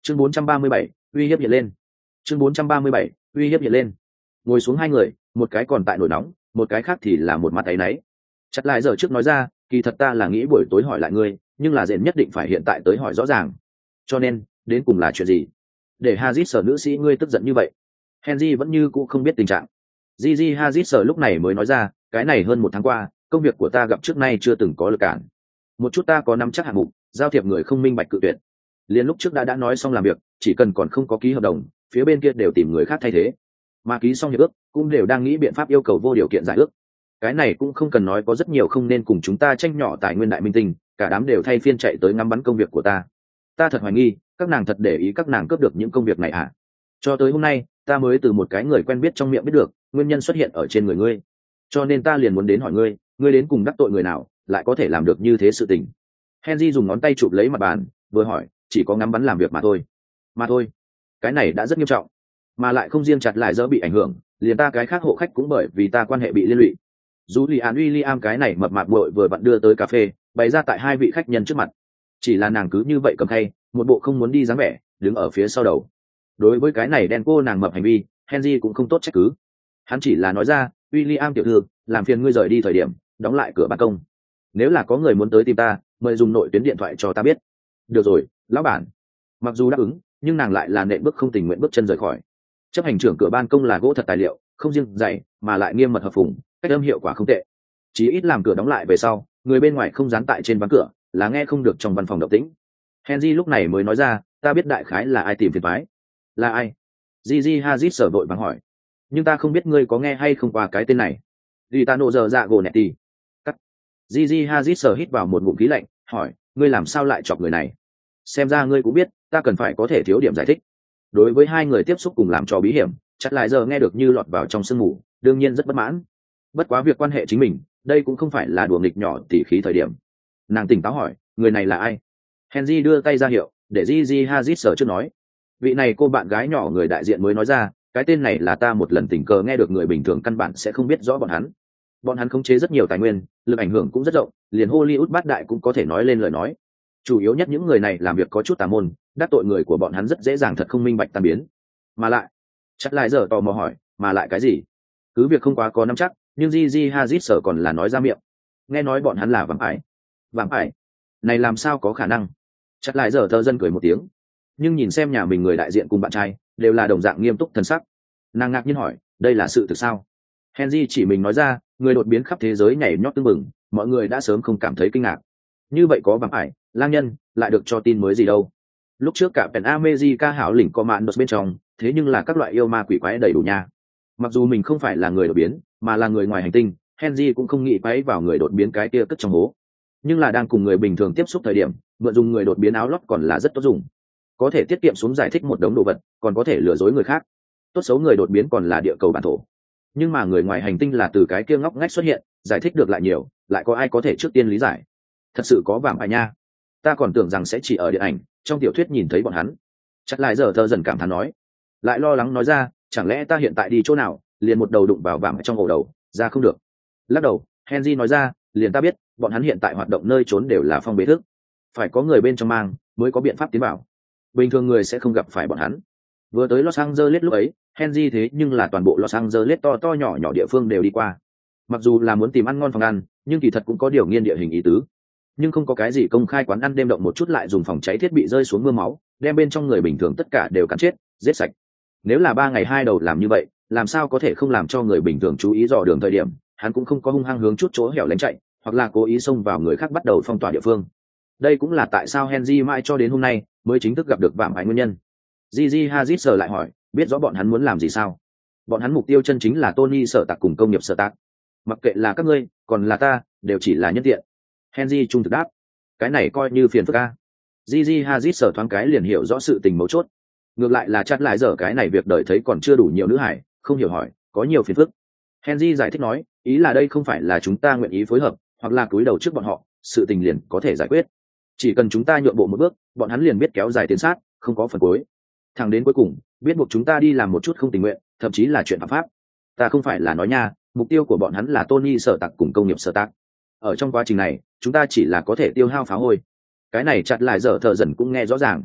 Chương 437, uy hiếp hiện lên. Chương 437, uy hiếp hiện lên. Ngồi xuống hai người, một cái còn tại nổi nóng, một cái khác thì là một mặt áy náy. Chặt lại giờ trước nói ra, kỳ thật ta là nghĩ buổi tối hỏi lại ngươi, nhưng là rèn nhất định phải hiện tại tới hỏi rõ ràng. Cho nên, đến cùng là chuyện gì? Để Hazit sở nữ sĩ ngươi tức giận như vậy. Henry vẫn như cũ không biết tình trạng. Gigi Hazit sở lúc này mới nói ra, cái này hơn một tháng qua, công việc của ta gặp trước nay chưa từng có lực cản. Một chút ta có nắm chắc hạng mục, giao thiệp người không minh bạch cự tuyệt. Liên lúc trước đã nói xong làm việc, chỉ cần còn không có ký hợp đồng, phía bên kia đều tìm người khác thay thế. Mà ký xong hiệp ước, cũng đều đang nghĩ biện pháp yêu cầu vô điều kiện giải ước. Cái này cũng không cần nói có rất nhiều không nên cùng chúng ta tranh nhỏ tài nguyên đại minh tinh, cả đám đều thay phiên chạy tới ngắm bắn công việc của ta. Ta thật hoài nghi, các nàng thật để ý các nàng cướp được những công việc này à? Cho tới hôm nay, ta mới từ một cái người quen biết trong miệng biết được, nguyên nhân xuất hiện ở trên người ngươi. Cho nên ta liền muốn đến hỏi ngươi, ngươi đến cùng đắc tội người nào, lại có thể làm được như thế sự tình. Henry dùng ngón tay chụp lấy mặt bàn, vừa hỏi, chỉ có ngắm bắn làm việc mà thôi. Mà thôi, cái này đã rất nghiêm trọng, mà lại không riêng chặt lại dỡ bị ảnh hưởng, liền ta cái khác hộ khách cũng bởi vì ta quan hệ bị liên lụy. Julian William cái này mập mạp bội vừa vặn đưa tới cà phê, bày ra tại hai vị khách nhân trước mặt. Chỉ là nàng cứ như vậy cầm khay, một bộ không muốn đi dáng vẻ, đứng ở phía sau đầu. Đối với cái này đen cô nàng mập hành vi, Henry cũng không tốt trách cứ. Hắn chỉ là nói ra, William tiểu thư, làm phiền ngươi rời đi thời điểm, đóng lại cửa ban công. Nếu là có người muốn tới tìm ta, mời dùng nội tuyến điện thoại cho ta biết. Được rồi, lão bản. Mặc dù đáp ứng, nhưng nàng lại là nện bước không tình nguyện bước chân rời khỏi. Chấp hành trưởng cửa ban công là gỗ thật tài liệu, không riêng dày, mà lại nghiêm mật hợp phùng, cách âm hiệu quả không tệ. Chỉ ít làm cửa đóng lại về sau, người bên ngoài không dán tại trên ván cửa, là nghe không được trong văn phòng động tĩnh. Henry lúc này mới nói ra, ta biết đại khái là ai tìm phiền toái. Là ai? Gigi Hazit sở đội vắng hỏi. Nhưng ta không biết ngươi có nghe hay không qua cái tên này. Gitano giờ dạ gồ nẹt tì. Cắt. Gigi Hazit sở hít vào một ngụm khí lạnh, hỏi, ngươi làm sao lại chọc người này? Xem ra ngươi cũng biết, ta cần phải có thể thiếu điểm giải thích. Đối với hai người tiếp xúc cùng làm trò bí hiểm, chắc lại giờ nghe được như lọt vào trong sương mù, đương nhiên rất bất mãn. Bất quá việc quan hệ chính mình, đây cũng không phải là đùa nghịch nhỏ tỉ khí thời điểm. Nàng tỉnh táo hỏi, người này là ai? Henry đưa tay ra hiệu, để Gigi Hazit sở trước nói. Vị này cô bạn gái nhỏ người đại diện mới nói ra, cái tên này là ta một lần tình cờ nghe được, người bình thường căn bản sẽ không biết rõ bọn hắn. Bọn hắn khống chế rất nhiều tài nguyên, lực ảnh hưởng cũng rất rộng, liền Hollywood bát đại cũng có thể nói lên lời nói. Chủ yếu nhất những người này làm việc có chút tà môn, đắc tội người của bọn hắn rất dễ dàng thật không minh bạch tan biến. Mà lại, chắc lại giờ tò mò hỏi, mà lại cái gì? Cứ việc không quá có nắm chắc, nhưng Gigi Hazit sở còn là nói ra miệng. Nghe nói bọn hắn là vàng ải. Vàng ải? Này làm sao có khả năng? Chắc lại giờ thơ dân cười một tiếng. Nhưng nhìn xem nhà mình người đại diện cùng bạn trai, đều là đồng dạng nghiêm túc thần sắc. Nàng ngạc nhiên hỏi, đây là sự thực sao? Henry chỉ mình nói ra, người đột biến khắp thế giới nhảy nhót tưng bừng, mọi người đã sớm không cảm thấy kinh ngạc. Như vậy có vàng ải, lang nhân, lại được cho tin mới gì đâu. Lúc trước cả Pen America hảo lĩnh có mạn bên trong, thế nhưng là các loại yêu ma quỷ quái đầy đủ nha. Mặc dù mình không phải là người đột biến, mà là người ngoài hành tinh, Henry cũng không nghĩ quấy vào người đột biến cái kia cất trong hố. Nhưng là đang cùng người bình thường tiếp xúc thời điểm, mượn dùng người đột biến áo lót còn là rất tốt dùng. Có thể tiết kiệm xuống giải thích một đống đồ vật, còn có thể lừa dối người khác. Tốt xấu người đột biến còn là địa cầu bản thổ. Nhưng mà người ngoài hành tinh là từ cái kia ngóc ngách xuất hiện, giải thích được lại nhiều, lại có ai có thể trước tiên lý giải. Thật sự có vàng ải nha. Ta còn tưởng rằng sẽ chỉ ở điện ảnh, trong tiểu thuyết nhìn thấy bọn hắn. Chắc lại giờ thơ dần cảm thán nói. Lại lo lắng nói ra, chẳng lẽ ta hiện tại đi chỗ nào, liền một đầu đụng vào vàng trong ổ đầu, ra không được. Lắc đầu, Henry nói ra, liền ta biết, bọn hắn hiện tại hoạt động nơi trốn đều là phong bế thức. Phải có người bên trong mang, mới có biện pháp tiến vào. Bình thường người sẽ không gặp phải bọn hắn. Vừa tới Los Angeles lúc ấy, Henry thế nhưng là toàn bộ Los Angeles to to nhỏ nhỏ địa phương đều đi qua. Mặc dù là muốn tìm ăn ngon phòng ăn, nhưng kỳ thật cũng có điều nghiên địa hình ý tứ. Nhưng không có cái gì công khai quán ăn đêm động một chút lại dùng phòng cháy thiết bị rơi xuống mưa máu, đem bên trong người bình thường tất cả đều cắn chết, giết sạch. Nếu là 3 ngày 2 đầu làm như vậy, làm sao có thể không làm cho người bình thường chú ý dò đường thời điểm, hắn cũng không có hung hăng hướng chút chỗ hẻo lánh chạy, hoặc là cố ý xông vào người khác bắt đầu phong tỏa địa phương. Đây cũng là tại sao Henry mãi cho đến hôm nay mới chính thức gặp được vạm ải nguyên nhân. Gigi Hazit sờ lại hỏi, biết rõ bọn hắn muốn làm gì sao? Bọn hắn mục tiêu chân chính là Tony Sở Tạc cùng công nghiệp Sở Tạc. Mặc kệ là các ngươi, còn là ta, đều chỉ là nhân tiện. Henry trung thực đáp, cái này coi như phiền phức a. Gigi Hazit sờ thoáng cái liền hiểu rõ sự tình mấu chốt. Ngược lại là chặt lại giờ cái này việc đời thấy còn chưa đủ nhiều nữ hải, không hiểu hỏi, có nhiều phiền phức. Henry giải thích nói, ý là đây không phải là chúng ta nguyện ý phối hợp, hoặc là cúi đầu trước bọn họ, sự tình liền có thể giải quyết. Chỉ cần chúng ta nhượng bộ một bước, bọn hắn liền biết kéo dài tiến sát, không có phần cuối. Thẳng đến cuối cùng, biết buộc chúng ta đi làm một chút không tình nguyện, thậm chí là chuyện phạm pháp. Ta không phải là nói nha, mục tiêu của bọn hắn là Tony Sở Tạc cùng công nghiệp Sở Tạc. Ở trong quá trình này, chúng ta chỉ là có thể tiêu hao phá hôi. Cái này chặt lại giờ thợ dần cũng nghe rõ ràng.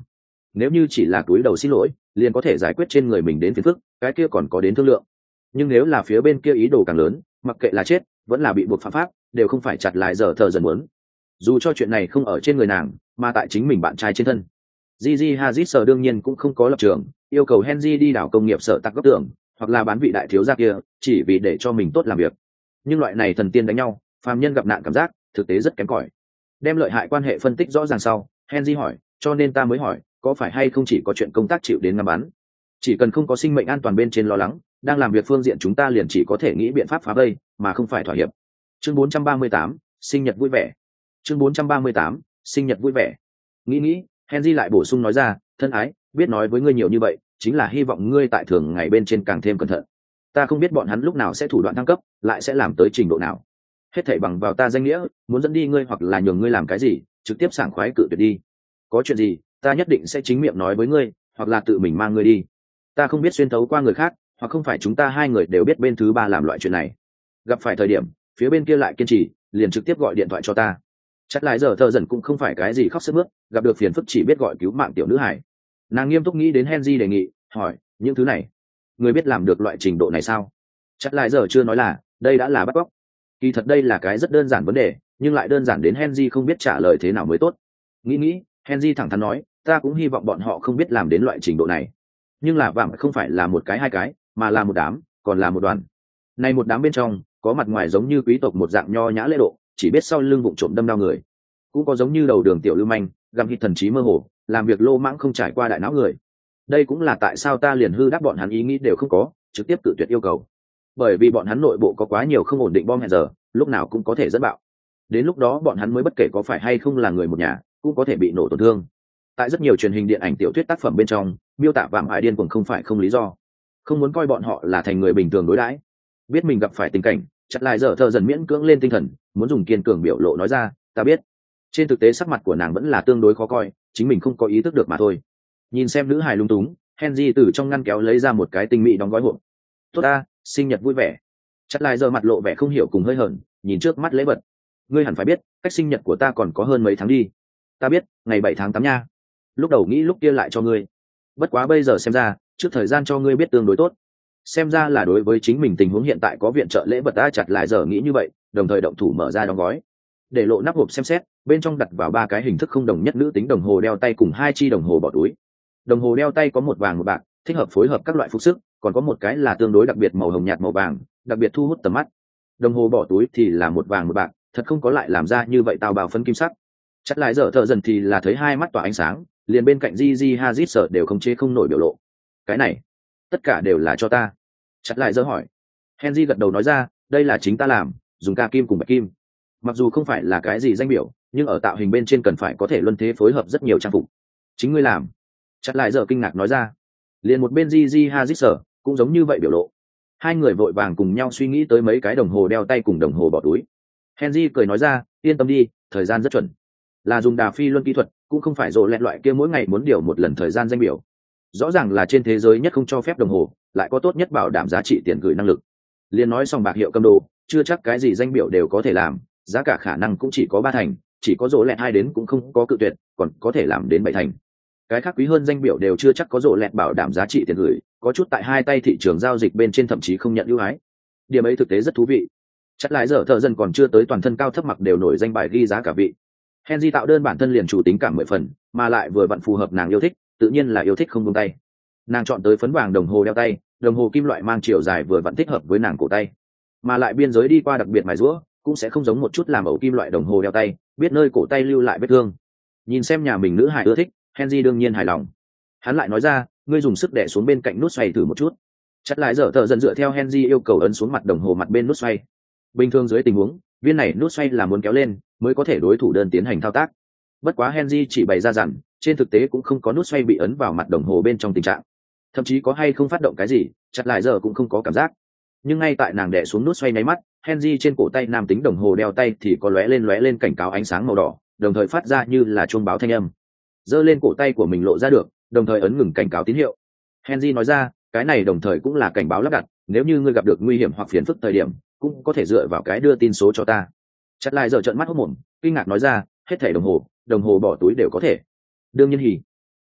nếu như chỉ là túi đầu xin lỗi liền có thể giải quyết trên người mình đến phiền phức, cái kia còn có đến thương lượng. Nhưng nếu là phía bên kia ý đồ càng lớn, mặc kệ là chết vẫn là bị buộc phạm pháp, đều không phải chặt lại giờ thờ dần muốn. Dù cho chuyện này không ở trên người nàng mà tại chính mình bạn trai trên thân, Gigi Hadid đương nhiên cũng không có lập trường yêu cầu Henry đi đảo công nghiệp sở tạc góc tưởng hoặc là bán vị đại thiếu gia kia chỉ vì để cho mình tốt làm việc. Nhưng loại này thần tiên đánh nhau, phàm nhân gặp nạn cảm giác thực tế rất kém cỏi. Đem lợi hại quan hệ phân tích rõ ràng sau, Henry hỏi, cho nên ta mới hỏi, có phải hay không chỉ có chuyện công tác chịu đến ngắm bắn? Chỉ cần không có sinh mệnh an toàn bên trên lo lắng, đang làm việc phương diện chúng ta liền chỉ có thể nghĩ biện pháp phá vây, mà không phải thỏa hiệp. Chương 438, sinh nhật vui vẻ. Chương 438, sinh nhật vui vẻ. Nghĩ, Henry lại bổ sung nói ra, thân ái, biết nói với ngươi nhiều như vậy, chính là hy vọng ngươi tại thường ngày bên trên càng thêm cẩn thận. Ta không biết bọn hắn lúc nào sẽ thủ đoạn thăng cấp, lại sẽ làm tới trình độ nào. Hết thảy bằng vào ta danh nghĩa, muốn dẫn đi ngươi hoặc là nhường ngươi làm cái gì, trực tiếp sảng khoái cự tuyệt đi. Có chuyện gì, ta nhất định sẽ chính miệng nói với ngươi, hoặc là tự mình mang ngươi đi. Ta không biết xuyên thấu qua người khác, hoặc không phải chúng ta hai người đều biết bên thứ ba làm loại chuyện này. Gặp phải thời điểm, phía bên kia lại kiên trì, liền trực tiếp gọi điện thoại cho ta. Chắc lại giờ thợ dần cũng không phải cái gì khóc sướt mướt, gặp được phiền phức chỉ biết gọi cứu mạng tiểu nữ hải. Nàng nghiêm túc nghĩ đến Henry đề nghị, hỏi, những thứ này, người biết làm được loại trình độ này sao? Chắc lại giờ chưa nói là, đây đã là bắt cóc. Kỳ thật đây là cái rất đơn giản vấn đề, nhưng lại đơn giản đến Henry không biết trả lời thế nào mới tốt. Nghĩ, Henry thẳng thắn nói, ta cũng hy vọng bọn họ không biết làm đến loại trình độ này. Nhưng là vàng không phải là một cái hai cái, mà là một đám, còn là một đoàn. Này một đám bên trong, có mặt ngoài giống như quý tộc một dạng nho nhã lễ độ, chỉ biết sau lưng vụng trộm đâm đau người. Cũng có giống như đầu đường tiểu lưu manh, găm hít thần trí mơ hồ, làm việc lô mãng không trải qua đại não người. Đây cũng là tại sao ta liền hư đáp bọn hắn ý nghĩ đều không có, trực tiếp tự tuyệt yêu cầu. Bởi vì bọn hắn nội bộ có quá nhiều không ổn định bom hẹn giờ, lúc nào cũng có thể dẫn bạo. Đến lúc đó bọn hắn mới bất kể có phải hay không là người một nhà, cũng có thể bị nổ tổn thương. Tại rất nhiều truyền hình điện ảnh tiểu thuyết tác phẩm bên trong, miêu tả vạm ải điên cuồng không phải không lý do. Không muốn coi bọn họ là thành người bình thường đối đãi. Biết mình gặp phải tình cảnh, chặt lại giờ thợ dần miễn cưỡng lên tinh thần, muốn dùng kiên cường biểu lộ nói ra, ta biết. Trên thực tế sắc mặt của nàng vẫn là tương đối khó coi, chính mình không có ý thức được mà thôi. Nhìn xem nữ hài lung túng, Henry từ trong ngăn kéo lấy ra một cái tinh mỹ đóng gói hộp. Tốt ta, sinh nhật vui vẻ. Chặt lại giờ mặt lộ vẻ không hiểu cùng hơi hờn, nhìn trước mắt lễ vật. Ngươi hẳn phải biết, cách sinh nhật của ta còn có hơn mấy tháng đi. Ta biết, ngày 7 tháng 8 nha. Lúc đầu nghĩ lúc kia lại cho ngươi. Bất quá bây giờ xem ra, trước thời gian cho ngươi biết tương đối tốt. Xem ra là đối với chính mình tình huống hiện tại có viện trợ lễ vật ta chặt lại giờ nghĩ như vậy, đồng thời động thủ mở ra đóng gói. Để lộ nắp hộp xem xét, bên trong đặt vào 3 cái hình thức không đồng nhất nữ tính đồng hồ đeo tay cùng 2 chi đồng hồ bỏ túi. Đồng hồ đeo tay có một vàng một bạc, thích hợp phối hợp các loại phục sức, còn có một cái là tương đối đặc biệt màu hồng nhạt màu vàng, đặc biệt thu hút tầm mắt. Đồng hồ bỏ túi thì là một vàng một bạc, thật không có lại làm ra như vậy tao bào phấn kim sắc. Chắc lại giờ thợ dần thì là thấy hai mắt tỏa ánh sáng, liền bên cạnh Gigi Hadid sợ đều không chế không nổi biểu lộ. Cái này, tất cả đều là cho ta. Chắc lại giờ hỏi. Henry gật đầu nói ra, đây là chính ta làm, dùng ca kim cùng bạch kim. Mặc dù không phải là cái gì danh biểu, nhưng ở tạo hình bên trên cần phải có thể luân thế phối hợp rất nhiều trang phục. Chính ngươi làm. Chắc lại giờ kinh ngạc nói ra. Liền một bên Gigi Hadid cũng giống như vậy biểu lộ. Hai người vội vàng cùng nhau suy nghĩ tới mấy cái đồng hồ đeo tay cùng đồng hồ bỏ túi. Henry cười nói ra, yên tâm đi, thời gian rất chuẩn. Là dùng đà phi luân kỹ thuật, cũng không phải rộ lẹt loại kia mỗi ngày muốn điều một lần thời gian danh biểu. Rõ ràng là trên thế giới nhất không cho phép đồng hồ, lại có tốt nhất bảo đảm giá trị tiền gửi năng lực. Liên nói xong bạc hiệu cầm đồ, chưa chắc cái gì danh biểu đều có thể làm, giá cả khả năng cũng chỉ có 3 thành, chỉ có rộ lẹt 2 đến cũng không có cự tuyệt, còn có thể làm đến 7 thành. Cái khác quý hơn danh biểu đều chưa chắc có rộ lẹt bảo đảm giá trị tiền gửi, có chút tại hai tay thị trường giao dịch bên trên thậm chí không nhận ưu ái. Điểm ấy thực tế rất thú vị. Chắc lại giờ thợ dần còn chưa tới toàn thân cao thấp mặc đều nổi danh bài ghi giá cả vị. Henry tạo đơn bản thân liền chủ tính cảm 10 phần, mà lại vừa vặn phù hợp nàng yêu thích, tự nhiên là yêu thích không buông tay. Nàng chọn tới phấn vàng đồng hồ đeo tay, đồng hồ kim loại mang chiều dài vừa vặn thích hợp với nàng cổ tay, mà lại biên giới đi qua đặc biệt mài rũa, cũng sẽ không giống một chút làm ẩu kim loại đồng hồ đeo tay, biết nơi cổ tay lưu lại vết thương. Nhìn xem nhà mình nữ hài ưa thích, Henry đương nhiên hài lòng. Hắn lại nói ra, ngươi dùng sức đè xuống bên cạnh nút xoay thử một chút. Chắc lại giờ thợ dần dựa theo Henry yêu cầu ấn xuống mặt đồng hồ mặt bên nút xoay. Bình thường dưới tình huống, viên này nút xoay là muốn kéo lên mới có thể đối thủ đơn tiến hành thao tác. Bất quá Henry chỉ bày ra rằng, trên thực tế cũng không có nút xoay bị ấn vào mặt đồng hồ bên trong tình trạng. Thậm chí có hay không phát động cái gì, chặt lại giờ cũng không có cảm giác. Nhưng ngay tại nàng đè xuống nút xoay nháy mắt, Henry trên cổ tay nam tính đồng hồ đeo tay thì có lóe lên cảnh cáo ánh sáng màu đỏ, đồng thời phát ra như là chuông báo thanh âm. Giơ lên cổ tay của mình lộ ra được, đồng thời ấn ngừng cảnh cáo tín hiệu. Henry nói ra, cái này đồng thời cũng là cảnh báo lắp đặt, nếu như ngươi gặp được nguy hiểm hoặc phiền phức thời điểm, cũng có thể dựa vào cái đưa tin số cho ta. Chặt lại giờ trợn mắt hốt mồm, kinh ngạc nói ra, hết thảy đồng hồ bỏ túi đều có thể. Đương nhiên hỉ.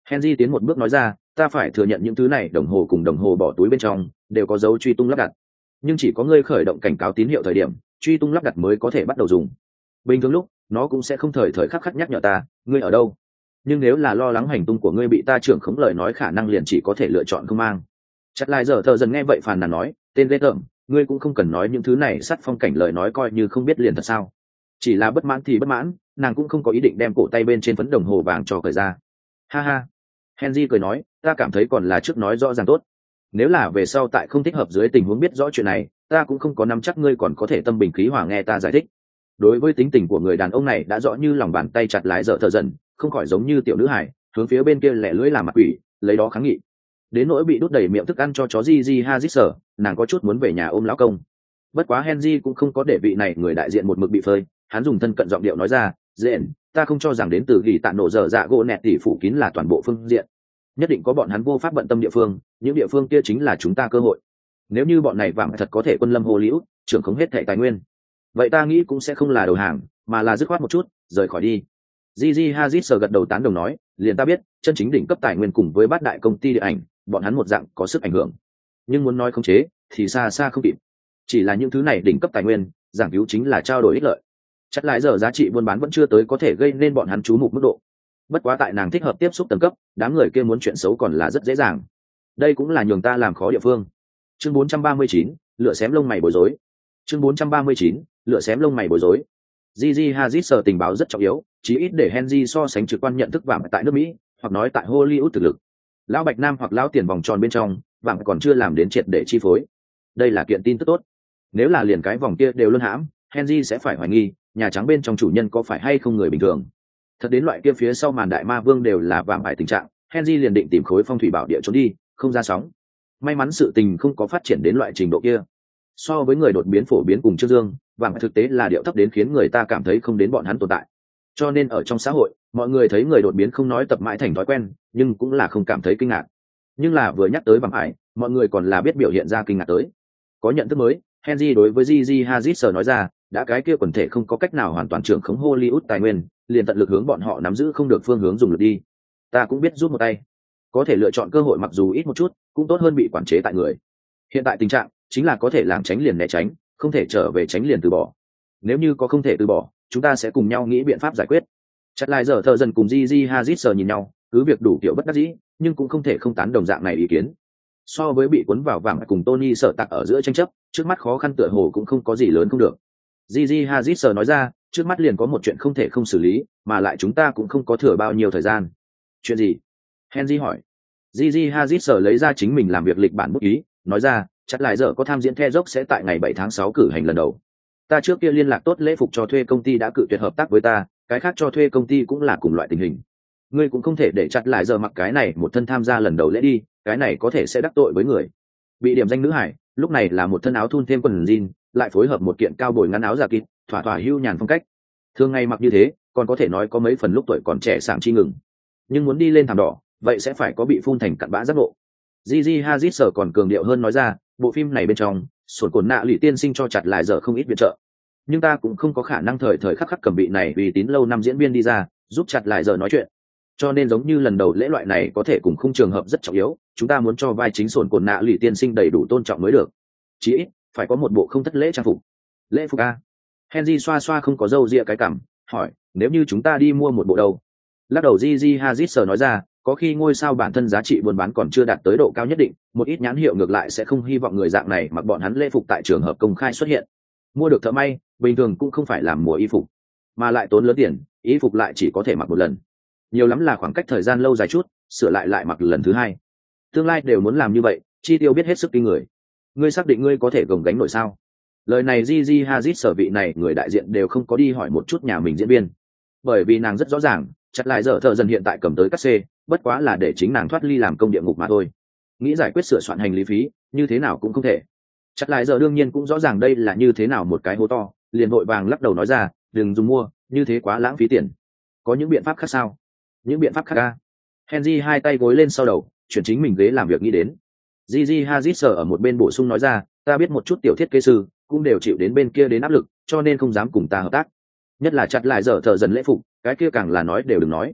Henry tiến một bước nói ra, ta phải thừa nhận những thứ này đồng hồ cùng đồng hồ bỏ túi bên trong đều có dấu truy tung lắp đặt, nhưng chỉ có ngươi khởi động cảnh cáo tín hiệu thời điểm truy tung lắp đặt mới có thể bắt đầu dùng. Bình thường lúc nó cũng sẽ không thời thời khắc khắc nhắc nhở ta ngươi ở đâu, nhưng nếu là lo lắng hành tung của ngươi bị ta trưởng khống lời nói, khả năng liền chỉ có thể lựa chọn không mang. Chặt lại giờ thợ dần nghe vậy phàn nàn nói, tên ghê tởm, ngươi cũng không cần nói những thứ này sắt phong cảnh lời nói coi như không biết liền thật sao. Chỉ là bất mãn thì bất mãn, nàng cũng không có ý định đem cổ tay bên trên phấn đồng hồ vàng cho cởi ra. Ha ha, Henry cười nói, ta cảm thấy còn là trước nói rõ ràng tốt. Nếu là về sau tại không thích hợp dưới tình huống biết rõ chuyện này, ta cũng không có nắm chắc ngươi còn có thể tâm bình khí hòa nghe ta giải thích. Đối với tính tình của người đàn ông này đã rõ như lòng bàn tay, chặt lái dở thợ dần không khỏi giống như tiểu nữ hải hướng phía bên kia lẻ lưỡi làm mặt quỷ, lấy đó kháng nghị. Đến nỗi bị đút đầy miệng thức ăn cho chó Gigi Hadid, nàng có chút muốn về nhà ôm lão công. Bất quá Henry cũng không có để vị này người đại diện một mực bị phơi, hắn dùng thân cận giọng điệu nói ra, dện, ta không cho rằng đến từ gỉ tạ nổ dở dạ gỗ nẹt tỷ phủ kín là toàn bộ phương diện, nhất định có bọn hắn vô pháp bận tâm địa phương, những địa phương kia chính là chúng ta cơ hội. Nếu như bọn này vàng thật có thể quân lâm hồ liễu, trưởng khống hết thảy tài nguyên, vậy ta nghĩ cũng sẽ không là đầu hàng, mà là dứt khoát một chút rời khỏi đi. Gigi Hadid gật đầu tán đồng nói, liền ta biết chân chính đỉnh cấp tài nguyên cùng với bát đại công ty điện ảnh, bọn hắn một dạng có sức ảnh hưởng, nhưng muốn nói khống chế thì xa xa không kịp. Chỉ là những thứ này đỉnh cấp tài nguyên giảng cứu chính là trao đổi ích lợi, chắc lại giờ giá trị buôn bán vẫn chưa tới có thể gây nên bọn hắn chú mục mức độ. Bất quá tại nàng thích hợp tiếp xúc tầng cấp, đám người kia muốn chuyện xấu còn là rất dễ dàng, đây cũng là nhường ta làm khó địa phương. Chương 439, lựa xém lông mày bối rối. Chương 439, lựa xém lông mày bối rối. Gigi Hadid tình báo rất trọng yếu, chí ít để Henry so sánh trực quan nhận thức vàng tại nước Mỹ, hoặc nói tại Hollywood thực lực. Lão Bạch Nam hoặc lão tiền vòng tròn bên trong, vàng còn chưa làm đến triệt để chi phối. Đây là kiện tin tức tốt. Nếu là liền cái vòng kia đều luân hãm, Henry sẽ phải hoài nghi, Nhà Trắng bên trong chủ nhân có phải hay không người bình thường. Thật đến loại kia phía sau màn đại ma vương đều là vàng ải tình trạng, Henry liền định tìm khối phong thủy bảo địa trốn đi, không ra sóng. May mắn sự tình không có phát triển đến loại trình độ kia. So với người đột biến phổ biến cùng Trương Dương, vàng thực tế là điệu thấp đến khiến người ta cảm thấy không đến bọn hắn tồn tại. Cho nên ở trong xã hội, mọi người thấy người đột biến không nói tập mãi thành thói quen, nhưng cũng là không cảm thấy kinh ngạc. Nhưng là vừa nhắc tới vàng ải, mọi người còn là biết biểu hiện ra kinh ngạc tới. Có nhận thức mới, Henry đối với Gigi Hadid nói ra, đã cái kia quần thể không có cách nào hoàn toàn trưởng khống Hollywood tài nguyên, liền tận lực hướng bọn họ nắm giữ không được phương hướng dùng lực đi. Ta cũng biết giúp một tay, có thể lựa chọn cơ hội mặc dù ít một chút, cũng tốt hơn bị quản chế tại người. Hiện tại tình trạng chính là có thể lảng tránh liền né tránh, không thể trở về tránh liền từ bỏ. Nếu như có không thể từ bỏ, chúng ta sẽ cùng nhau nghĩ biện pháp giải quyết. Chặt lại giờ thợ dần cùng Gigi Hadid nhìn nhau, cứ việc đủ kiểu bất đắc dĩ, nhưng cũng không thể không tán đồng dạng này ý kiến. So với bị cuốn vào vàng cùng Tony sợ tặc ở giữa tranh chấp, trước mắt khó khăn tựa hồ cũng không có gì lớn không được. Gigi Hadid nói ra, trước mắt liền có một chuyện không thể không xử lý, mà lại chúng ta cũng không có thừa bao nhiêu thời gian. Chuyện gì? Henry hỏi. Gigi Hadid lấy ra chính mình làm việc lịch bản bút ký, nói ra, chắc lại giờ có tham diễn The Rock sẽ tại ngày 7 tháng 6 cử hành lần đầu. Ta trước kia liên lạc tốt lễ phục cho thuê công ty đã cự tuyệt hợp tác với ta, cái khác cho thuê công ty cũng là cùng loại tình hình. Ngươi cũng không thể để chặt lại giờ mặc cái này một thân tham gia lần đầu lễ đi, cái này có thể sẽ đắc tội với người. Bị điểm danh nữ hải, lúc này là một thân áo thun thêm quần jean, lại phối hợp một kiện cao bồi ngắn áo giả kịt, thỏa thỏa hưu nhàn phong cách. Thường ngày mặc như thế, còn có thể nói có mấy phần lúc tuổi còn trẻ sảng chi ngừng. Nhưng muốn đi lên thảm đỏ, vậy sẽ phải có bị phun thành cặn bã giác ngộ. Gigi Hadid còn cường điệu hơn nói ra, bộ phim này bên trong, sổn cồn nạ lụy tiên sinh cho chặt lại giờ không ít viện trợ. Nhưng ta cũng không có khả năng thời thời khắc khắc cầm vị này uy tín lâu năm diễn viên đi ra, giúp chặt lại giờ nói chuyện. Cho nên giống như lần đầu lễ loại này có thể cùng khung trường hợp rất trọng yếu, chúng ta muốn cho vai chính sổn cồn nạ lụy tiên sinh đầy đủ tôn trọng mới được. Chỉ ít, phải có một bộ không thất lễ trang phục. Lễ phục a? Henry xoa xoa không có râu ria cái cằm, hỏi, nếu như chúng ta đi mua một bộ đâu? Lắc đầu Gigi Hadid nói ra, có khi ngôi sao bản thân giá trị buôn bán còn chưa đạt tới độ cao nhất định, một ít nhãn hiệu ngược lại sẽ không hy vọng người dạng này mặc bọn hắn lễ phục tại trường hợp công khai xuất hiện. Mua được thợ may, bình thường cũng không phải làm mùa y phục, mà lại tốn lớn tiền, y phục lại chỉ có thể mặc một lần. Nhiều lắm là khoảng cách thời gian lâu dài chút, sửa lại mặc lần thứ hai. Tương lai đều muốn làm như vậy, chi tiêu biết hết sức kinh người. Ngươi xác định ngươi có thể gồng gánh nổi sao? Lời này Gigi Hadid vị này người đại diện đều không có đi hỏi một chút nhà mình diễn viên, bởi vì nàng rất rõ ràng, chặt lại giờ thợ dần hiện tại cầm tới các C, bất quá là để chính nàng thoát ly làm công địa ngục mà thôi. Nghĩ giải quyết sửa soạn hành lý phí, như thế nào cũng không thể. Chặt lại giờ đương nhiên cũng rõ ràng đây là như thế nào một cái hố to, liền vội vàng lắc đầu nói ra, đừng dùng mua, như thế quá lãng phí tiền. Có những biện pháp khác sao? Những biện pháp khác a? Henry hai tay gối lên sau đầu, chuyển chính mình ghế làm việc nghĩ đến. Gigi Hadid ở một bên bổ sung nói ra, ta biết một chút tiểu thiết kế sư cũng đều chịu đến bên kia đến áp lực, cho nên không dám cùng ta hợp tác. Nhất là chặt lại giờ thợ dần lễ phục, cái kia càng là nói đều đừng nói.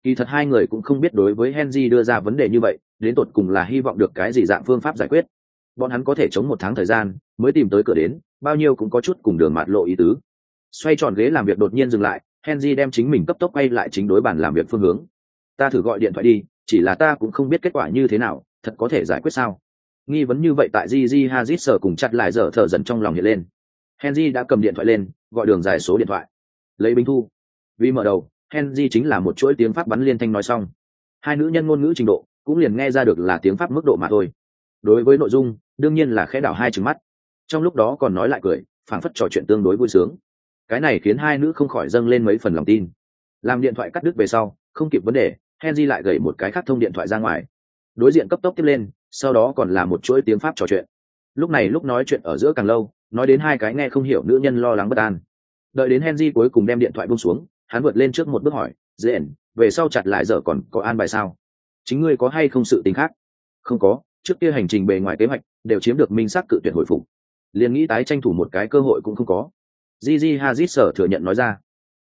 Kỳ thật hai người cũng không biết đối với Henry đưa ra vấn đề như vậy đến tột cùng là hy vọng được cái gì dạng phương pháp giải quyết. Bọn hắn có thể chống một tháng thời gian mới tìm tới cửa đến, bao nhiêu cũng có chút cùng đường mạt lộ ý tứ. Xoay tròn ghế làm việc đột nhiên dừng lại, Henry đem chính mình cấp tốc quay lại chính đối bàn làm việc phương hướng. Ta thử gọi điện thoại đi, chỉ là ta cũng không biết kết quả như thế nào, thật có thể giải quyết sao? Nghi vấn như vậy tại Gigi Hadid sở cùng chặt lại giờ thở dần trong lòng hiện lên. Henry đã cầm điện thoại lên, gọi đường dài số điện thoại. Lấy binh thu. Vì mở đầu, Henry chính là một chuỗi tiếng Pháp bắn liên thanh nói xong. Hai nữ nhân ngôn ngữ trình độ cũng liền nghe ra được là tiếng Pháp mức độ mà thôi. Đối với nội dung, đương nhiên là khẽ đảo hai trừng mắt. Trong lúc đó còn nói lại cười, phảng phất trò chuyện tương đối vui sướng. Cái này khiến hai nữ không khỏi dâng lên mấy phần lòng tin. Làm điện thoại cắt đứt về sau, không kịp vấn đề, Henry lại gửi một cái khác thông điện thoại ra ngoài. Đối diện cấp tốc tiếp lên, sau đó còn là một chuỗi tiếng Pháp trò chuyện. Lúc này lúc nói chuyện ở giữa càng lâu, nói đến hai cái nghe không hiểu nữ nhân lo lắng bất an. Đợi đến Henry cuối cùng đem điện thoại buông xuống, hắn vượt lên trước một bước hỏi, "Dện, về sau chặt lại giờ còn có an bài sao? Chính ngươi có hay không sự tình khác?" "Không có, trước kia hành trình bề ngoài kế hoạch đều chiếm được minh xác cự tuyệt hồi phục, liền nghĩ tái tranh thủ một cái cơ hội cũng không có." Gigi Hadid sở thừa nhận nói ra.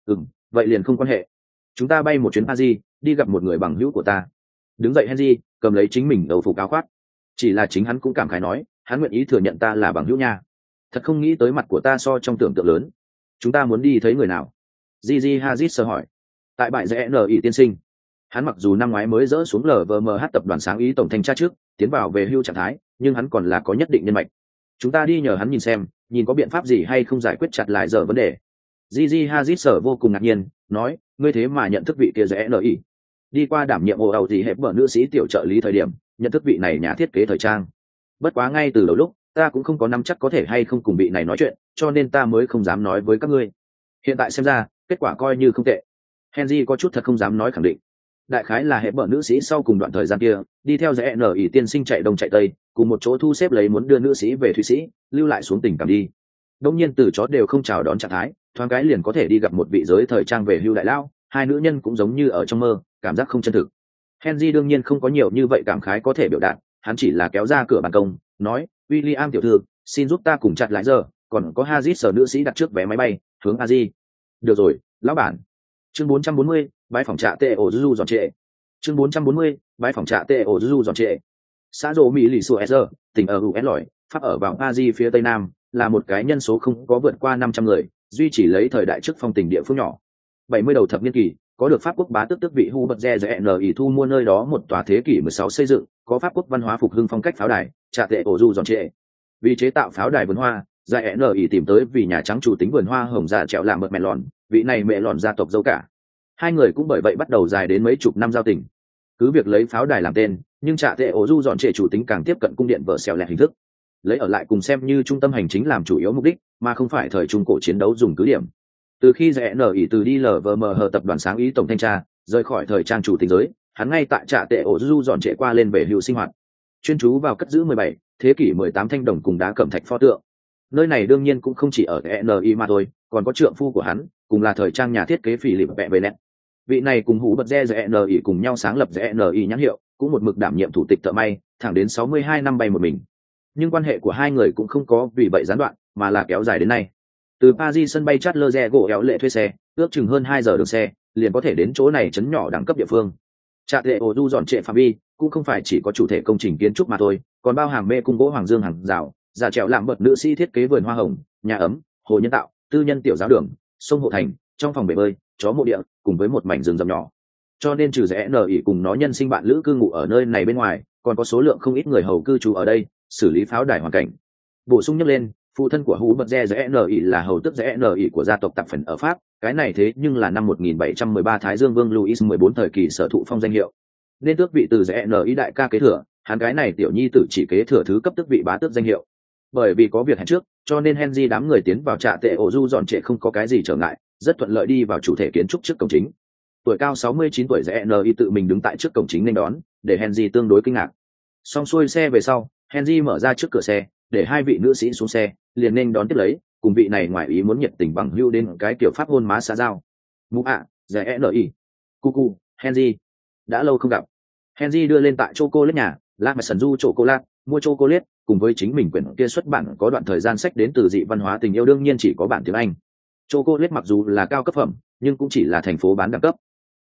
Vậy liền không quan hệ. Chúng ta bay một chuyến Paris, đi gặp một người bằng hữu của ta." Đứng dậy Henry, cầm lấy chính mình âu phục áo khoác. Chỉ là chính hắn cũng cảm khái nói, hắn nguyện ý thừa nhận ta là bằng hữu nha. Thật không nghĩ tới mặt của ta so trong tưởng tượng lớn. Chúng ta muốn đi thấy người nào? Gigi Hadid sơ hỏi. Tại bãi rẽ NI tiên sinh. Hắn mặc dù năm ngoái mới dỡ xuống LVMH tập đoàn sáng ý tổng thanh tra trước, tiến vào về hưu trạng thái, nhưng hắn còn là có nhất định nhân mạch. Chúng ta đi nhờ hắn nhìn xem, nhìn có biện pháp gì hay không giải quyết chặt lại giờ vấn đề. Gigi Hadid sở vô cùng ngạc nhiên, nói, ngươi thế mà nhận thức vị kia rẽ NI. Đi qua đảm nhiệm ồ ẩu gì hẹp bở nữ sĩ tiểu trợ lý thời điểm, nhận thức vị này nhà thiết kế thời trang. Bất quá ngay từ đầu lúc, ta cũng không có nắm chắc có thể hay không cùng vị này nói chuyện, cho nên ta mới không dám nói với các ngươi. Hiện tại xem ra, kết quả coi như không tệ. Henry có chút thật không dám nói khẳng định. Đại khái là hệ bở nữ sĩ sau cùng đoạn thời gian kia, đi theo rẽ NI tiên sinh chạy đông chạy tây, cùng một chỗ thu xếp lấy muốn đưa nữ sĩ về Thụy Sĩ, lưu lại xuống tỉnh cảm đi. Đông nhiên từ chó đều không chào đón trạng thái, thoáng cái liền có thể đi gặp một vị giới thời trang về hưu đại lao, hai nữ nhân cũng giống như ở trong mơ, cảm giác không chân thực. Henry đương nhiên không có nhiều như vậy cảm khái có thể biểu đạt, hắn chỉ là kéo ra cửa ban công, nói, William tiểu thư, xin giúp ta cùng chặt lại giờ, còn có Hadid sở nữ sĩ đặt trước vé máy bay, hướng Paris. Được rồi, lão bản. Chương 440, bãi phòng trà tệ ổ du dọn trệ. Chương 440, bãi phòng trà tệ ổ du dọn trệ. Xã Rô Mỹ lì Suez, tỉnh ở US lỏi, Pháp ở vào Paris phía tây nam, là một cái nhân số không có vượt qua 500 người, duy chỉ lấy thời đại trước phong tình địa phương nhỏ. 70 đầu thập niên kỳ, có được Pháp quốc bá tước vị Hubert N.I. thu mua nơi đó một tòa thế kỷ 16 xây dựng, có Pháp quốc văn hóa phục hưng phong cách pháo đài, trà tệ ổ du dọn trệ. Vì chế tạo pháo đài vườn hoa, N.I. tìm tới vì nhà trắng chủ tính vườn hoa hồng dạ trẹo làm mật mẹ lòn, vị này mẹ lòn gia tộc dâu cả. Hai người cũng bởi vậy bắt đầu dài đến mấy chục năm giao tình. Cứ việc lấy pháo đài làm tên, nhưng trà tệ ổ du dọn trệ chủ tính càng tiếp cận cung điện vợ xèo lẹt hình thức, lấy ở lại cùng xem như trung tâm hành chính làm chủ yếu mục đích, mà không phải thời trung cổ chiến đấu dùng cứ điểm. Từ khi NI từ đi LVMH tập đoàn sáng ý tổng thanh tra, rời khỏi thời trang chủ tính giới, hắn ngay tại trà tệ ổ du dọn trệ qua lên về hưu sinh hoạt, chuyên chú vào cất giữ 17 thế kỷ 18 thanh đồng cùng đá cẩm thạch pho tượng. Nơi này đương nhiên cũng không chỉ ở NI mà thôi, còn có trượng phu của hắn, cùng là thời trang nhà thiết kế Philip Benet. Vị này cùng hủ bật NI cùng nhau sáng lập NI nhãn hiệu, cũng một mực đảm nhiệm thủ tịch thợ may, thẳng đến 62 năm bay một mình. Nhưng quan hệ của hai người cũng không có vì vậy gián đoạn, mà là kéo dài đến nay. Từ Paris sân bay Charles de Gaulle éo lệ thuê xe, ước chừng hơn 2 giờ đường xe, liền có thể đến chỗ này trấn nhỏ đẳng cấp địa phương. Trà tệ ổ du dọn trệ phạm vi cũng không phải chỉ có chủ thể công trình kiến trúc mà thôi, còn bao hàm mê cung gỗ hoàng dương hàng rào, giả trèo làm bật nữ sĩ thiết kế vườn hoa hồng, nhà ấm, hồ nhân tạo, tư nhân tiểu giáo đường, sông hộ thành, trong phòng bể bơi, chó mộ địa, cùng với một mảnh rừng rậm nhỏ. Cho nên trừ rẽ NI cùng nó nhân sinh bạn lữ cư ngụ ở nơi này bên ngoài, còn có số lượng không ít người hầu cư trú ở đây, xử lý pháo đài hoàn cảnh. Bổ sung nhắc lên, phụ thân của Hubert NI là hầu tước NI của gia tộc Tạp Phần ở Pháp, cái này thế nhưng là năm 1713 Thái Dương Vương Louis 14 thời kỳ sở thụ phong danh hiệu. Nên tước vị từ NI đại ca kế thừa, hắn cái này tiểu nhi tử chỉ kế thừa thứ cấp tước vị bá tước danh hiệu. Bởi vì có việc hẹn trước, cho nên Henry đám người tiến vào trà tệ ổ du dọn trệ không có cái gì trở ngại, rất thuận lợi đi vào chủ thể kiến trúc trước cổng chính. Tuổi cao 69 tuổi NI tự mình đứng tại trước cổng chính nên đón, để Henry tương đối kinh ngạc. Xong xuôi xe về sau, Henry mở ra trước cửa xe, để hai vị nữ sĩ xuống xe, liền nên đón tiếp lấy, cùng vị này ngoài ý muốn nhiệt tình bằng hưu đến cái kiểu pháp hôn má xã giao. Mụ ạ, NI. Cucu, Henry. Đã lâu không gặp. Henry đưa lên tại chocolate nhà, La Maison du chocolate, mua chocolate, cùng với chính mình quyển kia xuất bản có đoạn thời gian sách đến từ dị văn hóa tình yêu đương nhiên chỉ có bản tiếng Anh. Chocolate mặc dù là cao cấp phẩm, nhưng cũng chỉ là thành phố bán đẳng cấp.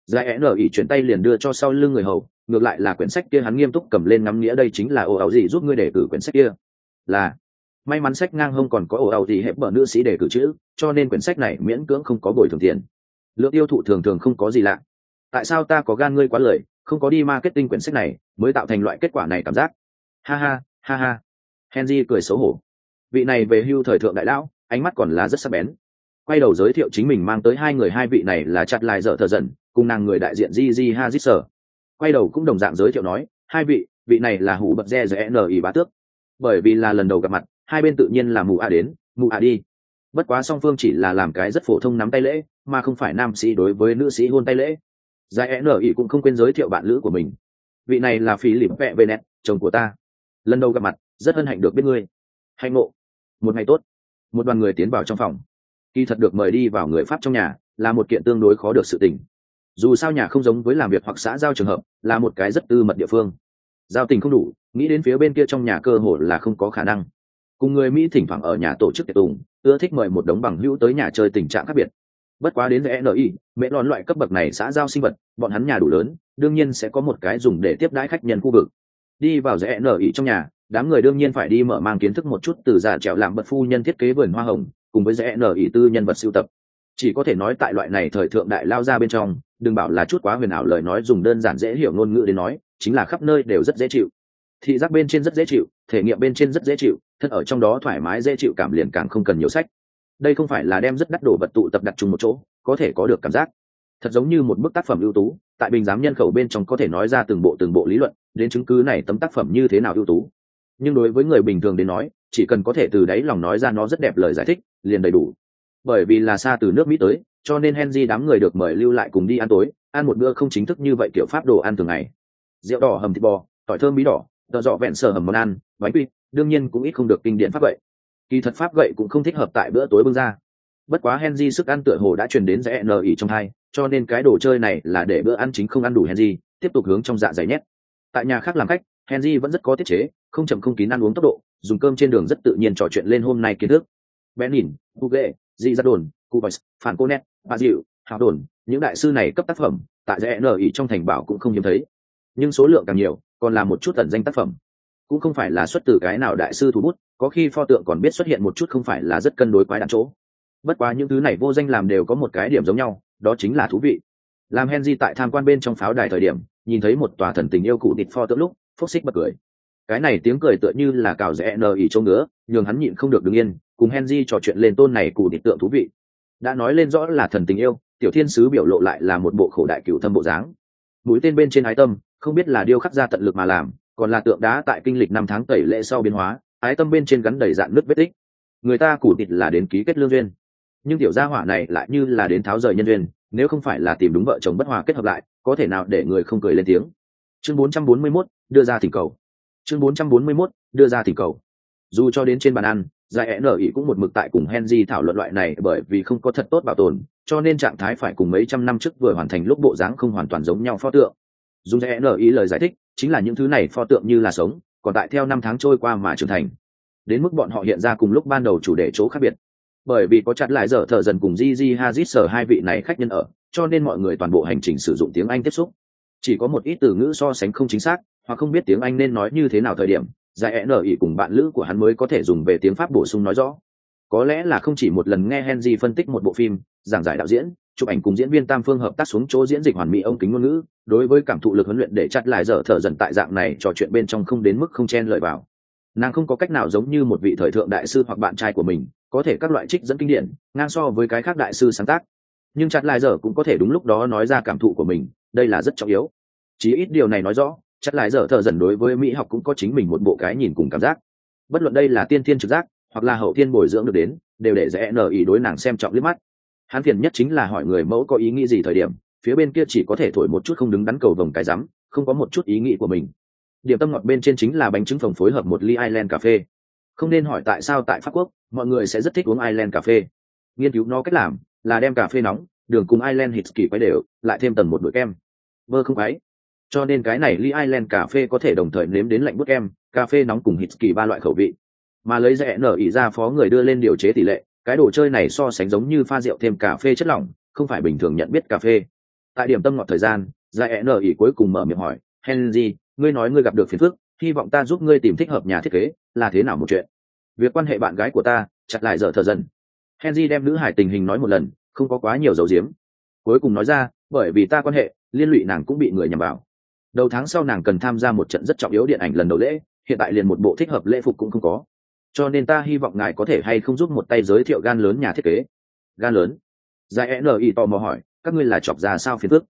Giải nở ỉ chuyển tay liền đưa cho sau lưng người hầu, ngược lại là quyển sách kia hắn nghiêm túc cầm lên ngắm nghĩa, đây chính là ồ ảo gì giúp ngươi đề cử quyển sách kia. Là, may mắn sách ngang hông còn có ồ ảo gì hẹp bở nữ sĩ đề cử chữ, cho nên quyển sách này miễn cưỡng không có bồi thường tiền. Lượng tiêu thụ thường thường không có gì lạ. Tại sao ta có gan ngươi quá lời, không có đi marketing quyển sách này, mới tạo thành loại kết quả này cảm giác. Ha ha, ha ha. Henry cười xấu hổ. Vị này về hưu thời thượng đại lão, ánh mắt còn là rất sắc bén. Quay đầu giới thiệu chính mình mang tới hai người, hai vị này là chặt lại dở thờ dần, cùng nàng người đại diện Gigi Hadid. Quay đầu cũng đồng dạng giới thiệu nói, hai vị này là hủ bậc GZNI bá tước. Bởi vì là lần đầu gặp mặt, hai bên tự nhiên là mù à đến, mù à đi. Bất quá song phương chỉ là làm cái rất phổ thông nắm tay lễ, mà không phải nam sĩ đối với nữ sĩ hôn tay lễ. GZNI cũng không quên giới thiệu bạn lữ của mình. Vị này là Philip Venet, chồng của ta. Lần đầu gặp mặt, rất hân hạnh được biết ngươi. Hạnh ngộ. Một ngày tốt. Một đoàn người tiến vào trong phòng. Kỳ thật được mời đi vào người Pháp trong nhà là một kiện tương đối khó được sự tình. Dù sao nhà không giống với làm việc hoặc xã giao trường hợp, là một cái rất tư mật địa phương. Giao tình không đủ, nghĩ đến phía bên kia trong nhà cơ hội là không có khả năng. Cùng người Mỹ thỉnh thoảng ở nhà tổ chức tiệc tùng, ưa thích mời một đống bằng hữu tới nhà chơi, tình trạng khác biệt. Bất quá đến NI, mẹ lòn loại cấp bậc này xã giao sinh vật, bọn hắn nhà đủ lớn, đương nhiên sẽ có một cái dùng để tiếp đãi khách nhân khu vực. Đi vào NI trong nhà, đám người đương nhiên phải đi mở mang kiến thức một chút từ già trẻo làm bật phu nhân thiết kế vườn hoa hồng, cùng với NI tư nhân vật sưu tập. Chỉ có thể nói tại loại này thời thượng đại lao ra bên trong, đừng bảo là chút quá huyền ảo lời nói, dùng đơn giản dễ hiểu ngôn ngữ đến nói, chính là khắp nơi đều rất dễ chịu. Thị giác bên trên rất dễ chịu, thể nghiệm bên trên rất dễ chịu, thân ở trong đó thoải mái dễ chịu, cảm liền càng không cần nhiều sách. Đây không phải là đem rất đắt đồ vật tụ tập đặt chung một chỗ, có thể có được cảm giác thật giống như một bức tác phẩm ưu tú, tại bình giám nhân khẩu bên trong có thể nói ra từng bộ lý luận đến chứng cứ này tấm tác phẩm như thế nào ưu tú. Nhưng đối với người bình thường đến nói, chỉ cần có thể từ đáy lòng nói ra nó rất đẹp lời giải thích liền đầy đủ. Bởi vì là xa từ nước Mỹ tới, cho nên Henry đám người được mời lưu lại cùng đi ăn tối, ăn một bữa không chính thức như vậy kiểu Pháp đồ ăn thường ngày. Rượu đỏ hầm thịt bò, tỏi thơm bí đỏ, tờ dọ vẹn sờ hầm món ăn, bánh quy, đương nhiên cũng ít không được kinh điển Pháp gậy. Kỳ thật Pháp gậy cũng không thích hợp tại bữa tối bưng ra. Bất quá Henry sức ăn tựa hồ đã truyền đến rẽ nỉ trong hai, cho nên cái đồ chơi này là để bữa ăn chính không ăn đủ Henry, tiếp tục hướng trong dạ dày nhét. Tại nhà khác làm khách, Henry vẫn rất có tiết chế, không chậm không kín ăn uống tốc độ, dùng cơm trên đường rất tự nhiên trò chuyện lên hôm nay kiến thức. Benin, Hugo, Di Gia Đồn, Cubas, Phản Cô Net, Bà Diệu, Hào Đồn, những đại sư này cấp tác phẩm, tại rẽ nỉ trong thành bảo cũng không hiếm thấy. Nhưng số lượng càng nhiều, còn là một chút tận danh tác phẩm. Cũng không phải là xuất từ cái nào đại sư thủ bút, có khi pho tượng còn biết xuất hiện một chút không phải là rất cân đối quái đản chỗ. Bất quá những thứ này vô danh làm đều có một cái điểm giống nhau, đó chính là thú vị. Làm Henry tại tham quan bên trong pháo đài thời điểm, nhìn thấy một tòa thần tình yêu cụ thịt pho tượng lúc, phốc xích bật cười. Cái này tiếng cười tựa như là cào rẽ nỉ trông ngứa, nhường hắn nhịn không được đứng yên, cùng Henry trò chuyện lên tôn này cụ thịt tượng thú vị. Đã nói lên rõ là thần tình yêu, tiểu thiên sứ biểu lộ lại là một bộ khổ đại cửu thâm bộ dáng. Mũi tên bên trên ái tâm, không biết là điêu khắc ra tận lực mà làm, còn là tượng đá tại kinh lịch 5 tháng tẩy lễ sau biến hóa, ái tâm bên trên gắn đầy dạn nước vết tích. Người ta cụ thịt là đến ký kết lương duyên, nhưng tiểu gia hỏa này lại như là đến tháo rời nhân duyên, nếu không phải là tìm đúng vợ chồng bất hòa kết hợp lại, có thể nào để người không cười lên tiếng. Chương 441, đưa ra thỉnh cầu. Chương 441, đưa ra thỉnh cầu. Dù cho đến trên bàn ăn, Giải NI cũng một mực tại cùng Henry thảo luận loại này, bởi vì không có thật tốt bảo tồn, cho nên trạng thái phải cùng mấy trăm năm trước vừa hoàn thành lúc bộ dáng không hoàn toàn giống nhau pho tượng. Dùng Giải NI lời giải thích, chính là những thứ này pho tượng như là sống, còn tại theo năm tháng trôi qua mà trưởng thành. Đến mức bọn họ hiện ra cùng lúc ban đầu chủ đề chỗ khác biệt. Bởi vì có chặt lại dở thợ dần cùng Gigi Hadid hai vị này khách nhân ở, cho nên mọi người toàn bộ hành trình sử dụng tiếng Anh tiếp xúc. Chỉ có một ít từ ngữ so sánh không chính xác, hoặc không biết tiếng Anh nên nói như thế nào thời điểm, Giải NI cùng bạn lữ của hắn mới có thể dùng về tiếng Pháp bổ sung nói rõ. Có lẽ là không chỉ một lần nghe Henry phân tích một bộ phim, giảng giải đạo diễn, chụp ảnh cùng diễn viên tam phương hợp tác xuống chỗ diễn dịch hoàn mỹ ông kính ngôn ngữ, đối với cảm thụ lực huấn luyện để chặt lại dở thợ dần tại dạng này trò chuyện bên trong không đến mức không chen lời vào. Nàng không có cách nào giống như một vị thời thượng đại sư hoặc bạn trai của mình, có thể các loại trích dẫn kinh điển ngang so với cái khác đại sư sáng tác, nhưng chặt lại dở cũng có thể đúng lúc đó nói ra cảm thụ của mình, đây là rất trọng yếu. Chí ít điều này nói rõ chặt lại dở thợ dần đối với mỹ học cũng có chính mình một bộ cái nhìn cùng cảm giác, bất luận đây là tiên thiên trực giác hoặc là hậu thiên bồi dưỡng được đến, đều để rẽ NI đối nàng xem trọng liếc mắt. Hắn phiền nhất chính là hỏi người mẫu có ý nghĩ gì thời điểm, phía bên kia chỉ có thể thổi một chút không đứng đắn cầu vồng cái rắm, không có một chút ý nghĩ của mình. Điểm tâm ngọt bên trên chính là bánh trứng phồng phối hợp một ly Ireland cà phê. Không nên hỏi tại sao tại Pháp Quốc mọi người sẽ rất thích uống Ireland cà phê. Nghiên cứu nó cách làm là đem cà phê nóng, đường cùng Ireland Whisky quấy đều, lại thêm tầng một bụi kem. Bơ không quấy. Cho nên cái này ly Ireland cà phê có thể đồng thời nếm đến lạnh bút kem, cà phê nóng cùng Whisky 3 loại khẩu vị. Mà lấy rẽ NI ra phó người đưa lên điều chế tỷ lệ, cái đồ chơi này so sánh giống như pha rượu thêm cà phê chất lỏng, không phải bình thường nhận biết cà phê. Tại điểm tâm ngọt thời gian, giải n ỉ cuối cùng mở miệng hỏi, Henry, ngươi nói ngươi gặp được phiền phức, hy vọng ta giúp ngươi tìm thích hợp nhà thiết kế, là thế nào một chuyện? Việc quan hệ bạn gái của ta, chặt lại dở thờ dần. Henry đem nữ hải tình hình nói một lần, không có quá nhiều dấu diếm. Cuối cùng nói ra, bởi vì ta quan hệ, liên lụy nàng cũng bị người nhằm vào. Đầu tháng sau nàng cần tham gia một trận rất trọng yếu điện ảnh lần đầu lễ, hiện tại liền một bộ thích hợp lễ phục cũng không có. Cho nên ta hy vọng ngài có thể hay không giúp một tay giới thiệu gan lớn nhà thiết kế. Gan lớn? Giải N.I. tò mò hỏi, các ngươi là chọc ra sao phiền phức?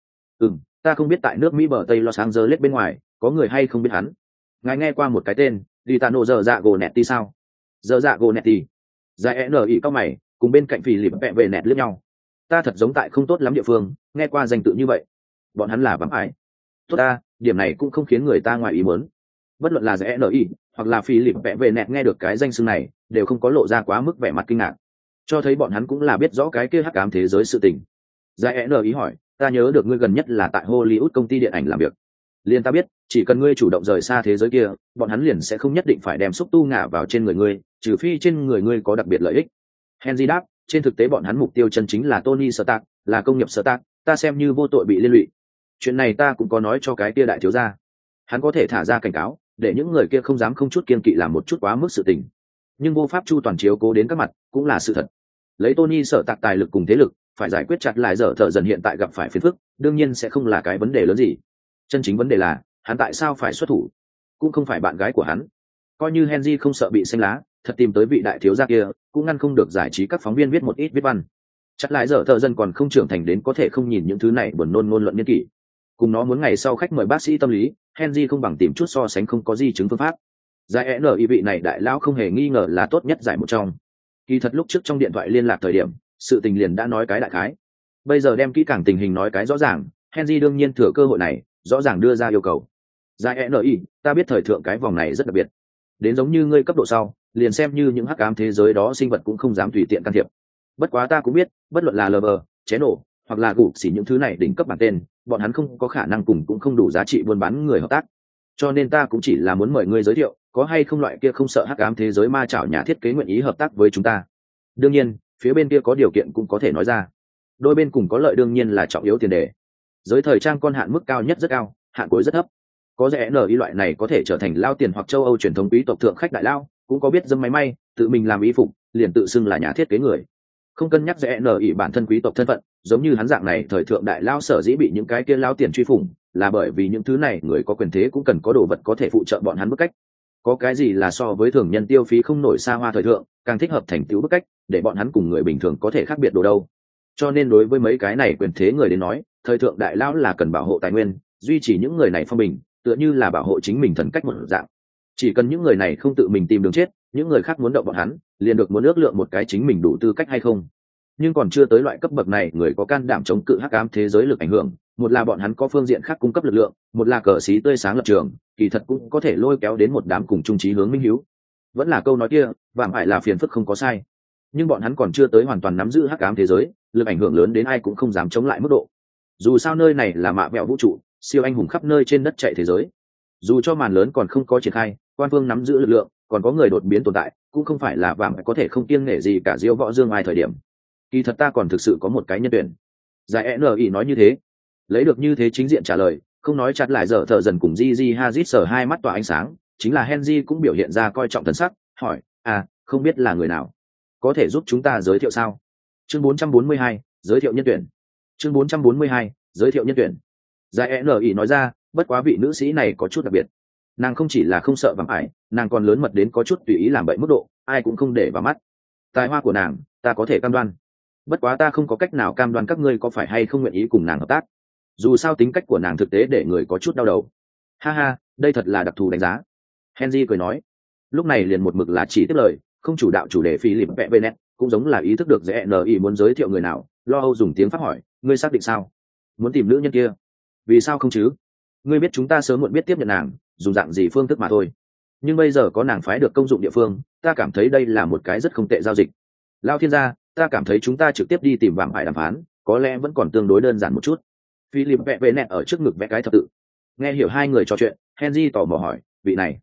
Ta không biết tại nước Mỹ bờ Tây Los Angeles bên ngoài, có người hay không biết hắn. Ngài nghe qua một cái tên, Ditano giờ dạ gồ nẹt sao? Giờ dạ gồ nẹt. Giải N.I. cao mày, cùng bên cạnh phì lịp vẹ về nẹt liếc nhau. Ta thật giống tại không tốt lắm địa phương, nghe qua danh tự như vậy. Bọn hắn là vắng ai? Tốt ta, điểm này cũng không khiến người ta ngoài ý muốn. Bất luận là Giải N.I. hoặc là phì lịp vẹ về nẹt nghe được cái danh xưng này, đều không có lộ ra quá mức vẻ mặt kinh ngạc, cho thấy bọn hắn cũng là biết rõ cái kia hắc ám thế giới sự tình. Giải N.I. hỏi, ta nhớ được ngươi gần nhất là tại Hollywood công ty điện ảnh làm việc. Liền ta biết, chỉ cần ngươi chủ động rời xa thế giới kia, bọn hắn liền sẽ không nhất định phải đem xúc tu ngả vào trên người ngươi, trừ phi trên người ngươi có đặc biệt lợi ích. Henry đáp, trên thực tế bọn hắn mục tiêu chân chính là Tony Stark, là công nghiệp Stark, ta xem như vô tội bị liên lụy. Chuyện này ta cũng có nói cho cái kia đại thiếu gia. Hắn có thể thả ra cảnh cáo, để những người kia không dám không chút kiên kỵ làm một chút quá mức sự tình. Nhưng vô pháp chu toàn chiếu cố đến các mặt, cũng là sự thật. Lấy Tony Stark tài lực cùng thế lực, phải giải quyết chặt lại dở thợ dần hiện tại gặp phải phiền phức, đương nhiên sẽ không là cái vấn đề lớn gì. Chân chính vấn đề là, hắn tại sao phải xuất thủ? Cũng không phải bạn gái của hắn. Coi như Henry không sợ bị xanh lá, thật tìm tới vị đại thiếu gia kia, cũng ngăn không được giải trí các phóng viên viết một ít viết văn. Chắc lại dở thợ dần còn không trưởng thành đến có thể không nhìn những thứ này buồn nôn ngôn luận nhân kỷ. Cùng nó muốn ngày sau khách mời bác sĩ tâm lý, Henry không bằng tìm chút so sánh không có di chứng phương pháp. Giải N.I. vị này đại lão không hề nghi ngờ là tốt nhất giải một trong. Kỳ thật lúc trước trong điện thoại liên lạc thời điểm, sự tình liền đã nói cái đại khái. Bây giờ đem kỹ càng tình hình nói cái rõ ràng, Henry đương nhiên thừa cơ hội này, rõ ràng đưa ra yêu cầu. Giải N.I. ta biết thời thượng cái vòng này rất đặc biệt. Đến giống như ngươi cấp độ sau, liền xem như những hắc ám thế giới đó sinh vật cũng không dám tùy tiện can thiệp. Bất quá ta cũng biết, bất luận là Lover, chế nổ, hoặc là gục xỉ những thứ này đỉnh cấp bản tên, bọn hắn không có khả năng cùng cũng không đủ giá trị buôn bán người hợp tác. Cho nên ta cũng chỉ là muốn mời ngươi giới thiệu, có hay không loại kia không sợ hắc ám thế giới ma chảo nhà thiết kế nguyện ý hợp tác với chúng ta. Đương nhiên, phía bên kia có điều kiện cũng có thể nói ra. Đôi bên cùng có lợi đương nhiên là trọng yếu tiền đề. Giới thời trang con hạn mức cao nhất rất cao, hạn cuối rất thấp. Có rẻ N.I. loại này có thể trở thành lao tiền hoặc châu Âu truyền thống quý tộc thượng khách đại lao, cũng có biết dâm máy may, tự mình làm y phục, liền tự xưng là nhà thiết kế người. Không cân nhắc rẻ N.I. bản thân quý tộc thân phận, giống như hắn dạng này thời thượng đại lao sở dĩ bị những cái kia lao tiền truy phủng, là bởi vì những thứ này người có quyền thế cũng cần có đồ vật có thể phụ trợ bọn hắn bức cách. Có cái gì là so với thường nhân tiêu phí không nổi xa hoa thời thượng, càng thích hợp thành tựu bức cách, để bọn hắn cùng người bình thường có thể khác biệt đồ đâu. Cho nên đối với mấy cái này quyền thế người đến nói, thời thượng đại lao là cần bảo hộ tài nguyên, duy trì những người này phong bình, tựa như là bảo hộ chính mình thần cách một dạng. Chỉ cần những người này không tự mình tìm đường chết, những người khác muốn động bọn hắn, liền được muốn ước lượng một cái chính mình đủ tư cách hay không. Nhưng còn chưa tới loại cấp bậc này, người có can đảm chống cự hắc ám thế giới lực ảnh hưởng, một là bọn hắn có phương diện khác cung cấp lực lượng, một là cờ xí tươi sáng lập trường, kỳ thật cũng có thể lôi kéo đến một đám cùng chung chí hướng minh hiếu. Vẫn là câu nói kia, vàng ải là phiền phức không có sai. Nhưng bọn hắn còn chưa tới hoàn toàn nắm giữ hắc ám thế giới, lực ảnh hưởng lớn đến ai cũng không dám chống lại mức độ. Dù sao nơi này là mạ mẹo vũ trụ, siêu anh hùng khắp nơi trên đất chạy thế giới. Dù cho màn lớn còn không có triển khai, quan phương nắm giữ lực lượng, còn có người đột biến tồn tại, cũng không phải là vàng có thể không kiêng nể gì cả diêu võ dương ai thời điểm. Kỳ thật ta còn thực sự có một cái nhân tuyển. Giải N.I. nói như thế, lấy được như thế chính diện trả lời, không nói chặt lại dở thợ dần cùng Gigi Hadid sở hai mắt tỏa ánh sáng, chính là Henry cũng biểu hiện ra coi trọng thần sắc, hỏi, không biết là người nào, có thể giúp chúng ta giới thiệu sao? Chương 442, giới thiệu nhân tuyển. Chương 442, giới thiệu nhân tuyển. Giải N.I. nói ra, bất quá vị nữ sĩ này có chút đặc biệt. Nàng không chỉ là không sợ vắng ải, nàng còn lớn mật đến có chút tùy ý làm bậy mức độ, ai cũng không để vào mắt. Tài hoa của nàng, ta có thể cam đoan. Bất quá ta không có cách nào cam đoan các ngươi có phải hay không nguyện ý cùng nàng hợp tác. Dù sao tính cách của nàng thực tế để người có chút đau đầu. Ha ha, đây thật là đặc thù đánh giá. Henry cười nói. Lúc này liền một mực là chỉ tiếp lời, không chủ đạo chủ đề Philip vẽ Bennett, cũng giống là ý thức được rẽ N.I. muốn giới thiệu người nào, lo âu dùng tiếng Pháp hỏi, ngươi xác định sao? Muốn tìm nữ nhân kia? Vì sao không chứ? Ngươi biết chúng ta sớm muộn biết tiếp nhận nàng, dùng dạng gì phương thức mà thôi. Nhưng bây giờ có nàng phái được công dụng địa phương, ta cảm thấy đây là một cái rất không tệ giao dịch. Lao thiên gia, ta cảm thấy chúng ta trực tiếp đi tìm vàng ải đàm phán, có lẽ vẫn còn tương đối đơn giản một chút. Philip vẽ Bennett ở trước ngực vẽ cái thập tự. Nghe hiểu hai người trò chuyện, Henry tò mò hỏi, vị này,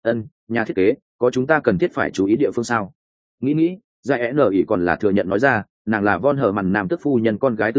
nhà thiết kế, có chúng ta cần thiết phải chú ý địa phương sao? Nghĩ, Giải N.I. còn là thừa nhận nói ra, nàng là Von Hờ Mằn nam tức phu nhân con gái tư sinh,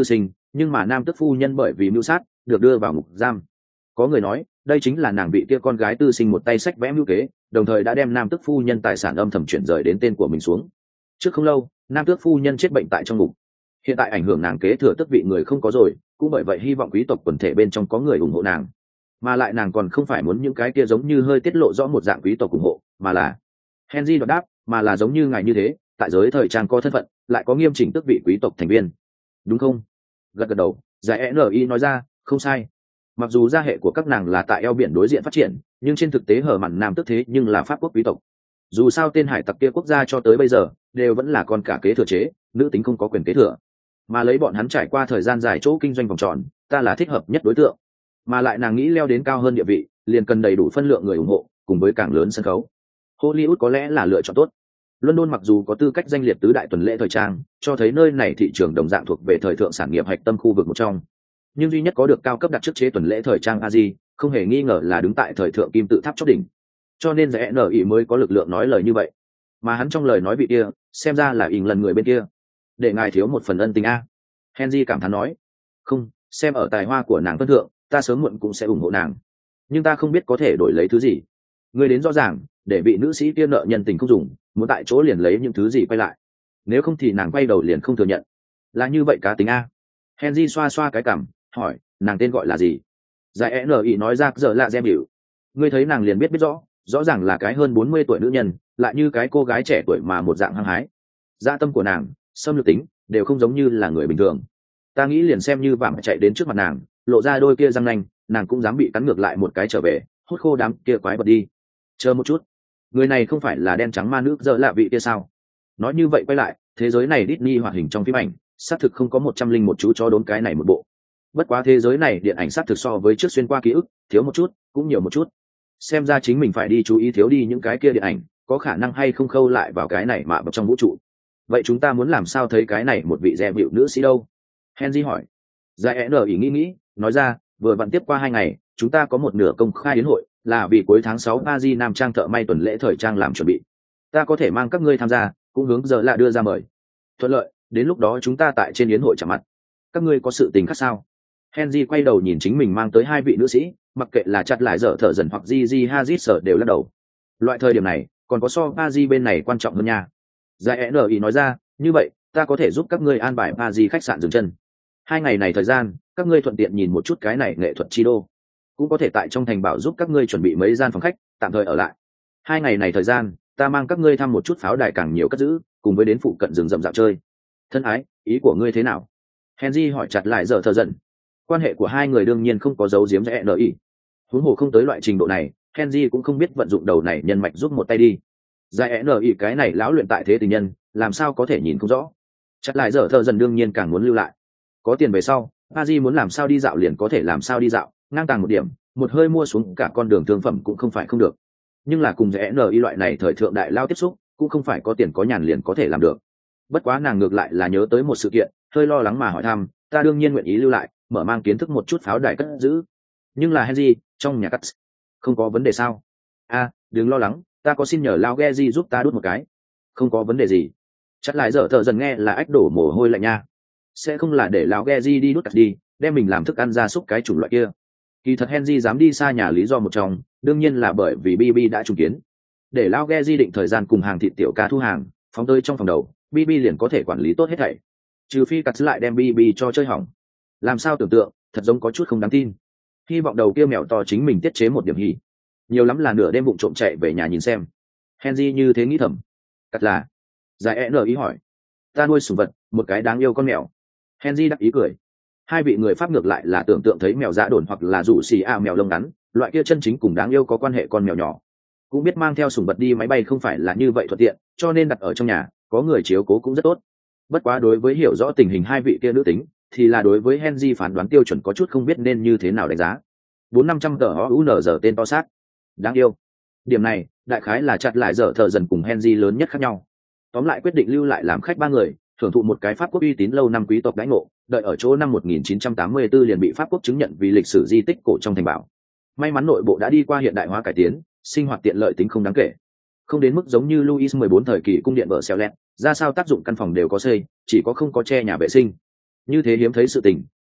nhưng mà nam tước phu nhân bởi vì mưu sát được đưa vào ngục giam. Có người nói đây chính là nàng bị kia con gái tư sinh một tay sách vẽ mưu kế, đồng thời đã đem nam tước phu nhân tài sản âm thầm chuyển rời đến tên của mình xuống. Trước không lâu nam tước phu nhân chết bệnh tại trong ngục, hiện tại ảnh hưởng nàng kế thừa tước vị người không có rồi, cũng bởi vậy hy vọng quý tộc quần thể bên trong có người ủng hộ nàng. Mà lại nàng còn không phải muốn những cái kia giống như hơi tiết lộ rõ một dạng quý tộc ủng hộ, mà là Henry đoạt đáp, mà là giống như ngài như thế, tại giới thời trang có thân phận, lại có nghiêm chỉnh tước vị quý tộc thành viên, đúng không? Gật gật đầu, giải NI nói ra, không sai. Mặc dù gia hệ của các nàng là tại eo biển đối diện phát triển, nhưng trên thực tế hở mặn nam tước thế nhưng là pháp quốc quý tộc. Dù sao tên hải tặc kia quốc gia cho tới bây giờ đều vẫn là con cả kế thừa chế, nữ tính không có quyền kế thừa. Mà lấy bọn hắn trải qua thời gian dài chỗ kinh doanh vòng tròn, ta là thích hợp nhất đối tượng. Mà lại nàng nghĩ leo đến cao hơn địa vị, liền cần đầy đủ phân lượng người ủng hộ, cùng với càng lớn sân khấu. Hollywood có lẽ là lựa chọn tốt. London mặc dù có tư cách danh liệt tứ đại tuần lễ thời trang, cho thấy nơi này thị trường đồng dạng thuộc về thời thượng sản nghiệp hạch tâm khu vực một trong. Nhưng duy nhất có được cao cấp đặt trước chế tuần lễ thời trang Asia, không hề nghi ngờ là đứng tại thời thượng kim tự tháp chót đỉnh. Cho nên giải NI mới có lực lượng nói lời như vậy. Mà hắn trong lời nói vị kia, xem ra là ỉn lần người bên kia. Để ngài thiếu một phần ân tình a. Henry cảm thán nói. Không, xem ở tài hoa của nàng phân thượng, ta sớm muộn cũng sẽ ủng hộ nàng. Nhưng ta không biết có thể đổi lấy thứ gì. Ngươi đến rõ ràng, để bị nữ sĩ kia nợ nhân tình không dùng, muốn tại chỗ liền lấy những thứ gì quay lại. Nếu không thì nàng quay đầu liền không thừa nhận. Là như vậy cá tính a. Henry xoa xoa cái cằm, hỏi, nàng tên gọi là gì? Giải NI nói ra giờ là Gem Biểu. Ngươi thấy nàng liền biết rõ, rõ ràng là cái hơn 40 tuổi nữ nhân, lại như cái cô gái trẻ tuổi mà một dạng hăng hái. Dạ tâm của nàng, xâm lược tính, đều không giống như là người bình thường. Ta nghĩ liền xem như vạm chạy đến trước mặt nàng, lộ ra đôi kia răng nanh, nàng cũng dám bị cắn ngược lại một cái trở về, hút khô đám kia quái vật đi. Chờ một chút, người này không phải là đen trắng ma nữ giờ lạ vị kia sao? Nói như vậy quay lại, thế giới này Disney hoạt hình trong phim ảnh, xác thực không có 101 chú chó đốn cái này một bộ. Bất quá thế giới này điện ảnh xác thực so với trước xuyên qua ký ức, thiếu một chút, cũng nhiều một chút. Xem ra chính mình phải đi chú ý thiếu đi những cái kia điện ảnh, có khả năng hay không khâu lại vào cái này mà vào trong vũ trụ. Vậy chúng ta muốn làm sao thấy cái này một vị dè bịu nữ sĩ đâu? Henry hỏi. Giải NI nghĩ, nói ra, vừa vặn tiếp qua 2 ngày, chúng ta có một nửa công khai yến hội, là vì cuối tháng 6 Paris Nam Trang thợ may tuần lễ thời trang làm chuẩn bị. Ta có thể mang các ngươi tham gia, cũng hướng giờ là đưa ra mời. Thuận lợi, đến lúc đó chúng ta tại trên yến hội chạm mặt. Các ngươi có sự tình khác sao? Henry quay đầu nhìn chính mình mang tới 2 vị nữ sĩ, mặc kệ là chặt lại dở thở dần hoặc Gigi Hadid sở đều lắc đầu. Loại thời điểm này, còn có so Paris bên này quan trọng hơn nha. Giải NI nói ra, như vậy, ta có thể giúp các ngươi an bài Paris khách sạn dừng chân. 2 ngày này thời gian, các ngươi thuận tiện nhìn một chút cái này nghệ thuật chi đô. Cũng có thể tại trong thành bảo giúp các ngươi chuẩn bị mấy gian phòng khách, tạm thời ở lại. 2 ngày này thời gian, ta mang các ngươi thăm một chút pháo đài càng nhiều cất giữ, cùng với đến phụ cận rừng rậm dạo chơi. Thân ái, ý của ngươi thế nào? Henry hỏi chặt lại dở thở dần. Quan hệ của hai người đương nhiên không có dấu giếm Giải NI. Huống hồ không tới loại trình độ này, Henry cũng không biết vận dụng đầu này nhân mạch giúp một tay đi. Giải NI cái này lão luyện tại thế tình nhân, làm sao có thể nhìn không rõ. Chặt lại dở thở dần đương nhiên càng muốn lưu lại. Có tiền về sau, Paris muốn làm sao đi dạo liền có thể làm sao đi dạo, ngang tàng một điểm, một hơi mua xuống cả con đường thương phẩm cũng không phải không được. Nhưng là cùng Giải NI loại này thời thượng đại lao tiếp xúc, cũng không phải có tiền có nhàn liền có thể làm được. Bất quá nàng ngược lại là nhớ tới một sự kiện, hơi lo lắng mà hỏi thăm, ta đương nhiên nguyện ý lưu lại, mở mang kiến thức một chút pháo đài cất giữ. Nhưng là Henry, trong nhà cắt không có vấn đề sao? Đừng lo lắng, ta có xin nhờ Lao Geji giúp ta đút một cái. Không có vấn đề gì. Chắc lại dở thở dần nghe là ách đổ mồ hôi lạnh nha. Sẽ không là để Lão Geji đi đút cắt đi, đem mình làm thức ăn ra súc cái chủng loại kia. Kỳ thật Henry dám đi xa nhà lý do một trong, đương nhiên là bởi vì BB đã trùng kiến. Để Lao Geji định thời gian cùng hàng thịt tiểu ca thu hàng, phóng tới trong phòng đầu, BB liền có thể quản lý tốt hết thảy. Trừ phi cắt lại đem BB cho chơi hỏng. Làm sao tưởng tượng, thật giống có chút không đáng tin. Hy vọng đầu kia mèo to chính mình tiết chế một điểm hỉ. Nhiều lắm là nửa đêm vụng trộm chạy về nhà nhìn xem. Henry như thế nghĩ thầm. Cắt là. Giải NI hỏi. Ta nuôi sủng vật, một cái đáng yêu con mèo. Henry đắc ý cười. Hai vị người Pháp ngược lại là tưởng tượng thấy mèo dã đồn hoặc là rủ xì mèo lông ngắn, loại kia chân chính cùng đáng yêu có quan hệ con mèo nhỏ. Cũng biết mang theo sủng vật đi máy bay không phải là như vậy thuận tiện, cho nên đặt ở trong nhà, có người chiếu cố cũng rất tốt. Bất quá đối với hiểu rõ tình hình hai vị kia nữ tính, thì là đối với Henry phán đoán tiêu chuẩn có chút không biết nên như thế nào đánh giá. 400-500 giờ tên to xác. Đáng yêu. Điểm này, đại khái là chặt lại dở thợ dần cùng Henry lớn nhất khác nhau. Tóm lại quyết định lưu lại làm khách 3 người, thưởng thụ một cái Pháp quốc uy tín lâu năm quý tộc đãi ngộ, đợi ở chỗ năm 1984 liền bị Pháp quốc chứng nhận vì lịch sử di tích cổ trong thành bảo. May mắn nội bộ đã đi qua hiện đại hóa cải tiến, sinh hoạt tiện lợi tính không đáng kể. Không đến mức giống như Louis 14 thời kỳ cung điện vợ xeo lẹt, ra sao tác dụng căn phòng đều có xây, chỉ có không có che nhà vệ sinh. Như thế hiếm thấy sự tình,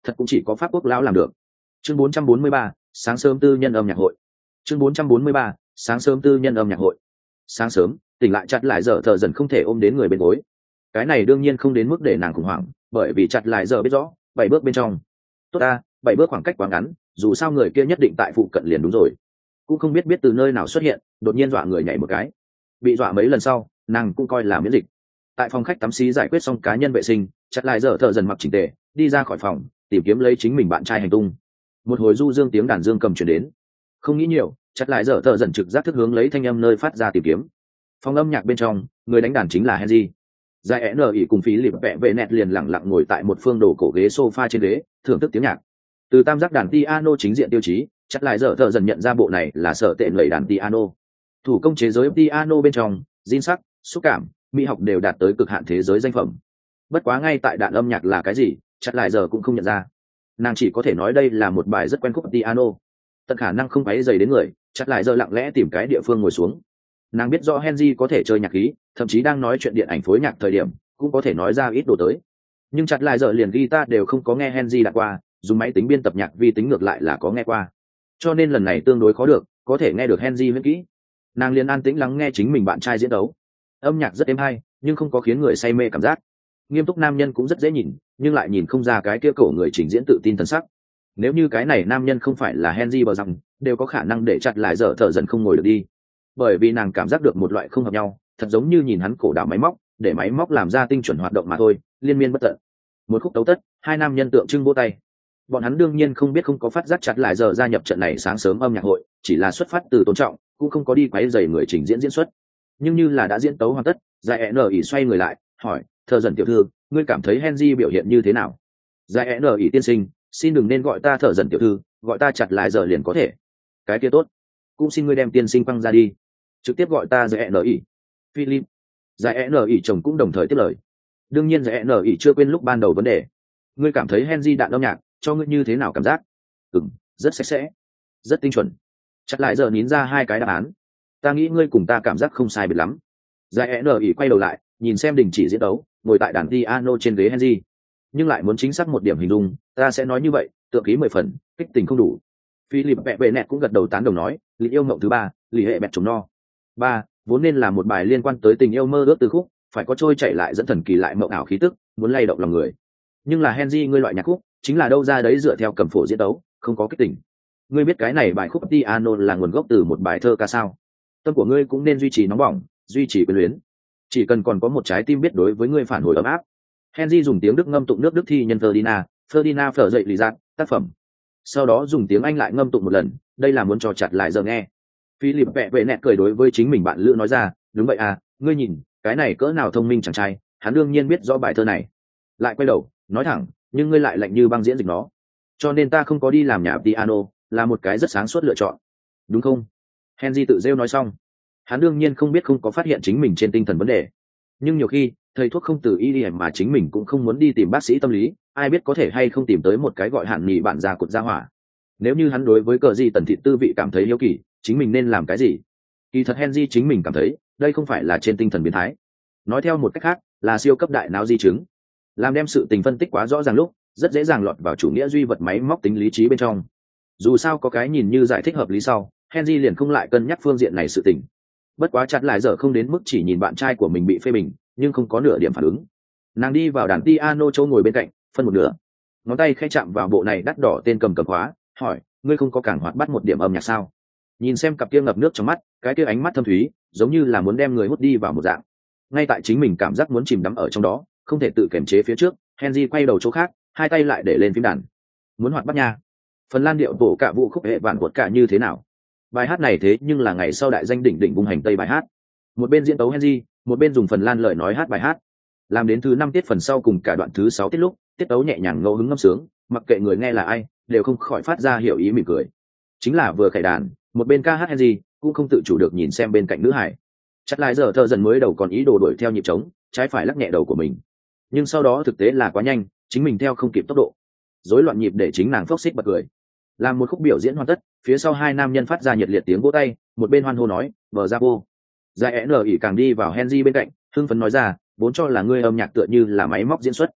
thật cũng chỉ có Pháp Quốc lão làm được. Chương 443, sáng sớm tư nhân âm nhạc hội. Chương 443, sáng sớm tư nhân âm nhạc hội. Sáng sớm, tỉnh lại chặt lại giờ thợ dần không thể ôm đến người bên gối. Cái này đương nhiên không đến mức để nàng khủng hoảng, bởi vì chặt lại giờ biết rõ, 7 bước bên trong. Tốt ta, 7 bước khoảng cách quá ngắn, dù sao người kia nhất định tại phụ cận liền đúng rồi. Cũng không biết từ nơi nào xuất hiện, đột nhiên dọa người nhảy một cái. Bị dọa mấy lần sau, nàng cũng coi là miễn dịch. Tại phòng khách tắm xí giải quyết xong cá nhân vệ sinh, chặt lại giờ thợ dần mặc chỉnh tề, đi ra khỏi phòng, tìm kiếm lấy chính mình bạn trai hành tung. Một hồi du dương tiếng đàn dương cầm truyền đến. Không nghĩ nhiều, chặt lại giờ thợ dần trực giác thức hướng lấy thanh âm nơi phát ra tìm kiếm. Phòng âm nhạc bên trong, người đánh đàn chính là Henry. Giải N.I cùng phí lịp vẽ vệ nẹt liền lặng lặng ngồi tại một phương đồ cổ ghế sofa trên ghế, thưởng thức tiếng nhạc. Từ tam giác đàn piano chính diện tiêu chí, chặt lại giờ thợ dần nhận ra bộ này là sở tệ lầy đàn piano. Thủ công chế giới piano bên trong, diên sắc, xúc cảm, mỹ học đều đạt tới cực hạn thế giới danh phẩm. Bất quá ngay tại đạn âm nhạc là cái gì, chặt lại giờ cũng không nhận ra. Nàng chỉ có thể nói đây là một bài rất quen khúc piano. Tận khả năng không quấy dày đến người, chặt lại giờ lặng lẽ tìm cái địa phương ngồi xuống. Nàng biết rõ Henry có thể chơi nhạc khí, thậm chí đang nói chuyện điện ảnh phối nhạc thời điểm cũng có thể nói ra ít đồ tới, nhưng chặt lại giờ liền guitar đều không có nghe Henry đạn qua, dùng máy tính biên tập nhạc vi tính ngược lại là có nghe qua, cho nên lần này tương đối khó được, có thể nghe được Henry miễn kỹ. Nàng liền an tĩnh lắng nghe chính mình bạn trai diễn đấu, âm nhạc rất êm hay nhưng không có khiến người say mê cảm giác. Nghiêm túc nam nhân cũng rất dễ nhìn, nhưng lại nhìn không ra cái kia cổ người trình diễn tự tin thần sắc. Nếu như cái này nam nhân không phải là Henry bờ rằng, đều có khả năng để chặt lại giờ thở dần không ngồi được đi, bởi vì nàng cảm giác được một loại không hợp nhau, thật giống như nhìn hắn cổ đảo máy móc, để máy móc làm ra tinh chuẩn hoạt động mà thôi, liên miên bất tận. Một khúc tấu tất, hai nam nhân tượng trưng vỗ tay. Bọn hắn đương nhiên không biết không có phát giác chặt lại giờ gia nhập trận này sáng sớm âm nhạc hội, chỉ là xuất phát từ tôn trọng, cũng không có đi quấy rầy người trình diễn diễn xuất. Nhưng như là đã diễn tấu hoàn tất, Giải N.I xoay người lại, hỏi, "Thợ dần tiểu thư, ngươi cảm thấy Henry biểu hiện như thế nào?" Giải N.I tiên sinh, xin đừng nên gọi ta Thợ dần tiểu thư, gọi ta chặt lại giờ liền có thể. Cái kia tốt. Cũng xin ngươi đem tiên sinh quăng ra đi, trực tiếp gọi ta Giải N.I. Philip. Giải N.I chồng cũng đồng thời tiếp lời. Đương nhiên Giải N.I chưa quên lúc ban đầu vấn đề. Ngươi cảm thấy Henry đạn âm nhạc cho ngươi như thế nào cảm giác? Rất sạch sẽ, rất tinh chuẩn. Chắc lại giờ nín ra hai cái đáp án. Ta nghĩ ngươi cùng ta cảm giác không sai biệt lắm. Giải N.I quay đầu lại, nhìn xem đình chỉ diễn đấu, ngồi tại đàn piano trên ghế Henry. Nhưng lại muốn chính xác một điểm hình dung, ta sẽ nói như vậy, tượng khí 10 phần, kích tình không đủ. Philip vẽ về nẹt cũng gật đầu tán đồng nói, lý yêu mộng thứ 3, lý hệ bẹt trống no. 3, vốn nên là một bài liên quan tới tình yêu mơ ước từ khúc, phải có trôi chảy lại dẫn thần kỳ lại mộng ảo khí tức, muốn lay động lòng người. Nhưng là Henry ngươi loại nhạc khúc, chính là đâu ra đấy dựa theo cầm phổ diễn đấu, không có kích tình. Ngươi biết cái này bài khúc piano là nguồn gốc từ một bài thơ ca sao? Tâm của ngươi cũng nên duy trì nóng bỏng, duy trì quyền luyến. Chỉ cần còn có một trái tim biết đối với ngươi phản hồi ấm áp. Henry dùng tiếng Đức ngâm tụng nước Đức thi nhân Ferdinand phở dậy lì giác, tác phẩm. Sau đó dùng tiếng Anh lại ngâm tụng một lần, đây là muốn cho chặt lại giờ nghe. Philip vẽ vệ nẹt cười đối với chính mình bạn lữ nói ra, đúng vậy à, ngươi nhìn, cái này cỡ nào thông minh chàng trai, hắn đương nhiên biết rõ bài thơ này. Lại quay đầu, nói thẳng, nhưng ngươi lại lạnh như băng diễn dịch nó. Cho nên ta không có đi làm nhà piano, là một cái rất sáng suốt lựa chọn. Đúng không? Henry tự rêu nói xong. Hắn đương nhiên không biết không có phát hiện chính mình trên tinh thần vấn đề. Nhưng nhiều khi, thầy thuốc không từ ý mà chính mình cũng không muốn đi tìm bác sĩ tâm lý, ai biết có thể hay không tìm tới một cái gọi hạn nhị bạn già cột ra hỏa. Nếu như hắn đối với cờ gì tần thị tư vị cảm thấy hiếu kỳ, chính mình nên làm cái gì? Kỳ thật Henry chính mình cảm thấy, đây không phải là trên tinh thần biến thái. Nói theo một cách khác, là siêu cấp đại não di chứng. Làm đem sự tình phân tích quá rõ ràng lúc, rất dễ dàng lọt vào chủ nghĩa duy vật máy móc tính lý trí bên trong. Dù sao có cái nhìn như giải thích hợp lý sau, Henry liền không lại cân nhắc phương diện này sự tình. Bất quá chặt lại giờ không đến mức chỉ nhìn bạn trai của mình bị phê bình, nhưng không có nửa điểm phản ứng. Nàng đi vào đàn piano chỗ ngồi bên cạnh, phân một nửa. Ngón tay khẽ chạm vào bộ này đắt đỏ tên cầm khóa, hỏi, ngươi không có càng hoạt bắt một điểm âm nhạc sao? Nhìn xem cặp kia ngập nước trong mắt, cái kia ánh mắt thâm thúy, giống như là muốn đem người hút đi vào một dạng. Ngay tại chính mình cảm giác muốn chìm đắm ở trong đó, không thể tự kiềm chế phía trước, Henry quay đầu chỗ khác, hai tay lại để lên phím đàn. Muốn hoạt bắt nha. Phần Lan điệu bổ cả vụ khúc hệ vạn quật cả như thế nào? Bài hát này thế nhưng là ngày sau đại danh đỉnh đỉnh vùng hành tây bài hát. Một bên diễn tấu Henry, một bên dùng Phần Lan lời nói hát bài hát. Làm đến thứ 5 tiết phần sau cùng cả đoạn thứ 6 tiết lúc, tiết tấu nhẹ nhàng ngẫu hứng ngâm sướng, mặc kệ người nghe là ai, đều không khỏi phát ra hiểu ý mỉm cười. Chính là vừa khải đàn, một bên ca hát Henry, cũng không tự chủ được nhìn xem bên cạnh nữ hải. Chắc lại giờ thợ dần mới đầu còn ý đồ đuổi theo nhịp trống, trái phải lắc nhẹ đầu của mình. Nhưng sau đó thực tế là quá nhanh, chính mình theo không kịp tốc độ. Rối loạn nhịp để chính nàng phốc xích bật cười. Làm một khúc biểu diễn hoàn tất, phía sau hai nam nhân phát ra nhiệt liệt tiếng vỗ tay, một bên hoan hô nói, "Bờ ra vô." Giải N.I càng đi vào Henry bên cạnh, hưng phấn nói ra, vốn cho là ngươi âm nhạc tựa như là máy móc diễn xuất.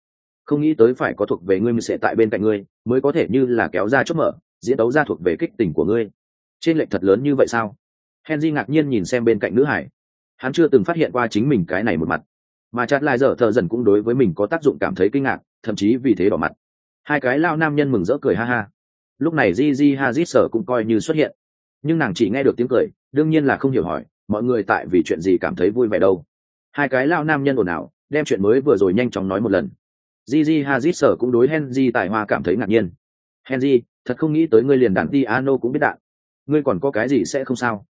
không nghĩ tới phải có thuộc về ngươi sẽ tại bên cạnh ngươi mới có thể như là kéo ra chốt mở diễn đấu ra thuộc về kích tình của ngươi. Trên lệch thật lớn như vậy sao? Henry ngạc nhiên nhìn xem bên cạnh nữ hải, hắn chưa từng phát hiện qua chính mình cái này một mặt, mà chặt lại giờ thợ dần cũng đối với mình có tác dụng cảm thấy kinh ngạc, thậm chí vì thế đỏ mặt. Hai cái lao nam nhân mừng rỡ cười ha ha. Lúc này Gigi Hadid sở cũng coi như xuất hiện, nhưng nàng chỉ nghe được tiếng cười, đương nhiên là không hiểu hỏi mọi người tại vì chuyện gì cảm thấy vui vẻ đâu. Hai cái lao nam nhân ồn ào đem chuyện mới vừa rồi nhanh chóng nói một lần. Gigi Hadid sở cũng đối Henry tài hoa cảm thấy ngạc nhiên. Henry, thật không nghĩ tới ngươi liền đàn piano cũng biết đạn, ngươi còn có cái gì sẽ không sao?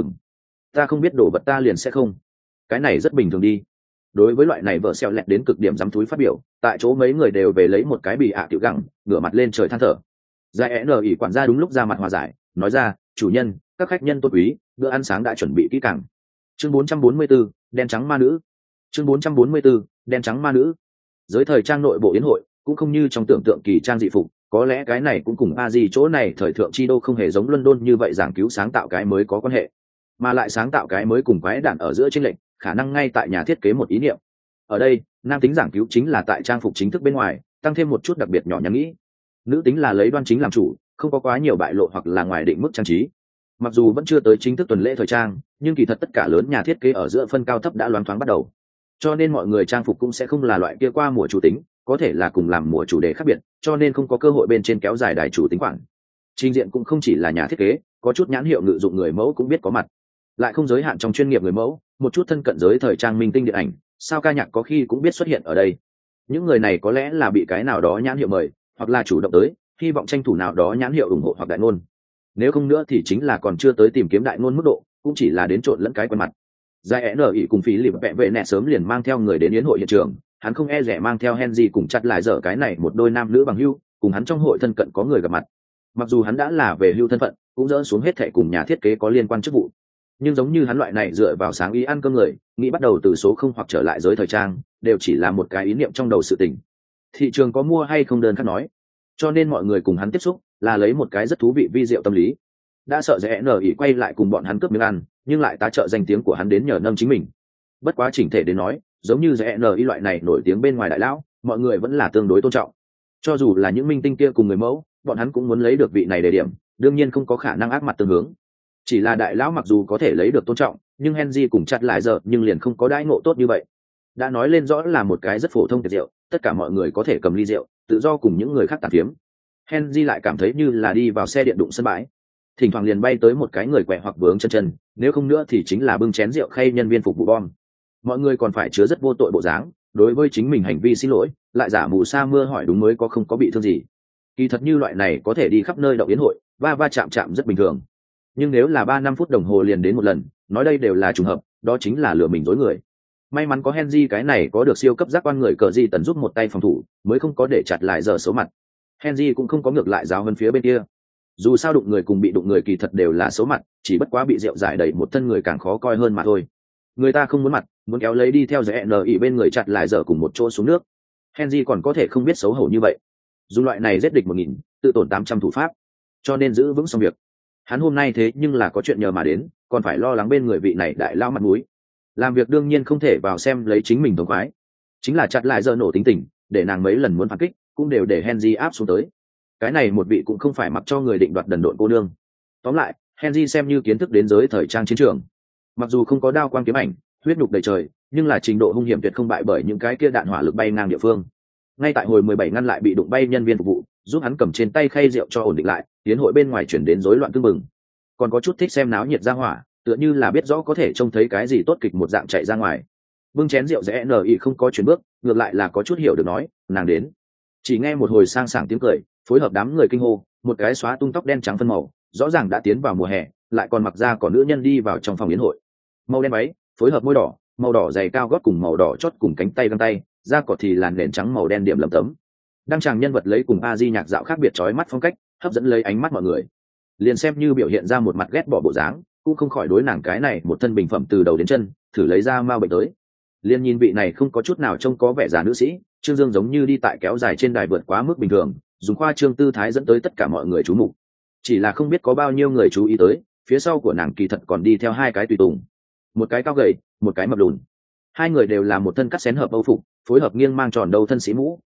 Ta không biết đồ vật ta liền sẽ không, cái này rất bình thường đi. Đối với loại này vợ xẹo lẹt đến cực điểm dám túi phát biểu, tại chỗ mấy người đều về lấy một cái bị tiểu gẳng ngửa mặt lên trời than thở. Giải n ỉ quản gia đúng lúc ra mặt hòa giải, nói ra chủ nhân, các khách nhân tôn quý, bữa ăn sáng đã chuẩn bị kỹ càng. Chương 444, đen trắng ma nữ. Chương 444, đen trắng ma nữ. Giới thời trang nội bộ yến hội cũng không như trong tưởng tượng kỳ trang dị phục, có lẽ cái này cũng cùng a gì chỗ này thời thượng chi đô không hề giống London như vậy giảng cứu sáng tạo cái mới có quan hệ, mà lại sáng tạo cái mới cùng quái đản ở giữa chênh lệch khả năng ngay tại nhà thiết kế một ý niệm. Ở đây nam tính giảng cứu chính là tại trang phục chính thức bên ngoài tăng thêm một chút đặc biệt nhỏ nhắn nghĩ, nữ tính là lấy đoan chính làm chủ, không có quá nhiều bại lộ hoặc là ngoài định mức trang trí. Mặc dù vẫn chưa tới chính thức tuần lễ thời trang, nhưng kỳ thật tất cả lớn nhà thiết kế ở giữa phân cao thấp đã loáng thoáng bắt đầu, cho nên mọi người trang phục cũng sẽ không là loại kia qua mùa chủ tính, có thể là cùng làm mùa chủ đề khác biệt, cho nên không có cơ hội bên trên kéo dài đài chủ tính khoản. Trình diện cũng không chỉ là nhà thiết kế, có chút nhãn hiệu ngự dụng người mẫu cũng biết có mặt, lại không giới hạn trong chuyên nghiệp người mẫu, một chút thân cận giới thời trang minh tinh điện ảnh, sao ca nhạc có khi cũng biết xuất hiện ở đây. Những người này có lẽ là bị cái nào đó nhãn hiệu mời, hoặc là chủ động tới, hy vọng tranh thủ nào đó nhãn hiệu ủng hộ hoặc đại ngôn. Nếu không nữa thì chính là còn chưa tới tìm kiếm đại ngôn mức độ, cũng chỉ là đến trộn lẫn cái quen mặt. Giải n ỉ cùng phí lịp vẽ vệ nẹ sớm liền mang theo người đến yến hội hiện trường, hắn không e rẻ mang theo Henry cùng chặt lại dở cái này một đôi nam nữ bằng hữu, cùng hắn trong hội thân cận có người gặp mặt. Mặc dù hắn đã là về hưu thân phận, cũng dỡ xuống hết thệ cùng nhà thiết kế có liên quan chức vụ, nhưng giống như hắn loại này dựa vào sáng ý ăn cơm người, nghĩ bắt đầu từ số không hoặc trở lại giới thời trang, đều chỉ là một cái ý niệm trong đầu sự tình. Thị trường có mua hay không đơn khác nói, cho nên mọi người cùng hắn tiếp xúc là lấy một cái rất thú vị vi diệu tâm lý. Đã sợ rẽ nở ỉ quay lại cùng bọn hắn cướp miếng ăn, nhưng lại tá trợ danh tiếng của hắn đến nhờ nâng chính mình. Bất quá chỉnh thể đến nói, giống như rẽ nở ỉ loại này nổi tiếng bên ngoài đại lão, mọi người vẫn là tương đối tôn trọng. Cho dù là những minh tinh kia cùng người mẫu, bọn hắn cũng muốn lấy được vị này để điểm, đương nhiên không có khả năng ác mặt tương hướng. Chỉ là đại lão mặc dù có thể lấy được tôn trọng, nhưng Henry cùng chặt lại giờ nhưng liền không có đãi ngộ tốt như vậy. Đã nói lên rõ là một cái rất phổ thông tiệc rượu, tất cả mọi người có thể cầm ly rượu, tự do cùng những người khác tàn phiếm. Henry lại cảm thấy như là đi vào xe điện đụng sân bãi, thỉnh thoảng liền bay tới một cái người quẹ hoặc vướng chân chân, nếu không nữa thì chính là bưng chén rượu khay nhân viên phục vụ bom. Mọi người còn phải chứa rất vô tội bộ dáng, đối với chính mình hành vi xin lỗi, lại giả mù sa mưa hỏi đúng mới có không có bị thương gì. Kỳ thật như loại này có thể đi khắp nơi động yến hội, va chạm chạm rất bình thường. Nhưng nếu là 3-5 phút đồng hồ liền đến một lần, nói đây đều là trùng hợp, đó chính là lừa mình dối người. May mắn có Henry cái này có được siêu cấp giác quan người cờ di tần giúp một tay phòng thủ, mới không có để chặt lại giờ xấu mặt. Henry cũng không có ngược lại giáo hơn phía bên kia. Dù sao đụng người cùng bị đụng người kỳ thật đều là xấu mặt, chỉ bất quá bị rượu giải đầy một thân người càng khó coi hơn mà thôi. Người ta không muốn mặt, muốn kéo lấy đi theo giải NI bên người chặt lại giờ cùng một chỗ xuống nước. Henry còn có thể không biết xấu hổ như vậy. Dùng loại này giết địch 1000, tự tổn 800 thủ pháp, cho nên giữ vững xong việc. Hắn hôm nay thế nhưng là có chuyện nhờ mà đến, còn phải lo lắng bên người vị này đại lao mặt mũi. Làm việc đương nhiên không thể vào xem lấy chính mình thống khoái. Chính là chặt lại giờ nổ tính tình, để nàng mấy lần muốn phản kích, cũng đều để Henry áp xuống tới. Cái này một vị cũng không phải mặc cho người định đoạt đần độn cô nương. Tóm lại, Henry xem như kiến thức đến giới thời trang chiến trường. Mặc dù không có đao quang kiếm ảnh, huyết nhục đầy trời, nhưng là trình độ hung hiểm tuyệt không bại bởi những cái kia đạn hỏa lực bay ngang địa phương. Ngay tại hồi 17 ngăn lại bị đụng bay nhân viên phục vụ, giúp hắn cầm trên tay khay rượu cho ổn định lại, tiến hội bên ngoài chuyển đến rối loạn tương mừng. Còn có chút thích xem náo nhiệt ra hỏa, tựa như là biết rõ có thể trông thấy cái gì tốt kịch một dạng chạy ra ngoài. Bưng chén rượu rẽ NI không có chuyển bước, ngược lại là có chút hiểu được nói, nàng đến. Chỉ nghe một hồi sang sảng tiếng cười, phối hợp đám người kinh hô, một cái xóa tung tóc đen trắng phân màu, rõ ràng đã tiến vào mùa hè, lại còn mặc ra có nữ nhân đi vào trong phòng yến hội. Màu đen váy, phối hợp môi đỏ, màu đỏ giày cao gót cùng màu đỏ chót cùng cánh tay găng tay, da cỏ thì làn nền trắng màu đen điểm lấm tấm. Đăng tràng nhân vật lấy cùng A-di nhạc dạo khác biệt chói mắt phong cách, hấp dẫn lấy ánh mắt mọi người. Liền xem như biểu hiện ra một mặt ghét bỏ bộ dáng, cũng không khỏi đối nàng cái này một thân bình phẩm từ đầu đến chân, thử lấy ra mau bệnh tới. Liên nhìn vị này không có chút nào trông có vẻ già nữ sĩ, Trương Dương giống như đi tại kéo dài trên đài vượt quá mức bình thường, dùng khoa trương tư thái dẫn tới tất cả mọi người chú mục. Chỉ là không biết có bao nhiêu người chú ý tới, phía sau của nàng kỳ thật còn đi theo hai cái tùy tùng, một cái cao gầy, một cái mập lùn. Hai người đều là một thân cắt xén hợp âu phục, phối hợp nghiêng mang tròn đầu thân sĩ mũ,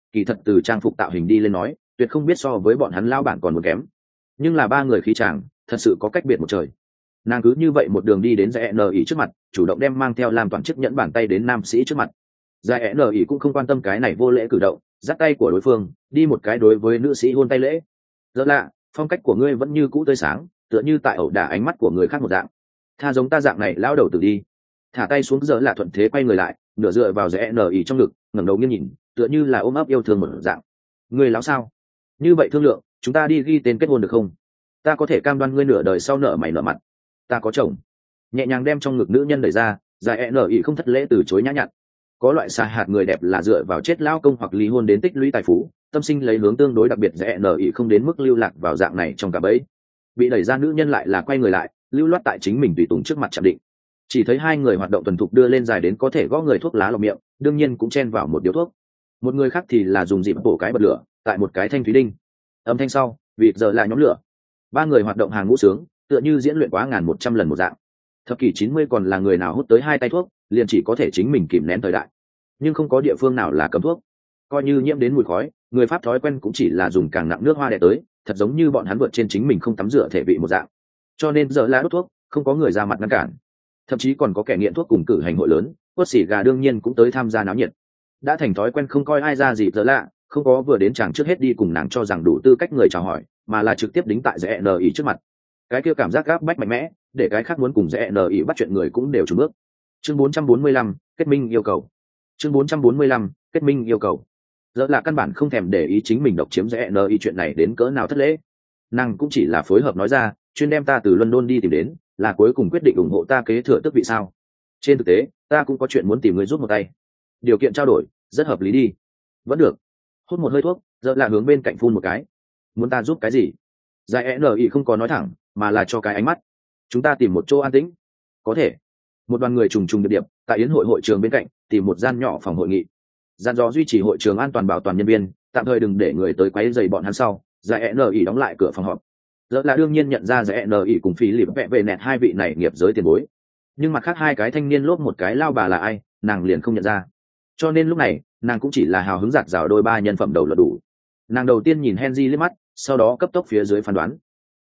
kỳ thật từ trang phục tạo hình đi lên nói tuyệt không biết so với bọn hắn lao bản còn một kém, nhưng là ba người khí chàng thật sự có cách biệt một trời. Nàng cứ như vậy một đường đi đến giải n ỉ trước mặt, chủ động đem mang theo làm toàn chiếc nhẫn bàn tay đến nam sĩ trước mặt. Giải n ỉ cũng không quan tâm cái này vô lễ cử động, dắt tay của đối phương đi một cái đối với nữ sĩ hôn tay lễ. Rất lạ, phong cách của ngươi vẫn như cũ tươi sáng, tựa như tại ẩu đả ánh mắt của người khác một dạng. Tha giống ta dạng này lao đầu tử đi. Thả tay xuống giờ là thuận thế quay người lại, nửa dựa vào giải n ỉ trong ngực, ngẩng đầu nghiêng nhìn, tựa như là ôm ấp yêu thương một dạng. Ngươi láo sao? Như vậy thương lượng, chúng ta đi ghi tên kết hôn được không? Ta có thể cam đoan ngươi nửa đời sau nợ mày nợ mặt. Ta có chồng. Nhẹ nhàng đem trong ngực nữ nhân đẩy ra, giải n ỉ không thất lễ từ chối nhã nhặn. Có loại xà hạt người đẹp là dựa vào chết lao công hoặc ly hôn đến tích lũy tài phú, tâm sinh lấy hướng tương đối đặc biệt, giải n ỉ không đến mức lưu lạc vào dạng này trong cả bẫy. Bị đẩy ra nữ nhân lại là quay người lại, lưu loát tại chính mình tùy tùng trước mặt chạm định. Chỉ thấy hai người hoạt động tuần thục đưa lên dài đến có thể gõ người thuốc lá lọc miệng, đương nhiên cũng chen vào một điếu thuốc. Một người khác thì là dùng dịp bổ cái bật lửa tại một cái thanh thúy đinh. Âm thanh sau vịt giờ lại nhóm lửa. Ba người hoạt động hàng ngũ sướng, tựa như diễn luyện quá 1.100 lần một dạng. Thập kỷ 90 còn là người nào hút tới hai tay thuốc liền chỉ có thể chính mình kìm nén thời đại, nhưng không có địa phương nào là cấm thuốc. Coi như nhiễm đến mùi khói, người Pháp thói quen cũng chỉ là dùng càng nặng nước hoa đè tới, thật giống như bọn hắn vượt trên chính mình không tắm rửa thể vị một dạng. Cho nên giờ là đốt thuốc không có người ra mặt ngăn cản, thậm chí còn có kẻ nghiện thuốc cùng cử hành hội lớn, quất xỉ gà đương nhiên cũng tới tham gia náo nhiệt. Đã thành thói quen không coi ai ra gì giờ lạ, không có vừa đến chàng trước hết đi cùng nàng cho rằng đủ tư cách người chào hỏi, mà là trực tiếp đính tại rẽ n ý trước mặt. Cái kia cảm giác gáp bách mạnh mẽ, để cái khác muốn cùng rẽ n ý bắt chuyện người cũng đều chùn bước. Chương 445, kết minh yêu cầu. Chương 445, kết minh yêu cầu. Giờ là căn bản không thèm để ý chính mình độc chiếm rẽ n ý chuyện này đến cỡ nào thất lễ. Nàng cũng chỉ là phối hợp nói ra, chuyên đem ta từ London đi tìm đến, là cuối cùng quyết định ủng hộ ta kế thừa tước vị sao? Trên thực tế, ta cũng có chuyện muốn tìm người giúp một tay. Điều kiện trao đổi rất hợp lý đi. Vẫn được. Hút một hơi thuốc, giờ là hướng bên cạnh phun một cái. Muốn ta giúp cái gì? Giải n.i không có nói thẳng, mà là cho cái ánh mắt. Chúng ta tìm một chỗ an tĩnh. Có thể. Một đoàn người trùng trùng điệp điệp tại yến hội hội trường bên cạnh tìm một gian nhỏ phòng hội nghị. Gian dò duy trì hội trường an toàn bảo toàn nhân viên, tạm thời đừng để người tới quấy rầy bọn hắn sau. Giải n.i đóng lại cửa phòng họp. Giờ là đương nhiên nhận ra giải n.i cùng phí lịp vẽ về nẹt hai vị này nghiệp giới tiền bối, nhưng mặt khác hai cái thanh niên lốp một cái lao bà là ai, nàng liền không nhận ra. Cho nên lúc này nàng cũng chỉ là hào hứng giạt rào đôi ba nhân phẩm đầu là đủ. Nàng đầu tiên nhìn Henry liếc mắt, sau đó cấp tốc phía dưới phán đoán.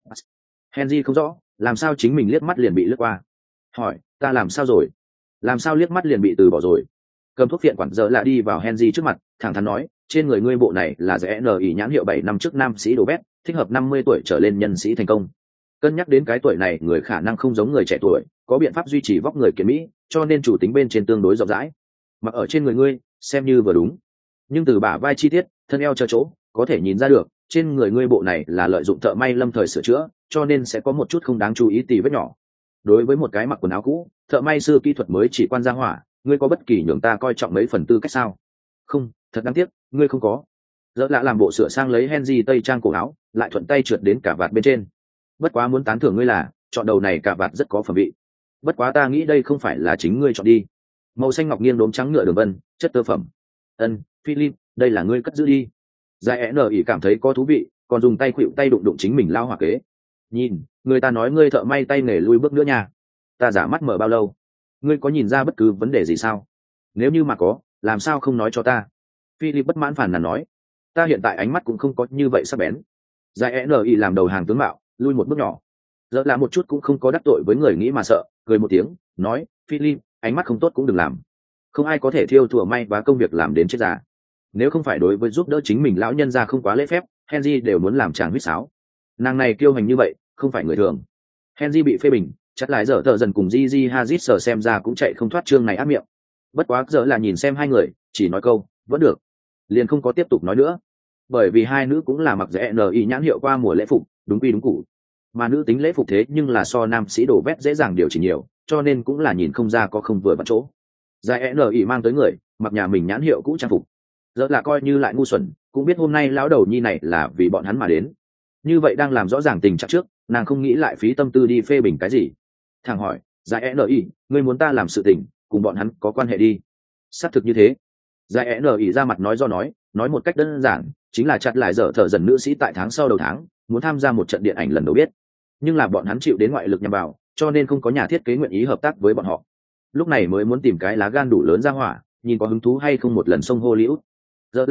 Henry không rõ làm sao chính mình liếc mắt liền bị lướt qua, hỏi ta làm sao rồi, làm sao liếc mắt liền bị từ bỏ rồi. Cầm thuốc phiện quản giờ lại đi vào Henry trước mặt, thẳng thắn nói, trên người ngươi bộ này là giải n.i nhãn hiệu 7 năm trước nam sĩ đồ bét, thích hợp 50 tuổi trở lên nhân sĩ thành công. Cân nhắc đến cái tuổi này người khả năng không giống người trẻ tuổi, có biện pháp duy trì vóc người kiện mỹ, cho nên chủ tính bên trên tương đối rộng rãi. Mặc ở trên người ngươi xem như vừa đúng, nhưng từ bả vai chi tiết, thân eo cho chỗ có thể nhìn ra được trên người ngươi bộ này là lợi dụng thợ may lâm thời sửa chữa, cho nên sẽ có một chút không đáng chú ý tì vết nhỏ. Đối với một cái mặc quần áo cũ, thợ may sư kỹ thuật mới chỉ quan ra hỏa, ngươi có bất kỳ nhường ta coi trọng mấy phần tư cách sao? Không, thật đáng tiếc, ngươi không có. Dỡ lạ làm bộ sửa sang lấy Henry tây trang cổ áo, lại thuận tay trượt đến cả vạt bên trên. Bất quá muốn tán thưởng ngươi là chọn đầu này cả vạt rất có phẩm vị. Bất quá ta nghĩ đây không phải là chính ngươi chọn đi. Màu xanh ngọc nghiêng đốm trắng ngựa đường vân, chất tơ phẩm. Philip, đây là ngươi cất giữ đi. Giải n.i cảm thấy có thú vị, còn dùng tay khuỵu tay đụng đụng chính mình lao hỏa kế. Nhìn, người ta nói ngươi thợ may tay nghề lui bước nữa nha. Ta giả mắt mở bao lâu? Ngươi có nhìn ra bất cứ vấn đề gì sao? Nếu như mà có, làm sao không nói cho ta? Philip bất mãn phàn nàn nói. Ta hiện tại ánh mắt cũng không có như vậy sắc bén. Giải n.i làm đầu hàng tướng mạo, lui một bước nhỏ. Giờ là một chút cũng không có đắc tội với người nghĩ mà sợ, cười một tiếng, nói, Philip, ánh mắt không tốt cũng đừng làm. Không ai có thể thiêu thùa may và công việc làm đến chết già. Nếu không phải đối với giúp đỡ chính mình lão nhân ra không quá lễ phép, Henry đều muốn làm chàng huýt sáo. Nàng này kiêu hành như vậy, không phải người thường. Henry bị phê bình, chắc lại giờ tờ dần cùng Gigi Hadid sờ xem ra cũng chạy không thoát chương này áp miệng. Bất quá giờ là nhìn xem hai người, chỉ nói câu, vẫn được. Liền không có tiếp tục nói nữa. Bởi vì hai nữ cũng là mặc rẻ N.I nhãn hiệu qua mùa lễ phục, đúng quy đúng cũ. Mà nữ tính lễ phục thế nhưng là so nam sĩ đổ vét dễ dàng điều chỉnh nhiều, cho nên cũng là nhìn không ra có không vừa vặn chỗ. Giải N.I mang tới người, mặc nhà mình nhãn hiệu cũ trang phục. Giờ là coi như lại ngu xuẩn, cũng biết hôm nay lão đầu nhi này là vì bọn hắn mà đến. Như vậy đang làm rõ ràng tình trạng trước, nàng không nghĩ lại phí tâm tư đi phê bình cái gì. Thằng hỏi, Giải N.I, ngươi muốn ta làm sự tình, cùng bọn hắn có quan hệ đi. Xác thực như thế. Giải N.I ra mặt nói nói một cách đơn giản, chính là chặt lại dở thở dần nữ sĩ tại tháng sau đầu tháng, muốn tham gia một trận điện ảnh lần đầu biết. Nhưng là bọn hắn chịu đến ngoại lực nhằm vào, cho nên không có nhà thiết kế nguyện ý hợp tác với bọn họ. Lúc này mới muốn tìm cái lá gan đủ lớn ra hỏa, nhìn có hứng thú hay không một lần xông Hollywood. Giờ la hỏi,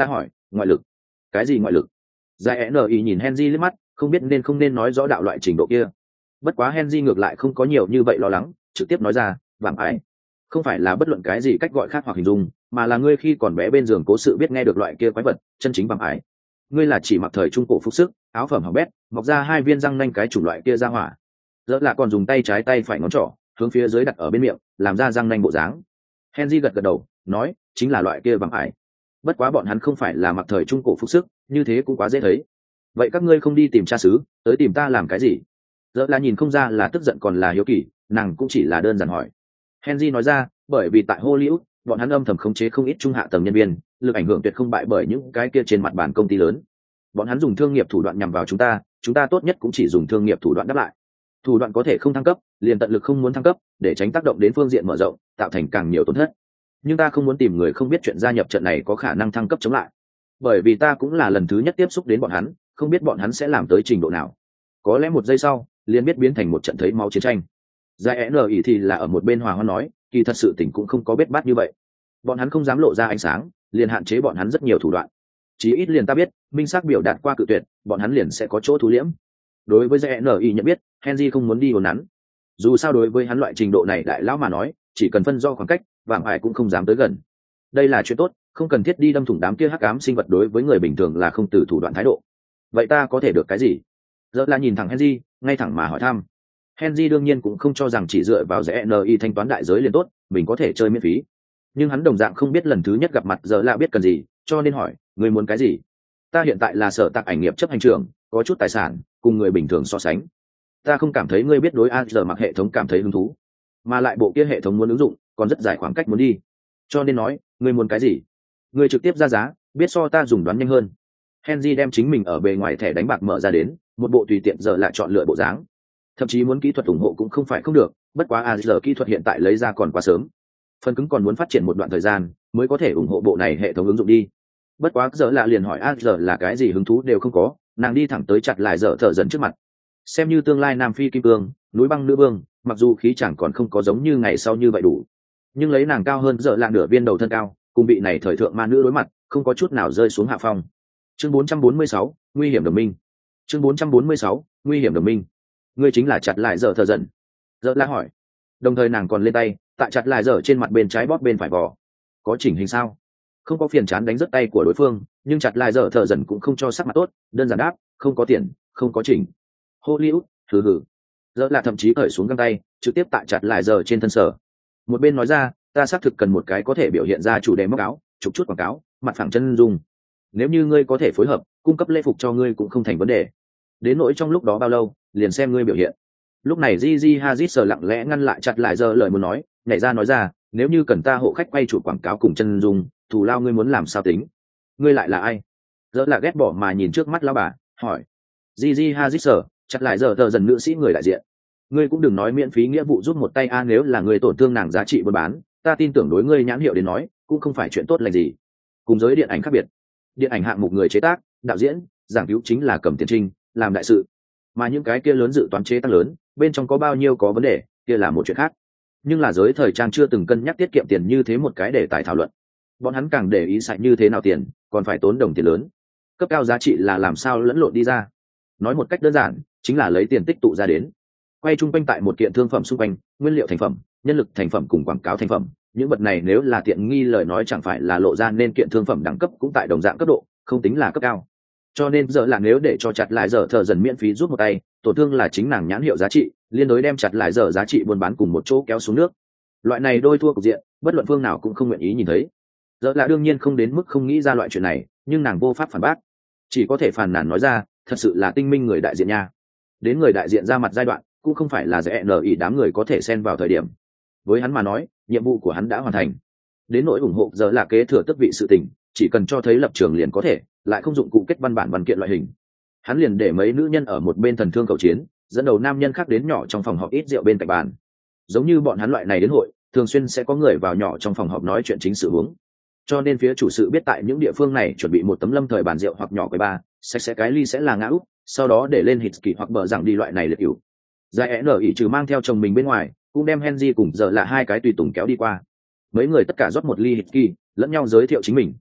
Ngoại lực? Cái gì ngoại lực? Giải N.I nhìn Henry liếc mắt, không biết nên không nên nói rõ đạo loại trình độ kia. Bất quá Henry ngược lại không có nhiều như vậy lo lắng, trực tiếp nói ra, vạm ải. Không phải là bất luận cái gì cách gọi khác hoặc hình dung, mà là ngươi khi còn bé bên giường cố sự biết nghe được loại kia quái vật, chân chính vạm ải. Ngươi là chỉ mặc thời trung cổ phục sức, áo phẩm hỏng bét, mọc ra hai viên răng nanh cái chủng loại kia ra hỏa. Dỡ là còn dùng tay trái tay phải ngón trỏ, hướng phía dưới đặt ở bên miệng, làm ra răng nanh bộ dáng. Henry gật gật đầu, nói, chính là loại kia vạm ải. Bất quá bọn hắn không phải là mặc thời trung cổ phục sức, như thế cũng quá dễ thấy. Vậy các ngươi không đi tìm cha xứ, tới tìm ta làm cái gì? Dỡ là nhìn không ra là tức giận còn là hiếu kỳ, nàng cũng chỉ là đơn giản hỏi. Henry nói ra, bởi vì tại Hollywood, bọn hắn âm thầm khống chế không ít trung hạ tầng nhân viên, lực ảnh hưởng tuyệt không bại bởi những cái kia trên mặt bàn công ty lớn. Bọn hắn dùng thương nghiệp thủ đoạn nhằm vào chúng ta tốt nhất cũng chỉ dùng thương nghiệp thủ đoạn đáp lại. Thủ đoạn có thể không thăng cấp, liền tận lực không muốn thăng cấp, để tránh tác động đến phương diện mở rộng, tạo thành càng nhiều tổn thất. Nhưng ta không muốn tìm người không biết chuyện gia nhập trận này có khả năng thăng cấp chống lại, bởi vì ta cũng là lần thứ nhất tiếp xúc đến bọn hắn, không biết bọn hắn sẽ làm tới trình độ nào. Có lẽ một giây sau, liền biết biến thành một trận thấy máu chiến tranh. Giải N.I thì là ở một bên hòa hoan nói, kỳ thật sự tình cũng không có biết bát như vậy. Bọn hắn không dám lộ ra ánh sáng, liền hạn chế bọn hắn rất nhiều thủ đoạn. Chỉ ít liền ta biết, minh xác biểu đạt qua cự tuyệt, bọn hắn liền sẽ có chỗ thu liễm. Đối với Giải N.I nhận biết, Henry không muốn đi hồn nắn. Dù sao đối với hắn loại trình độ này đại lão mà nói, chỉ cần phân do khoảng cách, vàng ải cũng không dám tới gần. Đây là chuyện tốt, không cần thiết đi đâm thủng đám kia hắc ám sinh vật, đối với người bình thường là không từ thủ đoạn thái độ. Vậy ta có thể được cái gì? Dỡ là nhìn thẳng Henry, ngay thẳng mà hỏi thăm. Henry đương nhiên cũng không cho rằng chỉ dựa vào ZNI thanh toán đại giới liền tốt, mình có thể chơi miễn phí. Nhưng hắn đồng dạng không biết lần thứ nhất gặp mặt giờ là biết cần gì, cho nên hỏi, ngươi muốn cái gì? Ta hiện tại là sở tạc ảnh nghiệp chấp hành trưởng, có chút tài sản, cùng người bình thường so sánh. Ta không cảm thấy ngươi biết đối AR mặc hệ thống cảm thấy hứng thú, mà lại bộ kia hệ thống muốn ứng dụng, còn rất dài khoảng cách muốn đi. Cho nên nói, ngươi muốn cái gì? Ngươi trực tiếp ra giá, biết so ta dùng đoán nhanh hơn. Henry đem chính mình ở bề ngoài thẻ đánh bạc mở ra đến, một bộ tùy tiện giờ lại chọn lựa bộ dáng. Thậm chí muốn kỹ thuật ủng hộ cũng không phải không được, bất quá AR kỹ thuật hiện tại lấy ra còn quá sớm. Phần cứng còn muốn phát triển một đoạn thời gian mới có thể ủng hộ bộ này hệ thống ứng dụng đi. Bất quá giờ lạ liền hỏi AR là cái gì hứng thú đều không có, nàng đi thẳng tới chặt lại dở thở dần trước mặt. Xem như tương lai Nam Phi kim cương, núi băng nữ vương, mặc dù khí chẳng còn không có giống như ngày sau như vậy đủ, nhưng lấy nàng cao hơn giờ lạ nửa viên đầu thân cao, cùng vị này thời thượng ma nữ đối mặt, không có chút nào rơi xuống hạ phong. Chương 446, nguy hiểm đồng minh. Chương 446, nguy hiểm đồng minh. Ngươi chính là chặt lại dở thở dần. Giờ lạ hỏi. Đồng thời nàng còn lên tay, tại chặt lại dở trên mặt bên trái bóp bên phải vò. Có chỉnh hình sao? Không có phiền chán đánh rất tay của đối phương, nhưng chặt lại dở thở dần cũng không cho sắc mặt tốt, đơn giản đáp, không có tiền, không có chỉnh. Hollywood, hừ hừ. Giờ là thậm chí cởi xuống găng tay, trực tiếp tại chặt lại giờ trên thân sở. Một bên nói ra, ta xác thực cần một cái có thể biểu hiện ra chủ đề móc áo, chụp chút quảng cáo, mặt phẳng chân dung. Nếu như ngươi có thể phối hợp, cung cấp lễ phục cho ngươi cũng không thành vấn đề. Đến nỗi trong lúc đó bao lâu, liền xem ngươi biểu hiện. Lúc này Gigi Hadid sờ lặng lẽ ngăn lại chặt lại giờ lời muốn nói, nhảy ra nói ra, nếu như cần ta hộ khách quay chụp quảng cáo cùng chân dung, thù lao ngươi muốn làm sao tính? Ngươi lại là ai? Giờ là ghét bỏ mà nhìn trước mắt lão bà, hỏi. Gigi Hadid sờ, chặt lại giờ tờ dần nữ sĩ người đại diện. Ngươi cũng đừng nói miễn phí nghĩa vụ giúp một tay a, nếu là người tổn thương nàng giá trị buôn bán, ta tin tưởng đối ngươi nhãn hiệu đến nói, cũng không phải chuyện tốt lành gì. Cùng giới điện ảnh khác biệt, điện ảnh hạng mục người chế tác, đạo diễn, giảng cứu chính là cầm tiền trinh, làm đại sự. Mà những cái kia lớn dự toán chế tác lớn, bên trong có bao nhiêu có vấn đề, kia là một chuyện khác. Nhưng là giới thời trang chưa từng cân nhắc tiết kiệm tiền như thế một cái đề tài thảo luận. Bọn hắn càng để ý xài như thế nào tiền, còn phải tốn đồng tiền lớn. Cấp cao giá trị là làm sao lẫn lộn đi ra. Nói một cách đơn giản, chính là lấy tiền tích tụ ra đến. Quay chung quanh tại một kiện thương phẩm xung quanh, nguyên liệu thành phẩm, nhân lực thành phẩm cùng quảng cáo thành phẩm, những vật này nếu là tiện nghi lời nói chẳng phải là lộ ra, nên kiện thương phẩm đẳng cấp cũng tại đồng dạng cấp độ, không tính là cấp cao. Cho nên giờ là nếu để cho chặt lại giờ thợ dần miễn phí giúp một tay, tổn thương là chính nàng nhãn hiệu giá trị, liên đối đem chặt lại giờ giá trị buôn bán cùng một chỗ kéo xuống nước. Loại này đôi thua cục diện, bất luận phương nào cũng không nguyện ý nhìn thấy. Giờ là đương nhiên không đến mức không nghĩ ra loại chuyện này, nhưng nàng vô pháp phản bác, chỉ có thể phàn nàn nói ra, thật sự là tinh minh người đại diện nha. Đến người đại diện ra mặt giai đoạn, cũng không phải là dễ nở ý đám người có thể xen vào thời điểm. Với hắn mà nói, nhiệm vụ của hắn đã hoàn thành. Đến nỗi ủng hộ giờ là kế thừa tước vị sự tình, chỉ cần cho thấy lập trường liền có thể, lại không dụng cụ kết văn bản văn kiện loại hình. Hắn liền để mấy nữ nhân ở một bên thần thương cầu chiến, dẫn đầu nam nhân khác đến nhỏ trong phòng họp ít rượu bên cạnh bàn. Giống như bọn hắn loại này đến hội, thường xuyên sẽ có người vào nhỏ trong phòng họp nói chuyện chính sự huống. Cho nên phía chủ sự biết tại những địa phương này chuẩn bị một tấm lâm thời bàn rượu hoặc nhỏ quầy bar, sạch sẽ cái ly sẽ là ngã úp, sau đó để lên hít kỳ hoặc bờ rằng đi loại này liệt ỉu. Giải nở ỉ trừ mang theo chồng mình bên ngoài, cũng đem Henry cùng giờ là hai cái tùy tùng kéo đi qua. Mấy người tất cả rót một ly hít kỳ, lẫn nhau giới thiệu chính mình.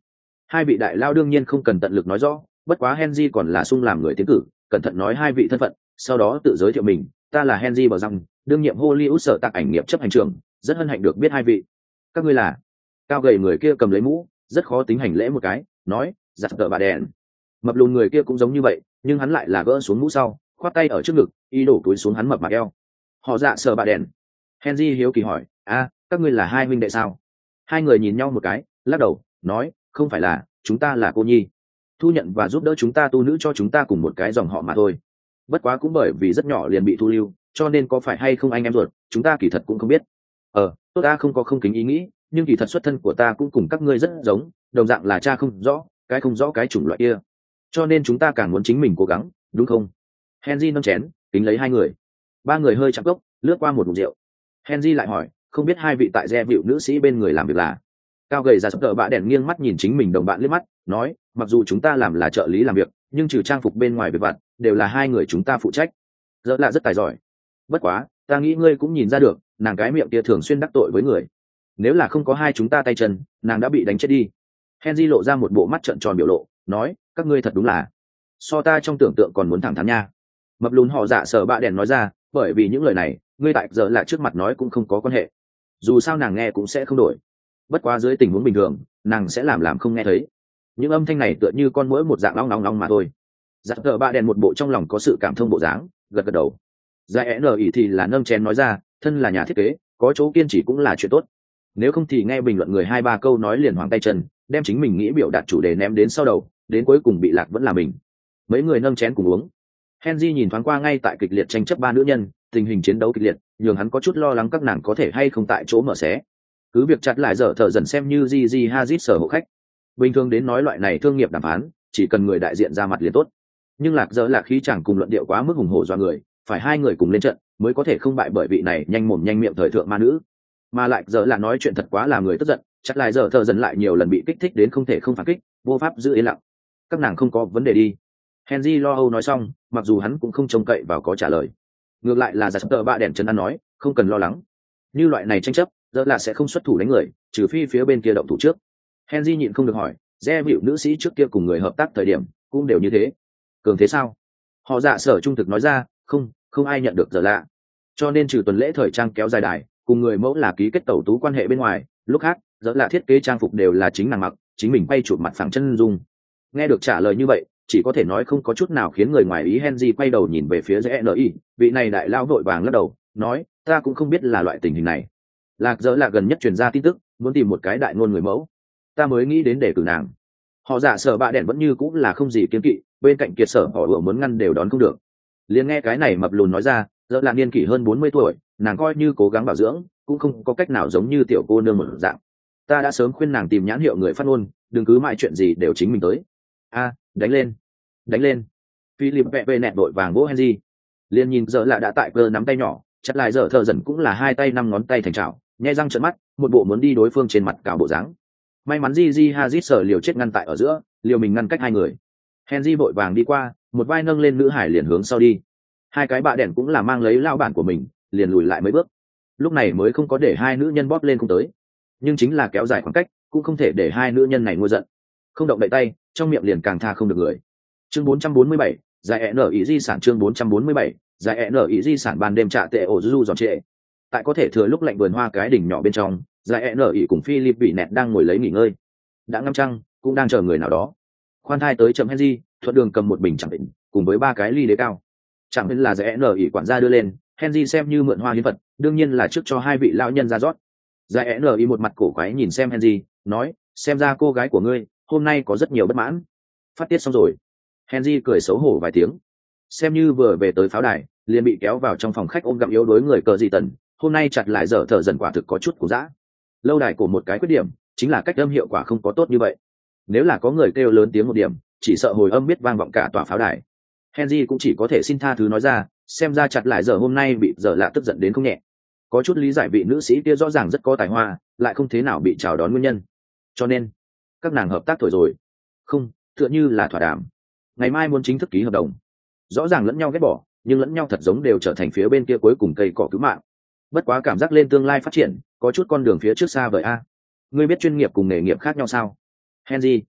Hai vị đại lao đương nhiên không cần tận lực nói rõ, bất quá Henry còn là sung làm người tiến cử, cẩn thận nói hai vị thân phận, sau đó tự giới thiệu mình, ta là Henry bờ răng, đương nhiệm Hollywood sở tạc ảnh nghiệp chấp hành trưởng, rất hân hạnh được biết hai vị. Các ngươi là? Cao gầy người kia cầm lấy mũ, rất khó tính hành lễ một cái, nói, giặt tợ bà đèn. Mập lùn người kia cũng giống như vậy, nhưng hắn lại là gỡ xuống mũ sau, khoát tay ở trước ngực, ý đổ túi xuống hắn mập mạp eo. Họ dạ sờ bà đèn. Henry hiếu kỳ hỏi, các ngươi là hai huynh đệ sao? Hai người nhìn nhau một cái, lắc đầu, nói, không phải là, chúng ta là cô nhi. Thu nhận và giúp đỡ chúng ta tu nữ cho chúng ta cùng một cái dòng họ mà thôi. Bất quá cũng bởi vì rất nhỏ liền bị thu lưu, cho nên có phải hay không anh em ruột, chúng ta kỳ thật cũng không biết. Tốt, ta không có không kính ý nghĩ, nhưng kỳ thật xuất thân của ta cũng cùng các ngươi rất giống, đồng dạng là cha không rõ cái chủng loại kia. Cho nên chúng ta càng muốn chính mình cố gắng, đúng không? Henry nâng chén, kính lấy hai người. Ba người hơi chạm cốc, lướt qua một ngụm rượu. Henry lại hỏi, không biết hai vị tại re vịu nữ sĩ bên người làm việc là? Cao gầy ra sắp tợ bạ đèn nghiêng mắt nhìn chính mình đồng bạn liếc mắt, nói, mặc dù chúng ta làm là trợ lý làm việc, nhưng trừ trang phục bên ngoài việc vặt, đều là hai người chúng ta phụ trách. Dỡ là rất tài giỏi. Bất quá, ta nghĩ ngươi cũng nhìn ra được, nàng cái miệng kia thường xuyên đắc tội với người. Nếu là không có hai chúng ta tay chân, nàng đã bị đánh chết đi. Henry lộ ra một bộ mắt trợn tròn biểu lộ, nói, các ngươi thật đúng là so ta trong tưởng tượng còn muốn thẳng thắn nha. Mập lùn họ dạ sờ bạ đèn nói ra, bởi vì những lời này, ngươi tại giờ lại trước mặt nói cũng không có quan hệ. Dù sao nàng nghe cũng sẽ không đổi. Bất quá dưới tình huống bình thường, nàng sẽ làm không nghe thấy. Những âm thanh này tựa như con muỗi một dạng long mà thôi. Dạ sờ bạ đèn một bộ trong lòng có sự cảm thông bộ dáng, gật đầu. Giải n ỉ thì là nâng chén nói ra, thân là nhà thiết kế, có chỗ kiên trì cũng là chuyện tốt. Nếu không thì nghe bình luận người 2-3 câu nói liền hoàng tay chân, đem chính mình nghĩ biểu đạt chủ đề ném đến sau đầu, đến cuối cùng bị lạc vẫn là mình. Mấy người nâng chén cùng uống. Henry nhìn thoáng qua ngay tại kịch liệt tranh chấp ba nữ nhân, tình hình chiến đấu kịch liệt, nhường hắn có chút lo lắng các nàng có thể hay không tại chỗ mở xé. Cứ việc chặt lại dở thở dần xem như Gigi Hadid sở hộ khách. Bình thường đến nói loại này thương nghiệp đàm phán, chỉ cần người đại diện ra mặt liền tốt. Nhưng lạc dở là khí chẳng cùng luận điệu quá mức hùng hổ do người, phải hai người cùng lên trận mới có thể không bại bởi vị này nhanh mồm nhanh miệng thời thượng ma nữ. Mà lại giờ là nói chuyện thật quá làm người tức giận, chắc lại giờ thợ dần lại nhiều lần bị kích thích đến không thể không phản kích, vô pháp giữ yên lặng. Các nàng không có vấn đề đi. Henry lo âu nói xong, mặc dù hắn cũng không trông cậy vào có trả lời. Ngược lại là giặt tờ bạ đèn chân ăn nói, không cần lo lắng. Như loại này tranh chấp, giờ là sẽ không xuất thủ đánh người, trừ phi phía bên kia động thủ trước. Henry nhịn không được hỏi, re hiệu nữ sĩ trước kia cùng người hợp tác thời điểm cũng đều như thế. Cường thế sao? Họ dạ sở trung thực nói ra, không ai nhận được giờ lạ. Cho nên trừ tuần lễ thời trang kéo dài đài, cùng người mẫu là ký kết tẩu tú quan hệ bên ngoài, lúc khác giờ là thiết kế trang phục đều là chính nàng mặc, chính mình bay chụp mặt phẳng chân dung. Nghe được trả lời như vậy, chỉ có thể nói không có chút nào khiến người ngoài ý. Henry quay đầu nhìn về phía GNI, vị này đại lao vội vàng lắc đầu, nói, ta cũng không biết là loại tình hình này. Lạc dỡ là gần nhất truyền ra tin tức, muốn tìm một cái đại ngôn người mẫu, ta mới nghĩ đến để cử nàng. Họ giả sở bạ đèn vẫn như cũng là không gì kiên kỵ, bên cạnh kiệt sở họ ủa muốn ngăn đều đón không được. Liền nghe cái này mập lùn nói ra, dỡ là niên kỷ hơn 40 tuổi, nàng coi như cố gắng bảo dưỡng, cũng không có cách nào giống như tiểu cô nương một dạng. Ta đã sớm khuyên nàng tìm nhãn hiệu người phát ngôn, đừng cứ mãi chuyện gì đều chính mình tới. Đánh lên. Philip vẹ về nẹt đội vàng vỗ Henry. Liên nhìn giờ là đã tại cơ nắm tay nhỏ, chặt lại giờ thợ dần cũng là hai tay 5 ngón tay thành chảo, nhè răng trợn mắt, một bộ muốn đi đối phương trên mặt cào bộ dáng. May mắn Gigi Hadid sở liều chết ngăn tại ở giữa, liều mình ngăn cách hai người. Henry vội vàng đi qua, một vai nâng lên nữ hải liền hướng sau đi. Hai cái bạ đèn cũng là mang lấy lao bản của mình, liền lùi lại mấy bước. Lúc này mới không có để hai nữ nhân bóp lên không tới, nhưng chính là kéo dài khoảng cách, cũng không thể để hai nữ nhân này ngôi giận. Không động đậy tay, trong miệng liền càng tha không được người. Chương 447, giải n ý di sản. Chương 447, giải n ý di sản. Ban đêm trạ tệ ổ du giòn trệ. Tại có thể thừa lúc lạnh vườn hoa cái đỉnh nhỏ bên trong, giải n ý cùng Philip vị nẹt đang ngồi lấy nghỉ ngơi. Đã ngâm trăng, cũng đang chờ người nào đó. Khoan thai tới chậm Henry, thuận đường cầm một bình chẳng định, cùng với 3 cái ly đế cao. Chẳng biết là giải n ý quản gia đưa lên, Henry xem như mượn hoa hiến vật, đương nhiên là trước cho hai vị lão nhân ra rót. Giải n ý một mặt cổ quái nhìn xem Henry, nói, xem ra cô gái của ngươi hôm nay có rất nhiều bất mãn. Phát tiết xong rồi. Henry cười xấu hổ vài tiếng, xem như vừa về tới pháo đài, liền bị kéo vào trong phòng khách ôm gặm yếu đối người cờ dị tần. Hôm nay chặt lại dở thở dần quả thực có chút cổ dã. Lâu đài của một cái khuyết điểm chính là cách âm hiệu quả không có tốt như vậy. Nếu là có người kêu lớn tiếng một điểm, chỉ sợ hồi âm biết vang vọng cả tòa pháo đài. Henry cũng chỉ có thể xin tha thứ nói ra, xem ra chặt lại giờ hôm nay bị giờ lạ tức giận đến không nhẹ. Có chút lý giải vị nữ sĩ kia rõ ràng rất có tài hoa, lại không thế nào bị chào đón nguyên nhân. Cho nên các nàng hợp tác thổi rồi. Không, tựa như là thỏa đàm. Ngày mai muốn chính thức ký hợp đồng. Rõ ràng lẫn nhau ghét bỏ, nhưng lẫn nhau thật giống đều trở thành phía bên kia cuối cùng cây cỏ cứu mạng. Bất quá cảm giác lên tương lai phát triển, có chút con đường phía trước xa vời a. Ngươi biết chuyên nghiệp cùng nghề nghiệp khác nhau sao? Henry,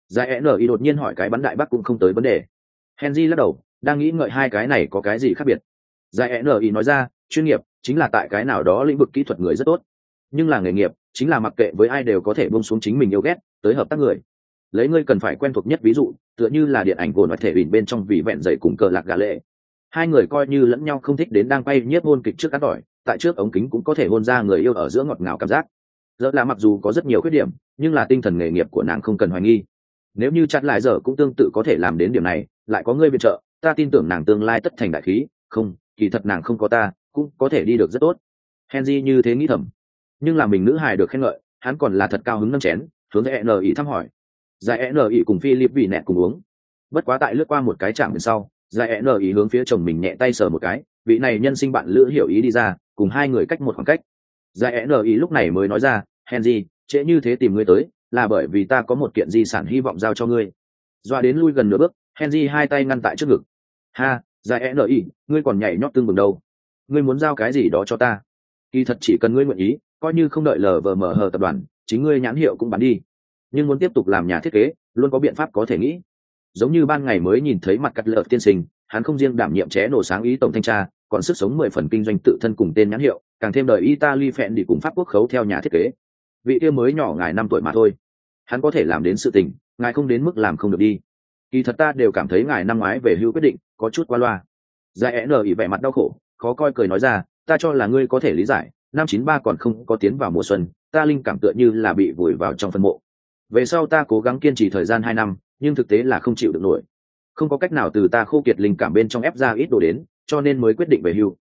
Giải N.I đột nhiên hỏi cái bắn đại bác cũng không tới vấn đề. Henry lắc đầu, đang nghĩ ngợi hai cái này có cái gì khác biệt. Giải N.I nói ra, chuyên nghiệp chính là tại cái nào đó lĩnh vực kỹ thuật người rất tốt, nhưng là nghề nghiệp chính là mặc kệ với ai đều có thể buông xuống chính mình yêu ghét tới hợp tác người. Lấy ngươi cần phải quen thuộc nhất ví dụ, tựa như là điện ảnh gồn và thể bỉn bên trong vì vẹn dậy cùng cờ lạc gà lệ. Hai người coi như lẫn nhau không thích đến đang quay nhiếp hôn kịch trước cắt tỏi, tại trước ống kính cũng có thể hôn ra người yêu ở giữa ngọt ngào cảm giác. Giờ là mặc dù có rất nhiều khuyết điểm, nhưng là tinh thần nghề nghiệp của nàng không cần hoài nghi. Nếu như chặt lại giờ cũng tương tự có thể làm đến điểm này, lại có ngươi viện trợ, ta tin tưởng nàng tương lai tất thành đại khí. Không, kỳ thật nàng không có ta cũng có thể đi được rất tốt. Henry như thế nghĩ thầm, nhưng là mình nữ hài được khen ngợi, hắn còn là thật cao hứng nâng chén hướng Giải N.I thăm hỏi. Giải N.I cùng Philip vì nẹt cùng uống, bất quá tại lướt qua một cái chạm bên sau, Giải N.I hướng phía chồng mình nhẹ tay sờ một cái, vị này nhân sinh bạn lữ hiểu ý đi ra, cùng hai người cách một khoảng cách. Giải N.I lúc này mới nói ra, Henry, trễ như thế tìm ngươi tới là bởi vì ta có một kiện di sản hy vọng giao cho ngươi. Doa đến lui gần nửa bước, Henry hai tay ngăn tại trước ngực. Ha, Giải N.I, ngươi còn nhảy nhót tương bừng đâu? Ngươi muốn giao cái gì đó cho ta? Kỳ thật chỉ cần ngươi nguyện ý, coi như không đợi LVMH tập đoàn, chính ngươi nhãn hiệu cũng bán đi. Nhưng muốn tiếp tục làm nhà thiết kế, luôn có biện pháp có thể nghĩ. Giống như ban ngày mới nhìn thấy mặt cắt lợp tiên sinh, hắn không riêng đảm nhiệm ché nổ sáng ý tổng thanh tra, còn sức sống 10 phần kinh doanh tự thân cùng tên nhãn hiệu, càng thêm đời Italy phẹn đi cùng Pháp quốc khấu theo nhà thiết kế. Vị kia mới nhỏ ngài 5 tuổi mà thôi, hắn có thể làm đến sự tình, ngài không đến mức làm không được đi. Kỳ thật ta đều cảm thấy ngài năm ngoái về hưu quyết định có chút qua loa. Giải N.I vẻ mặt đau khổ, khó coi cười nói ra, ta cho là ngươi có thể lý giải, năm 93 còn không có tiến vào mùa xuân, ta linh cảm tựa như là bị vùi vào trong phân mộ. Về sau ta cố gắng kiên trì thời gian 2 năm, nhưng thực tế là không chịu được nổi. Không có cách nào từ ta khô kiệt linh cảm bên trong ép ra ít đồ đến, cho nên mới quyết định về hưu.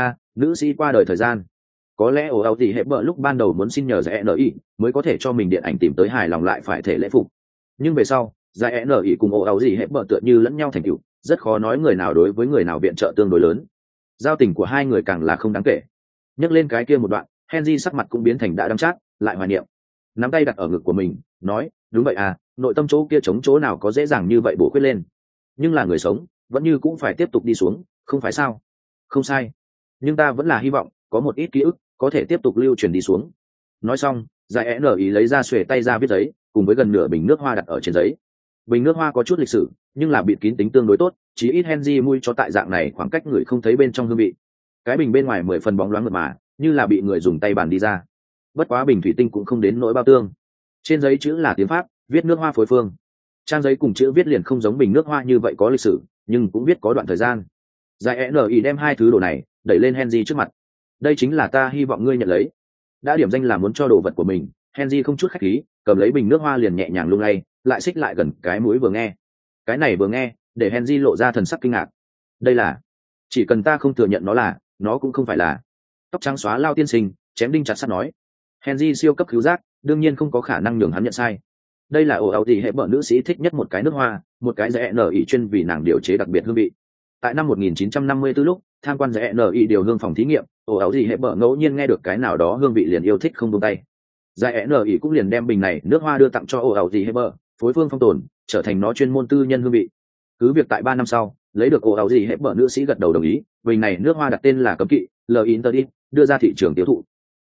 Nữ sĩ qua đời thời gian. Có lẽ ồ ào gì hệ bợ lúc ban đầu muốn xin nhờ Giải N.I mới có thể cho mình điện ảnh tìm tới hài lòng lại phải thể lễ phục. Nhưng về sau, Giải N.I cùng ồ ào gì hệ bợ tựa như lẫn nhau thành tựu, rất khó nói người nào đối với người nào viện trợ tương đối lớn. Giao tình của hai người càng là không đáng kể. Nhắc lên cái kia một đoạn, Henry sắc mặt cũng biến thành đã đắng chát, lại hoài niệm. Nắm tay đặt ở ngực của mình, nói, đúng vậy nội tâm chỗ kia chống chỗ nào có dễ dàng như vậy bổ khuyết lên. Nhưng là người sống, vẫn như cũng phải tiếp tục đi xuống, không phải sao? Không sai. Nhưng ta vẫn là hy vọng, có một ít ký ức, có thể tiếp tục lưu truyền đi xuống. Nói xong, Giải N.I lấy ra xuề tay ra viết giấy, cùng với gần nửa bình nước hoa đặt ở trên giấy. Bình nước hoa có chút lịch sử, nhưng là bịt kín tính tương đối tốt, chí ít Henry mui cho tại dạng này khoảng cách người không thấy bên trong hương vị. Cái bình bên ngoài 10 phần bóng loáng mượt mà, như là bị người dùng tay bàn đi ra. Bất quá bình thủy tinh cũng không đến nỗi bao tương. Trên giấy chữ là tiếng Pháp, viết nước hoa phối phương. Trang giấy cùng chữ viết liền không giống bình nước hoa như vậy có lịch sử, nhưng cũng viết có đoạn thời gian. Giải N.I đem hai thứ đồ này đẩy lên Henry trước mặt. Đây chính là ta hy vọng ngươi nhận lấy. Đã điểm danh là muốn cho đồ vật của mình, Henry không chút khách khí, cầm lấy bình nước hoa liền nhẹ nhàng lung lay, lại xích lại gần cái mũi vừa nghe. Cái này vừa nghe, để Henry lộ ra thần sắc kinh ngạc. Đây là, chỉ cần ta không thừa nhận nó là, nó cũng không phải là. Tóc trắng xóa lao tiên sinh, chém đinh chặt sắt nói. Henry siêu cấp cứu giác, đương nhiên không có khả năng nhường hắn nhận sai. Đây là ồ ào gì hệ bợ nữ sĩ thích nhất một cái nước hoa, một cái Giải N.I chuyên vì nàng điều chế đặc biệt hương vị. Tại năm 1954 lúc tham quan Giải N.I điều hương phòng thí nghiệm, ồ ào gì hệ bợ ngẫu nhiên nghe được cái nào đó hương vị liền yêu thích không buông tay. Giải N.I cũng liền đem bình này nước hoa đưa tặng cho ồ ào gì hệ bợ, phối phương phong tồn, trở thành nó chuyên môn tư nhân hương vị. Cứ việc tại 3 năm sau, lấy được ồ ào gì hệ bợ nữ sĩ gật đầu đồng ý, bình này nước hoa đặt tên là cấm kỵ, L'Interdit, đưa ra thị trường tiêu thụ.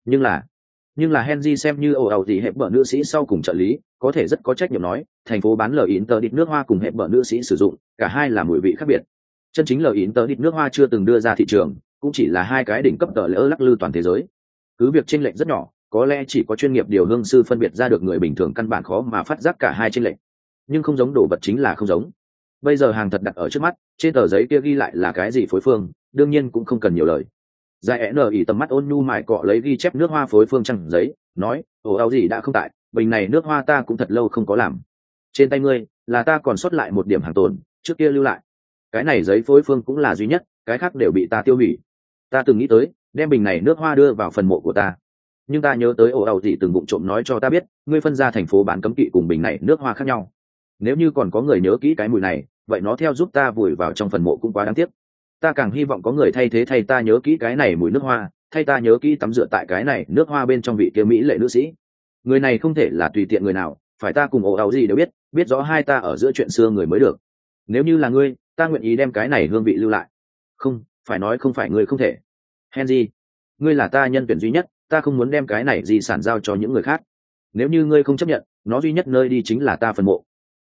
Nhưng là Henry xem như ồ ào gì hệ bợ nữ sĩ sau cùng trợ lý, có thể rất có trách nhiệm nói, thành phố bán L'Interdit nước hoa cùng hệ bợ nữ sĩ sử dụng, cả hai là mùi vị khác biệt. Chân chính L'Interdit nước hoa chưa từng đưa ra thị trường, cũng chỉ là hai cái đỉnh cấp tờ lỡ lắc lư toàn thế giới. Cứ việc chênh lệch rất nhỏ, có lẽ chỉ có chuyên nghiệp điều hương sư phân biệt ra được người bình thường căn bản khó mà phát giác cả hai chênh lệch. Nhưng không giống đồ vật chính là không giống. Bây giờ hàng thật đặt ở trước mắt, trên tờ giấy kia ghi lại là cái gì phối phương, đương nhiên cũng không cần nhiều lời. Giải N.I tầm mắt ôn nhu mài cọ lấy ghi chép nước hoa phối phương trang giấy, nói, ồ ào gì đã không tại, bình này nước hoa ta cũng thật lâu không có làm. Trên tay ngươi là ta còn sót lại một điểm hàng tồn, trước kia lưu lại. Cái này giấy phối phương cũng là duy nhất, cái khác đều bị ta tiêu hủy. Ta từng nghĩ tới đem bình này nước hoa đưa vào phần mộ của ta, nhưng ta nhớ tới ồ ào gì từng vụng trộm nói cho ta biết, ngươi phân ra thành phố bán cấm kỵ cùng bình này nước hoa khác nhau. Nếu như còn có người nhớ kỹ cái mùi này, vậy nó theo giúp ta vùi vào trong phần mộ cũng quá đáng tiếc. Ta càng hy vọng có người thay thế thay ta nhớ kỹ cái này mùi nước hoa, thay ta nhớ kỹ tắm rửa tại cái này nước hoa bên trong vị kia mỹ lệ nữ sĩ. Người này không thể là tùy tiện người nào, phải ta cùng ồ ào gì đều biết rõ hai ta ở giữa chuyện xưa người mới được. Nếu như là ngươi, ta nguyện ý đem cái này hương vị lưu lại. Không, phải nói không phải ngươi không thể. Henry, ngươi là ta nhân tuyển duy nhất, ta không muốn đem cái này di sản giao cho những người khác. Nếu như ngươi không chấp nhận, nó duy nhất nơi đi chính là ta phần mộ.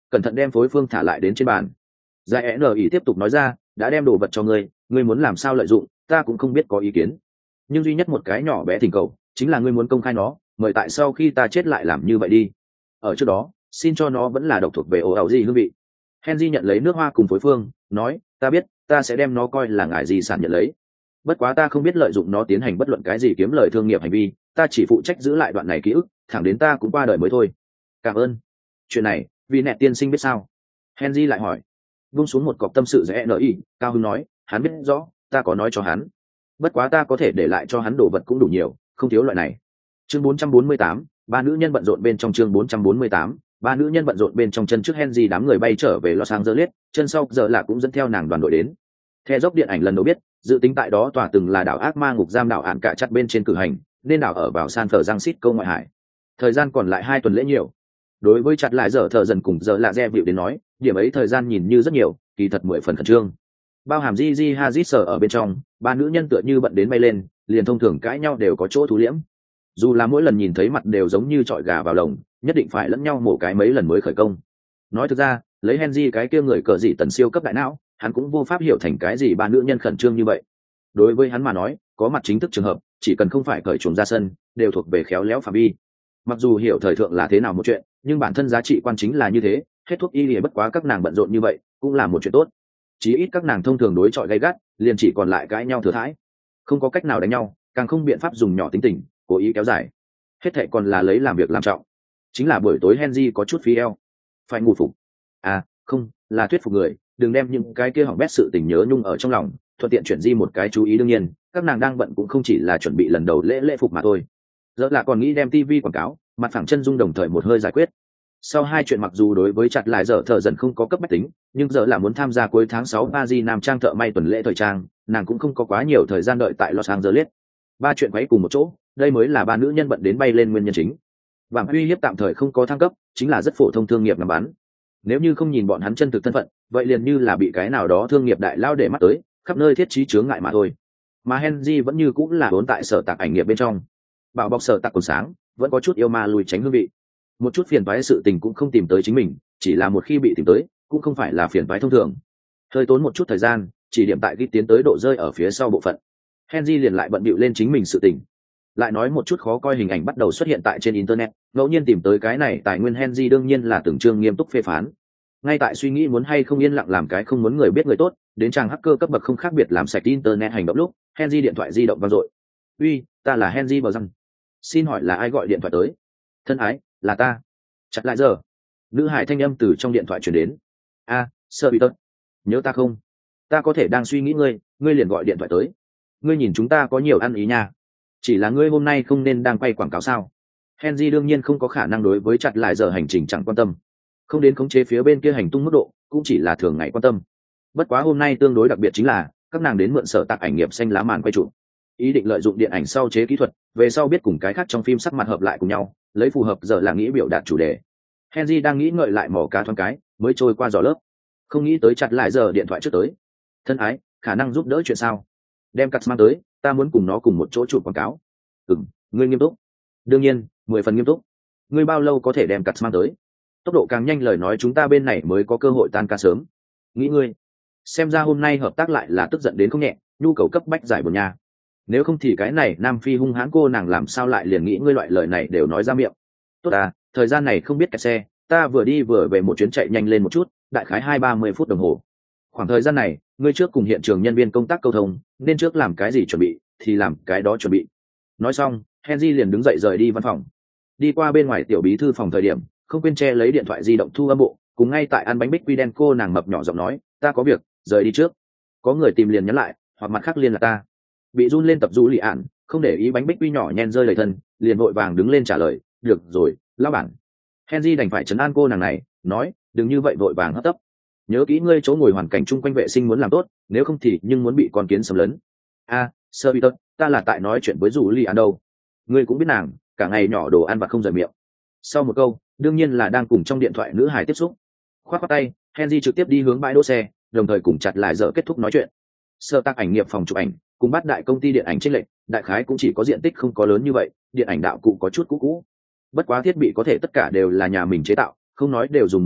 cẩn thận đem phối phương thả lại đến trên bàn. Giải N.I tiếp tục nói ra, đã đem đồ vật cho ngươi muốn làm sao lợi dụng, ta cũng không biết có ý kiến. Nhưng duy nhất một cái nhỏ bé thỉnh cầu, chính là ngươi muốn công khai nó, mời tại sau khi ta chết lại làm như vậy đi. Ở trước đó, xin cho nó vẫn là độc thuộc về ổ ảo gì hương vị. Henry nhận lấy nước hoa cùng phối phương, nói, ta biết, ta sẽ đem nó coi là ngài di sản nhận lấy. Bất quá ta không biết lợi dụng nó tiến hành bất luận cái gì kiếm lời thương nghiệp hành vi, ta chỉ phụ trách giữ lại đoạn này ký ức, thẳng đến ta cũng qua đời mới thôi. Cảm ơn. Chuyện này, vì nẹt tiên sinh biết sao? Henry lại hỏi. Vung xuống một cọc tâm sự rẽ N.I, cao hứng nói, hắn biết rõ, ta có nói cho hắn. Bất quá ta có thể để lại cho hắn đồ vật cũng đủ nhiều, không thiếu loại này. Chương 448, ba nữ nhân bận rộn bên trong chương 448, ba nữ nhân bận rộn bên trong. Chân trước Henry đám người bay trở về Los Angeles, chân sau giờ là cũng dẫn theo nàng đoàn đội đến. Theo dốc điện ảnh lần đầu biết, dự tính tại đó tòa từng là đảo ác ma ngục giam đảo ạn cả chặt bên trên cử hành, nên đảo ở vào San Francisco ngoại hải. Thời gian còn lại 2 tuần lễ nhiều. Đối với chặt lại giờ thợ dần cùng giờ là re vịu đến nói, điểm ấy thời gian nhìn như rất nhiều, kỳ thật 10 phần khẩn trương. Bao hàm Gigi Hadid sở ở bên trong, ba nữ nhân tựa như bận đến bay lên, liền thông thường cãi nhau đều có chỗ thú liễm. Dù là mỗi lần nhìn thấy mặt đều giống như trọi gà vào lồng, nhất định phải lẫn nhau mổ cái mấy lần mới khởi công. Nói thực ra, lấy Henry cái kia người cờ dị tần siêu cấp đại não, hắn cũng vô pháp hiểu thành cái gì ba nữ nhân khẩn trương như vậy. Đối với hắn mà nói, có mặt chính thức trường hợp, chỉ cần không phải cởi chuồng ra sân, đều thuộc về khéo léo phạm vi. Mặc dù hiểu thời thượng là thế nào một chuyện, nhưng bản thân giá trị quan chính là như thế, hết thuốc y lìa bất quá các nàng bận rộn như vậy, cũng là một chuyện tốt. Chí ít các nàng thông thường đối chọi gay gắt, liền chỉ còn lại cãi nhau thừa thãi. Không có cách nào đánh nhau, càng không biện pháp dùng nhỏ tính tình, cố ý kéo dài. Hết thệ còn là lấy làm việc làm trọng. Chính là buổi tối Henry có chút phí eo, phải ngủ phục. À, không, là thuyết phục người, đừng đem những cái kia hỏng bét sự tình nhớ nhung ở trong lòng, thuận tiện chuyển di một cái chú ý. Đương nhiên, các nàng đang bận cũng không chỉ là chuẩn bị lần đầu lễ phục mà thôi. Giờ là còn nghĩ đem TV quảng cáo, mặt phẳng chân dung đồng thời một hơi giải quyết. Sau 2 chuyện mặc dù đối với chặt lại giờ thợ dần không có cấp bách tính, nhưng giờ là muốn tham gia cuối tháng 6 Paris Nam trang thợ may tuần lễ thời trang, nàng cũng không có quá nhiều thời gian đợi tại Los Angeles. 3 chuyện quấy cùng một chỗ, đây mới là ba nữ nhân bận đến bay lên nguyên nhân chính. Vàng uy hiếp tạm thời không có thăng cấp, chính là rất phổ thông thương nghiệp làm bán. Nếu như không nhìn bọn hắn chân thực thân phận, vậy liền như là bị cái nào đó thương nghiệp đại lao để mắt tới, khắp nơi thiết trí chướng ngại mà thôi. Mà Henry vẫn như cũng là vốn tại sở tạc ảnh nghiệp bên trong. Bảo bọc sở tạc còn sáng, vẫn có chút yêu ma lùi tránh hương vị. Một chút phiền toái sự tình cũng không tìm tới chính mình, chỉ là một khi bị tìm tới, cũng không phải là phiền toái thông thường. Hơi tốn một chút thời gian, chỉ điểm tại ghi tiến tới độ rơi ở phía sau bộ phận. Henry liền lại bận bịu lên chính mình sự tình. Lại nói một chút khó coi hình ảnh bắt đầu xuất hiện tại trên internet, ngẫu nhiên tìm tới cái này tài nguyên Henry đương nhiên là từng chương nghiêm túc phê phán. Ngay tại suy nghĩ muốn hay không yên lặng làm cái không muốn người biết người tốt, đến trang hacker cấp bậc không khác biệt làm sạch internet hành động lúc, Henry điện thoại di động vang dội. "Uy, ta là Henry bờ răng. Xin hỏi là ai gọi điện thoại tới?" "Thân ái, là ta." "Chặt lại giờ." Nữ hải thanh âm từ trong điện thoại truyền đến. "A, sợ bị tật. Nhớ ta không? Ta có thể đang suy nghĩ ngươi liền gọi điện thoại tới. Ngươi nhìn chúng ta có nhiều ăn ý nha. Chỉ là ngươi hôm nay không nên đang quay quảng cáo sao?" Henry đương nhiên không có khả năng đối với chặt lại giờ hành trình chẳng quan tâm. Không đến khống chế phía bên kia hành tung mức độ, cũng chỉ là thường ngày quan tâm. Bất quá hôm nay tương đối đặc biệt chính là, các nàng đến mượn sở tạc ảnh nghiệp xanh lá màn quay trụ. Ý định lợi dụng điện ảnh sau chế kỹ thuật, về sau biết cùng cái khác trong phim sắc mặt hợp lại cùng nhau, lấy phù hợp giờ là nghĩ biểu đạt chủ đề. Henry đang nghĩ ngợi lại mỏ cá thoáng cái, mới trôi qua giỏ lớp. Không nghĩ tới chặt lại giờ điện thoại trước tới. "Thân ái, khả năng giúp đỡ chuyện sao? Đem cắt mang tới, ta muốn cùng nó cùng một chỗ chụp quảng cáo." Ngươi nghiêm túc?" "Đương nhiên, 10 phần nghiêm túc." "Ngươi bao lâu có thể đem cắt mang tới? Tốc độ càng nhanh lời nói chúng ta bên này mới có cơ hội tan ca sớm." "Nghĩ ngươi. Xem ra hôm nay hợp tác lại là tức giận đến không nhẹ, nhu cầu cấp bách giải buồn nha. Nếu không thì cái này Nam Phi hung hãn cô nàng làm sao lại liền nghĩ ngươi loại lời này đều nói ra miệng." "Tốt à, thời gian này không biết kẹt xe, ta vừa đi vừa về một chuyến chạy nhanh lên một chút, đại khái 20-30 phút đồng hồ. Khoảng thời gian này, ngươi trước cùng hiện trường nhân viên công tác câu thông, nên trước làm cái gì chuẩn bị, thì làm cái đó chuẩn bị." Nói xong, Henry liền đứng dậy rời đi văn phòng. Đi qua bên ngoài tiểu bí thư phòng thời điểm, không quên che lấy điện thoại di động thu âm bộ, cùng ngay tại ăn bánh bích quy đen cô nàng mập nhỏ giọng nói, "Ta có việc, rời đi trước." Có người tìm liền nhắn lại, hoặc mặt khác liên là ta. Bị run lên tập du lì ạn, không để ý bánh bích quy nhỏ nhen rơi lời thân, liền vội vàng đứng lên trả lời, "Được rồi, lão bản." Henry đành phải trấn an cô nàng này, nói, "Đừng như vậy vội vàng hấp tấp. Nhớ kỹ ngươi chỗ ngồi hoàn cảnh chung quanh vệ sinh muốn làm tốt, nếu không thì nhưng muốn bị con kiến xâm lấn." "A, sơ bị tật, ta là tại nói chuyện với dù lì ạn đâu. Ngươi cũng biết nàng, cả ngày nhỏ đồ ăn vặt không rời miệng." Sau một câu, đương nhiên là đang cùng trong điện thoại nữ hài tiếp xúc. Khoát khoát tay, Henry trực tiếp đi hướng bãi đỗ xe, đồng thời cùng chặt lại giờ kết thúc nói chuyện. Sở tác ảnh nghiệp phòng chụp ảnh, cùng bắt đại công ty điện ảnh chênh lệch, đại khái cũng chỉ có diện tích không có lớn như vậy, điện ảnh đạo cụ có chút cũ cũ. Bất quá thiết bị có thể tất cả đều là nhà mình chế tạo, không nói đều dùng mới nhất,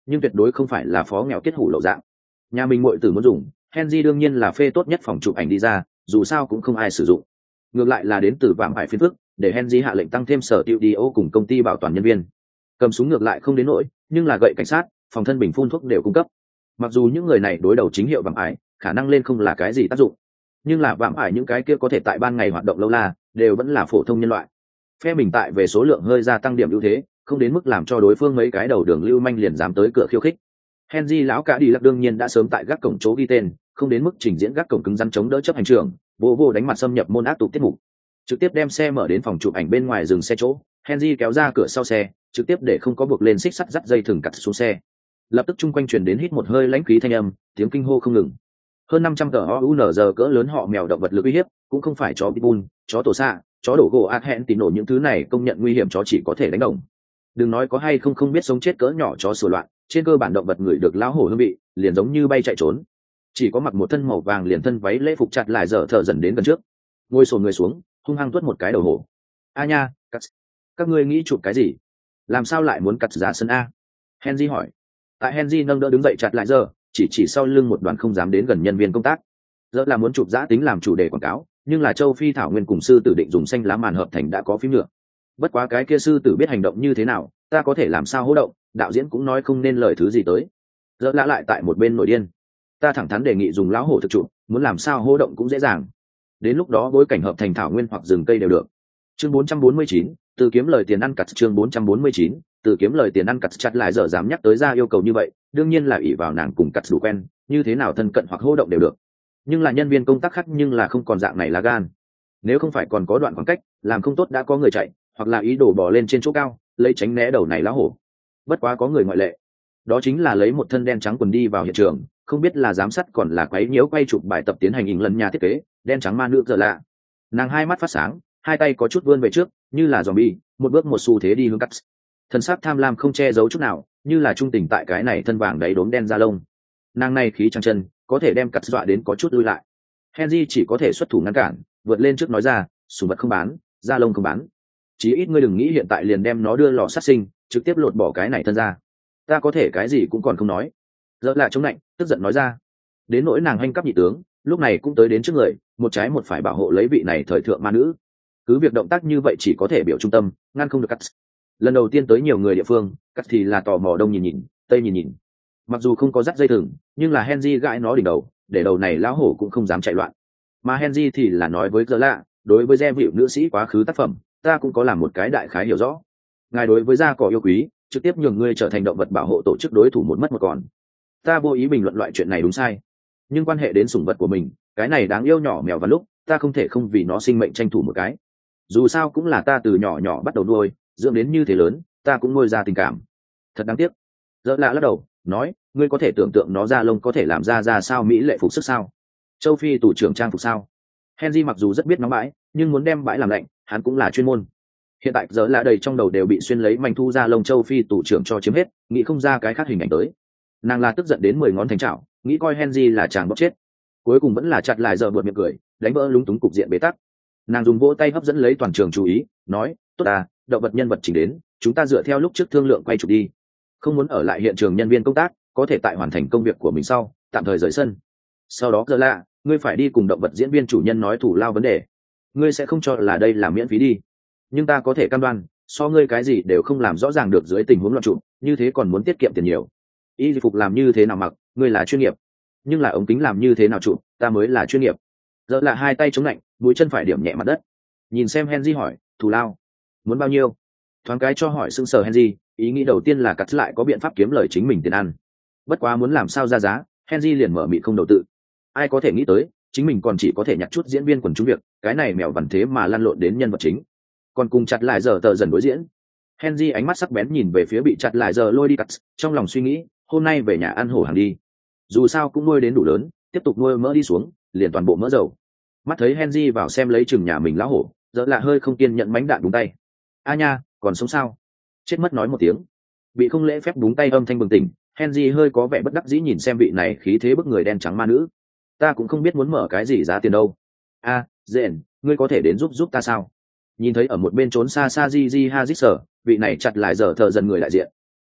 nhưng tuyệt đối không phải là phó nghèo kết hủ lậu dạng. Nhà mình muội tử muốn dùng, Henry đương nhiên là phê tốt nhất phòng chụp ảnh đi ra, dù sao cũng không ai sử dụng. Ngược lại là đến từ vạm ải phiên phức, để Henry hạ lệnh tăng thêm sở tiệu đi ô cùng công ty bảo toàn nhân viên. Cầm súng ngược lại không đến nỗi, nhưng là gậy cảnh sát, phòng thân bình phun thuốc đều cung cấp. Mặc dù những người này đối đầu chính hiệu vạm ải, khả năng lên không là cái gì tác dụng, nhưng là vạm ải những cái kia có thể tại ban ngày hoạt động lâu la, đều vẫn là phổ thông nhân loại. Phe mình tại về số lượng hơi gia tăng điểm ưu thế, không đến mức làm cho đối phương mấy cái đầu đường lưu manh liền dám tới cửa khiêu khích. Henry lão cả đi lắc đương nhiên đã sớm tại gác cổng chỗ ghi tên, không đến mức trình diễn gác cổng cứng rắn chống đỡ chấp hành trưởng, vô đánh mặt xâm nhập môn ác tục tiết mục. Trực tiếp đem xe mở đến phòng chụp ảnh bên ngoài dừng xe chỗ, Henry kéo ra cửa sau xe, trực tiếp để không có buộc lên xích sắt dắt dây thừng cắt xuống xe. Lập tức chung quanh truyền đến hít một hơi lãnh khí thanh âm, tiếng kinh hô không ngừng. Hơn 500 TOUNZ cỡ lớn họ mèo động vật lực uy hiếp, cũng không phải chó pitbull, chó tổ xạ, chó đổ gỗ ạt hẹn tín nổ những thứ này công nhận nguy hiểm chó chỉ có thể đánh đồng. Đừng nói có hay không biết sống chết cỡ nhỏ chó sửa loạn, trên cơ bản động vật người được lão hổ hương vị, liền giống như bay chạy trốn. Chỉ có mặc một thân màu vàng liền thân váy lễ phục chặt lại dở thở dần đến gần trước, ngồi sồn người xuống, hung hăng tuốt một cái đầu hổ. A nha, các ngươi nghĩ chụp cái gì? Làm sao lại muốn cắt giá sân a? Henry hỏi. Tại Henry nâng đỡ đứng dậy chặt lại giờ, chỉ sau lưng một đoàn không dám đến gần nhân viên công tác. Giờ là muốn chụp giã tính làm chủ đề quảng cáo, nhưng là châu Phi thảo nguyên cùng sư tử định dùng xanh lá màn hợp thành đã có phím nhựa. Bất quá cái kia sư tử biết hành động như thế nào, ta có thể làm sao hô động, đạo diễn cũng nói không nên lời thứ gì tới. Giờ lạ lại tại một bên nổi điên. Ta thẳng thắn đề nghị dùng lão hổ thực chụp, muốn làm sao hô động cũng dễ dàng. Đến lúc đó bối cảnh hợp thành thảo nguyên hoặc rừng cây đều được. Chương 449, từ kiếm lời tiền ăn cặt. Chương 449, từ kiếm lời tiền ăn cặt. Chặt lại giờ dám nhắc tới ra yêu cầu như vậy, đương nhiên là ỷ vào nàng cùng cặt đủ quen, như thế nào thân cận hoặc hô động đều được. Nhưng là nhân viên công tác khác nhưng là không còn dạng này là gan. Nếu không phải còn có đoạn khoảng cách, làm không tốt đã có người chạy, hoặc là ý đồ bỏ lên trên chỗ cao, lấy tránh né đầu này lá hổ. Bất quá có người ngoại lệ, đó chính là lấy một thân đen trắng quần đi vào hiện trường, không biết là giám sát còn là quấy nhiễu quay chụp bài tập tiến hành hình lần nhà thiết kế, đen trắng ma nữ giờ lạ. Nàng hai mắt phát sáng, hai tay có chút vươn về trước, như là zombie, một bước một xu thế đi hướng cắt. Thân xác tham lam không che giấu chút nào, như là trung tình tại cái này thân vàng đầy đốm đen da lông. Nàng này khí trăng chân, có thể đem cắt dọa đến có chút lui lại. Henry chỉ có thể xuất thủ ngăn cản, vượt lên trước nói ra, sủng vật không bán, da lông không bán. Chí ít ngươi đừng nghĩ hiện tại liền đem nó đưa lò sát sinh, trực tiếp lột bỏ cái này thân ra. Ta có thể cái gì cũng còn không nói. Dỡ lại chống lạnh, tức giận nói ra. Đến nỗi nàng hành cấp nhị tướng, lúc này cũng tới đến trước người, một trái một phải bảo hộ lấy vị này thời thượng ma nữ. Cứ việc động tác như vậy chỉ có thể biểu trung tâm, ngăn không được cắt. Lần đầu tiên tới nhiều người địa phương, cắt thì là tò mò đông nhìn, tây nhìn. Mặc dù không có dắt dây thừng, nhưng là Henry gãi nó đỉnh đầu, để đầu này lão hổ cũng không dám chạy loạn. Mà Henry thì là nói với Dỡ lạ, đối với Gem Vịu nữ sĩ quá khứ tác phẩm, ta cũng có làm một cái đại khái hiểu rõ. Ngài đối với da cỏ yêu quý, trực tiếp nhường ngươi trở thành động vật bảo hộ tổ chức đối thủ một mất một còn. Ta vô ý bình luận loại chuyện này đúng sai, nhưng quan hệ đến sủng vật của mình, cái này đáng yêu nhỏ mèo và lúc, ta không thể không vì nó sinh mệnh tranh thủ một cái. Dù sao cũng là ta từ nhỏ nhỏ bắt đầu nuôi, dưỡng đến như thế lớn, ta cũng nuôi ra tình cảm. Thật đáng tiếc. Dỡ lạ lắc đầu, nói, ngươi có thể tưởng tượng nó da lông có thể làm ra sao mỹ lệ phục sức sao? Châu Phi tủ trưởng trang phục sao? Henry mặc dù rất biết nóng bãi, nhưng muốn đem bãi làm lạnh, hắn cũng là chuyên môn. Hiện tại Dỡ lạ đầy trong đầu đều bị xuyên lấy mảnh thu da lông Châu Phi tủ trưởng cho chiếm hết, nghĩ không ra cái khác hình ảnh tới. Nàng là tức giận đến 10 ngón thành chảo, nghĩ coi Henry là chàng bóc chết. Cuối cùng vẫn là chặt lại giờ buột miệng cười, đánh vỡ lúng túng cục diện bế tắc. Nàng dùng vỗ tay hấp dẫn lấy toàn trường chú ý, nói, tốt à, động vật nhân vật chỉnh đến, chúng ta dựa theo lúc trước thương lượng quay chụp đi. Không muốn ở lại hiện trường nhân viên công tác, có thể tại hoàn thành công việc của mình sau, tạm thời rời sân. Sau đó Dỡ lạ, ngươi phải đi cùng động vật diễn viên chủ nhân nói thủ lao vấn đề. Ngươi sẽ không cho là đây là miễn phí đi, nhưng ta có thể cam đoan, so ngươi cái gì đều không làm rõ ràng được dưới tình huống loạn chụp, như thế còn muốn tiết kiệm tiền nhiều. Y phục làm như thế nào mặc, ngươi là chuyên nghiệp, nhưng là ống kính làm như thế nào chụp, ta mới là chuyên nghiệp. Dỡ lạ hai tay chống lạnh, mũi chân phải điểm nhẹ mặt đất. Nhìn xem Henry hỏi, thù lao muốn bao nhiêu? Thoáng cái cho hỏi sững sờ Henry, ý nghĩ đầu tiên là cắt lại có biện pháp kiếm lời chính mình tiền ăn. Bất quá muốn làm sao ra giá, Henry liền mở miệng không đầu tự. Ai có thể nghĩ tới, chính mình còn chỉ có thể nhặt chút diễn viên quần chúng việc, cái này mèo vằn thế mà lăn lộn đến nhân vật chính. Còn cùng chặt lại giờ tờ dần đối diễn. Henry ánh mắt sắc bén nhìn về phía bị chặt lại giờ lôi đi cắt, trong lòng suy nghĩ, hôm nay về nhà ăn hổ hàng đi. Dù sao cũng nuôi đến đủ lớn, tiếp tục nuôi mỡ đi xuống, liền toàn bộ mỡ dầu. Mắt thấy Henry vào xem lấy chừng nhà mình lão hổ, Dỡ lạ hơi không kiên nhận mánh đạn đúng tay. A nha, còn sống sao? Chết mất nói một tiếng. Bị không lễ phép đúng tay âm thanh bừng tỉnh, Henry hơi có vẻ bất đắc dĩ nhìn xem vị này khí thế bức người đen trắng ma nữ. Ta cũng không biết muốn mở cái gì giá tiền đâu. A, Dện, ngươi có thể đến giúp ta sao? Nhìn thấy ở một bên trốn xa xa Gigi Hazit sở, vị này chặt lại giờ thợ dần người đại diện.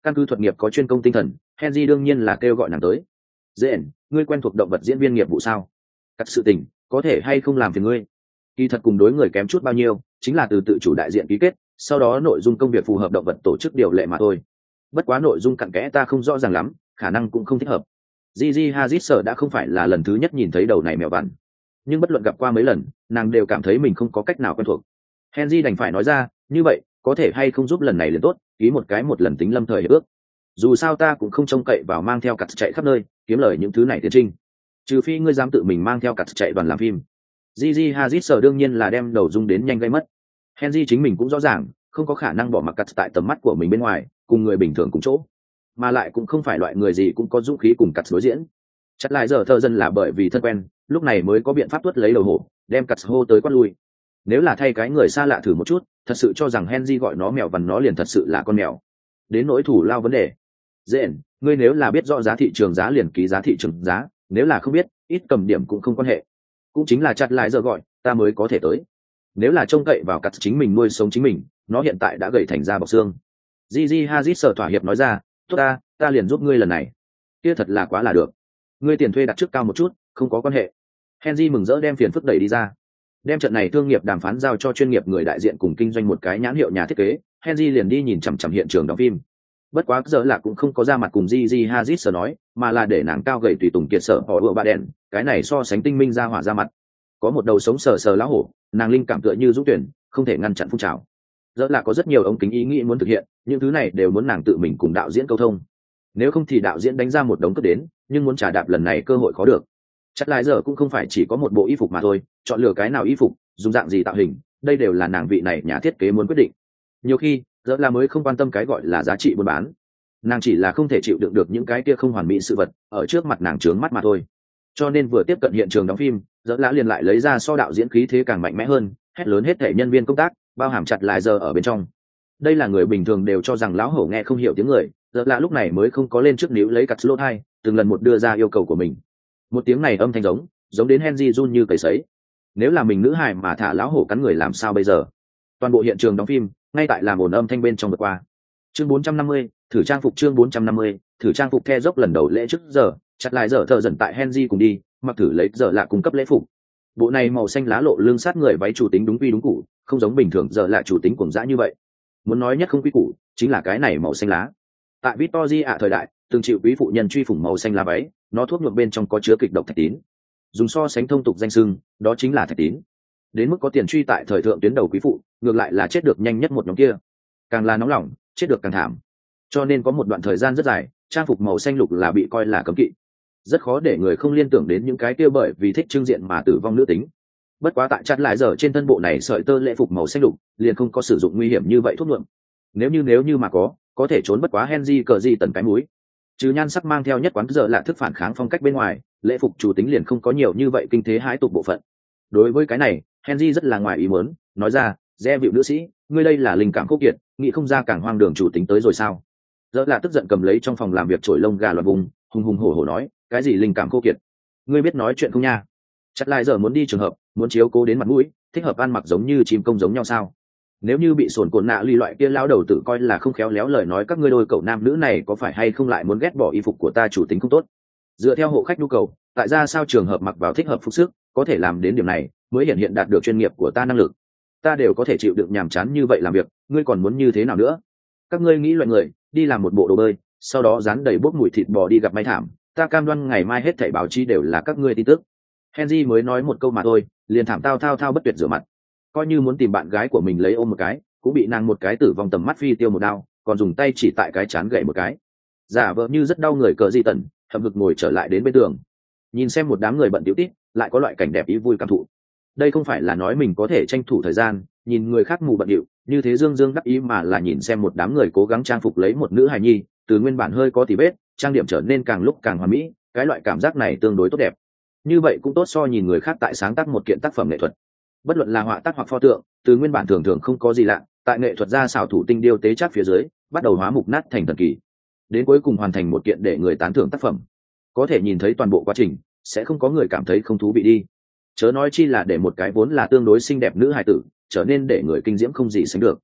căn cứ thuật nghiệp có chuyên công tinh thần, Henry đương nhiên là kêu gọi nàng tới. Dện, ngươi quen thuộc động vật diễn viên nghiệp vụ sao? Cắt sự tình, có thể hay không làm phiền ngươi? Kỳ thật cùng đối người kém chút bao nhiêu, chính là từ tự chủ đại diện ký kết, sau đó nội dung công việc phù hợp động vật tổ chức điều lệ mà thôi. Bất quá nội dung cặn kẽ ta không rõ ràng lắm, khả năng cũng không thích hợp. Gigi Hadid sợ đã không phải là lần thứ nhất nhìn thấy đầu này mèo vằn, nhưng bất luận gặp qua mấy lần, nàng đều cảm thấy mình không có cách nào quen thuộc. Henry đành phải nói ra, như vậy, có thể hay không giúp lần này liền tốt, ký một lần tính lâm thời hiệp ước. Dù sao ta cũng không trông cậy vào mang theo cặt chạy khắp nơi, kiếm lời những thứ này tiến trinh. Trừ phi ngươi dám tự mình mang theo cặt chạy đoàn làm phim. Gigi Hadid sợ đương nhiên là đem đầu dung đến nhanh gây mất. Henry chính mình cũng rõ ràng, không có khả năng bỏ mặc cặt tại tầm mắt của mình bên ngoài, cùng người bình thường cùng chỗ, mà lại cũng không phải loại người gì cũng có dũng khí cùng cặt đối diễn. Chắc lại giờ thợ dân là bởi vì thân quen, lúc này mới có biện pháp tuốt lấy đầu hổ, đem cặt hô tới quát lui. Nếu là thay cái người xa lạ thử một chút, thật sự cho rằng Henry gọi nó mèo vằn nó liền thật sự là con mèo. Đến nỗi thủ lao vấn đề, dện, ngươi nếu là biết rõ giá thị trường giá liền ký giá thị trường giá, nếu là không biết, ít cầm điểm cũng không quan hệ. Cũng chính là chặt lại giờ gọi, ta mới có thể tới. Nếu là trông cậy vào cặt chính mình nuôi sống chính mình, nó hiện tại đã gầy thành ra bọc xương. Gigi Hadid sở thỏa hiệp nói ra, tốt ta liền giúp ngươi lần này. Kia thật là quá là được. Ngươi tiền thuê đặt trước cao một chút, không có quan hệ. Henry mừng rỡ đem phiền phức đẩy đi ra. Đem trận này thương nghiệp đàm phán giao cho chuyên nghiệp người đại diện cùng kinh doanh một cái nhãn hiệu nhà thiết kế, Henry liền đi nhìn chằm chằm hiện trường đóng phim. Bất quá giờ là cũng không có ra mặt cùng Gigi Hadid sở nói, mà là để nàng cao gầy tùy tùng kiệt sở họ ựa ba đèn, cái này so sánh tinh minh ra hỏa ra mặt. Có một đầu sống sờ sờ lão hổ, nàng linh cảm tựa như dũng tuyển, không thể ngăn chặn phun trào. Giờ là có rất nhiều ống kính ý nghĩ muốn thực hiện, những thứ này đều muốn nàng tự mình cùng đạo diễn câu thông. Nếu không thì đạo diễn đánh ra một đống cất đến, nhưng muốn trả đạp lần này cơ hội khó được. Chắc lại giờ cũng không phải chỉ có một bộ y phục mà thôi, chọn lựa cái nào y phục, dùng dạng gì tạo hình, đây đều là nàng vị này nhà thiết kế muốn quyết định. Nhiều khi giờ là mới không quan tâm cái gọi là giá trị buôn bán, nàng chỉ là không thể chịu đựng được những cái kia không hoàn mỹ sự vật ở trước mặt nàng trướng mắt mà thôi. Cho nên vừa tiếp cận hiện trường đóng phim, giờ lã liền lại lấy ra so đạo diễn khí thế càng mạnh mẽ hơn, hét lớn hết thể nhân viên công tác, bao hàm chặt lại giờ ở bên trong. Đây là người bình thường đều cho rằng lão hổ nghe không hiểu tiếng người, giờ lã lúc này mới không có lên trước níu lấy cặt lỗ hai, từng lần một đưa ra yêu cầu của mình. Một tiếng này âm thanh giống đến Henry run như cầy sấy. Nếu là mình nữ hài mà thả lão hổ cắn người làm sao bây giờ? Toàn bộ hiện trường đóng phim ngay tại làm ồn âm thanh bên trong vượt qua. Chương 450, thử trang phục. Chương 450, thử trang phục. The dốc lần đầu lễ trước giờ, chặt lại giờ thợ dần tại Henry cùng đi, mặc thử lấy giờ lạ cung cấp lễ phục. Bộ này màu xanh lá lộ lưng sát người váy chủ tính đúng quy đúng củ, không giống bình thường giờ lạ chủ tính cuồng dã như vậy. Muốn nói nhất không quy củ, chính là cái này màu xanh lá. Tại Victoria thời đại, từng chịu quý phụ nhân truy phủng màu xanh lá váy, nó thuốc nhuộm bên trong có chứa kịch độc thạch tín. Dùng so sánh thông tục danh xưng, đó chính là thạch tín. Đến mức có tiền truy tại thời thượng tuyến đầu quý phụ, ngược lại là chết được nhanh nhất một nhóm kia. Càng là nóng lòng, chết được càng thảm. Cho nên có một đoạn thời gian rất dài, trang phục màu xanh lục là bị coi là cấm kỵ. Rất khó để người không liên tưởng đến những cái kia bởi vì thích trưng diện mà tử vong nữ tính. Bất quá tại chặt lại giờ trên thân bộ này sợi tơ lễ phục màu xanh lục, liền không có sử dụng nguy hiểm như vậy thuốc nhuộm. Nếu như mà có thể trốn bất quá Henry cờ gì tần cái mũi. Chứ nhan sắc mang theo nhất quán giờ là thức phản kháng phong cách bên ngoài, lễ phục chủ tính liền không có nhiều như vậy kinh thế hãi tục bộ phận. Đối với cái này, Henry rất là ngoài ý muốn, nói ra, "Dè vịu nữ sĩ, ngươi đây là linh cảm khốc kiệt, nghĩ không ra càng hoang đường chủ tính tới rồi sao?" Giờ là tức giận cầm lấy trong phòng làm việc chổi lông gà loạn vùng, hùng hùng hổ hổ nói, "Cái gì linh cảm khốc kiệt? Ngươi biết nói chuyện không nha? Chắc lại giờ muốn đi trường hợp, muốn chiếu cố đến mặt mũi, thích hợp ăn mặc giống như chim công giống nhau sao? Nếu như bị sồn cồn nạ ly loại kia lão đầu tử coi là không khéo léo lời nói các ngươi đôi cậu nam nữ này có phải hay không lại muốn ghét bỏ y phục của ta chủ tính không tốt? Dựa theo hộ khách nhu cầu, tại ra sao trường hợp mặc vào thích hợp phục sức, có thể làm đến điểm này, mới hiện đạt được chuyên nghiệp của ta năng lực. Ta đều có thể chịu đựng nhàm chán như vậy làm việc, ngươi còn muốn như thế nào nữa? Các ngươi nghĩ loại người, đi làm một bộ đồ bơi, sau đó dán đầy bốc mùi thịt bò đi gặp may thảm, ta cam đoan ngày mai hết thảy báo chí đều là các ngươi tin tức." Henry mới nói một câu mà thôi, liền thảm thao bất tuyệt rửa mặt. Coi như muốn tìm bạn gái của mình lấy ôm một cái, cũng bị nàng một cái tử vong tầm mắt phi tiêu một đao, còn dùng tay chỉ tại cái chán gậy một cái. Giả vờ như rất đau người cờ di tần, hậm hực ngồi trở lại đến bên tường. Nhìn xem một đám người bận tiểu tít, lại có loại cảnh đẹp ý vui cảm thụ. Đây không phải là nói mình có thể tranh thủ thời gian, nhìn người khác mù bận điệu, như thế dương đắc ý, mà là nhìn xem một đám người cố gắng trang phục lấy một nữ hài nhi, từ nguyên bản hơi có tì vết, trang điểm trở nên càng lúc càng hoàn mỹ, cái loại cảm giác này tương đối tốt đẹp. Như vậy cũng tốt so nhìn người khác tại sáng tác một kiện tác phẩm nghệ thuật. Bất luận là họa tác hoặc pho tượng, từ nguyên bản thường không có gì lạ, tại nghệ thuật gia xảo thủ tinh điêu tế chắc phía dưới, bắt đầu hóa mục nát thành thần kỳ, đến cuối cùng hoàn thành một kiện để người tán thưởng tác phẩm. Có thể nhìn thấy toàn bộ quá trình, sẽ không có người cảm thấy không thú vị đi. Chớ nói chi là để một cái vốn là tương đối xinh đẹp nữ hài tử trở nên để người kinh diễm không gì sánh được.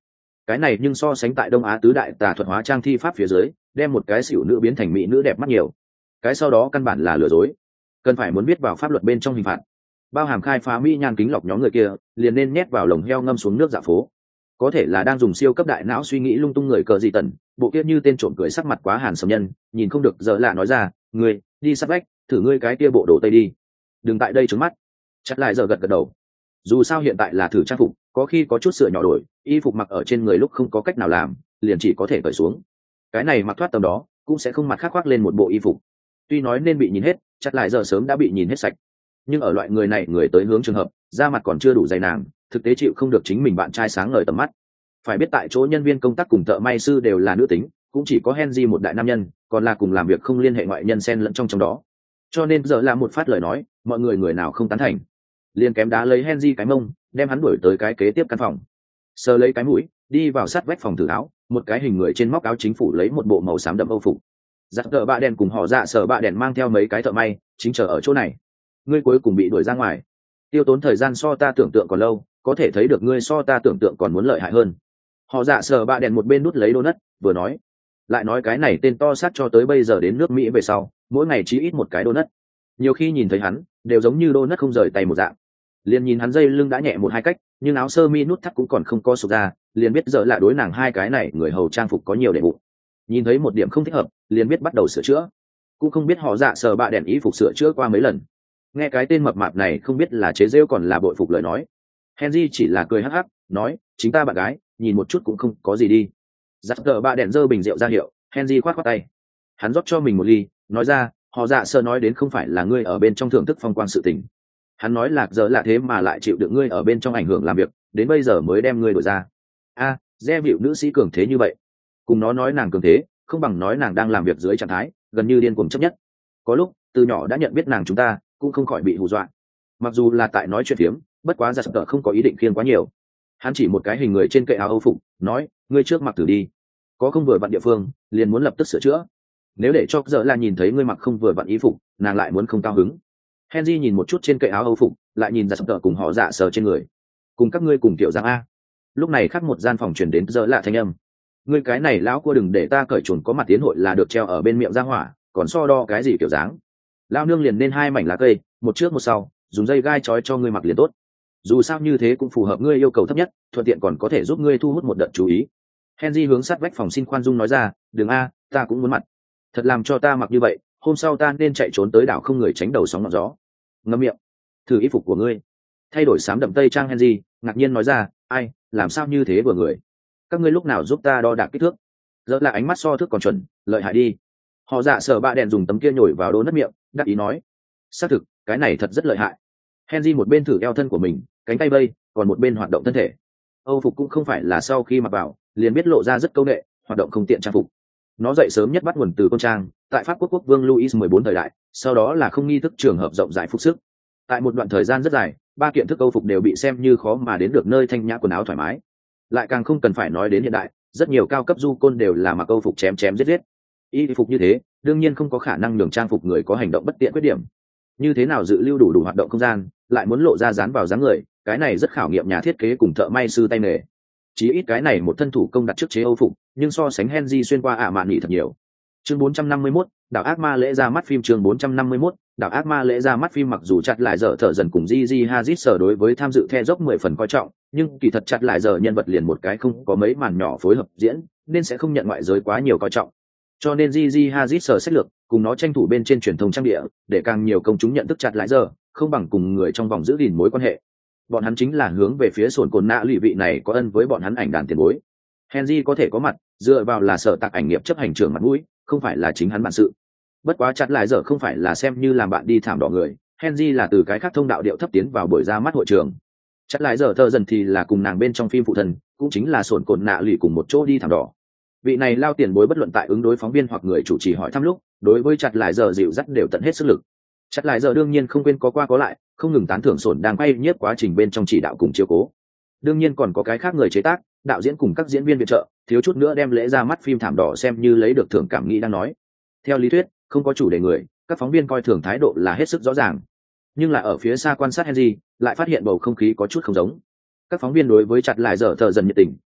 cái này nhưng so sánh tại Đông Á tứ đại tà thuật hóa trang thi pháp phía dưới, đem một cái xỉu nữ biến thành mỹ nữ đẹp mắt nhiều. Cái sau đó căn bản là lừa dối, cần phải muốn biết vào pháp luật bên trong hình phạt, bao hàm khai phá mỹ nhan kính lọc nhóm người kia liền nên nhét vào lồng heo ngâm xuống nước dạ phố. Có thể là đang dùng siêu cấp đại não suy nghĩ lung tung người cờ gì tần, bộ kia như tên trộm cười sắc mặt quá hàn sầm nhân, nhìn không được giờ lạ nói ra, ngươi đi sát vách thử ngươi cái kia bộ đồ tây đi, đừng tại đây trứng mắt. Chặt lại giờ gật gật đầu, dù sao hiện tại là thử trang phục, có khi có chút sửa nhỏ đổi, y phục mặc ở trên người lúc không có cách nào làm, liền chỉ có thể cởi xuống. Cái này mặc thoát tầm đó cũng sẽ không mặt khác khoác lên một bộ y phục. Tuy nói nên bị nhìn hết, chặt lại giờ sớm đã bị nhìn hết sạch, nhưng ở loại người này người tới hướng trường hợp, da mặt còn chưa đủ dày nàng, thực tế chịu không được chính mình bạn trai sáng ngời tầm mắt. Phải biết tại chỗ nhân viên công tác cùng thợ may sư đều là nữ tính, cũng chỉ có Henry một đại nam nhân, còn là cùng làm việc không liên hệ ngoại nhân xen lẫn trong đó. Cho nên giờ là một phát lời nói, mọi người nào không tán thành, liền kém đá lấy Henry cái mông, đem hắn đuổi tới cái kế tiếp căn phòng, sờ lấy cái mũi, đi vào sát vách phòng thử áo, một cái hình người trên móc áo chính phủ lấy một bộ màu xám đậm âu phục. Giặt thợ bạ đèn cùng họ dạ sở bạ đèn mang theo mấy cái thợ may, chính chờ ở chỗ này. Ngươi cuối cùng bị đuổi ra ngoài, tiêu tốn thời gian so ta tưởng tượng còn lâu, có thể thấy được ngươi so ta tưởng tượng còn muốn lợi hại hơn. Họ dạ sở bạ đèn một bên nút lấy donut, vừa nói, lại nói cái này tên to xác cho tới bây giờ đến nước Mỹ về sau, mỗi ngày chỉ ít một cái donut. Nhiều khi nhìn thấy hắn, đều giống như donut không rời tay một dạng. Liền nhìn hắn dây lưng đã nhẹ một hai cách, nhưng áo sơ mi nút thắt cũng còn không co sụp ra, liền biết giờ là đối nàng hai cái này người hầu trang phục có nhiều đệ bụng. Nhìn thấy một điểm không thích hợp, liền biết bắt đầu sửa chữa. Cũng không biết họ dạ sờ bạ đèn ý phục sửa chữa qua mấy lần. Nghe cái tên mập mạp này không biết là chế giễu còn là bội phục lời nói. Henry chỉ là cười hắc hắc, nói, chính ta bạn gái, nhìn một chút cũng không có gì đi. Giặt tờ bạ đèn giơ bình rượu ra hiệu, Henry khoát khoát tay. Hắn rót cho mình một ly, nói ra, họ dạ sờ nói đến không phải là ngươi ở bên trong thưởng thức phong quang sự tình. Hắn nói lạc giờ là thế mà lại chịu được ngươi ở bên trong ảnh hưởng làm việc, đến bây giờ mới đem ngươi đổi ra. A, re vịu nữ sĩ cường thế như vậy, cùng nó nói nàng cường thế, không bằng nói nàng đang làm việc dưới trạng thái gần như điên cuồng chấp nhất. Có lúc từ nhỏ đã nhận biết nàng chúng ta cũng không khỏi bị hù dọa. Mặc dù là tại nói chuyện phiếm, bất quá ra sợ không có ý định khiêng quá nhiều. Hắn chỉ một cái hình người trên kệ áo âu phục, nói, ngươi trước mặc thử đi, có không vừa vặn địa phương liền muốn lập tức sửa chữa. Nếu để cho giờ là nhìn thấy ngươi mặc không vừa vặn ý phục, nàng lại muốn không cao hứng. Henry nhìn một chút trên kệ áo âu phục, lại nhìn ra sợ cùng họ dạ sờ trên người, cùng các ngươi cùng tiểu giang a. Lúc này khác một gian phòng truyền đến giờ lạ thanh âm, ngươi cái này lão cua đừng để ta cởi chuồn có mặt tiến hội là được treo ở bên miệng ra hỏa, còn so đo cái gì kiểu dáng. Lao nương liền nên hai mảnh lá cây, một trước một sau, dùng dây gai trói cho ngươi mặc liền tốt. Dù sao như thế cũng phù hợp ngươi yêu cầu thấp nhất, thuận tiện còn có thể giúp ngươi thu hút một đợt chú ý. Henry hướng sát vách phòng xin khoan dung nói ra, đừng a, ta cũng muốn mặt. Thật làm cho ta mặc như vậy, hôm sau ta nên chạy trốn tới đảo không người tránh đầu sóng ngọn gió. Ngậm miệng, thử y phục của ngươi. Thay đổi xám đậm tây trang Henry, ngạc nhiên nói ra, ai, làm sao như thế vừa người. Các ngươi lúc nào giúp ta đo đạc kích thước? Giờ là ánh mắt so thước còn chuẩn, lợi hại đi. Họ dạ sở bạ đèn dùng tấm kia nhồi vào đố nất miệng, đắc ý nói, xác thực cái này thật rất lợi hại. Henry một bên thử eo thân của mình, cánh tay bay, còn một bên hoạt động thân thể. Âu phục cũng không phải là sau khi mặc vào liền biết lộ ra rất câu nệ, hoạt động không tiện trang phục. Nó dậy sớm nhất bắt nguồn từ côn trang, tại Pháp quốc vương Louis 14 thời đại, sau đó là không nghi thức trường hợp rộng rãi phục sức. Tại một đoạn thời gian rất dài, ba kiện thức Âu phục đều bị xem như khó mà đến được nơi thanh nhã quần áo thoải mái. Lại càng không cần phải nói đến hiện đại, rất nhiều cao cấp du côn đều là mặc Âu phục chém chém giết giết. Y phục như thế, đương nhiên không có khả năng nhường trang phục người có hành động bất tiện khuyết điểm. Như thế nào dự lưu đủ hoạt động không gian, lại muốn lộ ra dán vào dáng người, cái này rất khảo nghiệm nhà thiết kế cùng thợ may sư tay nghề. Chí ít cái này một thân thủ công đặt trước chế Âu phục, nhưng so sánh Henry xuyên qua ả mạn nghị thật nhiều. Chương 451, đảo ác ma lễ ra mắt phim. Chương 451, đảo ác ma lễ ra mắt phim. Mặc dù chặt lại giờ thợ dần cùng Gigi Hadid sở đối với tham dự The dốc 10 phần coi trọng, nhưng kỳ thật chặt lại giờ nhân vật liền một cái không có mấy màn nhỏ phối hợp diễn, nên sẽ không nhận ngoại giới quá nhiều coi trọng. Cho nên Gigi Hadid sở sách lược cùng nó tranh thủ bên trên truyền thông trang địa, để càng nhiều công chúng nhận thức chặt lại giờ, không bằng cùng người trong vòng giữ gìn mối quan hệ. Bọn hắn chính là hướng về phía sồn cồn nạ lụy vị này có ân với bọn hắn ảnh đàn tiền bối. Henry có thể có mặt, dựa vào là sở tạc ảnh nghiệp chấp hành trưởng mặt mũi, không phải là chính hắn bản sự. Bất quá chặt lại giờ không phải là xem như làm bạn đi thảm đỏ người, Henry là từ cái khác thông đạo điệu thấp tiến vào buổi ra mắt hội trường. Chặt lại giờ thợ dần thì là cùng nàng bên trong phim phụ thần, cũng chính là sồn cồn nạ lụy cùng một chỗ đi thảm đỏ. Vị này lao tiền bối bất luận tại ứng đối phóng viên hoặc người chủ trì hỏi thăm lúc, đối với chặt lại giờ dịu dắt đều tận hết sức lực. Chặt lại giờ đương nhiên không quên có qua có lại, không ngừng tán thưởng sồn đang quay nhiếp quá trình bên trong chỉ đạo cùng chiếu cố. Đương nhiên còn có cái khác người chế tác, đạo diễn cùng các diễn viên viện trợ, thiếu chút nữa đem lễ ra mắt phim thảm đỏ xem như lấy được thưởng cảm nghĩ đang nói. Theo lý thuyết, không có chủ đề người, các phóng viên coi thường thái độ là hết sức rõ ràng. Nhưng là ở phía xa quan sát Henry, lại phát hiện bầu không khí có chút không giống. Các phóng viên đối với chặt lại giờ thợ dần nhiệt tình,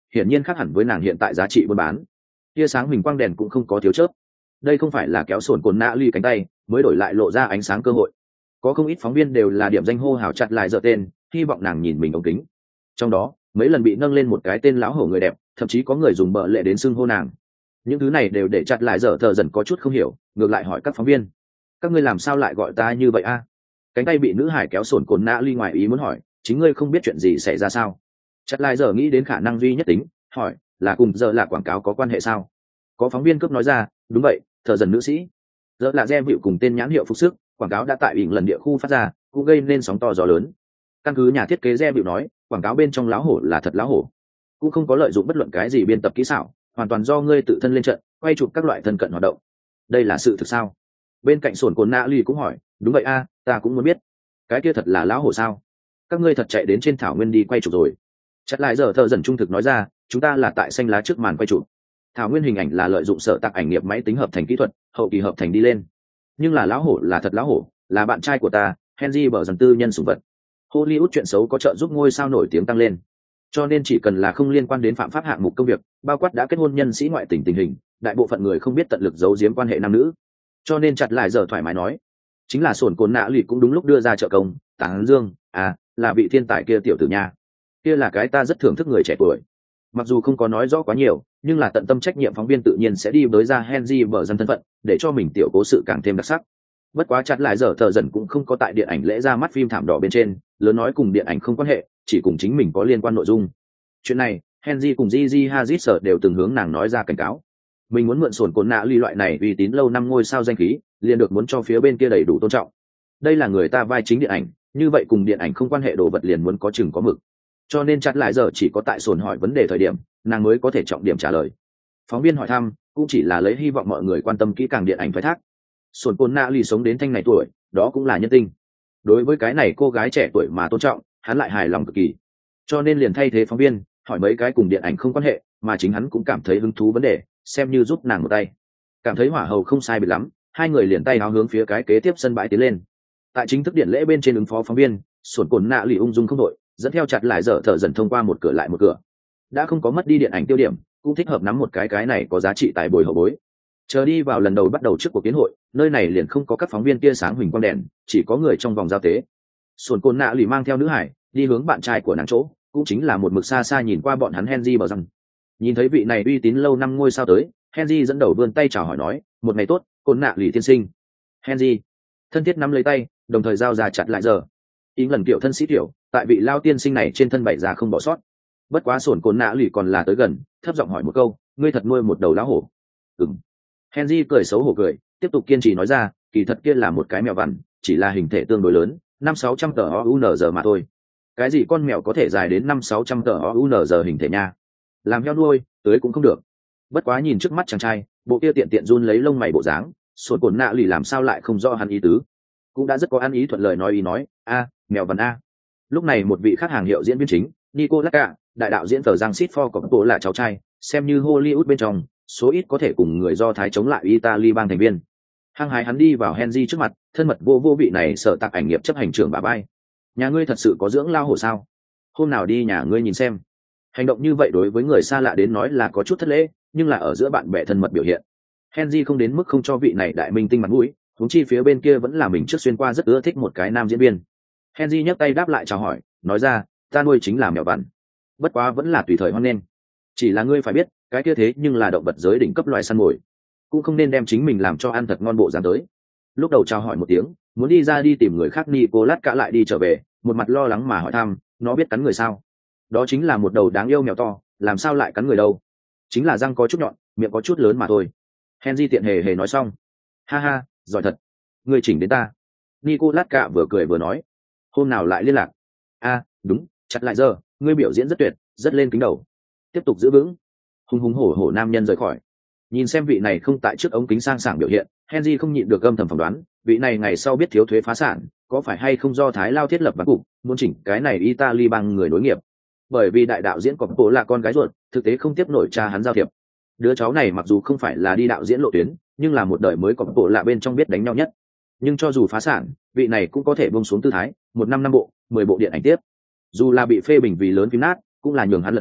hiển nhiên khác hẳn với nàng hiện tại giá trị buôn bán. Tia sáng huỳnh quang đèn cũng không có thiếu chớp. Đây không phải là kéo sồn cồn nạ ly cánh tay mới đổi lại lộ ra ánh sáng cơ hội. Có không ít phóng viên đều là điểm danh hô hào chặt lại giờ tên, hy vọng nàng nhìn mình ống kính. Trong đó mấy lần bị nâng lên một cái tên lão hổ người đẹp, thậm chí có người dùng bợ lệ đến xưng hô nàng. Những thứ này đều để chặt lại giờ thợ dần có chút không hiểu, ngược lại hỏi các phóng viên: các ngươi làm sao lại gọi ta như vậy a? Cánh tay bị nữ hải kéo sồn cồn nạ ly ngoài ý muốn hỏi: chính ngươi không biết chuyện gì xảy ra sao? Chặt lại giờ nghĩ đến khả năng duy nhất tính, hỏi: là cùng giờ là quảng cáo có quan hệ sao? Có phóng viên cướp nói ra: đúng vậy, thợ dần nữ sĩ. Giờ là Gem hiệu cùng tên nhãn hiệu phục sức quảng cáo đã tại ỉn lần địa khu phát ra, cũng gây nên sóng to gió lớn. Căn cứ nhà thiết kế Gem hiệu nói, quảng cáo bên trong láo hổ là thật láo hổ, cũng không có lợi dụng bất luận cái gì biên tập kỹ xảo, hoàn toàn do ngươi tự thân lên trận quay chụp các loại thân cận hoạt động. Đây là sự thực sao? Bên cạnh sồn cồn nạ ly cũng hỏi: đúng vậy a, ta cũng muốn biết, cái kia thật là láo hổ sao? Các ngươi thật chạy đến trên thảo nguyên đi quay chụp rồi? Chặt lại giờ thợ dần trung thực nói ra: chúng ta là tại xanh lá trước màn quay chụp. Thảo nguyên hình ảnh là lợi dụng sở tạc ảnh nghiệp máy tính hợp thành kỹ thuật, hậu kỳ hợp thành đi lên. Nhưng là lão hổ là thật lão hổ, là bạn trai của ta, Henry bở dần tư nhân sủng vật. Hollywood chuyện xấu có trợ giúp ngôi sao nổi tiếng tăng lên, cho nên chỉ cần là không liên quan đến phạm pháp hạng mục công việc, bao quát đã kết hôn nhân sĩ ngoại tình tình hình, đại bộ phận người không biết tận lực giấu giếm quan hệ nam nữ. Cho nên chặt lại giờ thoải mái nói, chính là sồn cồn nạ lì cũng đúng lúc đưa ra trợ công, tán dương: là vị thiên tài kia tiểu tử nha, kia là cái ta rất thưởng thức người trẻ tuổi. Mặc dù không có nói rõ quá nhiều, nhưng là tận tâm trách nhiệm phóng viên tự nhiên sẽ đi với ra Henry bở dân thân phận, để cho mình tiểu cố sự càng thêm đặc sắc. Bất quá chặt lại giờ thợ dần cũng không có tại điện ảnh lễ ra mắt phim thảm đỏ bên trên lớn nói cùng điện ảnh không quan hệ, chỉ cùng chính mình có liên quan nội dung. Chuyện này Henry cùng Gigi Hadid đều từng hướng nàng nói ra cảnh cáo, mình muốn mượn sồn cồn nạ ly loại này uy tín lâu năm ngôi sao danh khí, liền được muốn cho phía bên kia đầy đủ tôn trọng. Đây là người ta vai chính điện ảnh, như vậy cùng điện ảnh không quan hệ đồ vật liền muốn có chừng có mực. Cho nên chặt lại giờ chỉ có tại sồn hỏi vấn đề thời điểm, nàng mới có thể trọng điểm trả lời. Phóng viên hỏi thăm cũng chỉ là lấy hy vọng mọi người quan tâm kỹ càng điện ảnh phái thác. Sồn cồn nạ lì sống đến thanh này tuổi, đó cũng là nhân tinh. Đối với cái này cô gái trẻ tuổi mà tôn trọng, hắn lại hài lòng cực kỳ. Cho nên liền thay thế phóng viên hỏi mấy cái cùng điện ảnh không quan hệ, mà chính hắn cũng cảm thấy hứng thú vấn đề, xem như giúp nàng một tay. Cảm thấy hỏa hầu không sai biệt lắm, hai người liền tay háo hướng phía cái kế tiếp sân bãi tiến lên. Tại chính thức điện lễ bên trên ứng phó phóng viên, sồn cồn nạ lì ung dung không đội, dẫn theo chặt lại dở thợ dần thông qua một cửa lại một cửa. Đã không có mất đi điện ảnh tiêu điểm, cũng thích hợp nắm một cái này có giá trị tại bồi hậu bối. Chờ đi vào lần đầu bắt đầu trước cuộc kiến hội, nơi này liền không có các phóng viên tia sáng huỳnh quang đèn, chỉ có người trong vòng giao tế. Sồn cồn nạ lì mang theo nữ hải đi hướng bạn trai của nàng chỗ, cũng chính là một mực xa xa nhìn qua bọn hắn Henry bờ răng. Nhìn thấy vị này uy tín lâu năm ngôi sao tới, Henry dẫn đầu vươn tay chào hỏi nói: một ngày tốt, cồn nạ lì tiên sinh. Henry thân thiết nắm lấy tay, đồng thời giao ra chặt lại giờ. Ý lần kiểu thân sĩ tiểu, tại vị lao tiên sinh này trên thân bày ra không bỏ sót. Bất quá sồn cồn nạ lì còn là tới gần, thấp giọng hỏi một câu: ngươi thật nuôi một đầu lá hổ? Ừm. Henry cười xấu hổ cười, tiếp tục kiên trì nói ra: kỳ thật kia là một cái mèo vằn, chỉ là hình thể tương đối lớn, 500-600 tờ OUNZ mà thôi. Cái gì con mèo có thể dài đến 500-600 tờ OUNZ hình thể nha? Làm heo nuôi, tưới cũng không được. Bất quá nhìn trước mắt chàng trai, bộ kia tiện tiện run lấy lông mày bộ dáng, sồn cồn nạ lì làm sao lại không rõ hắn ý tứ. Cũng đã rất có ăn ý thuận lời nói ý nói: mèo vằn a. Lúc này một vị khác hàng hiệu diễn viên chính, Nicolas Cage, đại đạo diễn tờ Giang Sít For Cổng Tổ là cháu trai, xem như Hollywood bên trong số ít có thể cùng người Do Thái chống lại Italy bang thành viên. Hăng hái hắn đi vào Henry trước mặt, thân mật vô vị này sợ tạc ảnh nghiệp chấp hành trưởng bà bay. Nhà ngươi thật sự có dưỡng lao hổ sao? Hôm nào đi nhà ngươi nhìn xem. Hành động như vậy đối với người xa lạ đến nói là có chút thất lễ, nhưng là ở giữa bạn bè thân mật biểu hiện. Henry không đến mức không cho vị này đại minh tinh mặt mũi, huống chi phía bên kia vẫn là mình trước xuyên qua rất ưa thích một cái nam diễn viên. Henry nhấc tay đáp lại chào hỏi, nói ra: ta nuôi chính là mèo vằn, bất quá vẫn là tùy thời hoan nghênh. Chỉ là ngươi phải biết, cái kia thế nhưng là động vật giới đỉnh cấp loài săn mồi, cũng không nên đem chính mình làm cho ăn thật ngon bộ dáng tới. Lúc đầu chào hỏi một tiếng, muốn đi ra đi tìm người khác, Nicolas cả lại đi trở về, một mặt lo lắng mà hỏi thăm: nó biết cắn người sao? Đó chính là một đầu đáng yêu mèo to, làm sao lại cắn người đâu? Chính là răng có chút nhọn, miệng có chút lớn mà thôi. Henry tiện hề nói xong. Ha ha, giỏi thật, ngươi chỉnh đến ta. Nicolas cả vừa cười vừa nói: hôm nào lại liên lạc. Đúng, chặt lại giờ, ngươi biểu diễn rất tuyệt, rất lên kính đầu. Tiếp tục giữ vững. Hùng hùng hổ hổ nam nhân rời khỏi. Nhìn xem vị này không tại trước ống kính sang sảng biểu hiện, Henry không nhịn được âm thầm phỏng đoán, vị này ngày sau biết thiếu thuế phá sản, có phải hay không do Thái Lao thiết lập ván cục, muốn chỉnh cái này Italy bằng người nối nghiệp. Bởi vì đại đạo diễn Coppola là con gái ruột, thực tế không tiếp nổi cha hắn giao thiệp. Đứa cháu này mặc dù không phải là đi đạo diễn lộ tuyến, nhưng là một đời mới Coppola bên trong biết đánh nhau nhất. Nhưng cho dù phá sản, vị này cũng có thể buông xuống tư thái, 1 năm 5 bộ, 10 bộ điện ảnh tiếp. Dù là bị phê bình vì lớn phim nát, cũng là nhường hắn lật người,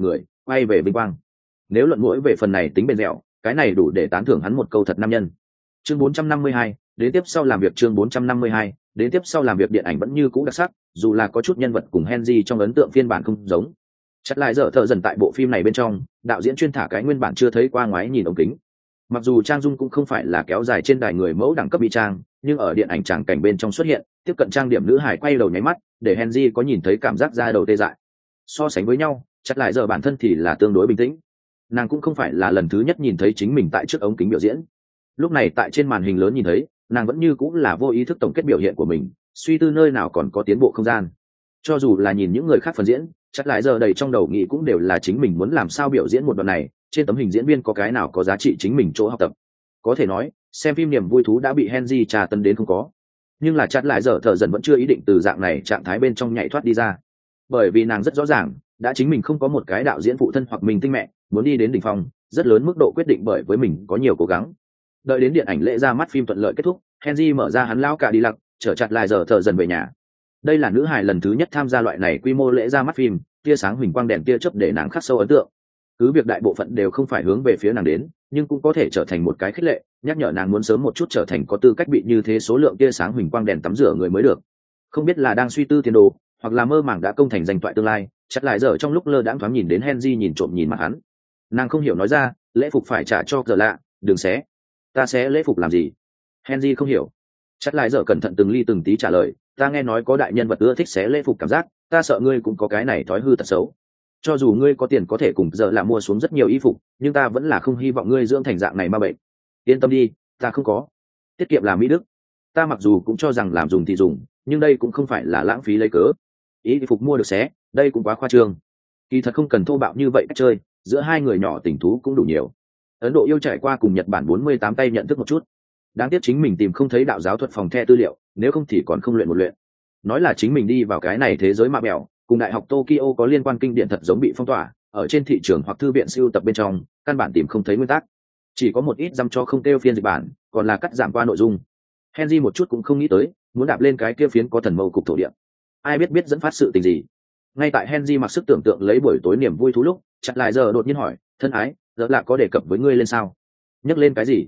quay về vinh quang. Nếu luận mũi về phần này tính bền dẻo, cái này đủ để tán thưởng hắn một câu thật nam nhân. Chương 452, đến tiếp sau làm việc. Chương 452, đến tiếp sau làm việc. Điện ảnh vẫn như cũ đặc sắc, dù là có chút nhân vật cùng Henry trong ấn tượng phiên bản không giống. Chặt lại dở thợ dần tại bộ phim này bên trong, đạo diễn chuyên thả cái nguyên bản chưa thấy qua ngoái nhìn ống kính. Mặc dù trang dung cũng không phải là kéo dài trên đài người mẫu đẳng cấp bị trang, nhưng ở điện ảnh tràng cảnh bên trong xuất hiện, tiếp cận trang điểm nữ hải quay đầu nháy mắt, để Henry có nhìn thấy cảm giác da đầu tê dại. So sánh với nhau, chặt lại giờ bản thân thì là tương đối bình tĩnh. Nàng cũng không phải là lần thứ nhất nhìn thấy chính mình tại trước ống kính biểu diễn. Lúc này tại trên màn hình lớn nhìn thấy, nàng vẫn như cũng là vô ý thức tổng kết biểu hiện của mình, suy tư nơi nào còn có tiến bộ không gian. Cho dù là nhìn những người khác phần diễn, chắc lại giờ đầy trong đầu nghĩ cũng đều là chính mình muốn làm sao biểu diễn một đoạn này, trên tấm hình diễn viên có cái nào có giá trị chính mình chỗ học tập. Có thể nói, xem phim niềm vui thú đã bị Henry trà tấn đến không có. Nhưng là chặt lại giờ thợ dần vẫn chưa ý định từ dạng này trạng thái bên trong nhảy thoát đi ra. Bởi vì nàng rất rõ ràng, đã chính mình không có một cái đạo diễn phụ thân hoặc mình tinh mẹ, muốn đi đến đỉnh phong, rất lớn mức độ quyết định bởi với mình có nhiều cố gắng. Đợi đến điện ảnh lễ ra mắt phim thuận lợi kết thúc, Henry mở ra hắn lao cả đi lặc, chở chặt lại giờ thợ dần về nhà. Đây là nữ hài lần thứ nhất tham gia loại này quy mô lễ ra mắt phim, tia sáng huỳnh quang đèn tia chớp để nàng khắc sâu ấn tượng. Cứ việc đại bộ phận đều không phải hướng về phía nàng đến, nhưng cũng có thể trở thành một cái khích lệ, nhắc nhở nàng muốn sớm một chút trở thành có tư cách bị như thế số lượng tia sáng huỳnh quang đèn tắm rửa người mới được. Không biết là đang suy tư tiền đồ, hoặc là mơ màng đã công thành danh toại tương lai, chặt lại giờ trong lúc lơ đãng thoáng nhìn đến Henry nhìn trộm nhìn mặt hắn. Nàng không hiểu nói ra, lễ phục phải trả cho giờ lạ, đừng xé. Ta xé lễ phục làm gì? Henry không hiểu. Chặt lại giờ cẩn thận từng ly từng tí trả lời, ta nghe nói có đại nhân vật ưa thích xé lễ phục cảm giác, ta sợ ngươi cũng có cái này thói hư tật xấu. Cho dù ngươi có tiền có thể cùng giờ là mua xuống rất nhiều y phục, nhưng ta vẫn là không hy vọng ngươi dưỡng thành dạng này ma bệnh. Yên tâm đi, ta không có. Tiết kiệm là mỹ đức. Ta mặc dù cũng cho rằng làm dùng thì dùng, nhưng đây cũng không phải là lãng phí lấy cớ. Y phục mua được xé, đây cũng quá khoa trương. Kỳ thật không cần thô bạo như vậy cách chơi, giữa hai người nhỏ tình thú cũng đủ nhiều. Ấn Độ yêu trải qua cùng Nhật Bản 48 tay nhận thức một chút. Đáng tiếc chính mình tìm không thấy đạo giáo thuật phòng the tư liệu, nếu không thì còn không luyện một luyện. Nói là chính mình đi vào cái này thế giới mạ bèo, cùng đại học Tokyo có liên quan kinh điển thật giống bị phong tỏa, ở trên thị trường hoặc thư viện sưu tập bên trong, căn bản tìm không thấy nguyên tắc. Chỉ có một ít dăm cho không tiêu phiên dịch bản, còn là cắt giảm qua nội dung. Henry một chút cũng không nghĩ tới, muốn đạp lên cái kia phiến có thần mâu cục thổ địa. Ai biết dẫn phát sự tình gì. Ngay tại Henry mặc sức tưởng tượng lấy buổi tối niềm vui thú lúc, chặt lại giờ đột nhiên hỏi, thân ái, giờ là có đề cập với ngươi lên sao? Nhắc lên cái gì?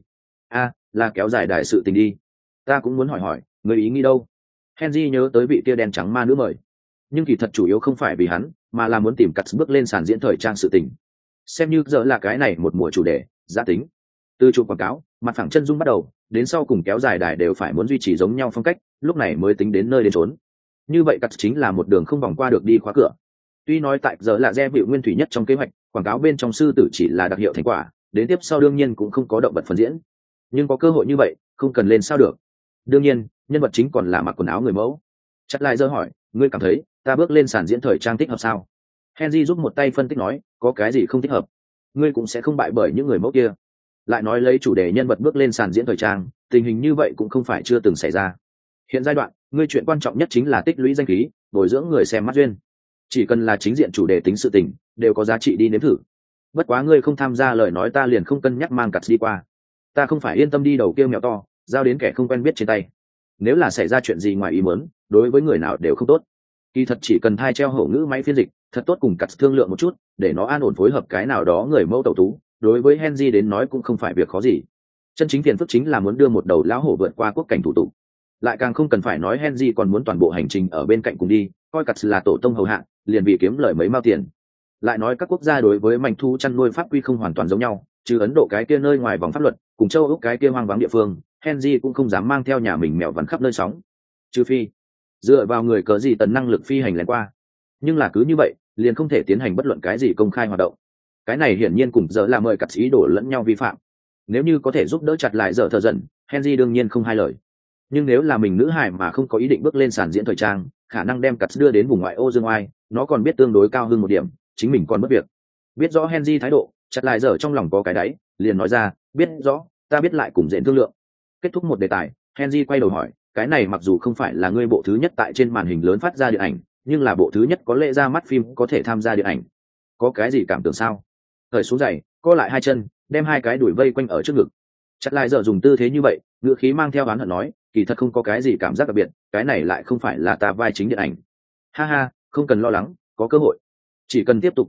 Là kéo dài đại sự tình đi. Ta cũng muốn hỏi, người ý nghĩ đâu? Henry nhớ tới vị kia đen trắng ma nữ mời, nhưng kỳ thật chủ yếu không phải vì hắn, mà là muốn tìm cắt bước lên sàn diễn thời trang sự tình. Xem như giờ là cái này một mùa chủ đề, giá tính. Từ chụp quảng cáo, mặt phẳng chân dung bắt đầu, đến sau cùng kéo dài đài đều phải muốn duy trì giống nhau phong cách, lúc này mới tính đến nơi đến chốn. Như vậy cắt chính là một đường không vòng qua được đi khóa cửa. Tuy nói tại giờ là vịu nguyên thủy nhất trong kế hoạch, quảng cáo bên trong sư tử chỉ là đặc hiệu thành quả, đến tiếp sau đương nhiên cũng không có động vật phần diễn. Nhưng có cơ hội như vậy, không cần lên sao được. Đương nhiên, nhân vật chính còn là mặc quần áo người mẫu. Chặt lại giờ hỏi, ngươi cảm thấy ta bước lên sàn diễn thời trang thích hợp sao? Henry giúp một tay phân tích nói, có cái gì không thích hợp? Ngươi cũng sẽ không bại bởi những người mẫu kia. Lại nói lấy chủ đề nhân vật bước lên sàn diễn thời trang, tình hình như vậy cũng không phải chưa từng xảy ra. Hiện giai đoạn, ngươi chuyện quan trọng nhất chính là tích lũy danh khí, bồi dưỡng người xem mắt duyên. Chỉ cần là chính diện chủ đề tính sự tình, đều có giá trị đi nếm thử. Bất quá ngươi không tham gia lời nói ta liền không cân nhắc mang cặt đi qua. Ta không phải yên tâm đi đầu kia mèo to, giao đến kẻ không quen biết trên tay. Nếu là xảy ra chuyện gì ngoài ý muốn, đối với người nào đều không tốt. Kỳ thật chỉ cần thai treo hổ ngữ máy phiên dịch, thật tốt cùng cặt thương lượng một chút, để nó an ổn phối hợp cái nào đó người mẫu tẩu tú, đối với Henry đến nói cũng không phải việc khó gì. Chân chính phiền phức chính là muốn đưa một đầu lão hổ vượt qua quốc cảnh thủ tục. Lại càng không cần phải nói Henry còn muốn toàn bộ hành trình ở bên cạnh cùng đi, coi cặt là tổ tông hầu hạ, liền vì kiếm lời mấy mao tiền. Lại nói các quốc gia đối với manh thu chăn nuôi pháp quy không hoàn toàn giống nhau, trừ Ấn Độ cái kia nơi ngoài vòng pháp luật, cùng châu Úc cái kia hoang vắng địa phương, Henry cũng không dám mang theo nhà mình mèo vằn khắp nơi sóng. Trừ phi dựa vào người cớ gì tần năng lực phi hành lén qua, nhưng là cứ như vậy liền không thể tiến hành bất luận cái gì công khai hoạt động. Cái này hiển nhiên cùng giờ là mời cặt ý đồ lẫn nhau vi phạm. Nếu như có thể giúp đỡ chặt lại giờ thợ dần, Henry đương nhiên không hai lời. Nhưng nếu là mình nữ hài mà không có ý định bước lên sàn diễn thời trang, khả năng đem cặt đưa đến vùng ngoại ô dương oai, nó còn biết tương đối cao hơn một điểm, chính mình còn mất việc. Biết rõ Henry thái độ, chặt lại giờ trong lòng có cái đáy, liền nói ra, biết rõ, ta biết lại cùng dện thương lượng. Kết thúc một đề tài, Henry quay đầu hỏi, cái này mặc dù không phải là ngươi bộ thứ nhất tại trên màn hình lớn phát ra điện ảnh, nhưng là bộ thứ nhất có lẽ ra mắt phim có thể tham gia điện ảnh. Có cái gì cảm tưởng sao? Thời xuống giày, co lại hai chân, đem hai cái đùi vây quanh ở trước ngực. Chặt lại giờ dùng tư thế như vậy, ngữ khí mang theo oán hận nói, kỳ thật không có cái gì cảm giác đặc biệt, cái này lại không phải là ta vai chính điện ảnh. Ha ha, không cần lo lắng, có cơ hội. Chỉ cần tiếp tục kiên trì,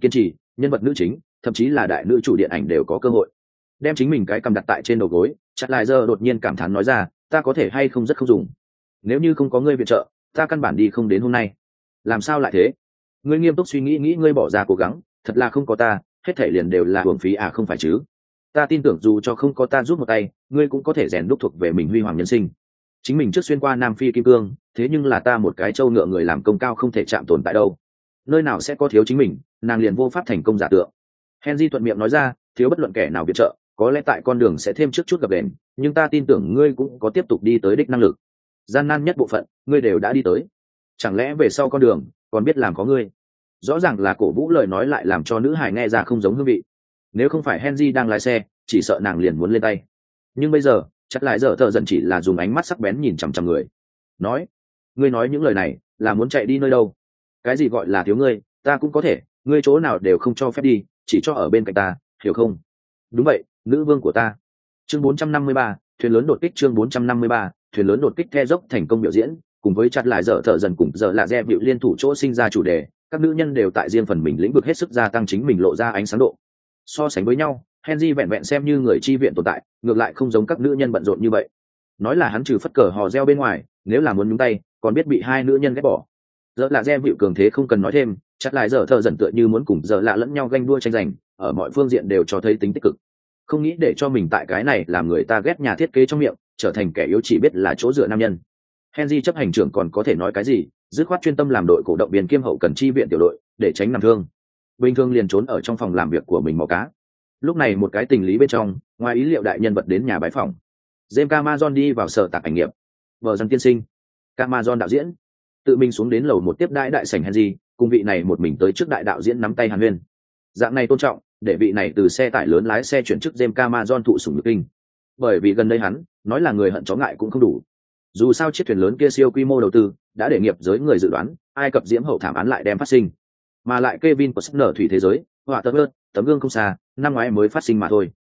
nhân vật nữ chính thậm chí là đại nữ chủ điện ảnh đều có cơ hội. Đem chính mình cái cầm đặt tại trên đầu gối, chặt lại giờ đột nhiên cảm thán nói ra, ta có thể hay không rất không dùng. Nếu như không có ngươi viện trợ, ta căn bản đi không đến hôm nay. Làm sao lại thế? Ngươi nghiêm túc suy nghĩ nghĩ, ngươi bỏ ra cố gắng, thật là không có ta, hết thảy liền đều là uổng phí à, không phải chứ? Ta tin tưởng dù cho không có ta giúp một tay, ngươi cũng có thể rèn đúc thuộc về mình huy hoàng nhân sinh. Chính mình trước xuyên qua Nam Phi kim cương, thế nhưng là ta một cái trâu ngựa người làm công cao không thể chạm tồn tại đâu. Nơi nào sẽ có thiếu chính mình, nàng liền vô pháp thành công giả tượng. Henry thuận miệng nói ra, thiếu bất luận kẻ nào viện trợ, có lẽ tại con đường sẽ thêm trước chút gập ghềnh, nhưng ta tin tưởng ngươi cũng có tiếp tục đi tới đích năng lực. Gian nan nhất bộ phận, ngươi đều đã đi tới. Chẳng lẽ về sau con đường còn biết làm có ngươi? Rõ ràng là cổ vũ lời nói lại làm cho nữ hải nghe ra không giống hương vị. Nếu không phải Henry đang lái xe, chỉ sợ nàng liền muốn lên tay. Nhưng bây giờ, chắc lại giờ thợ dần chỉ là dùng ánh mắt sắc bén nhìn chằm chằm người. Nói, ngươi nói những lời này là muốn chạy đi nơi đâu? Cái gì gọi là thiếu ngươi, ta cũng có thể, ngươi chỗ nào đều không cho phép đi, chỉ cho ở bên cạnh ta, hiểu không? Đúng vậy, nữ vương của ta. Chương 453, thuyền lớn đột kích. Chương 453, thuyền lớn đột kích the dốc thành công biểu diễn, cùng với chặt lại dở thợ dần cùng giờ là re bịu liên thủ chỗ sinh ra chủ đề, các nữ nhân đều tại riêng phần mình lĩnh vực hết sức gia tăng chính mình lộ ra ánh sáng độ. So sánh với nhau, Henry vẹn vẹn xem như người chi viện tồn tại, ngược lại không giống các nữ nhân bận rộn như vậy. Nói là hắn trừ phất cờ hò reo bên ngoài, nếu là muốn nhúng tay, còn biết bị hai nữ nhân ghét bỏ. Giờ là re bịu cường thế không cần nói thêm, chặt lại dở thợ dần tựa như muốn cùng giờ lạ lẫn nhau ganh đua tranh giành, ở mọi phương diện đều cho thấy tính tích cực. Không nghĩ để cho mình tại cái này làm người ta ghét nhà thiết kế trong miệng, trở thành kẻ yếu chỉ biết là chỗ dựa nam nhân. Henry chấp hành trưởng còn có thể nói cái gì, dứt khoát chuyên tâm làm đội cổ động viên kiêm hậu cần chi viện tiểu đội, để tránh nằm thương. Bình thường liền trốn ở trong phòng làm việc của mình mò cá. Lúc này một cái tình lý bên trong, ngoài ý liệu đại nhân vật đến nhà bái phòng. James Cameron đi vào sở tạc ảnh nghiệp. Vợ dân tiên sinh, Cameron đạo diễn, tự mình xuống đến lầu một tiếp đãi đại sảnh Henry, cùng vị này một mình tới trước đại đạo diễn nắm tay hàn huyên. Dạng này tôn trọng, để vị này từ xe tải lớn lái xe chuyển chức James Cameron thụ sủng nhược kinh. Bởi vì gần đây hắn nói là người hận chó ngại cũng không đủ. Dù sao chiếc thuyền lớn kia siêu quy mô đầu tư đã để nghiệp giới người dự đoán Ai Cập diễm hậu thảm án lại đem phát sinh, mà lại Kevin của nở thủy thế giới họa tấm gương không xa, năm ngoái mới phát sinh mà thôi.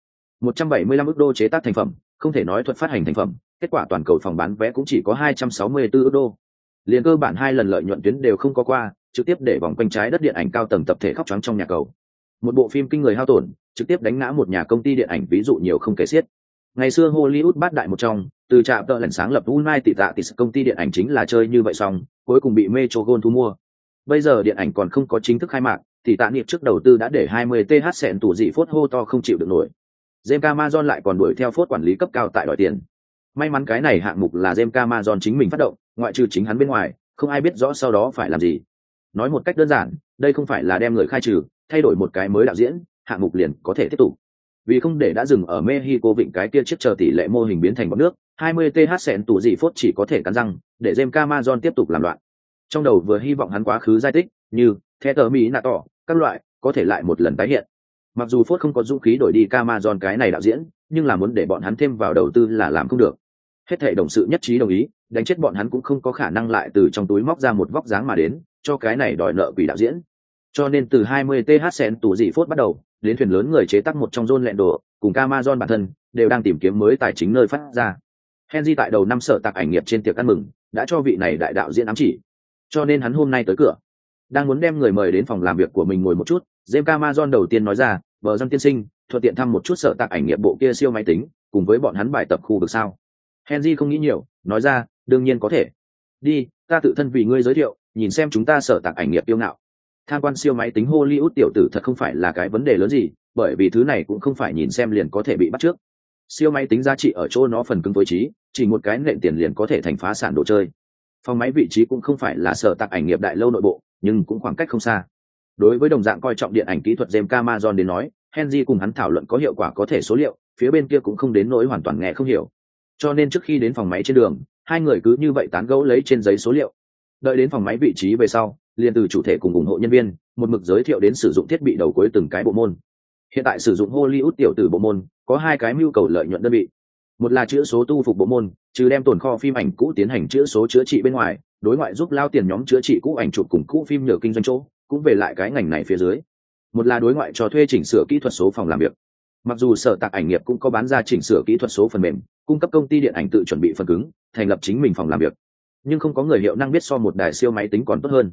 175 ức đô chế tác thành phẩm, không thể nói thuật phát hành thành phẩm, kết quả toàn cầu phòng bán vé cũng chỉ có 264 ức đô. Liền cơ bản 2 lần lợi nhuận tuyến đều không có qua, trực tiếp để vòng quanh trái đất điện ảnh cao tầng tập thể khóc choáng trong nhà cầu. Một bộ phim kinh người hao tổn, trực tiếp đánh ngã một nhà công ty điện ảnh ví dụ nhiều không kể xiết. Ngày xưa Hollywood bát đại một trong, từ trạm tợ lần sáng lập United Artists công ty điện ảnh chính là chơi như vậy xong, cuối cùng bị Metro-Goldwyn thu mua. Bây giờ điện ảnh còn không có chính thức khai mạc, thì tạ niệm trước đầu tư đã để 20 th sẹn tủ dị phốt hô to không chịu được nổi. James Cameron lại còn đuổi theo phốt quản lý cấp cao tại đòi tiền. May mắn cái này hạng mục là James Cameron chính mình phát động, ngoại trừ chính hắn bên ngoài, không ai biết rõ sau đó phải làm gì. Nói một cách đơn giản, đây không phải là đem người khai trừ, thay đổi một cái mới đạo diễn, hạng mục liền có thể tiếp tục. Vì không để đã dừng ở Mexico vịnh cái kia chiếc chờ tỷ lệ mô hình biến thành bọt nước, 20 th sẹn tủ dị phốt chỉ có thể cắn răng, để James Cameron tiếp tục làm loạn. Trong đầu vừa hy vọng hắn quá khứ giai tích, như The tờ Mỹ nạ tỏ, các loại, có thể lại một lần tái hiện. Mặc dù phốt không có dũng khí đổi đi Cameron cái này đạo diễn, nhưng là muốn để bọn hắn thêm vào đầu tư là làm không được. Hết thảy đồng sự nhất trí đồng ý, đánh chết bọn hắn cũng không có khả năng lại từ trong túi móc ra một vóc dáng mà đến, cho cái này đòi nợ quỷ đạo diễn. Cho nên từ 20 th sẹn tủ dị phốt bắt đầu, đến thuyền lớn người chế tác một trong John lẹn đồ, cùng Cameron bản thân, đều đang tìm kiếm mới tài chính nơi phát ra. Henry tại đầu năm sở tạc ảnh nghiệp trên tiệc ăn mừng, đã cho vị này đại đạo diễn ám chỉ. Cho nên hắn hôm nay tới cửa, đang muốn đem người mời đến phòng làm việc của mình ngồi một chút. James Cameron đầu tiên nói ra, vợ dân tiên sinh, thuận tiện thăm một chút sở tạc ảnh nghiệp bộ kia siêu máy tính, cùng với bọn hắn bài tập khu vực sao. Henry không nghĩ nhiều, nói ra, đương nhiên có thể. Đi, ta tự thân vì ngươi giới thiệu, nhìn xem chúng ta sở tạc ảnh nghiệp yêu ngạo. Tham quan siêu máy tính Hollywood tiểu tử thật không phải là cái vấn đề lớn gì, bởi vì thứ này cũng không phải nhìn xem liền có thể bị bắt trước. Siêu máy tính giá trị ở chỗ nó phần cứng với trí, chỉ một cái nện tiền liền có thể thành phá sản đồ chơi. Phòng máy vị trí cũng không phải là sở tạc ảnh nghiệp đại lâu nội bộ, nhưng cũng khoảng cách không xa. Đối với đồng dạng coi trọng điện ảnh kỹ thuật James Cameron đến nói, Henry cùng hắn thảo luận có hiệu quả có thể số liệu, phía bên kia cũng không đến nỗi hoàn toàn nghe không hiểu. Cho nên trước khi đến phòng máy trên đường, hai người cứ như vậy tán gẫu lấy trên giấy số liệu. Đợi đến phòng máy vị trí về sau, liền từ chủ thể cùng ủng hộ nhân viên, một mực giới thiệu đến sử dụng thiết bị đầu cuối từng cái bộ môn. Hiện tại sử dụng Hollywood tiểu tử bộ môn, có hai cái mưu cầu lợi nhuận đơn vị. Một là chữa số tu phục bộ môn, trừ đem tồn kho phim ảnh cũ tiến hành chữa số chữa trị bên ngoài, đối ngoại giúp lao tiền nhóm chữa trị cũ ảnh chụp cùng cũ phim nhờ kinh doanh chỗ, cũng về lại cái ngành này phía dưới. Một là đối ngoại cho thuê chỉnh sửa kỹ thuật số phòng làm việc. Mặc dù sở tạc ảnh nghiệp cũng có bán ra chỉnh sửa kỹ thuật số phần mềm, cung cấp công ty điện ảnh tự chuẩn bị phần cứng, thành lập chính mình phòng làm việc, nhưng không có người hiệu năng biết so một đài siêu máy tính còn tốt hơn.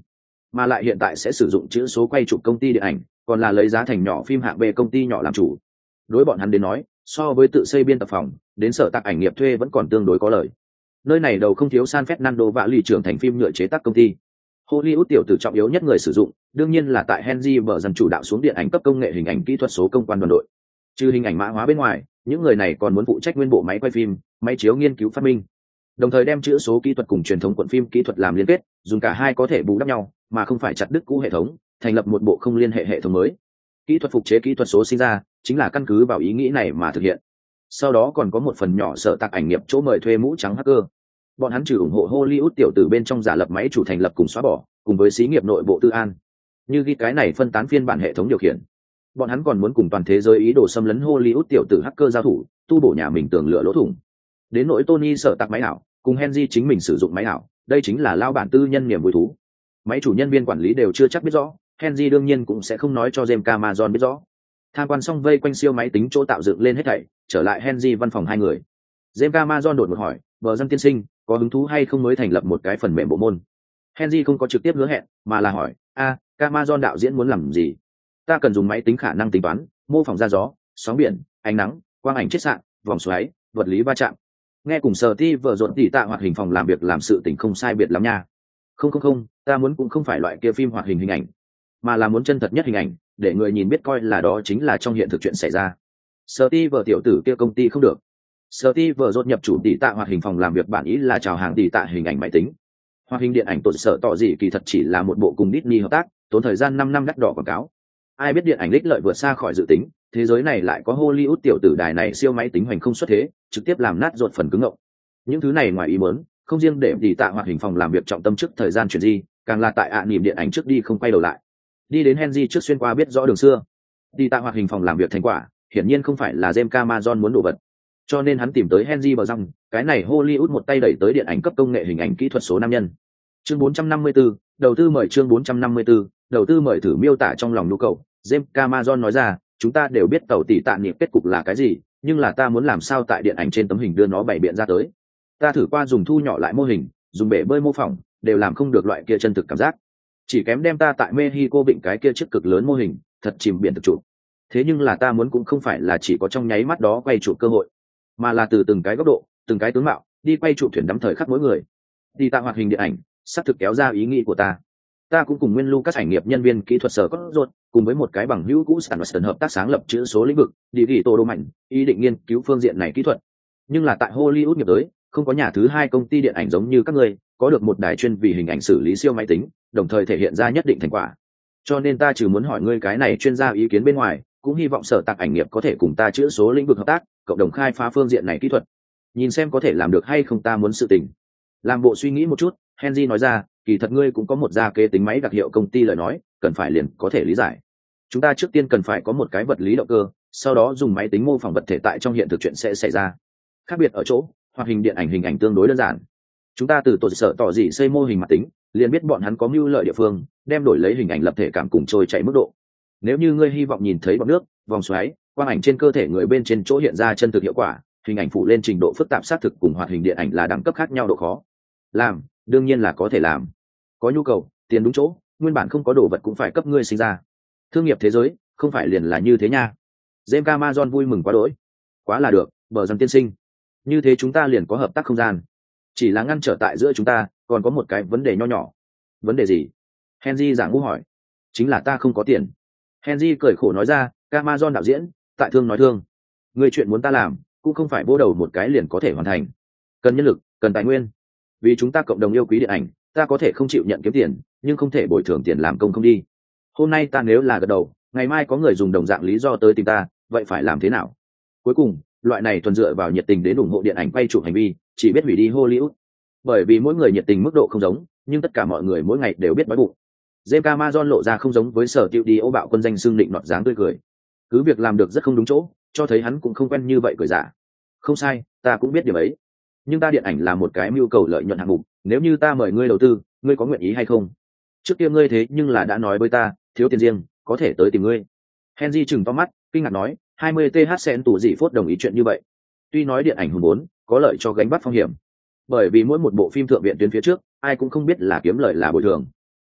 mà lại hiện tại sẽ sử dụng chữ số quay chụp công ty điện ảnh, còn là lấy giá thành nhỏ phim hạng B công ty nhỏ làm chủ. Đối bọn hắn đến nói, so với tự xây biên tập phòng, đến sở tác ảnh nghiệp thuê vẫn còn tương đối có lợi. Nơi này đầu không thiếu San Fernando và lì trưởng thành phim nhựa chế tác công ty. Hollywood tiểu tử trọng yếu nhất người sử dụng, đương nhiên là tại Henry bờ dần chủ đạo xuống điện ảnh cấp công nghệ hình ảnh kỹ thuật số công quan đoàn đội. Trừ hình ảnh mã hóa bên ngoài, những người này còn muốn phụ trách nguyên bộ máy quay phim, máy chiếu nghiên cứu phát minh, đồng thời đem chữ số kỹ thuật cùng truyền thống cuộn phim kỹ thuật làm liên kết, dùng cả hai có thể bù đắp nhau, mà không phải chặt đứt cũ hệ thống, thành lập một bộ không liên hệ hệ thống mới. Kỹ thuật phục chế kỹ thuật số sinh ra, chính là căn cứ vào ý nghĩ này mà thực hiện. Sau đó còn có một phần nhỏ sở tạc ảnh nghiệp chỗ mời thuê mũ trắng hacker. Bọn hắn trừ ủng hộ Hollywood tiểu tử bên trong giả lập máy chủ thành lập cùng xóa bỏ, cùng với xí nghiệp nội bộ tư an. Như ghi cái này phân tán phiên bản hệ thống điều khiển. Bọn hắn còn muốn cùng toàn thế giới ý đồ xâm lấn Hollywood tiểu tử hacker giao thủ, tu bổ nhà mình tường lửa lỗ thủng. Đến nỗi Tony sở tạc máy ảo, cùng Henry chính mình sử dụng máy ảo, đây chính là lao bản tư nhân niềm vui thú. Máy chủ nhân viên quản lý đều chưa chắc biết rõ, Henry đương nhiên cũng sẽ không nói cho James Cameron biết rõ. Tham quan xong vây quanh siêu máy tính chỗ tạo dựng lên hết thảy, trở lại Henry văn phòng hai người. James Cameron đột ngột hỏi, "Bờ dân tiên sinh, có hứng thú hay không mới thành lập một cái phần mềm bộ môn?" Henry không có trực tiếp hứa hẹn, mà là hỏi, Cameron đạo diễn muốn làm gì?" "Ta cần dùng máy tính khả năng tính toán, mô phỏng ra gió, sóng biển, ánh nắng, quang ảnh chiết xạ, vòng xoáy, vật lý va chạm." Nghe cùng sở ti vợ rộn tỉ tạ hoạt hình phòng làm việc làm sự tình không sai biệt lắm nha. Không, ta muốn cũng không phải loại kia phim hoạt hình hình ảnh, mà là muốn chân thật nhất hình ảnh, để người nhìn biết coi là đó chính là trong hiện thực chuyện xảy ra. Sở ti vợ tiểu tử kia công ty không được. Sở ti vợ rộn nhập chủ tỉ tạ hoạt hình phòng làm việc bản ý là chào hàng tỉ tạ hình ảnh máy tính. Hoạt hình điện ảnh tột sở tỏ gì kỳ thật chỉ là một bộ cùng Disney hợp tác, tốn thời gian 5 năm đắt đỏ quảng cáo. Ai biết điện ảnh đích lợi vượt xa khỏi dự tính, thế giới này lại có Hollywood tiểu tử đài này siêu máy tính hoành không xuất thế, trực tiếp làm nát ruột phần cứng ngộng. Những thứ này ngoài ý muốn, không riêng để tỉ tạ hoạt hình phòng làm việc trọng tâm trước thời gian chuyển di, càng là tại niềm điện ảnh trước đi không quay đầu lại. Đi đến Henry trước xuyên qua biết rõ đường xưa. Tỉ tạ hoạt hình phòng làm việc thành quả, hiển nhiên không phải là James Cameron muốn đổ vật. Cho nên hắn tìm tới Henry bờ răng, cái này Hollywood một tay đẩy tới điện ảnh cấp công nghệ hình ảnh kỹ thuật số nam nhân. Chương 454, đầu tư mời chương 454, đầu tư mời thử miêu tả trong lòng nhu cầu. James Cameron nói ra, chúng ta đều biết tàu tỷ tạ niệm kết cục là cái gì, nhưng là ta muốn làm sao tại điện ảnh trên tấm hình đưa nó bày biện ra tới. Ta thử qua dùng thu nhỏ lại mô hình, dùng bể bơi mô phỏng, đều làm không được loại kia chân thực cảm giác. Chỉ kém đem ta tại Mexico vịnh cái kia chiếc cực lớn mô hình, thật chìm biển thực trụ. Thế nhưng là ta muốn cũng không phải là chỉ có trong nháy mắt đó quay chụp cơ hội, mà là từ từng cái góc độ, từng cái tướng mạo, đi quay chụp thuyền đắm thời khắc mỗi người. Đi tạo hoạt hình điện ảnh, sắp thực kéo ra ý nghĩ của ta. Ta cũng cùng nguyên Lucas ảnh nghiệp nhân viên kỹ thuật sở có ruột, cùng với một cái bằng hữu cũ Stan Western hợp tác sáng lập chữ số lĩnh vực, đi ghi tô đô mạnh, ý định nghiên cứu phương diện này kỹ thuật. Nhưng là tại Hollywood nghiệp tới, không có nhà thứ hai công ty điện ảnh giống như các ngươi, có được một đài chuyên vì hình ảnh xử lý siêu máy tính, đồng thời thể hiện ra nhất định thành quả. Cho nên ta chỉ muốn hỏi ngươi cái này chuyên gia ý kiến bên ngoài, cũng hy vọng sở tạc ảnh nghiệp có thể cùng ta chữ số lĩnh vực hợp tác, cộng đồng khai phá phương diện này kỹ thuật. Nhìn xem có thể làm được hay không, ta muốn sự tình. Làm bộ suy nghĩ một chút, Henry nói ra, kỳ thật ngươi cũng có một gia kế tính máy đặc hiệu công ty lời nói, cần phải liền có thể lý giải. Chúng ta trước tiên cần phải có một cái vật lý động cơ, sau đó dùng máy tính mô phỏng vật thể tại trong hiện thực chuyện sẽ xảy ra. Khác biệt ở chỗ, hoạt hình điện ảnh hình ảnh tương đối đơn giản. Chúng ta từ tổ sở tỏ dị xây mô hình mặt tính, liền biết bọn hắn có mưu lợi địa phương, đem đổi lấy hình ảnh lập thể cảm cùng trôi chảy mức độ. Nếu như ngươi hy vọng nhìn thấy bọt nước, vòng xoáy, quang ảnh trên cơ thể người bên trên chỗ hiện ra chân thực hiệu quả, hình ảnh phụ lên trình độ phức tạp xác thực cùng hoạt hình điện ảnh là đẳng cấp khác nhau độ khó. Làm, đương nhiên là có thể làm. Có nhu cầu, tiền đúng chỗ, nguyên bản không có đồ vật cũng phải cấp ngươi sinh ra. Thương nghiệp thế giới, không phải liền là như thế nha. James Cameron vui mừng quá đỗi. Quá là được, bờ dân tiên sinh. Như thế chúng ta liền có hợp tác không gian. Chỉ là ngăn trở tại giữa chúng ta, còn có một cái vấn đề nho nhỏ. Vấn đề gì? Henry giả ngu hỏi. Chính là ta không có tiền. Henry cười khổ nói ra, Cameron đạo diễn, tại thương nói thương. Người chuyện muốn ta làm, cũng không phải vô đầu một cái liền có thể hoàn thành. Cần nhân lực, cần tài nguyên. Vì chúng ta cộng đồng yêu quý điện ảnh, ta có thể không chịu nhận kiếm tiền, nhưng không thể bồi thường tiền làm công không đi. Hôm nay ta nếu là gật đầu, ngày mai có người dùng đồng dạng lý do tới tìm ta, vậy phải làm thế nào? Cuối cùng, loại này thuần dựa vào nhiệt tình đến ủng hộ điện ảnh quay chụp hành vi, chỉ biết hủy đi Hollywood. Bởi vì mỗi người nhiệt tình mức độ không giống, nhưng tất cả mọi người mỗi ngày đều biết đói bụng. James Cameron lộ ra không giống với sở tiêu đi ô bạo quân danh xưng định nọt dáng tươi cười. Cứ việc làm được rất không đúng chỗ, cho thấy hắn cũng không quen như vậy cười giả. Không sai, ta cũng biết điều ấy. Nhưng ta điện ảnh là một cái mưu cầu lợi nhuận hạng mục, nếu như ta mời ngươi đầu tư, ngươi có nguyện ý hay không? Trước kia ngươi thế nhưng là đã nói với ta, thiếu tiền riêng, có thể tới tìm ngươi. Henry chừng to mắt, kinh ngạc nói, 20 th sen tù gì phốt đồng ý chuyện như vậy. Tuy nói điện ảnh hùng vốn có lợi cho gánh bắt phong hiểm, bởi vì mỗi một bộ phim thượng viện tuyến phía trước, ai cũng không biết là kiếm lợi là bồi thường.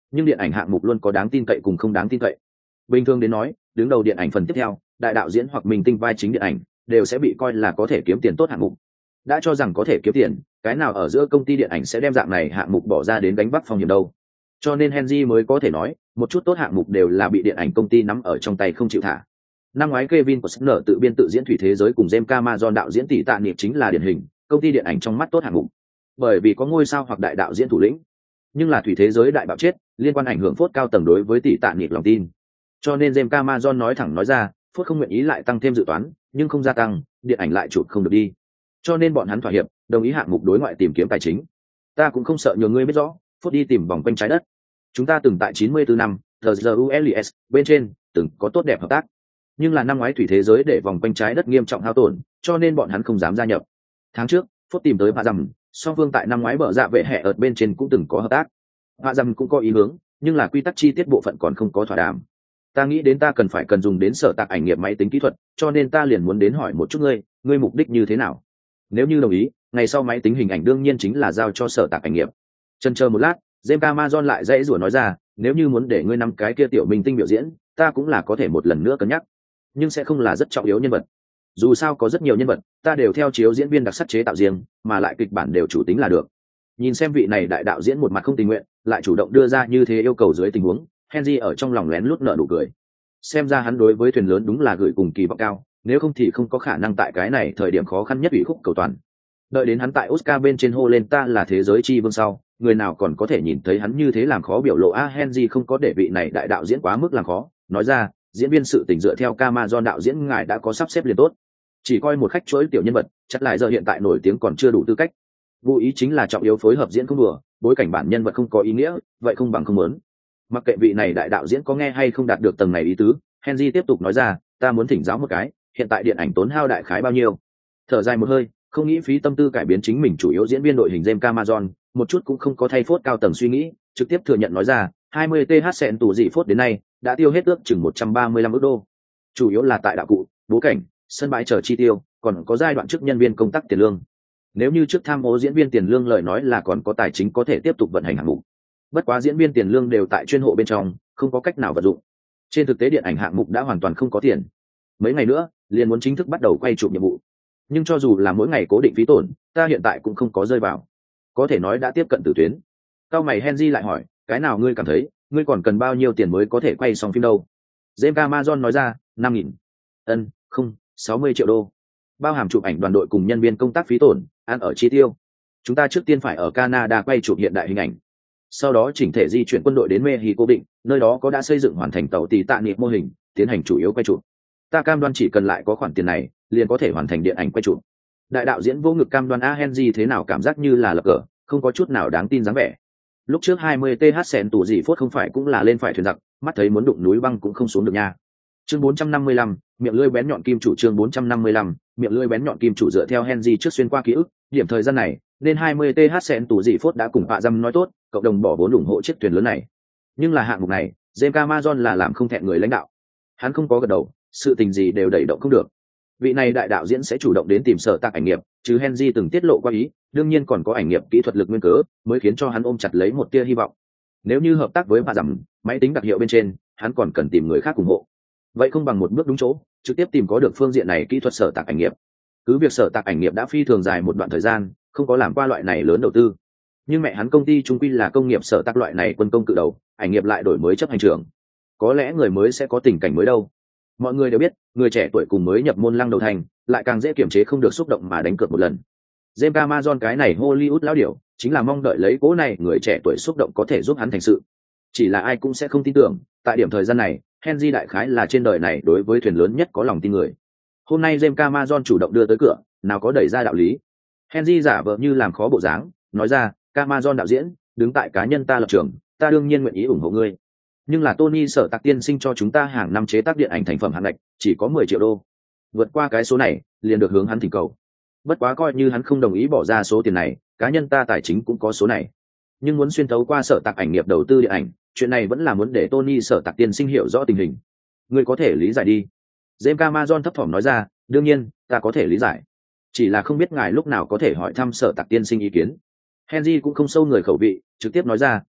nhưng điện ảnh hạng mục luôn có đáng tin cậy cùng không đáng tin cậy. Bình thường đến nói, đứng đầu điện ảnh phần tiếp theo, đại đạo diễn hoặc minh tinh vai chính điện ảnh đều sẽ bị coi là có thể kiếm tiền tốt hạng mục. Đã cho rằng có thể kiếm tiền, cái nào ở giữa công ty điện ảnh sẽ đem dạng này hạng mục bỏ ra đến đánh bắt phong hiểm đâu. Cho nên Henry mới có thể nói, một chút tốt hạng mục đều là bị điện ảnh công ty nắm ở trong tay không chịu thả. Năm ngoái Kevin Costner tự biên tự diễn Thủy Thế Giới cùng James Cameron đạo diễn Tỷ Tạ Niệm chính là điển hình công ty điện ảnh trong mắt tốt hạng mục, bởi vì có ngôi sao hoặc đại đạo diễn thủ lĩnh. Nhưng là Thủy Thế Giới đại bạo chết, liên quan ảnh hưởng phốt cao tầng đối với Tỷ Tạ Niệm lòng tin. Cho nên James Cameron nói thẳng nói ra, phốt không nguyện ý lại tăng thêm dự toán, nhưng không gia tăng, điện ảnh lại chụp không được đi. Cho nên bọn hắn thỏa hiệp, đồng ý hạng mục đối ngoại tìm kiếm tài chính. Ta cũng không sợ nhiều người biết rõ, phốt đi tìm vòng quanh trái đất. Chúng ta từng tại 94 năm, The ULS bên trên từng có tốt đẹp hợp tác. Nhưng là năm ngoái Thủy Thế Giới để vòng quanh trái đất nghiêm trọng hao tổn, cho nên bọn hắn không dám gia nhập. Tháng trước, phốt tìm tới Hạ Dầm, song phương tại năm ngoái bở dạ vệ hệ ở bên trên cũng từng có hợp tác. Hạ Dầm cũng có ý hướng, nhưng là quy tắc chi tiết bộ phận còn không có thỏa đàm. Ta nghĩ đến ta cần dùng đến sở tạc ảnh nghiệp máy tính kỹ thuật, cho nên ta liền muốn đến hỏi một chút ngươi mục đích như thế nào? Nếu như đồng ý, ngày sau máy tính hình ảnh đương nhiên chính là giao cho sở tạc ảnh nghiệp. Chần chờ một lát, James Cameron lại dãy rủa nói ra, nếu như muốn để ngươi năm cái kia tiểu minh tinh biểu diễn, ta cũng là có thể một lần nữa cân nhắc, nhưng sẽ không là rất trọng yếu nhân vật. Dù sao có rất nhiều nhân vật, ta đều theo chiếu diễn viên đặc sắc chế tạo riêng, mà lại kịch bản đều chủ tính là được. Nhìn xem vị này đại đạo diễn một mặt không tình nguyện, lại chủ động đưa ra như thế yêu cầu dưới tình huống, Henry ở trong lòng lén lút nở nụ cười. Xem ra hắn đối với thuyền lớn đúng là gửi cùng kỳ vọng cao, nếu không thì không có khả năng tại cái này thời điểm khó khăn nhất ủy khúc cầu toàn. Đợi đến hắn tại Oscar bên trên hô lên ta là thế giới chi vương sau, người nào còn có thể nhìn thấy hắn như thế làm khó biểu lộ Henry không có để vị này đại đạo diễn quá mức làm khó, nói ra, diễn viên sự tình dựa theo Cameron đạo diễn ngài đã có sắp xếp liền tốt. Chỉ coi một khách chuỗi tiểu nhân vật, chắc lại giờ hiện tại nổi tiếng còn chưa đủ tư cách. Vô ý chính là trọng yếu phối hợp diễn không đùa, bối cảnh bản nhân vật không có ý nghĩa, vậy không bằng không muốn. Mặc kệ vị này đại đạo diễn có nghe hay không đạt được tầng này ý tứ, Henry tiếp tục nói ra, ta muốn thỉnh giáo một cái, hiện tại điện ảnh tốn hao đại khái bao nhiêu? Thở dài một hơi, không nghĩ phí tâm tư cải biến chính mình chủ yếu diễn viên đội hình James Cameron, một chút cũng không có thay phốt cao tầng suy nghĩ, trực tiếp thừa nhận nói ra, 20 th sẹn tủ dị phốt đến nay đã tiêu hết ước chừng 135 ức đô. Chủ yếu là tại đạo cụ, bố cảnh, sân bãi chờ chi tiêu, còn có giai đoạn trước nhân viên công tác tiền lương. Nếu như trước tham ô diễn viên tiền lương lời nói là còn có tài chính có thể tiếp tục vận hành hạng mục. Bất quá diễn viên tiền lương đều tại chuyên hộ bên trong, không có cách nào vận dụng. Trên thực tế điện ảnh hạng mục đã hoàn toàn không có tiền. Mấy ngày nữa, liền muốn chính thức bắt đầu quay chụp nhiệm vụ. Nhưng cho dù là mỗi ngày cố định phí tổn, ta hiện tại cũng không có rơi vào. Có thể nói đã tiếp cận tử tuyến. Cao mày Henry lại hỏi, cái nào ngươi cảm thấy, ngươi còn cần bao nhiêu tiền mới có thể quay xong phim đâu? James Cameron nói ra, 5.000. Không, 60 triệu đô. Bao hàm chụp ảnh đoàn đội cùng nhân viên công tác phí tổn, ăn ở chi tiêu. Chúng ta trước tiên phải ở Canada quay chụp hiện đại hình ảnh. Sau đó chỉnh thể di chuyển quân đội đến Mexico định, nơi đó có đã xây dựng hoàn thành tàu Tỷ Tạ Niệm mô hình, tiến hành chủ yếu quay chụp. Ta cam đoan chỉ cần lại có khoản tiền này, liền có thể hoàn thành điện ảnh quay chụp. Đại đạo diễn vô ngực cam đoan Henry thế nào cảm giác như là lập cờ, không có chút nào đáng tin dáng vẻ. Lúc trước 20 th sẹn tủ dị phốt không phải cũng là lên phải thuyền giặc, mắt thấy muốn đụng núi băng cũng không xuống được nha. Chương 455, miệng lưỡi bén nhọn kim chủ. Chương 455, miệng lưỡi bén nhọn kim chủ. Dựa theo Henry trước xuyên qua ký ức, điểm thời gian này nên 20 th sẹn tủ dị phốt đã cùng Hạ Dâm nói tốt, cộng đồng bỏ vốn ủng hộ chiếc thuyền lớn này. Nhưng là hạng mục này, James Cameron là làm không thẹn người lãnh đạo. Hắn không có gật đầu, sự tình gì đều đẩy động không được. Vị này đại đạo diễn sẽ chủ động đến tìm sở tạc ảnh nghiệp, chứ Henry từng tiết lộ qua ý, đương nhiên còn có ảnh nghiệp kỹ thuật lực nguyên cớ, mới khiến cho hắn ôm chặt lấy một tia hy vọng. Nếu như hợp tác với Hạ Dầm, máy tính đặc hiệu bên trên, hắn còn cần tìm người khác ủng hộ. Vậy không bằng một bước đúng chỗ, trực tiếp tìm có được phương diện này kỹ thuật sở tạc ảnh nghiệp. Cứ việc sở tạc ảnh nghiệp đã phi thường dài một đoạn thời gian, không có làm qua loại này lớn đầu tư. Nhưng mẹ hắn công ty trung quy là công nghiệp sở tạc loại này quân công cự đầu, ảnh nghiệp lại đổi mới chấp hành trưởng. Có lẽ người mới sẽ có tình cảnh mới đâu. Mọi người đều biết, người trẻ tuổi cùng mới nhập môn lăng đầu thành, lại càng dễ kiểm chế không được xúc động mà đánh cược một lần. James Cameron cái này Hollywood lão điểu, chính là mong đợi lấy cố này người trẻ tuổi xúc động có thể giúp hắn thành sự. Chỉ là ai cũng sẽ không tin tưởng, tại điểm thời gian này, Henry đại khái là trên đời này đối với thuyền lớn nhất có lòng tin người. Hôm nay James Cameron chủ động đưa tới cửa, nào có đẩy ra đạo lý. Henry giả vờ như làm khó bộ dáng, nói ra, Cameron đạo diễn, đứng tại cá nhân ta lập trường, ta đương nhiên nguyện ý ủng hộ ngươi. Nhưng là Tony sở tạc tiên sinh cho chúng ta hàng năm chế tác điện ảnh thành phẩm hạng ngạch, chỉ có 10 triệu đô. Vượt qua cái số này, liền được hướng hắn thỉnh cầu. Bất quá coi như hắn không đồng ý bỏ ra số tiền này, cá nhân ta tài chính cũng có số này. Nhưng muốn xuyên thấu qua sở tạc ảnh nghiệp đầu tư điện ảnh, chuyện này vẫn là muốn để Tony sở tạc tiên sinh hiểu rõ tình hình. Ngươi có thể lý giải đi. James Cameron thấp thỏm nói ra, đương nhiên, ta có thể lý giải. Chỉ là không biết ngài lúc nào có thể hỏi thăm sở tạc tiên sinh ý kiến. Henry cũng không sâu người khẩu vị, trực tiếp nói ra,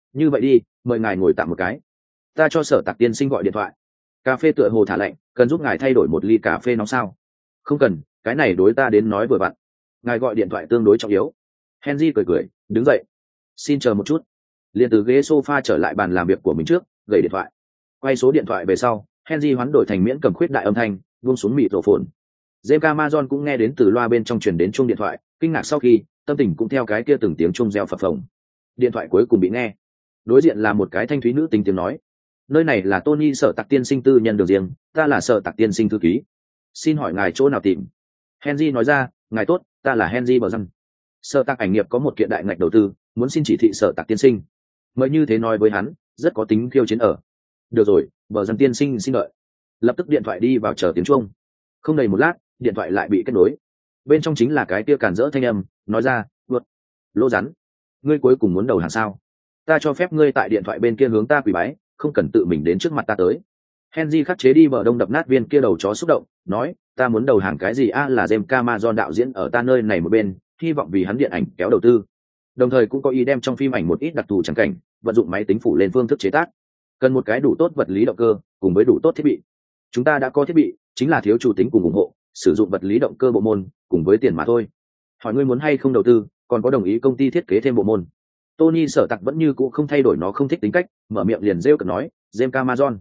Như vậy đi, mời ngài ngồi tạm một cái, ta cho Sở Tạc tiên sinh gọi điện thoại. Cà phê tựa hồ thả lạnh, cần giúp ngài thay đổi một ly cà phê nóng sao? Không cần, cái này đối ta đến nói vừa vặn. Ngài gọi điện thoại tương đối trọng yếu. Henry cười cười, đứng dậy. Xin chờ một chút. Liền từ ghế sofa trở lại bàn làm việc của mình trước, gửi điện thoại. Quay số điện thoại về sau, Henry hoán đổi thành miễn cầm khuyết đại âm thanh, buông xuống mịt rổ phồn. James Cameron cũng nghe đến từ loa bên trong truyền đến chuông điện thoại, kinh ngạc sau khi, tâm tình cũng theo cái kia từng tiếng chuông reo phập phồng. Điện thoại cuối cùng bị nghe. Đối diện là một cái thanh thúy nữ tính tiếng nói. Nơi này là Tony Sở Tạc tiên sinh tư nhân đường riêng, ta là Sở Tạc tiên sinh thư ký. Xin hỏi ngài chỗ nào tìm? Henry nói ra, ngài tốt, ta là Henry Bờ Răng. Sở Tạc ảnh nghiệp có một kiện đại ngạch đầu tư, muốn xin chỉ thị Sở Tạc tiên sinh. Mới như thế nói với hắn, rất có tính khiêu chiến ở. Được rồi, Bờ Răng tiên sinh xin đợi. Lập tức điện thoại đi vào chờ tiếng chuông. Không đầy một lát, điện thoại lại bị kết nối. Bên trong chính là cái kia cản rỡ thanh âm, nói ra, vượt, lỗ rắn, ngươi cuối cùng muốn đầu hàng sao? Ta cho phép ngươi tại điện thoại bên kia hướng ta quỳ bái, không cần tự mình đến trước mặt ta tới. Henry khắc chế đi bờ đông đập nát viên kia đầu chó xúc động, nói, ta muốn đầu hàng cái gì là James Cameron đạo diễn ở ta nơi này một bên, hy vọng vì hắn điện ảnh kéo đầu tư. Đồng thời cũng có ý đem trong phim ảnh một ít đặc thù chẳng cảnh, vận dụng máy tính phủ lên phương thức chế tác. Cần một cái đủ tốt vật lý động cơ, cùng với đủ tốt thiết bị. Chúng ta đã có thiết bị, chính là thiếu chủ tính cùng ủng hộ, sử dụng vật lý động cơ bộ môn, cùng với tiền mà thôi. Hỏi ngươi muốn hay không đầu tư, còn có đồng ý công ty thiết kế thêm bộ môn. Tony Sở Tạc vẫn như cũ không thay đổi nó không thích tính cách, mở miệng liền rêu cợt nói, James Cameron.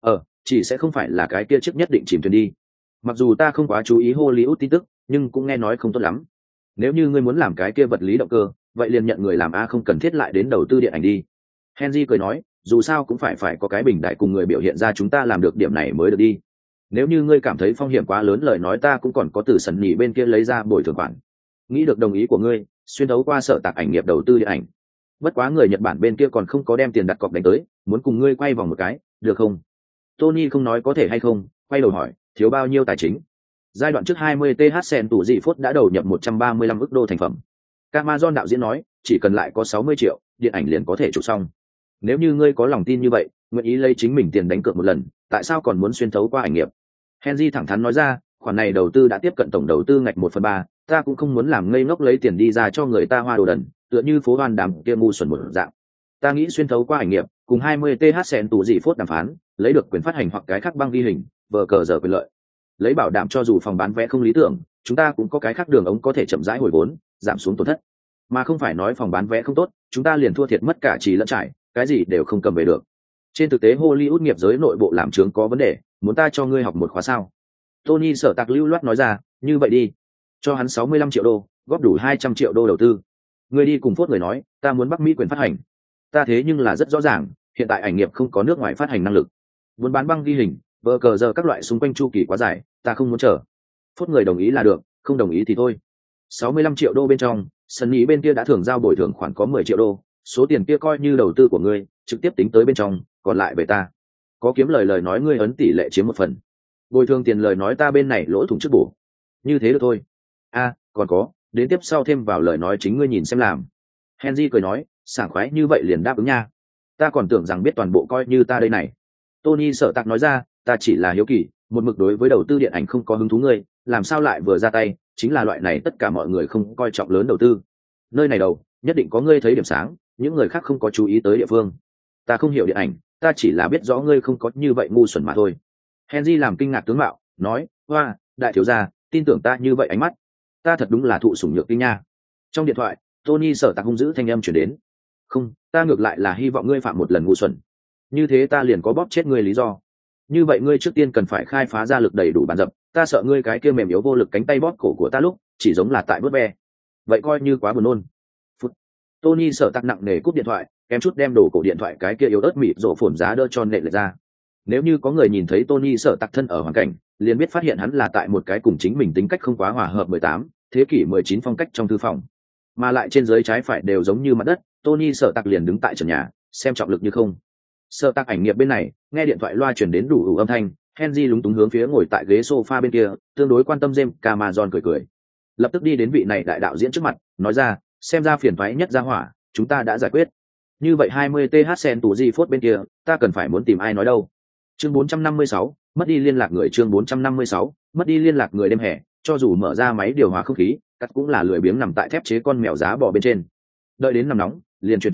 Chỉ sẽ không phải là cái kia chiếc nhất định chìm thuyền đi. Mặc dù ta không quá chú ý Hollywood tin tức, nhưng cũng nghe nói không tốt lắm. Nếu như ngươi muốn làm cái kia vật lý động cơ, vậy liền nhận người làm không cần thiết lại đến đầu tư điện ảnh đi. Henry cười nói, dù sao cũng phải có cái bình đại cùng người biểu hiện ra chúng ta làm được điểm này mới được đi. Nếu như ngươi cảm thấy phong hiểm quá lớn lời nói ta cũng còn có từ sần nhỉ bên kia lấy ra bồi thường khoản. Nghĩ được đồng ý của ngươi, xuyên thấu qua Sở Tạc ảnh nghiệp đầu tư điện ảnh. Bất quá người Nhật Bản bên kia còn không có đem tiền đặt cọc đánh tới, muốn cùng ngươi quay vòng một cái, được không? Tony không nói có thể hay không, quay đầu hỏi, thiếu bao nhiêu tài chính? Giai đoạn trước 20 th sen tủ dị phốt đã đầu nhập 135 ức đô thành phẩm. Amazon đạo diễn nói, chỉ cần lại có 60 triệu, điện ảnh liền có thể chụp xong. Nếu như ngươi có lòng tin như vậy, nguyện ý lấy chính mình tiền đánh cược một lần, tại sao còn muốn xuyên thấu qua ảnh nghiệp? Henry thẳng thắn nói ra, khoản này đầu tư đã tiếp cận tổng đầu tư ngạch 1/3, ta cũng không muốn làm ngây ngốc lấy tiền đi ra cho người ta hoa đồ đần, tựa như phố hoan đàm kia ngu xuẩn một dạng. Ta nghĩ xuyên thấu qua ảnh nghiệp, cùng 20 th sen tủ dị phốt đàm phán, lấy được quyền phát hành hoặc cái khác băng ghi hình, vờ cờ giờ quyền lợi. Lấy bảo đảm cho dù phòng bán vé không lý tưởng, chúng ta cũng có cái khác đường ống có thể chậm rãi hồi vốn, giảm xuống tổn thất. Mà không phải nói phòng bán vé không tốt, chúng ta liền thua thiệt mất cả trì lẫn trải, cái gì đều không cầm về được. Trên thực tế Hollywood nghiệp giới nội bộ làm chứng có vấn đề, muốn ta cho ngươi học một khóa sao? Tony Sở Tạc lưu loát nói ra, như vậy đi, cho hắn 65 triệu đô, góp đủ 200 triệu đô đầu tư. Ngươi đi cùng Phốt người nói, ta muốn Bắc Mỹ quyền phát hành. Ta thế nhưng là rất rõ ràng, hiện tại ảnh nghiệp không có nước ngoài phát hành năng lực. Muốn bán băng ghi hình, vờ cờ giờ các loại xung quanh chu kỳ quá dài, ta không muốn chờ. Phốt người đồng ý là được, không đồng ý thì thôi. 65 triệu đô bên trong, sân ý bên kia đã thưởng giao bồi thường khoản có 10 triệu đô, số tiền kia coi như đầu tư của ngươi, trực tiếp tính tới bên trong, còn lại về ta. Có kiếm lời nói ngươi ấn tỷ lệ chiếm một phần. Bồi thường tiền lời nói ta bên này lỗ thủng trước bổ. Như thế được thôi. Còn có, đến tiếp sau thêm vào lời nói chính ngươi nhìn xem làm. Henry cười nói, sảng khoái như vậy liền đáp ứng nha. Ta còn tưởng rằng biết toàn bộ coi như ta đây này. Tony Sở Tạc nói ra, ta chỉ là hiếu kỳ, một mực đối với đầu tư điện ảnh không có hứng thú ngươi, làm sao lại vừa ra tay, chính là loại này tất cả mọi người không coi trọng lớn đầu tư. Nơi này đầu, nhất định có ngươi thấy điểm sáng, những người khác không có chú ý tới địa phương. Ta không hiểu điện ảnh, ta chỉ là biết rõ ngươi không có như vậy ngu xuẩn mà thôi. Henry làm kinh ngạc tướng mạo, nói, hoa, đại thiếu gia, tin tưởng ta như vậy ánh mắt. Ta thật đúng là thụ sủng nhược kinh nha. Trong điện thoại, Tony Sở Tạc hung dữ thanh âm chuyển đến. Không, ta ngược lại là hy vọng ngươi phạm một lần ngu xuẩn. Như thế ta liền có bóp chết ngươi lý do. Như vậy ngươi trước tiên cần phải khai phá ra lực đầy đủ bản dập, ta sợ ngươi cái kia mềm yếu vô lực cánh tay bóp cổ của ta lúc, chỉ giống là tại vớt ve. Vậy coi như quá buồn nôn. Phút. Tony Sở Tạc nặng nề cúp điện thoại, kém chút đem đổ cổ điện thoại cái kia yếu ớt mịt rộ phồn giá đỡ cho nện lại ra. Nếu như có người nhìn thấy Tony Sở Tạc thân ở hoàn cảnh, liền biết phát hiện hắn là tại một cái cùng chính mình tính cách không quá hòa hợp 18, thế kỷ 19 phong cách trong thư phòng. Mà lại trên dưới trái phải đều giống như mặt đất, Tony Sở Tạc liền đứng tại trần nhà, xem trọng lực như không. Sở Tạc ảnh nghiệp bên này, nghe điện thoại loa truyền đến đủ âm thanh, Henry lúng túng hướng phía ngồi tại ghế sofa bên kia, tương đối quan tâm James Cameron cười. Lập tức đi đến vị này đại đạo diễn trước mặt, nói ra, xem ra phiền toái nhất ra hỏa, chúng ta đã giải quyết. Như vậy 20 th sen tủ di phốt bên kia, ta cần phải muốn tìm ai nói đâu. Chương 456, mất đi liên lạc người. Chương 456, mất đi liên lạc người đêm hè, cho dù mở ra máy điều hòa không khí, cắt cũng là lười biếng nằm tại thép chế con mèo giá bò bên trên. Đợi đến nằm nóng, liền chuyển chỗ,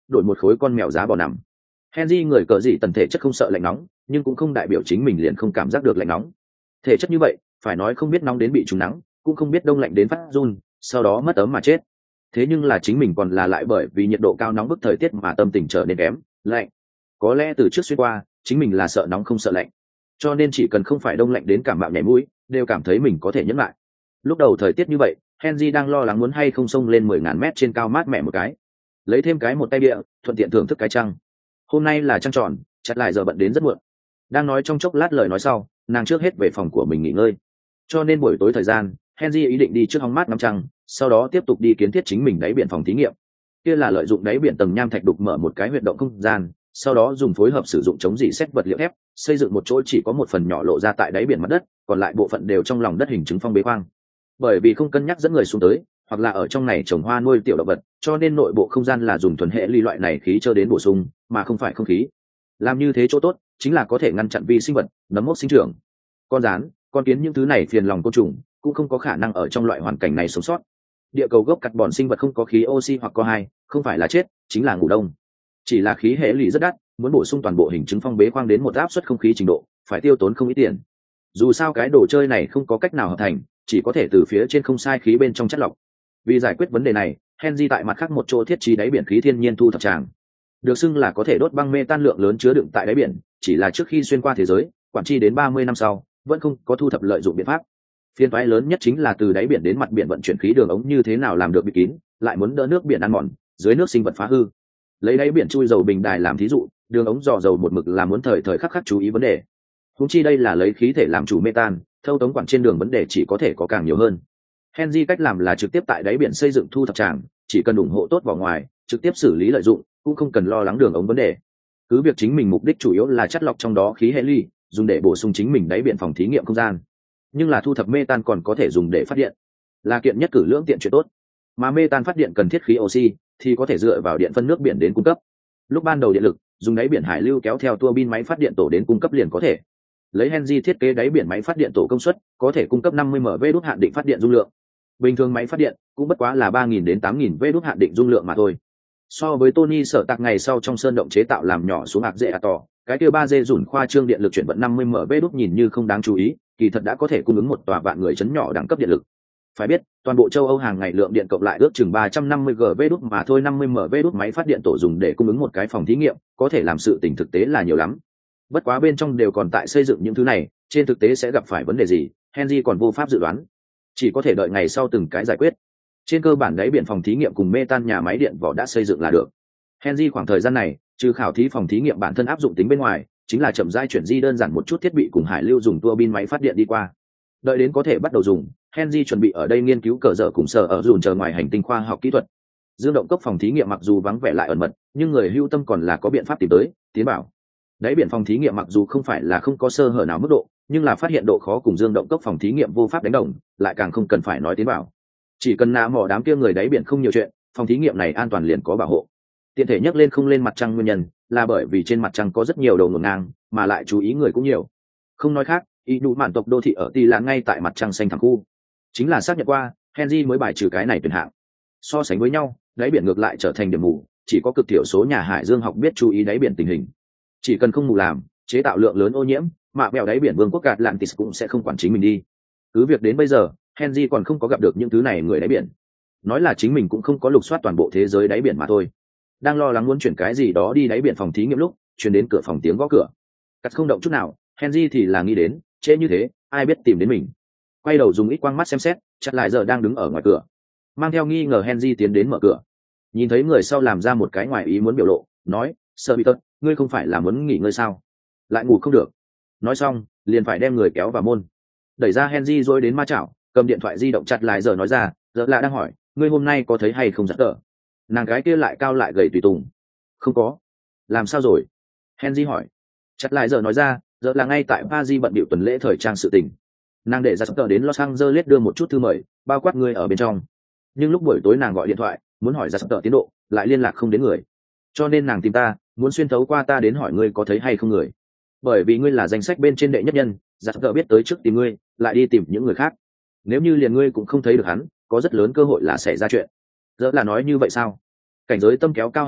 đổi một khối con mèo giá bỏ nằm. Henry người cờ dị tần thể chất không sợ lạnh nóng, nhưng cũng không đại biểu chính mình liền không cảm giác được lạnh nóng. Thể chất như vậy, phải nói không biết nóng đến bị trúng nắng, cũng không biết đông lạnh đến phát run, sau đó mất ấm mà chết. Thế nhưng là chính mình còn là lại bởi vì nhiệt độ cao nóng bức thời tiết mà tâm tình trở nên kém, lạnh. Có lẽ từ trước xuyên qua, chính mình là sợ nóng không sợ lạnh. Cho nên chỉ cần không phải đông lạnh đến cảm mạo nhảy mũi, đều cảm thấy mình có thể nhẫn lại. Lúc đầu thời tiết như vậy, Henry đang lo lắng muốn hay không xông lên 10.000 mét trên cao mát mẻ một cái. Lấy thêm cái một tay địa, thuận tiện thưởng thức cái trăng. Hôm nay là trăng tròn, chặt lại giờ bận đến rất muộn. Đang nói trong chốc lát lời nói sau, nàng trước hết về phòng của mình nghỉ ngơi. Cho nên buổi tối thời gian, Henry ý định đi trước hóng mát ngắm trăng, sau đó tiếp tục đi kiến thiết chính mình đáy biển phòng thí nghiệm. Kia là lợi dụng đáy biển tầng nham thạch đục mở một cái huyệt động không gian, sau đó dùng phối hợp sử dụng chống rỉ sét vật liệu thép, xây dựng một chỗ chỉ có một phần nhỏ lộ ra tại đáy biển mặt đất, còn lại bộ phận đều trong lòng đất hình chứng phong bế khoang. Bởi vì không cân nhắc dẫn người xuống tới, hoặc là ở trong này trồng hoa nuôi tiểu động vật, cho nên nội bộ không gian là dùng thuần hệ ly loại này khí cho đến bổ sung, mà không phải không khí. Làm như thế chỗ tốt chính là có thể ngăn chặn vi sinh vật, nấm mốc sinh trưởng. Con rán, con kiến những thứ này phiền lòng côn trùng, cũng không có khả năng ở trong loại hoàn cảnh này sống sót. Địa cầu gốc carbon sinh vật không có khí oxy hoặc co hai, không phải là chết, chính là ngủ đông. Chỉ là khí hệ lụy rất đắt, muốn bổ sung toàn bộ hình chứng phong bế khoang đến một áp suất không khí trình độ, phải tiêu tốn không ít tiền. Dù sao cái đồ chơi này không có cách nào hợp thành, chỉ có thể từ phía trên không sai khí bên trong chất lọc. Vì giải quyết vấn đề này, Henry tại mặt khác một chỗ thiết trí đáy biển khí thiên nhiên thu thập tràng, được xưng là có thể đốt băng mê tan lượng lớn chứa đựng tại đáy biển, chỉ là trước khi xuyên qua thế giới, quản tri đến 30 năm sau, vẫn không có thu thập lợi dụng biện pháp. Phiên toái lớn nhất chính là từ đáy biển đến mặt biển vận chuyển khí đường ống như thế nào làm được bịt kín, lại muốn đỡ nước biển ăn mòn, dưới nước sinh vật phá hư. Lấy đáy biển chui dầu bình đài làm thí dụ, đường ống dò dầu một mực là muốn thời thời khắc khắc chú ý vấn đề. Huống chi đây là lấy khí thể làm chủ metan, thâu tống quản trên đường vấn đề chỉ có thể có càng nhiều hơn. Henry cách làm là trực tiếp tại đáy biển xây dựng thu thập tràng, chỉ cần ủng hộ tốt vào ngoài, trực tiếp xử lý lợi dụng, cũng không cần lo lắng đường ống vấn đề. Cứ việc chính mình mục đích chủ yếu là chất lọc trong đó khí heli, dùng để bổ sung chính mình đáy biển phòng thí nghiệm không gian. Nhưng là thu thập metan còn có thể dùng để phát điện, là kiện nhất cử lưỡng tiện chuyện tốt. Mà metan phát điện cần thiết khí oxy, thì có thể dựa vào điện phân nước biển đến cung cấp. Lúc ban đầu điện lực, dùng đáy biển hải lưu kéo theo tua bin máy phát điện tổ đến cung cấp liền có thể. Lấy Henry thiết kế đáy biển máy phát điện tổ công suất, có thể cung cấp 50 MW đốt hạn định phát điện dung lượng. Bình thường máy phát điện cũng bất quá là 3.000 đến 8.000 V đốt hạn định dung lượng mà thôi. So với Tony sở tạc ngày sau trong sơn động chế tạo làm nhỏ xuống ạc dễ tỏ, cái kia 3G dùn khoa trương điện lực chuyển vận 50 MW đốt nhìn như không đáng chú ý, kỳ thật đã có thể cung ứng một tòa vạn người chấn nhỏ đẳng cấp điện lực. Phải biết, toàn bộ châu Âu hàng ngày lượng điện cộng lại ước chừng 350 GW đốt mà thôi, 50 MW đốt máy phát điện tổ dùng để cung ứng một cái phòng thí nghiệm, có thể làm sự tình thực tế là nhiều lắm. Bất quá bên trong đều còn tại xây dựng những thứ này, trên thực tế sẽ gặp phải vấn đề gì, Henry còn vô pháp dự đoán, chỉ có thể đợi ngày sau từng cái giải quyết. Trên cơ bản đáy biển phòng thí nghiệm cùng metan nhà máy điện vỏ đã xây dựng là được. Henry khoảng thời gian này, trừ khảo thí phòng thí nghiệm bản thân áp dụng tính bên ngoài, chính là chậm rãi chuyển di đơn giản một chút thiết bị cùng hải lưu dùng tua bin máy phát điện đi qua. Đợi đến có thể bắt đầu dùng, Henry chuẩn bị ở đây nghiên cứu cờ dở cùng sở ở dùn chờ ngoài hành tinh khoa học kỹ thuật. Dương động cốc phòng thí nghiệm mặc dù vắng vẻ lại ẩn mật, nhưng người hưu tâm còn là có biện pháp tìm tới, tiến bảo. Đáy biển phòng thí nghiệm mặc dù không phải là không có sơ hở nào mức độ, nhưng là phát hiện độ khó cùng dương động cốc phòng thí nghiệm vô pháp đánh đồng, lại càng không cần phải nói tiến bảo. Chỉ cần nã mỏ đám kia người đáy biển không nhiều chuyện, phòng thí nghiệm này an toàn liền có bảo hộ. Tiện thể nhắc lên không lên mặt trăng nguyên nhân là bởi vì trên mặt trăng có rất nhiều đầu ngổn ngang, mà lại chú ý người cũng nhiều. Không nói khác, ý đủ mạn tộc đô thị ở Tỳ là ngay tại mặt trăng xanh thẳng khu. Chính là xác nhận qua, Henry mới bài trừ cái này tuyển hạng. So sánh với nhau, đáy biển ngược lại trở thành điểm mù, chỉ có cực thiểu số nhà hải dương học biết chú ý đáy biển tình hình. Chỉ cần không mù làm, chế tạo lượng lớn ô nhiễm, mạ bèo đáy biển vương quốc Atlantis cũng sẽ không quản chính mình đi. Cứ việc đến bây giờ, Henry còn không có gặp được những thứ này người đáy biển. Nói là chính mình cũng không có lục soát toàn bộ thế giới đáy biển mà thôi. Đang lo lắng muốn chuyển cái gì đó đi đáy biển phòng thí nghiệm lúc, chuyển đến cửa phòng tiếng gõ cửa. Cắt không động chút nào, Henry thì là nghĩ đến, trễ như thế, ai biết tìm đến mình. Quay đầu dùng ít quang mắt xem xét, chặt lại giờ đang đứng ở ngoài cửa. Mang theo nghi ngờ Henry tiến đến mở cửa. Nhìn thấy người sau làm ra một cái ngoài ý muốn biểu lộ, nói, sợ bị tật, ngươi không phải là muốn nghỉ ngơi sao? Lại ngủ không được. Nói xong, liền phải đem người kéo vào môn. Đẩy ra Henry rồi đến ma chảo, cầm điện thoại di động chặt lại giờ nói ra, giờ là đang hỏi, ngươi hôm nay có thấy hay không giặt tờ? Nàng gái kia lại cao lại gầy tùy tùng. Không có. Làm sao rồi? Henry hỏi. Chặt lại giờ nói ra, giờ là ngay tại Paris bận bịu tuần lễ thời trang sự tình. Nàng để giặt tờ đến Los Angeles đưa một chút thư mời, bao quát ngươi ở bên trong. Nhưng lúc buổi tối nàng gọi điện thoại, muốn hỏi giặt tờ tiến độ, lại liên lạc không đến người. Cho nên nàng tìm ta, muốn xuyên thấu qua ta đến hỏi ngươi có thấy hay không người. Bởi vì ngươi là danh sách bên trên đệ nhất nhân, giặt tờ biết tới trước tìm ngươi, lại đi tìm những người khác. Nếu như liền ngươi cũng không thấy được hắn, có rất lớn cơ hội là xảy ra chuyện. Giờ là nói như vậy sao? Cảnh giới tâm kéo cao Henry,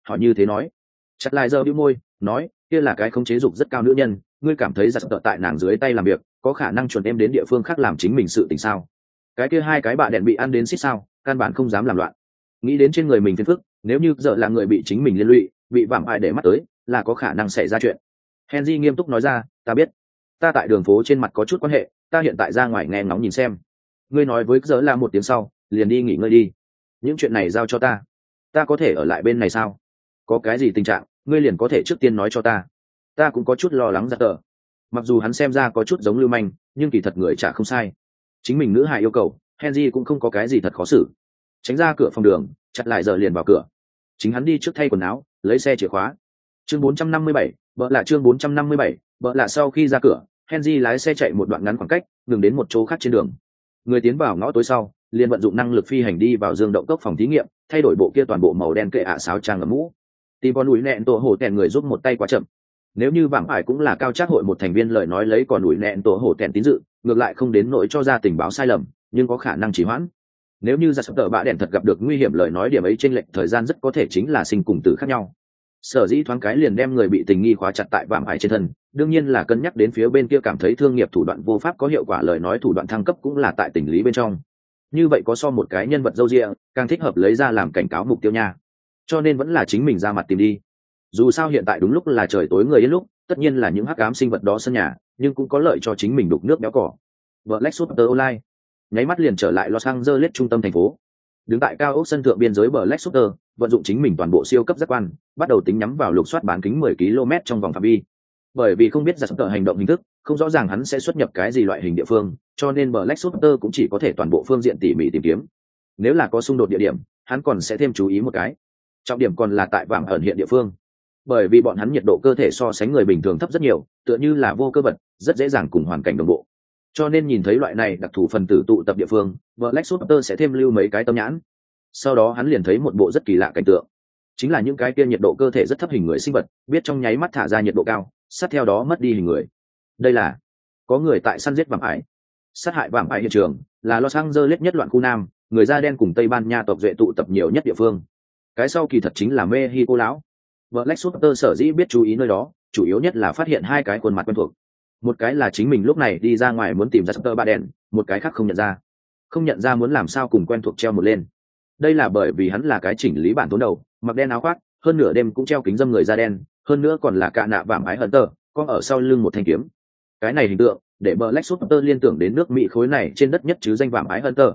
họ như thế nói. Chặt lại giờ bĩu môi nói, kia là cái khống chế dục rất cao nữ nhân, ngươi cảm thấy giặt tợ tại nàng dưới tay làm việc có khả năng chuẩn em đến địa phương khác làm chính mình sự tình sao? Cái kia hai cái bạ đèn bị ăn đến xít sao, căn bản không dám làm loạn. Nghĩ đến trên người mình phiền phức, nếu như giờ là người bị chính mình liên lụy, bị vạm ai để mắt tới, là có khả năng xảy ra chuyện. Henry nghiêm túc nói ra, ta biết, ta tại đường phố trên mặt có chút quan hệ, ta hiện tại ra ngoài nghe ngóng nhìn xem. Ngươi nói với giờ là một tiếng sau, liền đi nghỉ ngơi đi. Những chuyện này giao cho ta có thể ở lại bên này sao? Có cái gì tình trạng, ngươi liền có thể trước tiên nói cho ta. Ta cũng có chút lo lắng giặt tờ. Mặc dù hắn xem ra có chút giống lưu manh, nhưng kỳ thật người chả không sai. Chính mình nữ hài yêu cầu, Henry cũng không có cái gì thật khó xử. Tránh ra cửa phòng đường, chặt lại giờ liền vào cửa. Chính hắn đi trước thay quần áo, lấy xe chìa khóa. Chương 457, vợ là chương 457, vợ là sau khi ra cửa, Henry lái xe chạy một đoạn ngắn khoảng cách, ngừng đến một chỗ khác trên đường. Người tiến vào ngõ tối sau, liền vận dụng năng lực phi hành đi vào dương động cốc phòng thí nghiệm, thay đổi bộ kia toàn bộ màu đen kệ sáo trang ở mũ. Tìm con núi nẹn tổ hổ tèn người giúp một tay quá chậm. Nếu như vạm ải cũng là cao trác hội một thành viên lời nói lấy còn núi nẹn tổ hổ tèn tín dự, ngược lại không đến nỗi cho ra tình báo sai lầm, nhưng có khả năng trì hoãn. Nếu như ra sắp tờ bạ đèn thật gặp được nguy hiểm lời nói điểm ấy trên lệch thời gian rất có thể chính là sinh cùng tử khác nhau. Sở dĩ thoáng cái liền đem người bị tình nghi khóa chặt tại vạm ải trên thân, đương nhiên là cân nhắc đến phía bên kia cảm thấy thương nghiệp thủ đoạn vô pháp có hiệu quả lời nói thủ đoạn thăng cấp cũng là tại tình lý bên trong. Như vậy có so một cái nhân vật dâu dịa càng thích hợp lấy ra làm cảnh cáo mục tiêu nha. Cho nên vẫn là chính mình ra mặt tìm đi. Dù sao hiện tại đúng lúc là trời tối người yên lúc, tất nhiên là những hắc ám sinh vật đó sân nhà, nhưng cũng có lợi cho chính mình đục nước béo cỏ. Black Shooter Online nháy mắt liền trở lại Los Angeles trung tâm thành phố. Đứng tại cao ốc sân thượng biên giới Black Shooter, vận dụng chính mình toàn bộ siêu cấp giác quan, bắt đầu tính nhắm vào lục soát bán kính 10 km trong vòng phạm vi. Bởi vì không biết giặc tờ hành động hình thức, không rõ ràng hắn sẽ xuất nhập cái gì loại hình địa phương, cho nên Black Shooter cũng chỉ có thể toàn bộ phương diện tỉ mỉ tìm kiếm. Nếu là có xung đột địa điểm, hắn còn sẽ thêm chú ý một cái. Trọng điểm còn là tại vàng ẩn hiện địa phương. Bởi vì bọn hắn nhiệt độ cơ thể so sánh người bình thường thấp rất nhiều, tựa như là vô cơ vật, rất dễ dàng cùng hoàn cảnh đồng bộ. Cho nên nhìn thấy loại này đặc thù phần tử tụ tập địa phương, Black Shooter sẽ thêm lưu mấy cái tâm nhãn. Sau đó hắn liền thấy một bộ rất kỳ lạ cảnh tượng, chính là những cái kia nhiệt độ cơ thể rất thấp hình người sinh vật, biết trong nháy mắt thả ra nhiệt độ cao, sát theo đó mất đi hình người. Đây là có người tại săn giết vạm ải. Sát hại vạm ải hiện trường là Los Angeles nhất loạn khu Nam, người da đen cùng Tây Ban Nha tộc duệ tụ tập nhiều nhất địa phương. Cái sau kỳ thật chính là Mexico lão. Black Shooter sở dĩ biết chú ý nơi đó, chủ yếu nhất là phát hiện hai cái khuôn mặt quen thuộc. Một cái là chính mình lúc này đi ra ngoài muốn tìm ra Shooter ba đèn, một cái khác không nhận ra. Không nhận ra muốn làm sao cùng quen thuộc treo một lên. Đây là bởi vì hắn là cái chỉnh lý bản tốn đầu, mặc đen áo khoác, hơn nửa đêm cũng treo kính dâm người da đen, hơn nữa còn là cạ nạ vạm ái Hunter, có ở sau lưng một thanh kiếm. Cái này hình tượng để Black Shooter liên tưởng đến nước Mỹ khối này trên đất nhất chứ danh vạm ái Hunter,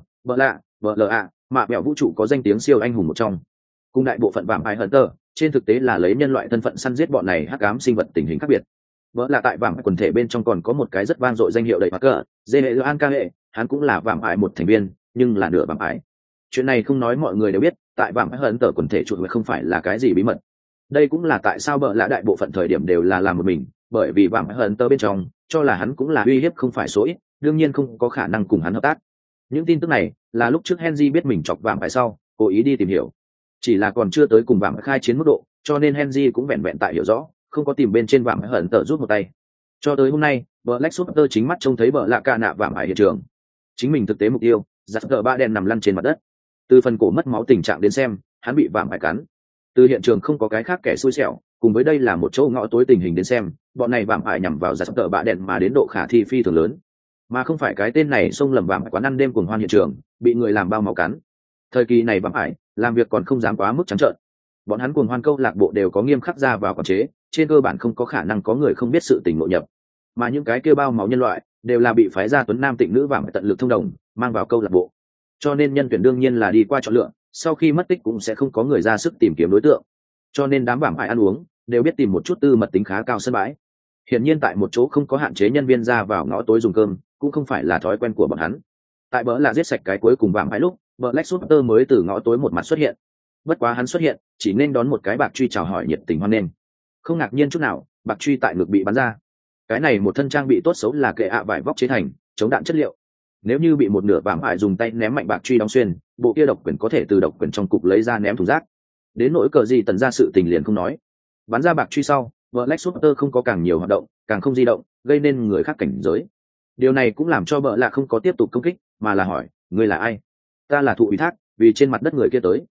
BLA, mạ bẹo vũ trụ có danh tiếng siêu anh hùng một trong. Cùng đại bộ phận vạm ái Hunter, trên thực tế là lấy nhân loại thân phận săn giết bọn này hắc ám sinh vật tình hình khác biệt. BLA tại vạm ái quần thể bên trong còn có một cái rất vang dội danh hiệu đầy Parker, Jean, hắn cũng là vạm ái một thành viên, nhưng là nửa vạm ái. Chuyện này không nói mọi người đều biết, tại vạm ái Hunter quần thể chuột không phải là cái gì bí mật. Đây cũng là tại sao BLA đại bộ phận thời điểm đều là làm một mình, bởi vì vạm ái Hunter bên trong cho là hắn cũng là uy hiếp không phải số ít, đương nhiên không có khả năng cùng hắn hợp tác. Những tin tức này là lúc trước Henry biết mình chọc vạm ái sau, cố ý đi tìm hiểu. Chỉ là còn chưa tới cùng vạm ái khai chiến mức độ, cho nên Henry cũng vẹn vẹn tại hiểu rõ, không có tìm bên trên vạm ái Hunter rút một tay. Cho tới hôm nay, Black Shooter chính mắt trông thấy BLA ca nạ vạm ái hiện trường. Chính mình thực tế mục tiêu, giặc cờ ba đen nằm lăn trên mặt đất. Từ phần cổ mất máu tình trạng đến xem, hắn bị vạm ải cắn. Từ hiện trường không có cái khác kẻ xui xẻo, cùng với đây là một chỗ ngõ tối tình hình đến xem, bọn này vạm ải nhằm vào giặc tờ bạ đèn mà đến độ khả thi phi thường lớn, mà không phải cái tên này xông lầm vạm ải quán ăn đêm cuồng hoan hiện trường, bị người làm bao máu cắn. Thời kỳ này vạm ải làm việc còn không dám quá mức trắng trợn, bọn hắn cuồng hoan câu lạc bộ đều có nghiêm khắc ra vào quản chế, trên cơ bản không có khả năng có người không biết sự tình nội nhập, mà những cái kia bao máu nhân loại đều là bị phái ra tuấn nam tịnh nữ vạm ải tận lực thông đồng mang vào câu lạc bộ, cho nên nhân tuyển đương nhiên là đi qua chọn lựa, sau khi mất tích cũng sẽ không có người ra sức tìm kiếm đối tượng, cho nên đám vạm ải ăn uống đều biết tìm một chút tư mật tính khá cao sân bãi. Hiển nhiên tại một chỗ không có hạn chế nhân viên ra vào ngõ tối dùng cơm cũng không phải là thói quen của bọn hắn. Tại bỡ là giết sạch cái cuối cùng vạm ải lúc, Black Shooter mới từ ngõ tối một mặt xuất hiện. Bất quá hắn xuất hiện chỉ nên đón một cái bạc truy chào hỏi nhiệt tình hoan nghênh. Không ngạc nhiên chút nào, bạc truy tại ngực bị bắn ra. Cái này một thân trang bị tốt xấu là kệ vải vóc chế thành, chống đạn chất liệu. Nếu như bị một nửa vạm ải dùng tay ném mạnh bạc truy đóng xuyên, bộ kia độc quyền có thể từ độc quyền trong cục lấy ra ném thùng rác. Đến nỗi cờ gì tần ra sự tình liền không nói. Bắn ra bạc truy sau, Black Shooter không có càng nhiều hoạt động, càng không di động, gây nên người khác cảnh giới. Điều này cũng làm cho bợ lạ không có tiếp tục công kích, mà là hỏi, ngươi là ai? Ta là thụ ủy thác, vì trên mặt đất người kia tới.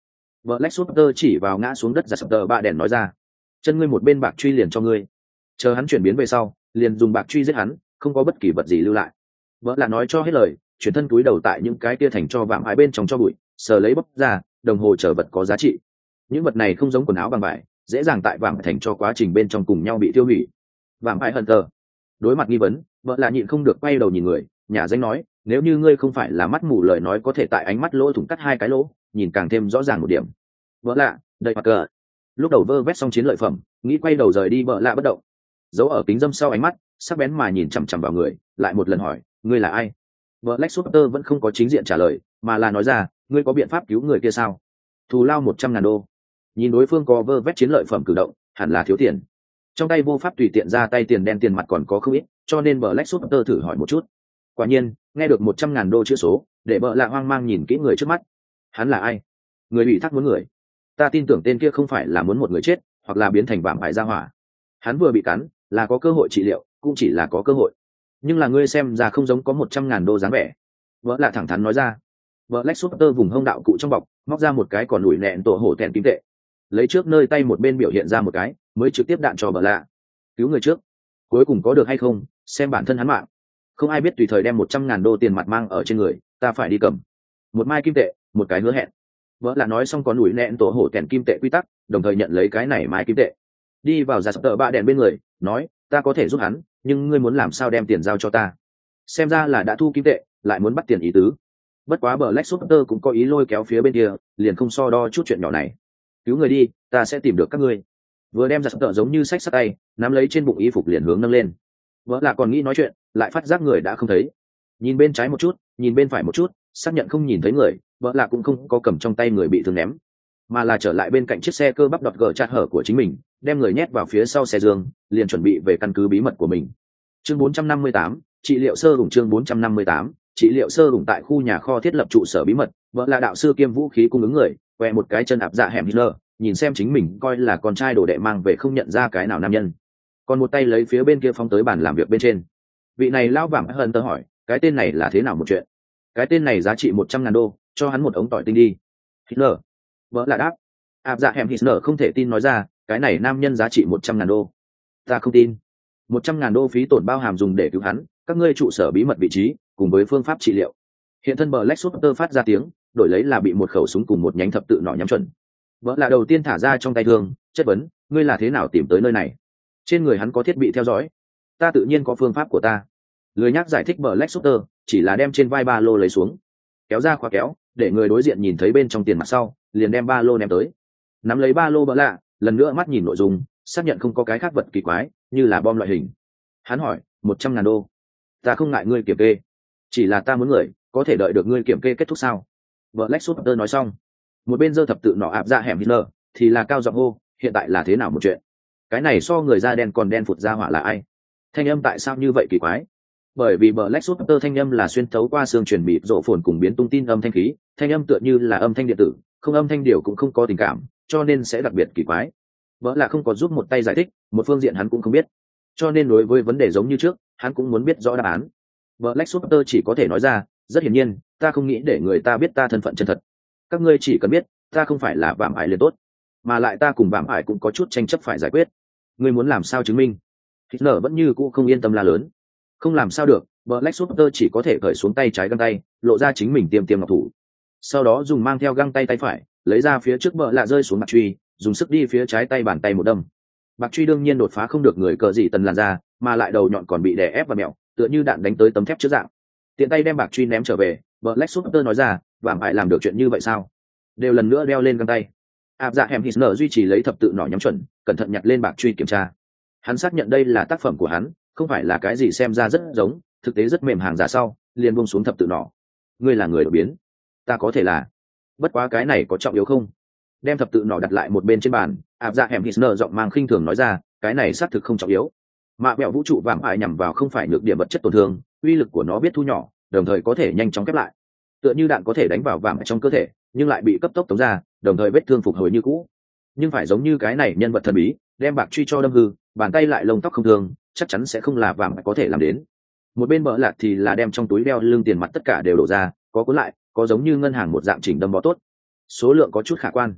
Vợ Lex Luthor chỉ vào ngã xuống đất giặt sập tờ bạ đèn nói ra, chân ngươi một bên bạc truy liền cho ngươi, chờ hắn chuyển biến về sau liền dùng bạc truy giết hắn, không có bất kỳ vật gì lưu lại. Vợ là nói cho hết lời, chuyển thân túi đầu tại những cái kia thành cho vạm ải bên trong cho bụi, sờ lấy bóc ra đồng hồ chở vật có giá trị. Những vật này không giống quần áo bằng vải, dễ dàng tại vạm thành cho quá trình bên trong cùng nhau bị tiêu hủy. Vạm ải Hunter đối mặt nghi vấn, vợ là nhịn không được quay đầu nhìn người, nhà danh nói, nếu như ngươi không phải là mắt mù lời nói có thể tại ánh mắt lỗ thủng cắt hai cái lỗ, nhìn càng thêm rõ ràng một điểm. Vợ lạ đầy mặt cờ, lúc đầu vơ vét xong chiến lợi phẩm, nghĩ quay đầu rời đi, vợ lạ bất động, giấu ở kính dâm sau ánh mắt sắc bén mà nhìn chằm chằm vào người, lại một lần hỏi, ngươi là ai? Vợ Lex Luthor vẫn không có chính diện trả lời, mà là nói ra, ngươi có biện pháp cứu người kia sao? Thù lao 100.000 đô. Nhìn đối phương có vơ vét chiến lợi phẩm cử động, hẳn là thiếu tiền. Trong tay vô pháp tùy tiện ra tay tiền đen tiền mặt còn có không ít, cho nên vợ Lex Luthor thử hỏi một chút. Quả nhiên, nghe được 100.000 đô chữ số, để vợ lạ hoang mang nhìn kỹ người trước mắt. Hắn là ai? Người bị thác muốn người. Ta tin tưởng tên kia không phải là muốn một người chết, hoặc là biến thành vạm ải ra hỏa. Hắn vừa bị cắn, là có cơ hội trị liệu, cũng chỉ là có cơ hội. Nhưng là ngươi xem ra không giống có 100.000 đô dáng vẻ. Vợ lạ thẳng thắn nói ra. Vợ Lex Luthor vùng hông đạo cụ trong bọc, móc ra một cái còn ủi nẹn tổ hổ thẹn kim tệ, lấy trước nơi tay một bên biểu hiện ra một cái, mới trực tiếp đạn cho vợ lạ. Cứu người trước, cuối cùng có được hay không, xem bản thân hắn mạng. Không ai biết tùy thời đem 100.000 đô tiền mặt mang ở trên người, ta phải đi cầm. Một mai kim tệ, một cái hứa hẹn. Vợ lạ nói xong còn ủi nẹn tổ hổ thẹn kim tệ quy tắc, đồng thời nhận lấy cái này mai kim tệ. Đi vào giả sập tờ bạ đèn bên người, nói, ta có thể giúp hắn, nhưng ngươi muốn làm sao đem tiền giao cho ta? Xem ra là đã thu kim tệ, lại muốn bắt tiền ý tứ. Bất quá bờ Lex Luthor cũng có ý lôi kéo phía bên kia, liền không so đo chút chuyện nhỏ này. Cứu người đi, ta sẽ tìm được các ngươi. Vừa đem giả sập tờ giống như sách sát tay, nắm lấy trên bụng y phục liền hướng nâng lên. Vợ là còn nghĩ nói chuyện, lại phát giác người đã không thấy. Nhìn bên trái một chút, nhìn bên phải một chút, xác nhận không nhìn thấy người, vợ là cũng không có cầm trong tay người bị thương ném, mà là trở lại bên cạnh chiếc xe cơ bắp đọt gờ chặt hở của chính mình, đem người nhét vào phía sau xe giường, liền chuẩn bị về căn cứ bí mật của mình. Chương 458, trị liệu sơ hùng. Chương 458, trị liệu sơ hùng. Tại khu nhà kho thiết lập trụ sở bí mật, vợ là đạo sư kiêm vũ khí cung ứng người, quẹ một cái chân áp dạ hẻm Hitler, nhìn xem chính mình coi là con trai đồ đệ mang về không nhận ra cái nào nam nhân, còn một tay lấy phía bên kia phóng tới bàn làm việc bên trên. Vị này lao vảm hơn tớ hỏi, cái tên này là thế nào một chuyện? Cái tên này giá trị 100.000 đô, cho hắn một ống tỏi tinh đi. Hitler vợ là đáp. Áp dạ hẻm Hitler không thể tin nói ra, cái này nam nhân giá trị 100.000 đô. Ta không tin. 100.000 đô phí tổn bao hàm dùng để cứu hắn, các ngươi trụ sở bí mật vị trí cùng với phương pháp trị liệu. Hiện thân bờ Lex Luthor phát ra tiếng, đổi lấy là bị một khẩu súng cùng một nhánh thập tự nỏ nhắm chuẩn. Vợ là đầu tiên thả ra trong tay thương, chất vấn, ngươi là thế nào tìm tới nơi này? Trên người hắn có thiết bị theo dõi. Ta tự nhiên có phương pháp của ta. Lười nhác giải thích bờ Lex Luthor, chỉ là đem trên vai ba lô lấy xuống, kéo ra khóa kéo, để người đối diện nhìn thấy bên trong tiền mặt sau, liền đem ba lô ném tới. Nắm lấy ba lô bỡ lạ, lần nữa mắt nhìn nội dung, xác nhận không có cái khác vật kỳ quái, như là bom loại hình. Hắn hỏi, 100.000 đô. Ta không ngại ngươi kiểm kê, chỉ là ta muốn người, có thể đợi được ngươi kiểm kê kết thúc sao? Vợ Lex Luthor nói xong, một bên giơ thập tự nọ áp ra hẻm Hitler, thì là cao giọng hô, hiện tại là thế nào một chuyện? Cái này so người da đen còn đen phụt ra hỏa là ai? Thanh âm tại sao như vậy kỳ quái? Bởi vì bờ Lex Luthor thanh âm là xuyên thấu qua xương truyền bịp rộ phồn cùng biến tung tin âm thanh khí, thanh âm tựa như là âm thanh điện tử, không âm thanh điều cũng không có tình cảm, cho nên sẽ đặc biệt kỳ quái. Vợ là không có giúp một tay giải thích, một phương diện hắn cũng không biết, cho nên đối với vấn đề giống như trước, hắn cũng muốn biết rõ đáp án. Vợ Lex Luthor chỉ có thể nói ra, rất hiển nhiên, ta không nghĩ để người ta biết ta thân phận chân thật. Các ngươi chỉ cần biết, ta không phải là vạm ải liền tốt, mà lại ta cùng vạm ải cũng có chút tranh chấp phải giải quyết. Ngươi muốn làm sao chứng minh? Hitler vẫn như cũ không yên tâm la lớn. Không làm sao được, vợ Lex Luthor chỉ có thể cởi xuống tay trái găng tay, lộ ra chính mình tiêm ngọc thủ. Sau đó dùng mang theo găng tay tay phải, lấy ra phía trước vợ lạ rơi xuống mặt truy, dùng sức đi phía trái tay bàn tay một đâm. Bạc truy đương nhiên đột phá không được người cờ gì tần làn ra, mà lại đầu nhọn còn bị đè ép và mẹo, tựa như đạn đánh tới tấm thép trước dạng. Tiện tay đem bạc truy ném trở về, vợ Lex Luthor nói ra, vạm ải làm được chuyện như vậy sao? Đều lần nữa đeo lên găng tay. Áp dạ hẻm Hitler duy trì lấy thập tự nỏ nhắm chuẩn, cẩn thận nhặt lên bạc truy kiểm tra. Hắn xác nhận đây là tác phẩm của hắn, không phải là cái gì xem ra rất giống, thực tế rất mềm hàng giả sau, liền buông xuống thập tự nỏ. Ngươi là người đột biến, ta có thể là, bất quá cái này có trọng yếu không? Đem thập tự nỏ đặt lại một bên trên bàn, áp dạ hẻm Hitler giọng mang khinh thường nói ra, cái này xác thực không trọng yếu. Mạ bẹo vũ trụ vạm ải nhằm vào không phải nhược điểm vật chất tổn thương, uy lực của nó biết thu nhỏ, đồng thời có thể nhanh chóng khép lại. Tựa như đạn có thể đánh vào vạm trong cơ thể, nhưng lại bị cấp tốc tống ra, đồng thời vết thương phục hồi như cũ. Nhưng phải giống như cái này nhân vật thần bí, đem bạc truy cho đâm hư, bàn tay lại lông tóc không thương, chắc chắn sẽ không là vạm có thể làm đến. Một bên bỡ lạc thì là đem trong túi đeo lưng tiền mặt tất cả đều đổ ra, có cuốn lại, có giống như ngân hàng một dạng chỉnh đâm bó tốt, số lượng có chút khả quan.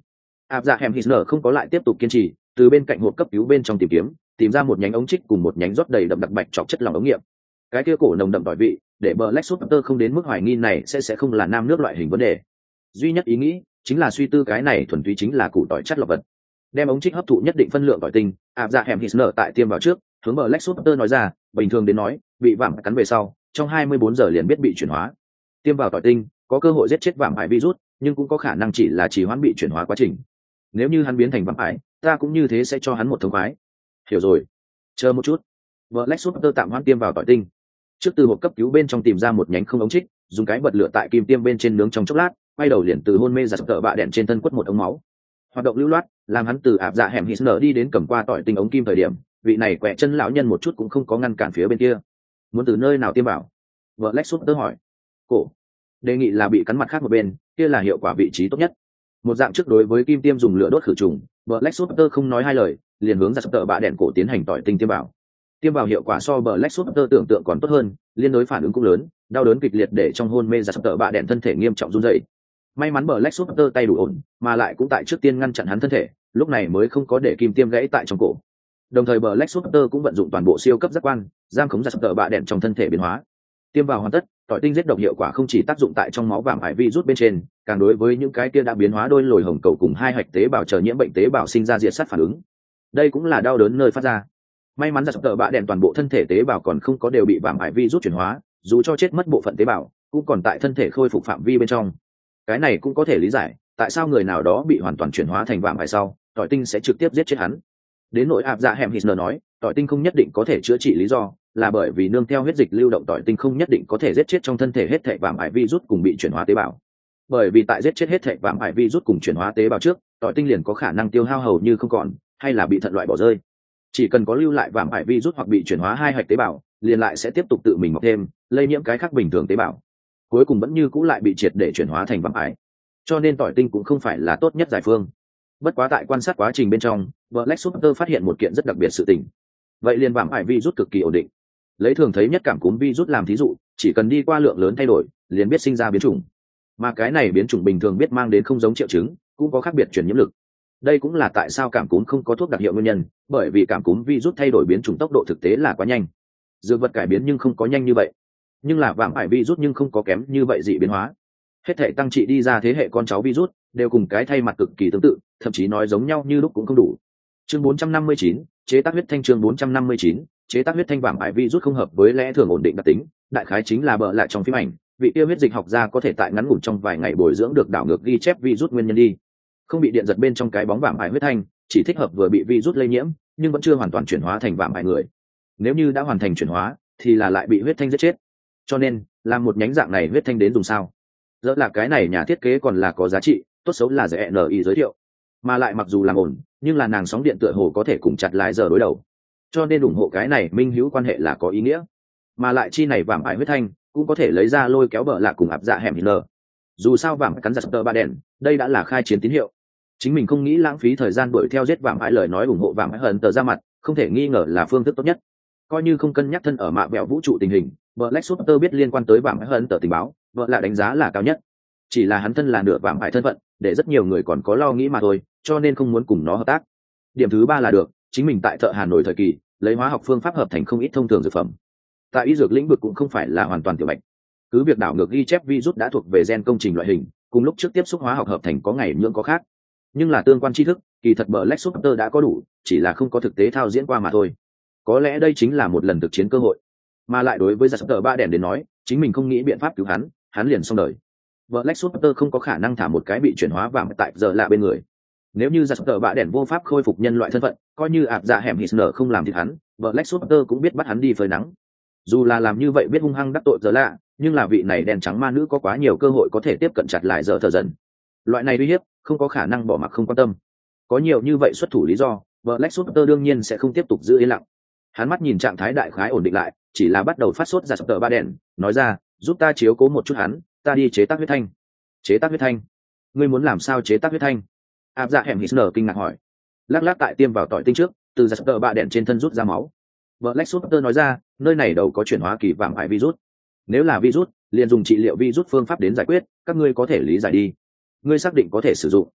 áp dạ hẻm Hitler không có lại tiếp tục kiên trì, từ bên cạnh hộp cấp cứu bên trong tìm ra một nhánh ống trích cùng một nhánh rót đầy đậm đặc bạch chọc chất lỏng ống nghiệm. Cái kia cổ nồng đậm tỏi vị, để Black Shooter không đến mức hoài nghi này sẽ không là nam nước loại hình vấn đề. Duy nhất ý nghĩ chính là suy tư cái này thuần túy chính là củ tỏi chất lọc vật. Đem ống trích hấp thụ nhất định phân lượng tỏi tinh, áp dạ hẻm Hitler tại tiêm vào trước, hướng Black Shooter nói ra, bình thường đến nói, bị vạm cắn về sau, trong 24 giờ liền biết bị chuyển hóa. Tiêm vào tỏi tinh, có cơ hội giết chết vạm ải virus, nhưng cũng có khả năng chỉ là trì hoãn bị chuyển hóa quá trình. Nếu như hắn biến thành vạm ải, ta cũng như thế sẽ cho hắn một thông khoái. Hiểu rồi. Chờ một chút. Black Shooter tạm hoãn tiêm vào tỏi tinh. Trước từ hộp cấp cứu bên trong tìm ra một nhánh không ống trích, dùng cái bật lửa tại kim tiêm bên trên nướng trong chốc lát, quay đầu liền từ hôn mê giật tợ bạ đèn trên thân quất một ống máu. Hoạt động lưu loát, làm hắn từ áp dạ hẻm Hitler đi đến cầm qua tỏi tinh ống kim thời điểm, vị này quẹ chân lão nhân một chút cũng không có ngăn cản phía bên kia. Muốn từ nơi nào tiêm vào? Black Shooter hỏi. Cổ. Đề nghị là bị cắn mặt khác một bên, kia là hiệu quả vị trí tốt nhất. Một dạng trước đối với kim tiêm dùng lửa đốt khử trùng, Black Shooter không nói hai lời, liền hướng ra sắp tợ bạ đèn cổ tiến hành tỏi tinh tiêm vào. Tiêm vào hiệu quả so Black Shooter tưởng tượng còn tốt hơn, liên đối phản ứng cũng lớn, đau đớn kịch liệt để trong hôn mê ra sắp tợ bạ đèn thân thể nghiêm trọng run rẩy. May mắn Black Shooter tay đủ ổn, mà lại cũng tại trước tiên ngăn chặn hắn thân thể, lúc này mới không có để kim tiêm gãy tại trong cổ. Đồng thời Black Shooter cũng vận dụng toàn bộ siêu cấp giác quan, giam khống ra sắp tợ bạ đèn trong thân thể biến hóa. Tiêm vào hoàn tất, tỏi tinh giết độc hiệu quả không chỉ tác dụng tại trong máu vàng ải virus bên trên, càng đối với những cái kia đã biến hóa đôi lồi hồng cầu cùng hai hạch tế bào chờ nhiễm bệnh tế bào sinh ra diệt sát phản ứng. Đây cũng là đau đớn nơi phát ra. May mắn ra sắp tợ bạ đèn toàn bộ thân thể tế bào còn không có đều bị vàng ải virus chuyển hóa, dù cho chết mất bộ phận tế bào, cũng còn tại thân thể khôi phục phạm vi bên trong. Cái này cũng có thể lý giải, tại sao người nào đó bị hoàn toàn chuyển hóa thành vàng ải sau, tỏi tinh sẽ trực tiếp giết chết hắn. Đến nội áp dạ hẻm Hitler nói, tỏi tinh không nhất định có thể chữa trị lý do, là bởi vì nương theo huyết dịch lưu động tỏi tinh không nhất định có thể giết chết trong thân thể hết thảy vạm ải virus cùng bị chuyển hóa tế bào. Bởi vì tại giết chết hết thảy vạm ải virus cùng chuyển hóa tế bào trước, tỏi tinh liền có khả năng tiêu hao hầu như không còn, hay là bị thận loại bỏ rơi. Chỉ cần có lưu lại vạm ải virus hoặc bị chuyển hóa hai hạch tế bào, liền lại sẽ tiếp tục tự mình mọc thêm, lây nhiễm cái khác bình thường tế bào. Cuối cùng vẫn như cũ lại bị triệt để chuyển hóa thành vạm ải. Cho nên tỏi tinh cũng không phải là tốt nhất giải phương. Bất quá tại quan sát quá trình bên trong, Black Shooter phát hiện một kiện rất đặc biệt sự tình. Vậy liền vạm ải virus cực kỳ ổn định. Lấy thường thấy nhất cảm cúm virus làm thí dụ, chỉ cần đi qua lượng lớn thay đổi, liền biết sinh ra biến chủng. Mà cái này biến chủng bình thường biết mang đến không giống triệu chứng, cũng có khác biệt truyền nhiễm lực. Đây cũng là tại sao cảm cúm không có thuốc đặc hiệu nguyên nhân, bởi vì cảm cúm virus thay đổi biến chủng tốc độ thực tế là quá nhanh. Dược vật cải biến nhưng không có nhanh như vậy. Nhưng là vạm ải virus nhưng không có kém như vậy dị biến hóa. Hết thể tăng trị đi ra thế hệ con cháu virus đều cùng cái thay mặt cực kỳ tương tự, thậm chí nói giống nhau như lúc cũng không đủ. Chương 459, chế tác huyết thanh. Chương 459, chế tác huyết thanh vạm ải virus không hợp với lẽ thường ổn định đặc tính, đại khái chính là bợ lại trong phim ảnh, vị tiêu huyết dịch học gia có thể tại ngắn ngủn trong vài ngày bồi dưỡng được đảo ngược ghi chép virus nguyên nhân đi. Không bị điện giật bên trong cái bóng vạm ải huyết thanh, chỉ thích hợp vừa bị virus lây nhiễm, nhưng vẫn chưa hoàn toàn chuyển hóa thành vạm ải người. Nếu như đã hoàn thành chuyển hóa, thì là lại bị huyết thanh giết chết. Cho nên, làm một nhánh dạng này huyết thanh đến dùng sao? Dỡ là cái này nhà thiết kế còn là có giá trị, tốt xấu là dễ NI giới thiệu. Mà lại mặc dù làm ổn, nhưng là nàng sóng điện tựa hồ có thể cùng chặt lại giờ đối đầu. Cho nên ủng hộ cái này minh hữu quan hệ là có ý nghĩa. Mà lại chi này vạm ải huyết thanh, cũng có thể lấy ra lôi kéo bờ lạc cùng áp dạ hẻm Hitler. Dù sao vạm cắn giật tơ ba đèn, đây đã là khai chiến tín hiệu. Chính mình không nghĩ lãng phí thời gian đuổi theo giết vạm ải, lời nói ủng hộ vạm ải hận tờ ra mặt, không thể nghi ngờ là phương thức tốt nhất. Coi như không cân nhắc thân ở mạ bẹo vũ trụ tình hình, Black Shooter biết liên quan tới vạm ải hận tờ tình báo, vợ là đánh giá là cao nhất. Chỉ là hắn thân là nửa vạm ải thân phận, để rất nhiều người còn có lo nghĩ mà thôi, cho nên không muốn cùng nó hợp tác. Điểm thứ ba là được, chính mình tại thợ Hà Nội thời kỳ, lấy hóa học phương pháp hợp thành không ít thông thường dược phẩm. Tại y dược lĩnh vực cũng không phải là hoàn toàn tiểu bạch. Cứ việc đảo ngược ghi chép virus đã thuộc về gen công trình loại hình, cùng lúc trước tiếp xúc hóa học hợp thành có ngày nhưỡng có khác. Nhưng là tương quan tri thức, kỳ thật Black Shooter đã có đủ, chỉ là không có thực tế thao diễn qua mà thôi. Có lẽ đây chính là một lần thực chiến cơ hội. Mà lại đối với Jasper ba đèn đến nói, chính mình không nghĩ biện pháp cứu hắn liền xong đời. Black Shooter không có khả năng thả một cái bị chuyển hóa vàng tại giờ lạ bên người. Nếu như Jasper bạ đèn vô pháp khôi phục nhân loại thân phận, coi như áp dạ hẻm Hitler không làm thịt hắn, Black Shooter cũng biết bắt hắn đi phơi nắng. Dù là làm như vậy biết hung hăng đắc tội giờ lạ, nhưng là vị này đen trắng ma nữ có quá nhiều cơ hội có thể tiếp cận chặt lại giờ thờ dần. Loại này uy hiếp không có khả năng bỏ mặc không quan tâm. Có nhiều như vậy xuất thủ lý do, Black Shooter đương nhiên sẽ không tiếp tục giữ yên lặng. Hắn mắt nhìn trạng thái đại khái ổn định lại, chỉ là bắt đầu phát sốt Jasper bạ đèn, nói ra, giúp ta chiếu cố một chút hắn, ta đi chế tác huyết thanh. Chế tác huyết thanh? Ngươi muốn làm sao chế tác huyết thanh? Áp dạ hẻm Hitler kinh ngạc hỏi. Lắc lắc tại tiêm vào tỏi tinh trước, từ Jasper bạ đèn trên thân rút ra máu. Black Shooter nói ra, nơi này đầu có chuyển hóa kỳ vàng ải virus. Nếu là virus, liền dùng trị liệu virus phương pháp đến giải quyết, các ngươi có thể lý giải đi. Ngươi xác định có thể sử dụng?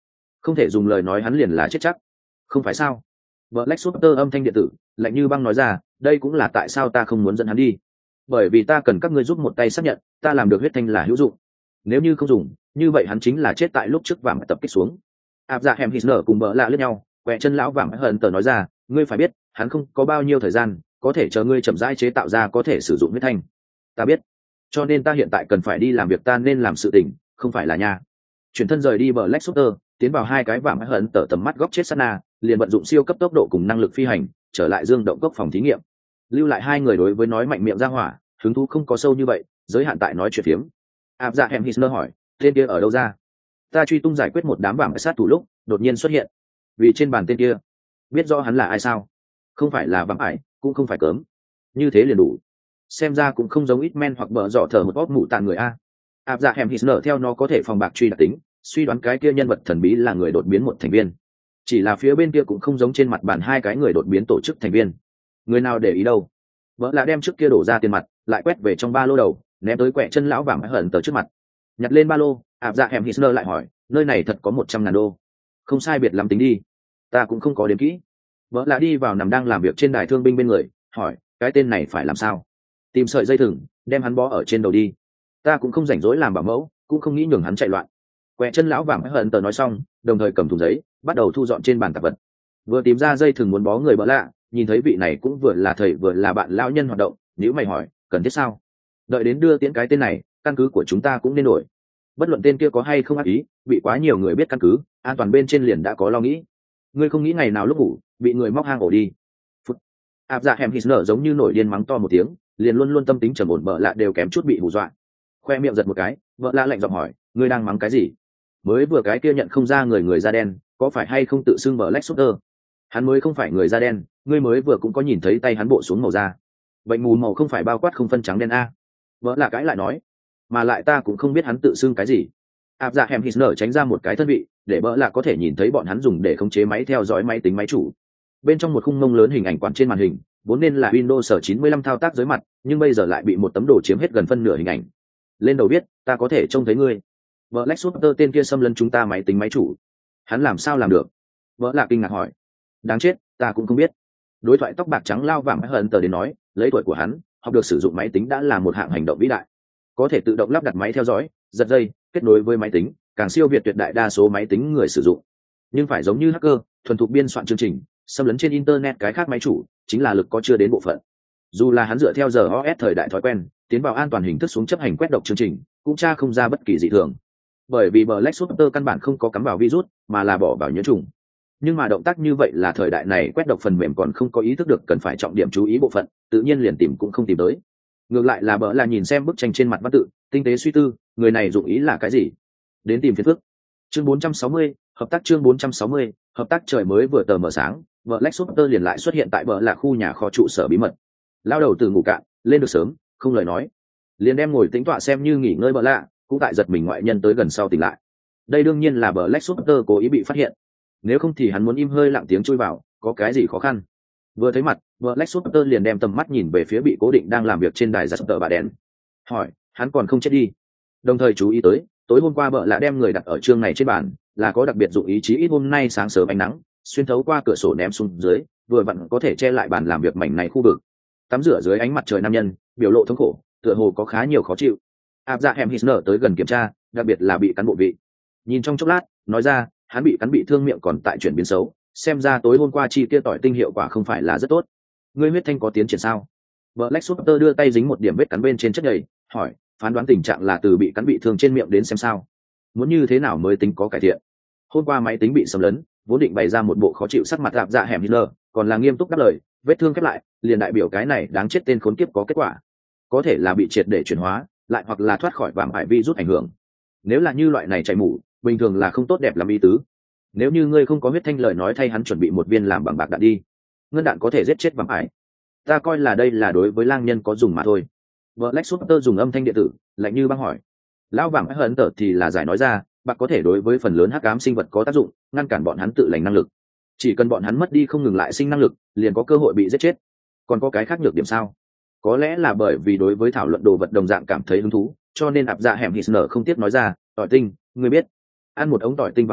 không thể dùng lời nói hắn liền là chết chắc. Không phải sao? Black Shooter âm thanh điện tử lạnh như băng nói ra, đây cũng là tại sao ta không muốn dẫn hắn đi, bởi vì ta cần các ngươi giúp một tay xác nhận ta làm được huyết thanh là hữu dụng. Nếu như không dùng, như vậy hắn chính là chết tại lúc trước vàng tập kích xuống. Áp dạ hẻm hít nở cùng bỡ lạ lướt nhau, quẹ chân lão vàng hận tờ nói ra, ngươi phải biết hắn không có bao nhiêu thời gian, có thể chờ ngươi chậm rãi chế tạo ra có thể sử dụng huyết thanh. Ta biết, cho nên ta hiện tại cần phải đi làm việc ta nên làm sự tình, không phải là nha. Chuyển thân rời đi bờ Black Shooter, tiến vào hai cái vàng hận tờ tầm mắt góc chết sát na, liền vận dụng siêu cấp tốc độ cùng năng lực phi hành, trở lại dương động cốc phòng thí nghiệm. Lưu lại hai người đối với nói mạnh miệng ra hỏa, hứng thú không có sâu như vậy, giới hạn tại nói chuyện phiếm. Áp dạ hẻm hít nở hỏi, tên kia ở đâu ra? Ta truy tung giải quyết một đám vàng sát thủ lúc đột nhiên xuất hiện. Vì trên bàn tên kia, biết rõ hắn là ai sao? Không phải là vàng ải, cũng không phải cớm, như thế liền đủ. Xem ra cũng không giống ít men hoặc bờ dọ thở một bóp mụ tàn người a. Áp dạ hẻm hít nở theo nó có thể phòng bạc truy đặc tính, suy đoán cái kia nhân vật thần bí là người đột biến một thành viên. Chỉ là phía bên kia cũng không giống trên mặt bàn hai cái người đột biến tổ chức thành viên. Người nào để ý đâu? Vợ là đem trước kia đổ ra tiền mặt, lại quét về trong ba lô đầu, ném tới quẹ chân lão vàng hận tờ trước mặt. Nhặt lên ba lô, áp dạ hẻm hít nở lại hỏi, nơi này thật có 100.000 đô? Không sai biệt lắm tính đi. Ta cũng không có đếm kỹ. Vợ là đi vào nằm đang làm việc trên đài thương binh bên người, hỏi, cái tên này phải làm sao? Tìm sợi dây thừng, đem hắn bó ở trên đầu đi. Ta cũng không rảnh rỗi làm bảo mẫu, cũng không nghĩ nhường hắn chạy loạn. Quẹ chân lão vàng hận tờ nói xong, đồng thời cầm thùng giấy, bắt đầu thu dọn trên bàn tạp vật. Vừa tìm ra dây thừng muốn bó người bỡ lạ, nhìn thấy vị này cũng vừa là thầy vừa là bạn lão nhân hoạt động, nếu mày hỏi, cần thiết sao? Đợi đến đưa tiễn cái tên này, căn cứ của chúng ta cũng nên đổi. Bất luận tên kia có hay không ác ý, bị quá nhiều người biết căn cứ, an toàn bên trên liền đã có lo nghĩ. Ngươi không nghĩ ngày nào lúc ngủ bị người móc hang ổ đi? Phút. Áp dạ hẻm hít nở giống như nổi điên mắng to một tiếng, liền luôn luôn tâm tính trầm ổn bỡ lạ đều kém chút bị hù dọa. Khoe miệng giật một cái, vợ lạ lạnh giọng hỏi, ngươi đang mắng cái gì? Mới vừa cái kia nhận không ra người da đen, có phải hay không tự xưng Black Shooter? Hắn mới không phải người da đen, ngươi mới vừa cũng có nhìn thấy tay hắn bộ xuống màu da. Bệnh mù màu không phải bao quát không phân trắng đen a. Vợ lạ cãi lại nói, mà lại ta cũng không biết hắn tự xưng cái gì. Áp dạ hẻm hít nở tránh ra một cái thân vị, để vợ lạ có thể nhìn thấy bọn hắn dùng để khống chế máy theo dõi máy tính máy chủ. Bên trong một khung mông lớn hình ảnh quản trên màn hình, vốn nên là Windows 95 thao tác dưới mặt, nhưng bây giờ lại bị một tấm đồ chiếm hết gần phân nửa hình ảnh. Lên đầu viết, ta có thể trông thấy ngươi. Black Shooter tên kia xâm lấn chúng ta máy tính máy chủ. Hắn làm sao làm được? Vợ lạ kinh ngạc hỏi. Đáng chết, ta cũng không biết. Đối thoại tóc bạc trắng lao vàng hận tờ đến nói, lấy tuổi của hắn, học được sử dụng máy tính đã là một hạng hành động vĩ đại. Có thể tự động lắp đặt máy theo dõi, giật dây, kết nối với máy tính, càng siêu việt tuyệt đại đa số máy tính người sử dụng. Nhưng phải giống như hacker, thuần thục biên soạn chương trình, xâm lấn trên internet cái khác máy chủ, chính là lực có chưa đến bộ phận. Dù là hắn dựa theo giờ OS thời đại thói quen, tiến vào an toàn hình thức xuống chấp hành quét độc chương trình, cũng tra không ra bất kỳ dị thường. Bởi vì Black Shooter căn bản không có cắm vào virus, mà là bỏ vào nhiễm trùng. Nhưng mà động tác như vậy là thời đại này quét độc phần mềm còn không có ý thức được cần phải trọng điểm chú ý bộ phận, tự nhiên liền tìm cũng không tìm tới. Ngược lại là bỡ là nhìn xem bức tranh trên mặt văn tự, tinh tế suy tư, người này dụng ý là cái gì? Đến tìm phiền phức. Chương 460, hợp tác chương 460, hợp tác trời mới vừa tờ mờ sáng, Black Shooter liền lại xuất hiện tại bỡ là khu nhà kho trụ sở bí mật. Lao đầu từ ngủ cạn, lên được sớm, không lời nói. Liền đem ngồi tĩnh tọa xem như nghỉ ngơi bỡ lạ, cũng tại giật mình ngoại nhân tới gần sau tỉnh lại. Đây đương nhiên là Black Shooter cố ý bị phát hiện. Nếu không thì hắn muốn im hơi lặng tiếng chui vào, có cái gì khó khăn? Vừa thấy mặt, Black Shooter liền đem tầm mắt nhìn về phía bị cố định đang làm việc trên đài giật tờ bà đèn. Hỏi, hắn còn không chết đi? Đồng thời chú ý tới, tối hôm qua bợ lạ đem người đặt ở chương này trên bàn, là có đặc biệt dụng ý chí ít hôm nay sáng sớm ánh nắng xuyên thấu qua cửa sổ ném xuống dưới, vừa vặn có thể che lại bàn làm việc mảnh này khu vực. Tắm rửa dưới ánh mặt trời nam nhân, biểu lộ thống khổ, tựa hồ có khá nhiều khó chịu. Áp dạ hẻm hít nở tới gần kiểm tra, đặc biệt là bị cắn bộ vị. Nhìn trong chốc lát, nói ra, hắn bị cắn bị thương miệng còn tại chuyển biến xấu, xem ra tối hôm qua chi kia tỏi tinh hiệu quả không phải là rất tốt. Ngươi huyết thanh có tiến triển sao? Black Shooter đưa tay dính một điểm vết cắn bên trên chất nhầy, hỏi, phán đoán tình trạng là từ bị cắn bị thương trên miệng đến xem sao? Muốn như thế nào mới tính có cải thiện? Hôm qua máy tính bị xâm lấn, vốn định bày ra một bộ khó chịu sắc mặt Áp dạ hẻm hít nở, còn là nghiêm túc đáp lời, vết thương khép lại, liền đại biểu cái này đáng chết tên khốn kiếp có kết quả. Có thể là bị triệt để chuyển hóa, lại hoặc là thoát khỏi vạm ải virus ảnh hưởng. Nếu là như loại này chảy mủ, bình thường là không tốt đẹp làm ý tứ. Nếu như ngươi không có huyết thanh lời nói thay hắn chuẩn bị một viên làm bằng bạc đạn đi. Ngân đạn có thể giết chết vạm ải. Ta coi là đây là đối với lang nhân có dùng mà thôi. Black Shooter dùng âm thanh điện tử, lạnh như băng hỏi. Lão vàng hận tở thì là giải nói ra, bạc có thể đối với phần lớn hắc ám sinh vật có tác dụng, ngăn cản bọn hắn tự lành năng lực. Chỉ cần bọn hắn mất đi không ngừng lại sinh năng lực, liền có cơ hội bị giết chết. Còn có cái khác nhược điểm sao? Có lẽ là bởi vì đối với thảo luận đồ vật đồng dạng cảm thấy hứng thú, cho nên Áp dạ hẻm hít nở không tiếc nói ra, tỏi tinh, ngươi biết, ăn một ống tỏi tinh bằng ải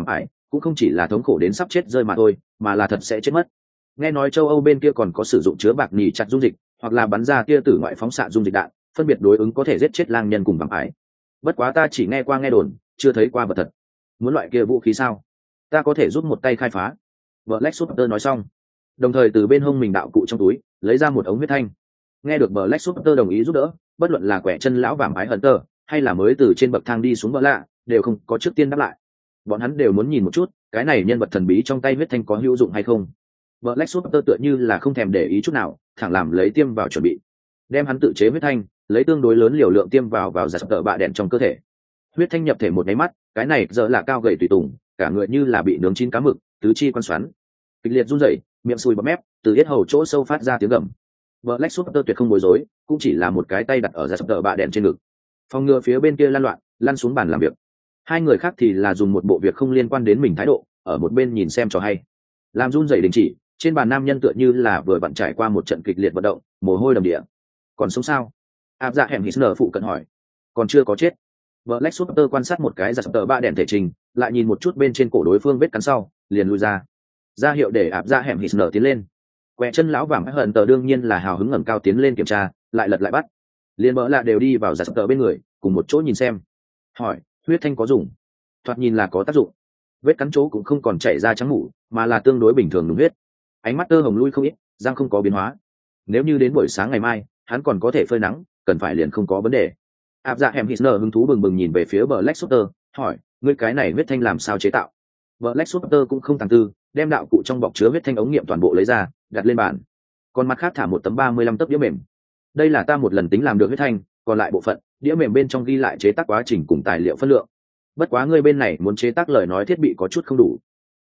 cũng không chỉ là thống khổ đến sắp chết rơi mà thôi, mà là thật sẽ chết mất. Nghe nói châu Âu bên kia còn có sử dụng chứa bạc nhì chặt dung dịch, hoặc là bắn ra tia tử ngoại phóng xạ dung dịch đạn, phân biệt đối ứng có thể giết chết lang nhân cùng vạm ải. Bất quá ta chỉ nghe qua nghe đồn, chưa thấy qua vật thật. Muốn loại kia vũ khí sao? Ta có thể giúp một tay khai phá. Black Shooter nói xong, đồng thời từ bên hông mình đạo cụ trong túi lấy ra một ống huyết thanh. Nghe được Black Shooter đồng ý giúp đỡ, bất luận là quẻ chân lão vạm ải Hunter hay là mới từ trên bậc thang đi xuống bờ lạ, đều không có trước tiên đáp lại. Bọn hắn đều muốn nhìn một chút, cái này nhân vật thần bí trong tay huyết thanh có hữu dụng hay không. Black Shooter tựa như là không thèm để ý chút nào, thẳng làm lấy tiêm vào chuẩn bị. Đem hắn tự chế huyết thanh, lấy tương đối lớn liều lượng tiêm vào giặt tờ bạ đèn trong cơ thể. Huyết thanh nhập thể một nháy mắt, cái này giờ là cao gầy tùy tùng, cả người như là bị nướng chín cá mực, tứ chi quan xoắn, kịch liệt run rẩy, miệng sùi bọt mép, từ yết hầu chỗ sâu phát ra tiếng gầm. Black Shooter tuyệt không bối rối, cũng chỉ là một cái tay đặt ở giặt tờ bạ đèn trên ngực, phòng ngừa phía bên kia lăn xuống bàn làm việc. Hai người khác thì là dùng một bộ việc không liên quan đến mình thái độ, ở một bên nhìn xem cho hay. Làm run rẩy đình chỉ, trên bàn nam nhân tựa như là vừa vặn trải qua một trận kịch liệt vận động, mồ hôi đầm đìa. Còn sống sao? Áp dạ hẻm Hitler phụ cận hỏi. Còn chưa có chết. Black Shooter quan sát một cái giặt tờ ba đèn thể trình, lại nhìn một chút bên trên cổ đối phương vết cắn sau, liền lui ra hiệu để áp dạ hẻm Hitler tiến lên. Quẹ chân lão vàng hận tờ đương nhiên là hào hứng ngẩng cao tiến lên kiểm tra, lại lật lại bắt. Liên bỡ lạ đều đi vào giặt tờ bên người, cùng một chỗ nhìn xem. Hỏi, huyết thanh có dùng? Thoạt nhìn là có tác dụng. Vết cắn chỗ cũng không còn chảy ra trắng mủ, mà là tương đối bình thường đúng huyết. Ánh mắt tơ hồng lui không ít, răng không có biến hóa. Nếu như đến buổi sáng ngày mai hắn còn có thể phơi nắng, cần phải liền không có vấn đề. Áp dạ hẻm Hitler hứng thú bừng bừng nhìn về phía Black Shooter, hỏi, ngươi cái này huyết thanh làm sao chế tạo? Black Shooter cũng không tàng tư, đem đạo cụ trong bọc chứa huyết thanh ống nghiệm toàn bộ lấy ra, đặt lên bàn. Còn mặt khác thả một tấm 35 tấc đĩa mềm. Đây là ta một lần tính làm được huyết thanh, còn lại bộ phận đĩa mềm bên trong ghi lại chế tác quá trình cùng tài liệu phân lượng. Bất quá ngươi bên này muốn chế tác lời nói thiết bị có chút không đủ.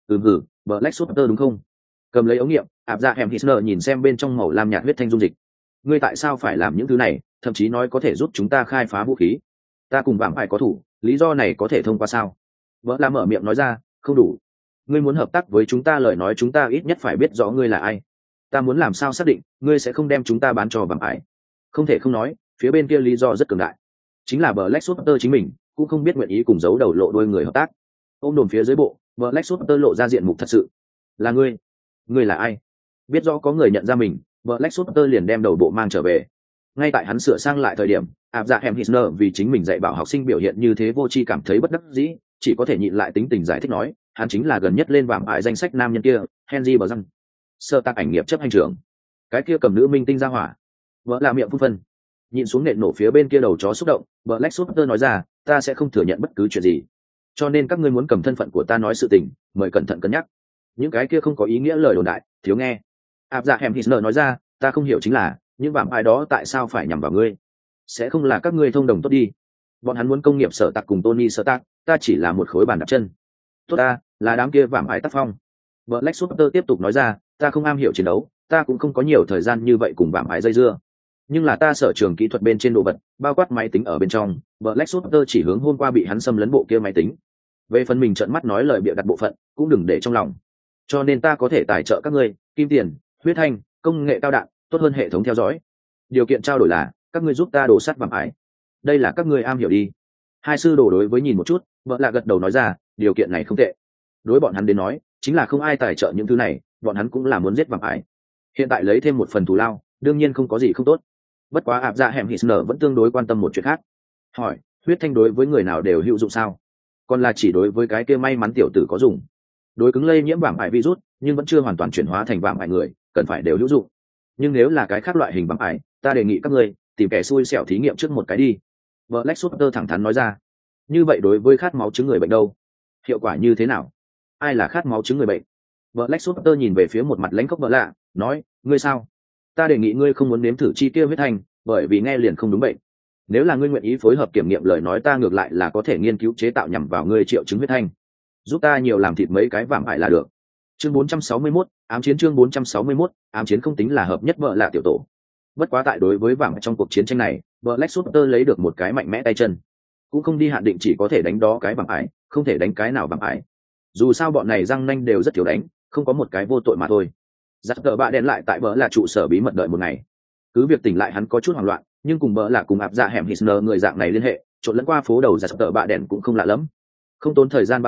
Black Shooter đúng không? Cầm lấy ống nghiệm, áp dạ hẻm Hitler nhìn xem bên trong màu lam nhạt huyết thanh dung dịch. Ngươi tại sao phải làm những thứ này, thậm chí nói có thể giúp chúng ta khai phá vũ khí? Ta cùng vạm phải có thủ, lý do này có thể thông qua sao? Vợ la mở miệng nói ra, không đủ. Ngươi muốn hợp tác với chúng ta lời nói chúng ta ít nhất phải biết rõ ngươi là ai. Ta muốn làm sao xác định ngươi sẽ không đem chúng ta bán cho vạm ải? Không thể không nói, phía bên kia lý do rất cường đại. Chính là Black Shooter chính mình cũng không biết nguyện ý cùng giấu đầu lộ đuôi người hợp tác. Ôm đồn phía dưới bộ, Black Shooter lộ ra diện mục thật sự. Là ngươi là ai? Biết rõ có người nhận ra mình, Black Shooter liền đem đầu bộ mang trở về. Ngay tại hắn sửa sang lại thời điểm, áp dạ hẻm Hitler vì chính mình dạy bảo học sinh biểu hiện như thế vô tri cảm thấy bất đắc dĩ, chỉ có thể nhịn lại tính tình giải thích nói, hắn chính là gần nhất lên vạm ải danh sách nam nhân kia, Henry Bờ Răng, sơ tác ảnh nghiệp chấp hành trưởng. Cái kia cầm nữ minh tinh ra hỏa. Vợ là miệng phun phân, nhịn xuống nện nổ phía bên kia đầu chó xúc động, Black Shooter nói ra, ta sẽ không thừa nhận bất cứ chuyện gì. Cho nên các ngươi muốn cầm thân phận của ta nói sự tình, mời cẩn thận cân nhắc. Những cái kia không có ý nghĩa lời đồn đại, thiếu nghe. Áp dạ hẻm Hitler nói ra, ta không hiểu chính là những vạm ải đó tại sao phải nhằm vào ngươi? Sẽ không là các ngươi thông đồng tốt đi? Bọn hắn muốn công nghiệp sở tạc cùng Tony sở tạc, ta chỉ là một khối bàn đạp chân. Tốt ta, là đám kia vạm ải tác phong. Black Shooter tiếp tục nói ra, ta không am hiểu chiến đấu, ta cũng không có nhiều thời gian như vậy cùng vạm ải dây dưa. Nhưng là ta sở trường kỹ thuật bên trên đồ vật, bao quát máy tính ở bên trong. Black Shooter chỉ hướng hôm qua bị hắn xâm lấn bộ kia máy tính. Về phần mình trợn mắt nói lời bịa đặt bộ phận, cũng đừng để trong lòng. Cho nên ta có thể tài trợ các ngươi kim tiền, huyết thanh, công nghệ cao đạn, tốt hơn hệ thống theo dõi. Điều kiện trao đổi là các ngươi giúp ta đổ sắt vạm ải. Đây là các ngươi am hiểu đi. Hai sư đồ đối với nhìn một chút, vợ lạ gật đầu nói ra, điều kiện này không tệ. Đối bọn hắn đến nói, chính là không ai tài trợ những thứ này, bọn hắn cũng là muốn giết vạm ải. Hiện tại lấy thêm một phần thù lao, đương nhiên không có gì không tốt. Bất quá áp dạ hẻm Hitler vẫn tương đối quan tâm một chuyện khác. Hỏi, huyết thanh đối với người nào đều hữu dụng sao? Còn là chỉ đối với cái kia may mắn tiểu tử có dùng? Đối cứng lây nhiễm vạm ải virus, nhưng vẫn chưa hoàn toàn chuyển hóa thành vạm ải người, cần phải đều hữu dụng. Nhưng nếu là cái khác loại hình vạm ải, ta đề nghị các ngươi tìm kẻ xui xẻo thí nghiệm trước một cái đi. Black Shooter thẳng thắn nói ra. Như vậy đối với khát máu chứng người bệnh đâu? Hiệu quả như thế nào? Ai là khát máu chứng người bệnh? Black Shooter nhìn về phía một mặt lãnh khốc vợ lạ, nói, ngươi sao? Ta đề nghị ngươi không muốn nếm thử chi tiêu huyết thanh, bởi vì nghe liền không đúng bệnh. Nếu là ngươi nguyện ý phối hợp kiểm nghiệm lời nói ta ngược lại là có thể nghiên cứu chế tạo nhằm vào ngươi triệu chứng huyết thanh. Giúp ta nhiều làm thịt mấy cái vạm ải là được. Chương 461, ám chiến chương 461, ám chiến không tính là hợp nhất vợ lạ tiểu tổ. Bất quá tại đối với vạm trong cuộc chiến tranh này, Black Shooter lấy được một cái mạnh mẽ tay chân. Cũng không đi hạn định chỉ có thể đánh đó cái vạm ải, không thể đánh cái nào vạm ải. Dù sao bọn này răng nanh đều rất thiếu đánh, không có một cái vô tội mà thôi. Giặc tờ bạ đen lại tại bờ là trụ sở bí mật đợi một ngày. Cứ việc tỉnh lại hắn có chút hoảng loạn, nhưng cùng bờ là cùng áp dạ hẻm Hitler người dạng này liên hệ, trộn lẫn qua phố đầu giặc tờ bạ đen cũng không lạ lắm. Không tốn thời gian bao lâu,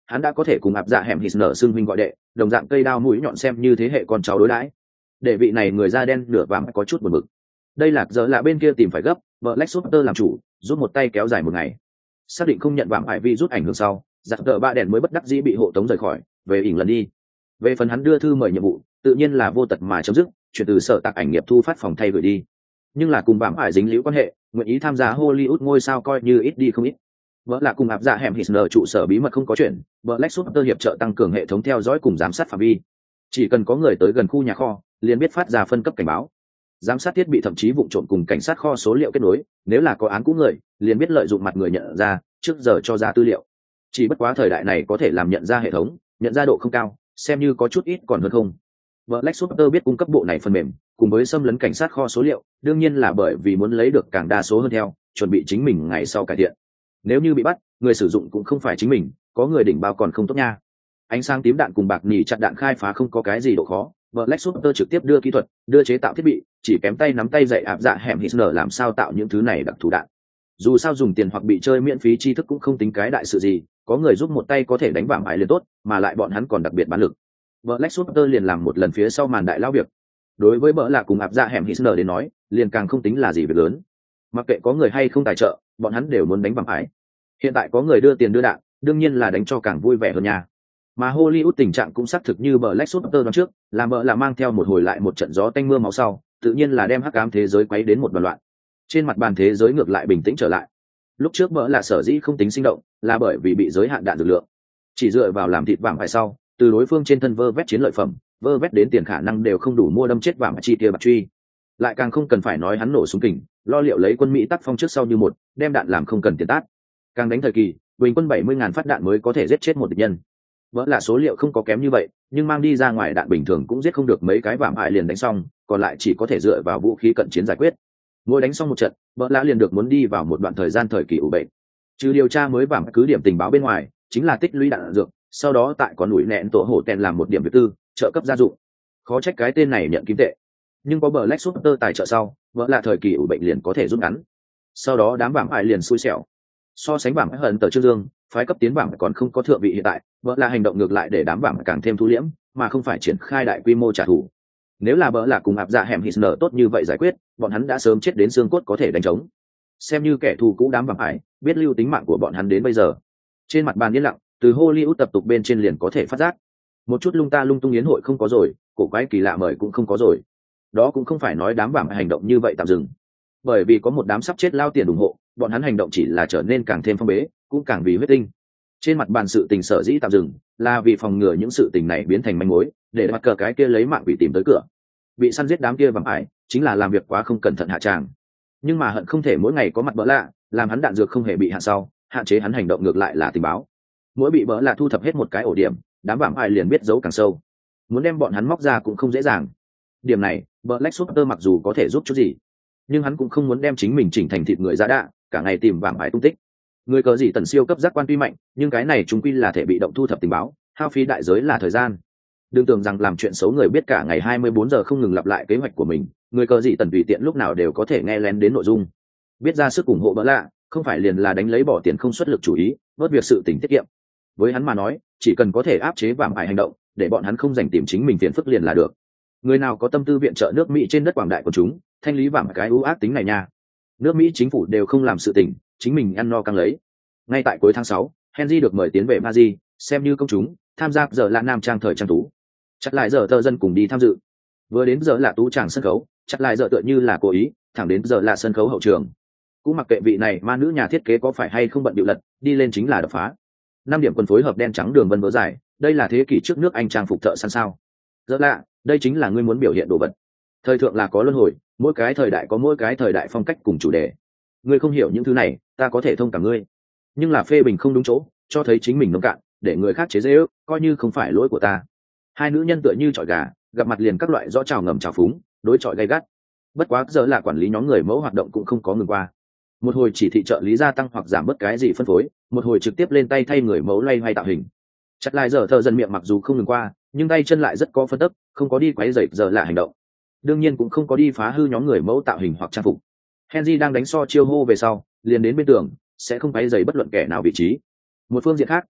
hắn đã có thể cùng áp dạ hẻm hít nở xưng huynh gọi đệ, đồng dạng cây đao mũi nhọn xem như thế hệ con cháu đối đãi. Để vị này người da đen nửa vàng có chút buồn bực. Đây là giờ là bên kia tìm phải gấp, Black Shooter làm chủ, rút một tay kéo dài một ngày. Xác định không nhận vạm ải vi rút ảnh hưởng sau, giặc tờ ba đèn mới bất đắc dĩ bị hộ tống rời khỏi, về ỉn lần đi. Về phần hắn đưa thư mời nhiệm vụ, tự nhiên là vô tật mà chấm dứt, chuyển từ sở tạc ảnh nghiệp thu phát phòng thay gửi đi. Nhưng là cùng vạm ải dính liễu quan hệ, nguyện ý tham gia Hollywood ngôi sao coi như ít đi không ít. Vợ là cùng áp dạ hẻm Hitler trụ sở bí mật không có chuyện, Black Shooter hiệp trợ tăng cường hệ thống theo dõi cùng giám sát phạm vi. Chỉ cần có người tới gần khu nhà kho, liền biết phát ra phân cấp cảnh báo. Giám sát thiết bị thậm chí vụ trộm cùng cảnh sát kho số liệu kết nối, nếu là có án cũ người, liền biết lợi dụng mặt người nhận ra, trước giờ cho ra tư liệu. Chỉ bất quá thời đại này có thể làm nhận ra hệ thống, nhận ra độ không cao, xem như có chút ít còn hơn không. Black Shooter biết cung cấp bộ này phần mềm, cùng với xâm lấn cảnh sát kho số liệu, đương nhiên là bởi vì muốn lấy được càng đa số hơn theo, chuẩn bị chính mình ngày sau cải thiện. Nếu như bị bắt, người sử dụng cũng không phải chính mình, có người đỉnh bao còn không tốt nha. Ánh sáng tím đạn cùng bạc nỉ chặn đạn khai phá không có cái gì độ khó, Black Shooter trực tiếp đưa kỹ thuật, đưa chế tạo thiết bị, chỉ kém tay nắm tay dạy áp dạ hẻm Hitler làm sao tạo những thứ này đặc thù đạn. Dù sao dùng tiền hoặc bị chơi miễn phí tri thức cũng không tính cái đại sự gì, có người giúp một tay có thể đánh vạm ải liền tốt, mà lại bọn hắn còn đặc biệt bán lực. Black Shooter liền làm một lần phía sau màn đại lao việc. Đối với bỡ lạ cùng áp dạ hẻm Hitler đến nói, liền càng không tính là gì việc lớn. Mặc kệ có người hay không tài trợ, bọn hắn đều muốn đánh vạm ải. Hiện tại có người đưa tiền đưa đạn, đương nhiên là đánh cho càng vui vẻ hơn nha. Mà Hollywood tình trạng cũng xác thực như Black Shooter đoán trước, làm bỡ là mang theo một hồi lại một trận gió tanh mưa máu sau, tự nhiên là đem hắc ám thế giới quấy đến một đoàn loạn. Trên mặt bàn thế giới ngược lại bình tĩnh trở lại. Lúc trước bỡ là sở dĩ không tính sinh động, là bởi vì bị giới hạn đạn dược lượng. Chỉ dựa vào làm thịt vàng phải sau, từ đối phương trên thân vơ vét chiến lợi phẩm, vơ vét đến tiền khả năng đều không đủ mua đâm chết vàng chi tiêu bạc truy. Lại càng không cần phải nói hắn nổ súng kình, lo liệu lấy quân Mỹ tác phong trước sau như một, đem đạn làm không cần tiền tát. Càng đánh thời kỳ, bình quân 70.000 phát đạn mới có thể giết chết một địch nhân. Vỡ là số liệu không có kém như vậy, nhưng mang đi ra ngoài đạn bình thường cũng giết không được mấy cái vạm ải liền đánh xong, còn lại chỉ có thể dựa vào vũ khí cận chiến giải quyết. Mỗi đánh xong một trận, vỡ lã liền được muốn đi vào một đoạn thời gian thời kỳ ủ bệnh. Trừ điều tra mới vạm cứ điểm tình báo bên ngoài, chính là tích lũy đạn dược, sau đó tại có núi nẹn tổ hổ tèn làm một điểm việc tư, trợ cấp gia dụng. Khó trách cái tên này nhận kim tệ. Nhưng có Black Shooter tài trợ sau, vỡ là thời kỳ ủ bệnh liền có thể rút ngắn. Sau đó đám vạm ải liền xui xẻo. So sánh vạm hận tờ Trương Dương, phái cấp tiến vạm còn không có thượng vị hiện tại, vỡ là hành động ngược lại để đám vạm càng thêm thu liễm, mà không phải triển khai đại quy mô trả thù. Nếu là vỡ là cùng áp dạ hẻm Hitler tốt như vậy giải quyết, bọn hắn đã sớm chết đến xương cốt có thể đánh trống. Xem như kẻ thù cũ đám vạm ải, biết lưu tính mạng của bọn hắn đến bây giờ. Trên mặt bàn yên lặng, từ Hollywood tập tục bên trên liền có thể phát giác. Một chút lung ta lung tung yến hội không có rồi, cổ quái kỳ lạ mời cũng không có rồi. Đó cũng không phải nói đám vạm hành động như vậy tạm dừng, bởi vì có một đám sắp chết lao tiền ủng hộ, bọn hắn hành động chỉ là trở nên càng thêm phong bế, cũng càng vì huyết tinh. Trên mặt bàn sự tình sở dĩ tạm dừng, là vì phòng ngừa những sự tình này biến thành manh mối, để mặt cờ cái kia lấy mạng bị tìm tới cửa. Bị săn giết đám kia vạm ải, chính là làm việc quá không cẩn thận hạ tràng. Nhưng mà hận không thể mỗi ngày có mặt bỡ lạ, làm hắn đạn dược không hề bị hạn sau, hạn chế hắn hành động ngược lại là tình báo. Mỗi bị bỡ lạ thu thập hết một cái ổ điểm, đám vạm ải liền biết giấu càng sâu. Muốn đem bọn hắn móc ra cũng không dễ dàng. Điểm này, Black Shooter mặc dù có thể giúp chút gì, nhưng hắn cũng không muốn đem chính mình chỉnh thành thịt người ra đạ, cả ngày tìm vạm ải tung tích. Người cờ gì tần siêu cấp giác quan tuy mạnh, nhưng cái này chúng quy là thể bị động thu thập tình báo, hao phí đại giới là thời gian. Đừng tưởng rằng làm chuyện xấu người biết cả ngày 24 giờ không ngừng lặp lại kế hoạch của mình, người cờ gì tần tùy tiện lúc nào đều có thể nghe lén đến nội dung. Biết ra sức ủng hộ bỡ lạ, không phải liền là đánh lấy bỏ tiền không xuất lực chủ ý, bớt việc sự tỉnh tiết kiệm. Với hắn mà nói, chỉ cần có thể áp chế vạm ải hành động, để bọn hắn không dành tìm chính mình phiền phức liền là được. Người nào có tâm tư viện trợ nước Mỹ trên đất quảng đại của chúng, thanh lý vạm cái ưu ác tính này nha. Nước Mỹ chính phủ đều không làm sự tình, chính mình ăn no căng lấy. Ngay tại cuối tháng 6, Henry được mời tiến về Paris, xem như công chúng, tham gia giờ là nam trang thời trang tú. Chặt lại giờ tờ dân cùng đi tham dự. Vừa đến giờ là tú tràng sân khấu, chặt lại giờ tựa như là cố ý, thẳng đến giờ là sân khấu hậu trường. Cũng mặc kệ vị này ma nữ nhà thiết kế có phải hay không bận điệu lật, đi lên chính là đập phá. 5 điểm quân phối hợp đen trắng đường vân vỡ dài, đây là thế kỷ trước nước Anh trang phục thợ săn sao? Giờ lạ, đây chính là ngươi muốn biểu hiện đồ vật. Thời thượng là có luân hồi, mỗi cái thời đại có mỗi cái thời đại phong cách cùng chủ đề. Ngươi không hiểu những thứ này, ta có thể thông cảm ngươi. Nhưng là phê bình không đúng chỗ, cho thấy chính mình nông cạn, để người khác chế giễu, coi như không phải lỗi của ta. Hai nữ nhân tựa như chọi gà, gặp mặt liền các loại rõ chào ngầm chào phúng, đối chọi gay gắt. Bất quá giờ là quản lý nhóm người mẫu hoạt động cũng không có ngừng qua. Một hồi chỉ thị trợ lý gia tăng hoặc giảm bớt cái gì phân phối, một hồi trực tiếp lên tay thay người mẫu loay hoay tạo hình. Chặt lại giờ thợ dần miệng mặc dù không ngừng qua, nhưng tay chân lại rất có phân tấp, không có đi quấy rầy giờ là hành động. Đương nhiên cũng không có đi phá hư nhóm người mẫu tạo hình hoặc trang phục. Henry đang đánh so chiêu hô về sau, liền đến bên tường, sẽ không quấy rầy bất luận kẻ nào vị trí. Một phương diện khác,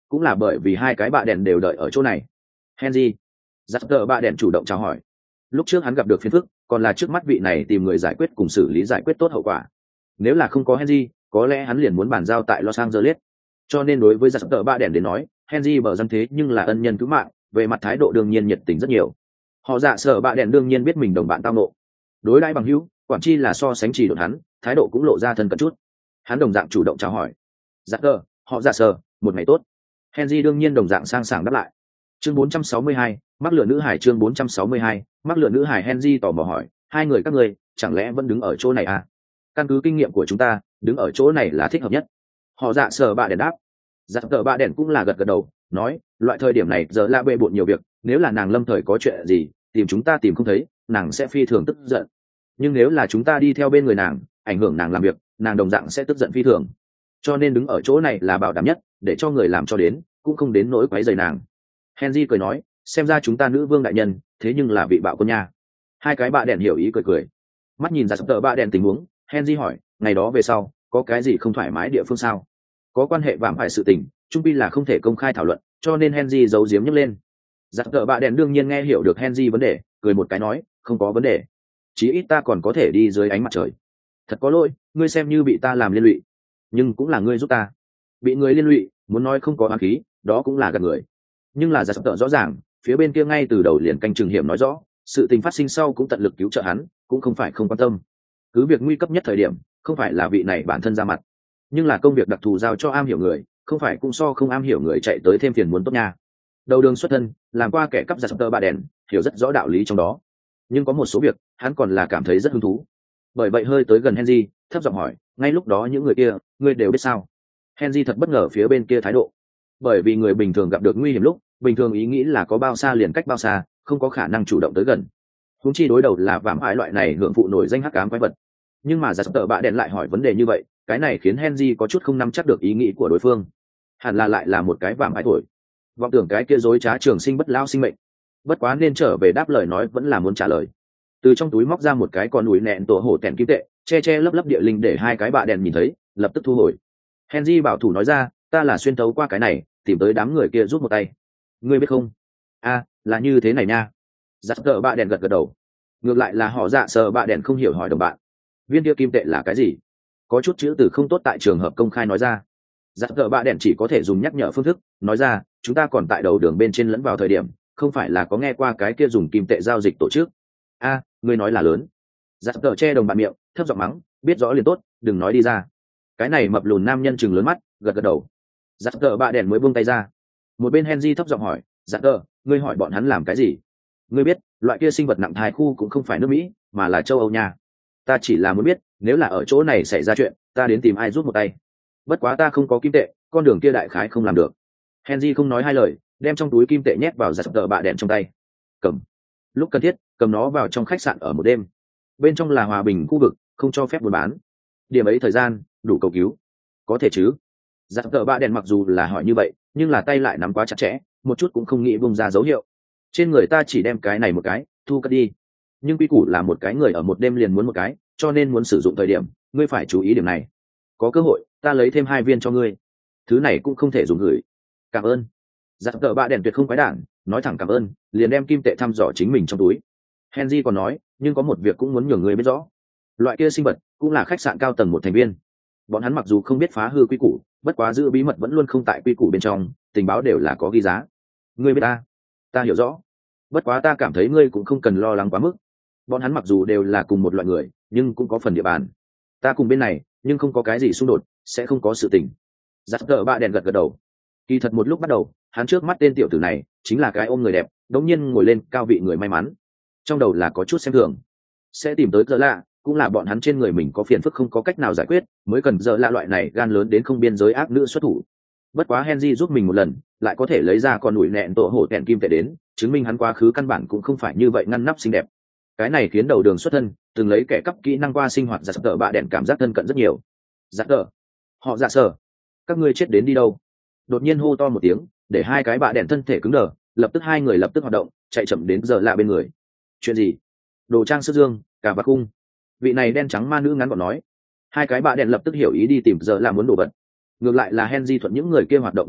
cũng là bởi vì hai cái bạ đèn đều đợi ở chỗ này. Henry, giặt tờ bạ đèn chủ động chào hỏi. Lúc trước hắn gặp được phiền phức, còn là trước mắt vị này tìm người giải quyết cùng xử lý giải quyết tốt hậu quả. Nếu là không có Henry, có lẽ hắn liền muốn bàn giao tại Los Angeles. Cho nên đối với giặt tờ bạ đèn đến nói, Henry bờ dân thế nhưng là ân nhân cứu mạng, về mặt thái độ đương nhiên nhiệt tình rất nhiều. Họ dạ sở bạ đèn đương nhiên biết mình đồng bạn tao nộ, đối đãi bằng hữu, quản chi là so sánh chỉ đột hắn, thái độ cũng lộ ra thân cận chút. Hắn đồng dạng chủ động chào hỏi. Dạ tờ, họ dạ sở, một ngày tốt. Henry đương nhiên đồng dạng sang sảng đáp lại. Chương 462, mắc lửa nữ hải. Chương 462, mắc lửa nữ hải. Henry tò mò hỏi, hai người các ngươi chẳng lẽ vẫn đứng ở chỗ này à? Căn cứ kinh nghiệm của chúng ta, đứng ở chỗ này là thích hợp nhất. Họ dạ sở bạ đèn đáp. Dạ tờ bạ đèn cũng là gật gật đầu, nói, loại thời điểm này giờ là bệ bộn nhiều việc, nếu là nàng lâm thời có chuyện gì tìm chúng ta tìm không thấy, nàng sẽ phi thường tức giận. Nhưng nếu là chúng ta đi theo bên người nàng, ảnh hưởng nàng làm việc, nàng đồng dạng sẽ tức giận phi thường. Cho nên đứng ở chỗ này là bảo đảm nhất, để cho người làm cho đến, cũng không đến nỗi quấy rầy nàng. Henry cười nói, xem ra chúng ta nữ vương đại nhân, thế nhưng là vị bạo quân nha. Hai cái bạ đèn hiểu ý cười cười. Mắt nhìn ra sắp tờ bạ đèn tình huống, Henry hỏi, ngày đó về sau, có cái gì không thoải mái địa phương sao? Có quan hệ vạm phải sự tình, chung quy là không thể công khai thảo luận, cho nên Henry giấu giếm nhấc lên. Giặt tờ bạ đèn đương nhiên nghe hiểu được Henry vấn đề, cười một cái nói, không có vấn đề. Chí ít ta còn có thể đi dưới ánh mặt trời. Thật có lỗi, ngươi xem như bị ta làm liên lụy, nhưng cũng là ngươi giúp ta. Bị người liên lụy, muốn nói không có oán khí, đó cũng là gạt người. Nhưng là giặt tờ rõ ràng, phía bên kia ngay từ đầu liền canh chừng hiểm nói rõ, sự tình phát sinh sau cũng tận lực cứu trợ hắn, cũng không phải không quan tâm. Cứ việc nguy cấp nhất thời điểm, không phải là vị này bản thân ra mặt, nhưng là công việc đặc thù giao cho am hiểu người, không phải cũng so không am hiểu người chạy tới thêm phiền muốn tốt nha. Đầu đường xuất thân, làm qua kẻ cắp giặt tờ bạ đèn, hiểu rất rõ đạo lý trong đó. Nhưng có một số việc, hắn còn là cảm thấy rất hứng thú. Bởi vậy hơi tới gần Henry, thấp giọng hỏi, ngay lúc đó những người kia, ngươi đều biết sao? Henry thật bất ngờ phía bên kia thái độ. Bởi vì người bình thường gặp được nguy hiểm lúc, bình thường ý nghĩ là có bao xa liền cách bao xa, không có khả năng chủ động tới gần. Huống chi đối đầu là vạm ải loại này hưởng phụ nổi danh hắc ám quái vật. Nhưng mà giặt tờ bạ đèn lại hỏi vấn đề như vậy, cái này khiến Henry có chút không nắm chắc được ý nghĩ của đối phương. Hẳn là lại là một cái vạm ải tuổi, vọng tưởng cái kia dối trá trường sinh bất lao sinh mệnh. Bất quá nên trở về đáp lời nói vẫn là muốn trả lời. Từ trong túi móc ra một cái con núi nẹn tổ hổ tèn kim tệ, che che lấp lấp địa linh để hai cái bạ đèn nhìn thấy, lập tức thu hồi. Henry bảo thủ nói ra, ta là xuyên thấu qua cái này, tìm tới đám người kia giúp một tay. Ngươi biết không? A, là như thế này nha. Giặt tờ bạ đèn gật gật đầu. Ngược lại là họ dạ sờ bạ đèn không hiểu hỏi đồng bạn, viên kia kim tệ là cái gì? Có chút chữ từ không tốt tại trường hợp công khai nói ra. Giặt tờ bạ đèn chỉ có thể dùng nhắc nhở phương thức nói ra, chúng ta còn tại đầu đường bên trên lẫn vào thời điểm, không phải là có nghe qua cái kia dùng kim tệ giao dịch tổ chức? A, ngươi nói là lớn. Giặt tờ che đồng bạn miệng, thấp giọng mắng, biết rõ liền tốt, đừng nói đi ra. Cái này mập lùn nam nhân chừng lớn mắt, gật gật đầu. Giặt tờ bạ đèn mới buông tay ra. Một bên Henry thấp giọng hỏi, giặt tờ, ngươi hỏi bọn hắn làm cái gì? Ngươi biết, loại kia sinh vật nặng thai khu cũng không phải nước Mỹ, mà là châu Âu nha. Ta chỉ là muốn biết, nếu là ở chỗ này xảy ra chuyện, ta đến tìm ai giúp một tay. Bất quá ta không có kim tệ, con đường kia đại khái không làm được. Henry không nói hai lời, đem trong túi kim tệ nhét vào giặt tờ bạ đèn trong tay. Cầm. Lúc cần thiết, cầm nó vào trong khách sạn ở một đêm. Bên trong là hòa bình khu vực, không cho phép buôn bán. Điểm ấy thời gian, đủ cầu cứu. Có thể chứ? Giặt tờ bạ đèn mặc dù là hỏi như vậy, nhưng là tay lại nắm quá chặt chẽ, một chút cũng không nghĩ bung ra dấu hiệu. Trên người ta chỉ đem cái này một cái, thu cất đi. Nhưng quy củ là một cái người ở một đêm liền muốn một cái, cho nên muốn sử dụng thời điểm, ngươi phải chú ý điểm này. Có cơ hội, ta lấy thêm 2 viên cho ngươi. Thứ này cũng không thể dùng gửi. Cảm ơn. Giặt tờ bạ đèn tuyệt không quái đản, nói thẳng cảm ơn, liền đem kim tệ thăm dò chính mình trong túi. Henry còn nói, nhưng có một việc cũng muốn nhường ngươi biết rõ. Loại kia sinh vật cũng là khách sạn cao tầng một thành viên. Bọn hắn mặc dù không biết phá hư quy củ, bất quá giữ bí mật vẫn luôn không tại quy củ bên trong, tình báo đều là có ghi giá. Ngươi biết ta hiểu rõ. Bất quá ta cảm thấy ngươi cũng không cần lo lắng quá mức. Bọn hắn mặc dù đều là cùng một loại người, nhưng cũng có phần địa bàn. Ta cùng bên này, nhưng không có cái gì xung đột, sẽ không có sự tình. Giặt tờ bạ đèn gật gật đầu. Kỳ thật một lúc bắt đầu, hắn trước mắt tên tiểu tử này chính là cái ôm người đẹp, đống nhiên ngồi lên cao vị người may mắn. Trong đầu là có chút xem thường, sẽ tìm tới giờ lạ, cũng là bọn hắn trên người mình có phiền phức không có cách nào giải quyết, mới cần giờ lạ loại này gan lớn đến không biên giới ác nữ xuất thủ. Bất quá Henry giúp mình một lần, lại có thể lấy ra con đùi nẹn tổ hổ tẹn kim tệ đến, chứng minh hắn quá khứ căn bản cũng không phải như vậy ngăn nắp xinh đẹp. Cái này khiến đầu đường xuất thân, từng lấy kẻ cắp kỹ năng qua sinh hoạt giặt tờ bạ đèn cảm giác thân cận rất nhiều. Giặt tờ, họ dạ sở, các ngươi chết đến đi đâu? Đột nhiên hô to một tiếng, để hai cái bạ đèn thân thể cứng đờ, lập tức hai người lập tức hoạt động, chạy chậm đến giờ lạ bên người. Chuyện gì? Đồ trang sức dương, cả vạt cung. Vị này đen trắng ma nữ ngắn gọn nói. Hai cái bạ đèn lập tức hiểu ý đi tìm giờ lạ muốn đồ vật. Ngược lại là Henry thuận những người kia hoạt động nhìn lại,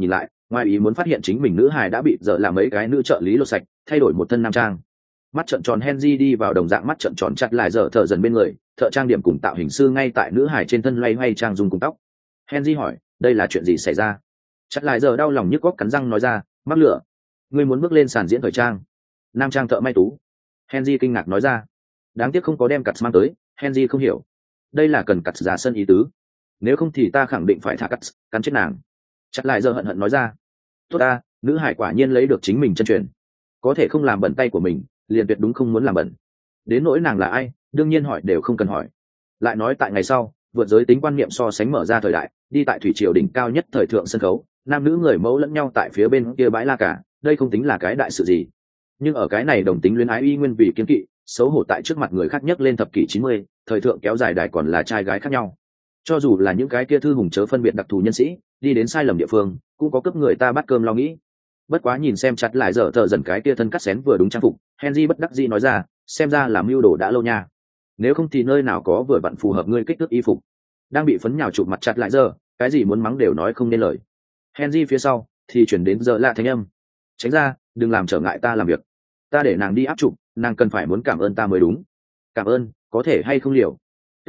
ngoài ý muốn phát hiện chính mình nữ hài đã bị dở làm mấy cái nữ trợ lý lột sạch, thay đổi một thân nam trang. Mắt trợn tròn Henry đi vào đồng dạng mắt trợn tròn chặt lại dở thợ dần bên người, thợ trang điểm cùng tạo hình sư ngay tại nữ hài trên thân loay hoay trang dung cùng tóc. Henry hỏi, đây là chuyện gì xảy ra? Chặt lại giờ đau lòng nhức góc cắn răng nói ra, mắc lửa. Ngươi muốn bước lên sàn diễn thời trang? Nam trang thợ may tú. Henry kinh ngạc nói ra. Đáng tiếc không có đem cặt mang tới. Henry không hiểu. Đây là cần cặt ra sân ý tứ. Nếu không thì ta khẳng định phải thả cặt, cắn chết nàng. Chặt lại giờ hận hận nói ra. Tốt ta, nữ hải quả nhiên lấy được chính mình chân truyền. Có thể không làm bẩn tay của mình, liền tuyệt đúng không muốn làm bẩn. Đến nỗi nàng là ai, đương nhiên hỏi đều không cần hỏi. Lại nói tại ngày sau, vượt giới tính quan niệm so sánh mở ra thời đại, đi tại thủy triều đỉnh cao nhất thời thượng sân khấu, nam nữ người mẫu lẫn nhau tại phía bên kia bãi la cả, đây không tính là cái đại sự gì. Nhưng ở cái này đồng tính luyến ái y nguyên vì kiên kỵ, xấu hổ tại trước mặt người khác nhấc lên thập kỷ 90, thời thượng kéo dài đài còn là trai gái khác nhau. Cho dù là những cái kia thư hùng chớ phân biệt đặc thù nhân sĩ, đi đến sai lầm địa phương, cũng có cướp người ta bắt cơm lo nghĩ. Bất quá nhìn xem chặt lại dở thợ dần cái kia thân cắt xén vừa đúng trang phục, Henry bất đắc dĩ nói ra, xem ra là mưu đồ đã lâu nha. Nếu không thì nơi nào có vừa vặn phù hợp ngươi kích thước y phục. Đang bị phấn nhào chụp mặt chặt lại giờ, cái gì muốn mắng đều nói không nên lời. Henry phía sau thì chuyển đến giờ lạ thanh âm, tránh ra, đừng làm trở ngại ta làm việc. Ta để nàng đi áp chụp, nàng cần phải muốn cảm ơn ta mới đúng. Cảm ơn, có thể hay không liều.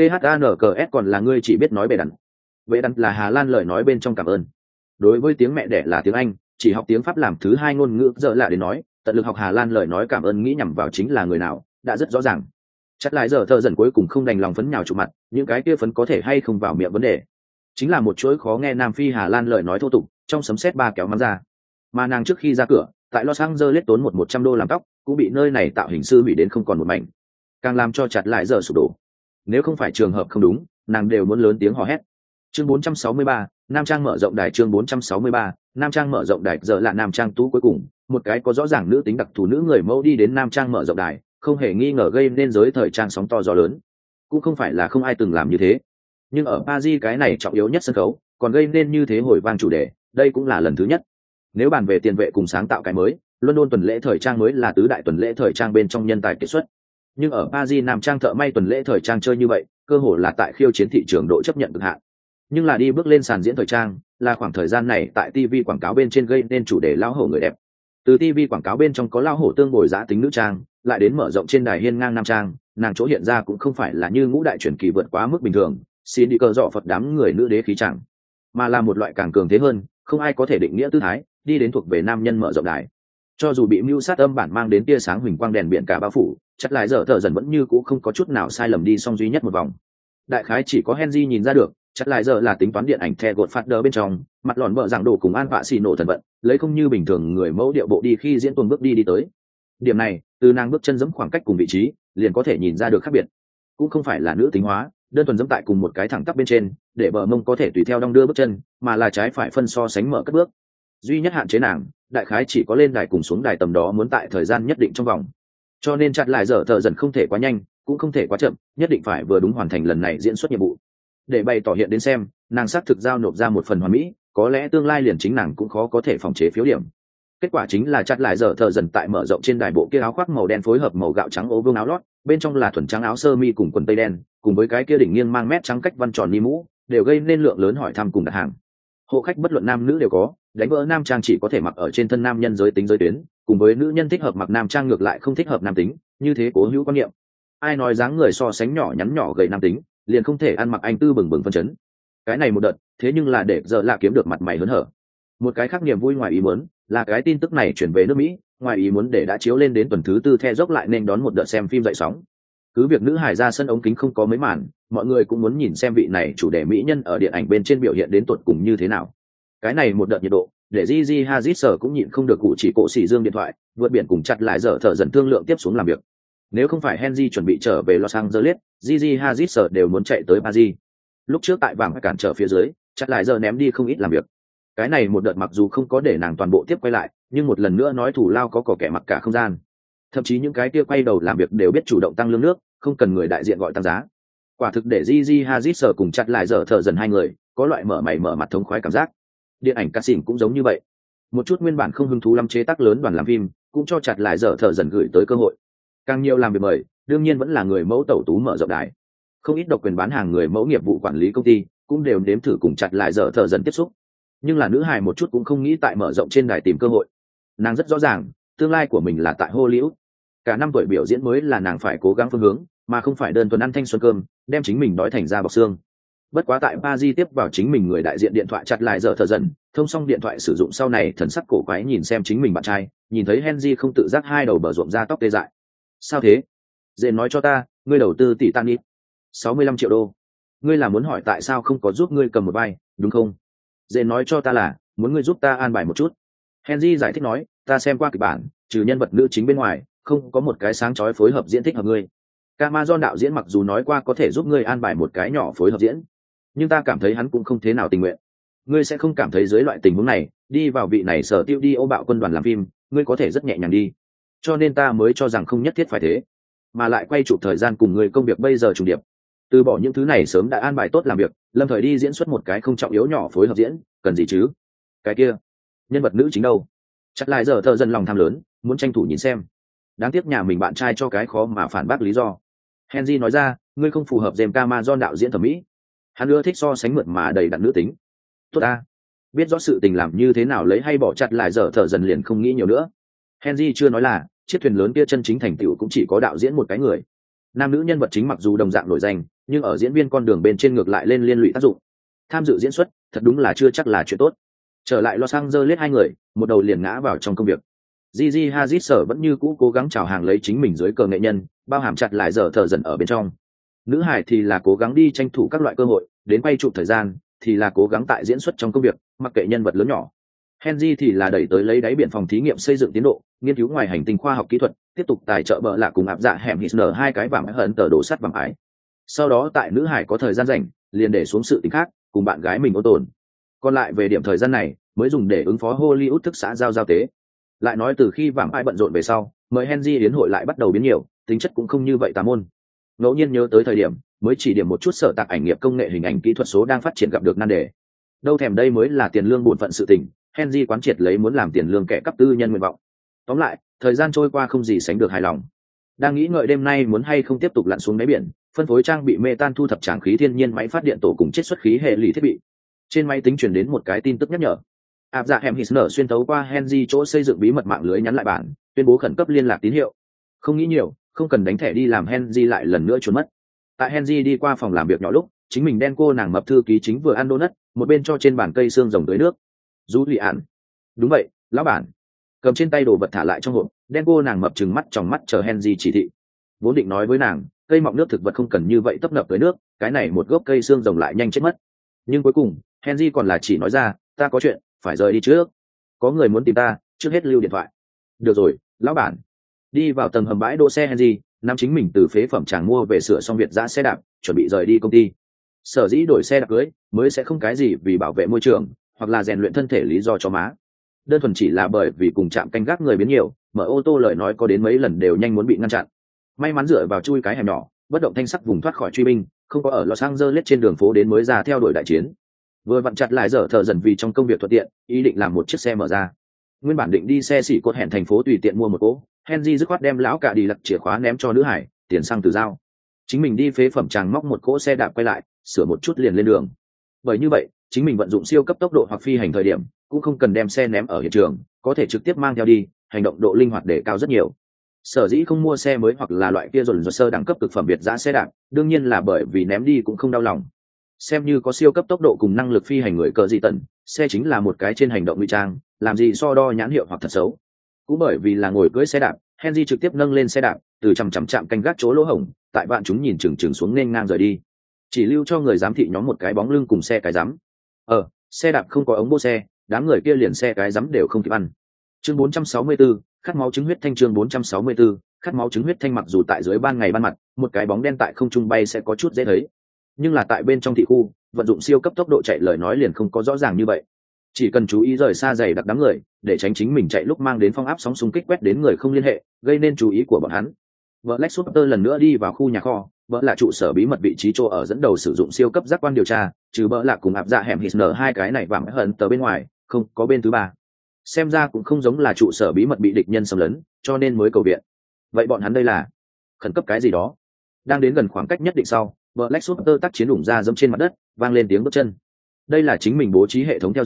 THANKS còn là ngươi chỉ biết nói bề đặn. Bề đặn là Hà Lan lời nói bên trong cảm ơn. Đối với tiếng mẹ đẻ là tiếng Anh, chỉ học tiếng Pháp làm thứ hai ngôn ngữ giờ lạ đến nói, tận lực học Hà Lan lời nói cảm ơn nghĩ nhằm vào chính là người nào, đã rất rõ ràng. Chắc lại giờ thợ dần cuối cùng không đành lòng phấn nhào chụp mặt, những cái kia phấn có thể hay không vào miệng vấn đề. Chính là một chuỗi khó nghe Nam Phi Hà Lan lời nói thô tục, trong sấm sét ba kéo mắng ra. Mà nàng trước khi ra cửa, tại Los Angeles tốn $100 làm tóc, cũng bị nơi này tạo hình sư hủy đến không còn một mảnh. Càng làm cho chặt lại giờ sụp đổ. Nếu không phải trường hợp không đúng, nàng đều muốn lớn tiếng hò hét. Chương 463, Nam Trang mở rộng đài. Chương 463, Nam Trang mở rộng đài. Giờ là Nam Trang tú cuối cùng, một cái có rõ ràng nữ tính đặc thù nữ người mẫu đi đến Nam Trang mở rộng đài, không hề nghi ngờ gây nên giới thời trang sóng to gió lớn. Cũng không phải là không ai từng làm như thế, nhưng ở Paris cái này trọng yếu nhất sân khấu, còn gây nên như thế hồi vang chủ đề, đây cũng là lần thứ nhất. Nếu bàn về tiền vệ cùng sáng tạo cái mới, London tuần lễ thời trang mới là tứ đại tuần lễ thời trang bên trong nhân tài kiệt xuất. Nhưng ở Paris Nam Trang thợ may tuần lễ thời trang chơi như vậy, cơ hội là tại khiêu chiến thị trường độ chấp nhận cực hạn. Nhưng là đi bước lên sàn diễn thời trang, là khoảng thời gian này tại TV quảng cáo bên trên gây nên chủ đề lão hổ người đẹp. Từ TV quảng cáo bên trong có lão hổ tương bồi giá tính nữ trang, lại đến mở rộng trên đài hiên ngang nam trang, nàng chỗ hiện ra cũng không phải là như ngũ đại truyền kỳ vượt quá mức bình thường, xin đi cờ dọ Phật đám người nữ đế khí chẳng, mà là một loại càng cường thế hơn, không ai có thể định nghĩa tư thái, đi đến thuộc về nam nhân mở rộng đài. Cho dù bị mưu sát âm bản mang đến tia sáng huỳnh quang đèn biển cả bao phủ, chắc lại giờ thợ dần vẫn như cũ không có chút nào sai lầm đi xong duy nhất một vòng. Đại khái chỉ có Henry nhìn ra được, chắc lại giờ là tính toán điện ảnh The Godfather bên trong, mặt lòn vợ giảng đồ cùng An Vạ xì nổ thần vận, lấy không như bình thường người mẫu điệu bộ đi khi diễn tuần bước đi tới. Điểm này, từ nàng bước chân giẫm khoảng cách cùng vị trí, liền có thể nhìn ra được khác biệt. Cũng không phải là nữ tính hóa, đơn thuần giẫm tại cùng một cái thẳng tắp bên trên, để bờ mông có thể tùy theo đong đưa bước chân, mà là trái phải phân so sánh mở cất bước. Duy nhất hạn chế nàng, đại khái chỉ có lên đài cùng xuống đài tầm đó muốn tại thời gian nhất định trong vòng. Cho nên chặt lại giờ thợ dần không thể quá nhanh, cũng không thể quá chậm, nhất định phải vừa đúng hoàn thành lần này diễn xuất nhiệm vụ. Để bày tỏ hiện đến xem, nàng xác thực giao nộp ra một phần hoàn mỹ, có lẽ tương lai liền chính nàng cũng khó có thể phòng chế phiếu điểm. Kết quả chính là chặt lại giờ thợ dần tại mở rộng trên đài bộ kia áo khoác màu đen phối hợp màu gạo trắng ố vương áo lót, bên trong là thuần trắng áo sơ mi cùng quần tây đen, cùng với cái kia đỉnh nghiêng mang mét trắng cách văn tròn ni mũ, đều gây nên lượng lớn hỏi thăm cùng đặt hàng. Hộ khách bất luận nam nữ đều có, đánh vỡ nam trang chỉ có thể mặc ở trên thân nam nhân giới tính giới tuyến, cùng với nữ nhân thích hợp mặc nam trang ngược lại không thích hợp nam tính, như thế cố hữu quan niệm. Ai nói dáng người so sánh nhỏ nhắn nhỏ gầy nam tính, liền không thể ăn mặc anh tư bừng bừng phân chấn. Cái này một đợt, thế nhưng là để giờ lạ kiếm được mặt mày hớn hở. Một cái khác niềm vui ngoài ý muốn, là cái tin tức này chuyển về nước Mỹ, ngoài ý muốn để đã chiếu lên đến tuần thứ tư The dốc lại nên đón một đợt xem phim dậy sóng. Cứ việc nữ hài ra sân ống kính không có mấy màn, mọi người cũng muốn nhìn xem vị này chủ đề mỹ nhân ở điện ảnh bên trên biểu hiện đến tột cùng như thế nào. Cái này một đợt nhiệt độ, để Gigi Hadid sở cũng nhịn không được cụ chỉ cổ xỉ dương điện thoại, vượt biển cùng chặt lại giờ thở dần thương lượng tiếp xuống làm việc. Nếu không phải Henry chuẩn bị trở về Los Angeles, Gigi Hadid sở đều muốn chạy tới Paris. Lúc trước tại vàng cản trở phía dưới, chặt lại giờ ném đi không ít làm việc. Cái này một đợt mặc dù không có để nàng toàn bộ tiếp quay lại, nhưng một lần nữa nói thủ lao có kẻ mặc cả không gian. Thậm chí những cái kia quay đầu làm việc đều biết chủ động tăng lương nước, không cần người đại diện gọi tăng giá. Quả thực để Gigi Hadid sở cùng chặt lại giờ thở dần hai người có loại mở mày mở mặt thống khoái cảm giác. Điện ảnh casting cũng giống như vậy, một chút nguyên bản không hứng thú lắm chế tác lớn đoàn làm phim cũng cho chặt lại giờ thở dần gửi tới cơ hội. Càng nhiều làm việc mời, đương nhiên vẫn là người mẫu tẩu tú mở rộng đài. Không ít độc quyền bán hàng người mẫu nghiệp vụ quản lý công ty cũng đều nếm thử cùng chặt lại giờ thở dần tiếp xúc. Nhưng là nữ hài một chút cũng không nghĩ tại mở rộng trên đài tìm cơ hội. Nàng rất rõ ràng tương lai của mình là tại Hollywood. Cả năm tuổi biểu diễn mới là nàng phải cố gắng phương hướng, mà không phải đơn thuần ăn thanh xuân cơm đem chính mình đói thành da bọc xương. Bất quá tại Paris tiếp vào chính mình người đại diện điện thoại chặt lại giờ thở dần, thông xong điện thoại sử dụng sau này thần sắc cổ quái nhìn xem chính mình bạn trai, nhìn thấy Henry không tự giác hai đầu bờ ruộng ra tóc tê dại. Sao thế? Dện nói cho ta, ngươi đầu tư tỷ Titanic 65 triệu đô. Ngươi là muốn hỏi tại sao không có giúp ngươi cầm một vai, đúng không? Dện nói cho ta là muốn ngươi giúp ta an bài một chút. Henry giải thích nói, ta xem qua kịch bản, trừ nhân vật nữ chính bên ngoài, không có một cái sáng chói phối hợp diễn thích hợp ngươi. Camazon đạo diễn mặc dù nói qua có thể giúp ngươi an bài một cái nhỏ phối hợp diễn, nhưng ta cảm thấy hắn cũng không thế nào tình nguyện. Ngươi sẽ không cảm thấy dưới loại tình huống này đi vào vị này sở tiêu đi ô bạo quân đoàn làm phim, ngươi có thể rất nhẹ nhàng đi, cho nên ta mới cho rằng không nhất thiết phải thế, mà lại quay chụp thời gian cùng người công việc bây giờ trùng điệp, từ bỏ những thứ này sớm đã an bài tốt làm việc, lâm thời đi diễn xuất một cái không trọng yếu nhỏ phối hợp diễn, cần gì chứ? Cái kia nhân vật nữ chính đâu? Chắc lại giờ thợ dần lòng tham lớn, muốn tranh thủ nhìn xem. Đáng tiếc nhà mình bạn trai cho cái khó mà phản bác lý do. Henry nói ra, ngươi không phù hợp James Cameron đạo diễn thẩm mỹ. Hắn ưa thích so sánh mượt mà đầy đặn nữ tính. Tốt a, biết rõ sự tình làm như thế nào lấy hay bỏ chặt lại giờ thợ dần liền không nghĩ nhiều nữa. Henry chưa nói là chiếc thuyền lớn kia chân chính thành tựu cũng chỉ có đạo diễn một cái người. Nam nữ nhân vật chính mặc dù đồng dạng nổi danh, nhưng ở diễn viên con đường bên trên ngược lại lên liên lụy tác dụng. Tham dự diễn xuất, thật đúng là chưa chắc là chuyện tốt. Trở lại Los Angeles hai người, một đầu liền ngã vào trong công việc. Gigi Hadid sở vẫn như cũ cố gắng chào hàng lấy chính mình dưới cờ nghệ nhân, bao hàm chặt lại giờ thợ dần ở bên trong. Nữ hải thì là cố gắng đi tranh thủ các loại cơ hội, đến quay chụp thời gian thì là cố gắng tại diễn xuất trong công việc, mặc kệ nhân vật lớn nhỏ. Henry thì là đẩy tới lấy đáy biển phòng thí nghiệm xây dựng tiến độ, nghiên cứu ngoài hành tinh khoa học kỹ thuật, tiếp tục tài trợ bợ lạ cùng áp dạ hẻm Hitler hai cái vàng hận tờ đổ sắt vàng ái. Sau đó tại nữ hải có thời gian rảnh, liền để xuống sự tình khác, cùng bạn gái mình ôn tồn. Còn lại về điểm thời gian này, mới dùng để ứng phó Hollywood thức xã giao tế. Lại nói từ khi vàng ái bận rộn về sau, mời Henry đến hội lại bắt đầu biến nhiều, tính chất cũng không như vậy tà môn. Ngẫu nhiên nhớ tới thời điểm, mới chỉ điểm một chút sở tạc ảnh nghiệp công nghệ hình ảnh kỹ thuật số đang phát triển gặp được nan đề. Đâu thèm đây mới là tiền lương bổn phận sự tình, Henry quán triệt lấy muốn làm tiền lương kẻ cấp tư nhân nguyện vọng. Tóm lại, thời gian trôi qua không gì sánh được hài lòng. Đang nghĩ ngợi đêm nay muốn hay không tiếp tục lặn xuống đáy biển, phân phối trang bị metan thu thập tràng khí thiên nhiên máy phát điện tổ cùng chiết xuất khí hệ lụy thiết bị. Trên máy tính truyền đến một cái tin tức nhắc nhở. Áp dạ hẻm Hitler xuyên thấu qua Henry chỗ xây dựng bí mật mạng lưới nhắn lại bản, tuyên bố khẩn cấp liên lạc tín hiệu. Không nghĩ nhiều, không cần đánh thẻ đi làm Henry lại lần nữa trốn mất. Tại Henry đi qua phòng làm việc nhỏ lúc, chính mình đen cô nàng mập thư ký chính vừa ăn donut, một bên cho trên bàn cây xương rồng tưới nước. Dú lì ản. Đúng vậy, lão bản. Cầm trên tay đồ vật thả lại trong hộp, đen cô nàng mập trừng mắt tròng mắt chờ Henry chỉ thị. Vốn định nói với nàng, cây mọng nước thực vật không cần như vậy tấp nập tới nước, cái này một gốc cây xương rồng lại nhanh chết mất. Nhưng cuối cùng, Henry còn là chỉ nói ra, ta có chuyện, phải rời đi trước. Có người muốn tìm ta, trước hết lưu điện thoại. Được rồi, lão bản. Đi vào tầng hầm bãi đỗ xe Henry, nắm chính mình từ phế phẩm chàng mua về sửa xong Việt giã xe đạp, chuẩn bị rời đi công ty. Sở dĩ đổi xe đạp cưới, mới sẽ không cái gì vì bảo vệ môi trường, hoặc là rèn luyện thân thể lý do cho má. Đơn thuần chỉ là bởi vì cùng trạm canh gác người biến nhiều, mở ô tô lời nói có đến mấy lần đều nhanh muốn bị ngăn chặn. May mắn dựa vào chui cái hẻm nhỏ, bất động thanh sắc vùng thoát khỏi truy binh, không có ở Los Angeles trên đường phố đến mới ra theo đuổi đại chiến. Vừa vặn chặt lại giờ thợ dần vì trong công việc thuận tiện, ý định làm một chiếc xe mở ra. Nguyên bản định đi xe xỉ cột hẹn thành phố tùy tiện mua một cỗ, Henry dứt khoát đem lão cả đi lật chìa khóa ném cho nữ hải, tiền xăng từ dao. Chính mình đi phế phẩm chàng móc một cỗ xe đạp quay lại, sửa một chút liền lên đường. Bởi như vậy, chính mình vận dụng siêu cấp tốc độ hoặc phi hành thời điểm, cũng không cần đem xe ném ở hiện trường, có thể trực tiếp mang theo đi, hành động độ linh hoạt để cao rất nhiều. Sở dĩ không mua xe mới hoặc là loại kia dồn dồn sơ đẳng cấp cực phẩm biệt giá xe đạp, đương nhiên là bởi vì ném đi cũng không đau lòng. Xem như có siêu cấp tốc độ cùng năng lực phi hành người cờ gì tận, xe chính là một cái trên hành động ngụy trang, làm gì so đo nhãn hiệu hoặc thật xấu. Cũng bởi vì là ngồi cưỡi xe đạp, Henry trực tiếp nâng lên xe đạp, từ chằm chạm canh gác chỗ lỗ hổng, tại bạn chúng nhìn chừng xuống nên ngang rời đi. Chỉ lưu cho người giám thị nhóm một cái bóng lưng cùng xe cái rắm. Xe đạp không có ống bô xe, đám người kia liền xe cái rắm đều không kịp ăn. Chương 464, khát máu chứng huyết thanh. Chương 464, khát máu chứng huyết thanh. Mặc dù tại dưới ban ngày ban mặt, một cái bóng đen tại không trung bay sẽ có chút dễ thấy, nhưng là tại bên trong thị khu, vận dụng siêu cấp tốc độ chạy lời nói liền không có rõ ràng như vậy. Chỉ cần chú ý rời xa dày đặc đám người, để tránh chính mình chạy lúc mang đến phong áp sóng xung kích quét đến người không liên hệ, gây nên chú ý của bọn hắn. Black Shooter lần nữa đi vào khu nhà kho, vợ là trụ sở bí mật vị trí chỗ ở dẫn đầu sử dụng siêu cấp giác quan điều tra, trừ vợ là cùng áp dạ hẻm Hitler hai cái này vàng hận tờ bên ngoài, không có bên thứ ba. Xem ra cũng không giống là trụ sở bí mật bị địch nhân xâm lấn, cho nên mới cầu viện. Vậy bọn hắn đây là khẩn cấp cái gì đó? Đang đến gần khoảng cách nhất định sau, Black Shooter tác chiến đủng ra dẫm trên mặt đất, vang lên tiếng bước chân. Đây là chính mình bố trí hệ thống theo dõi,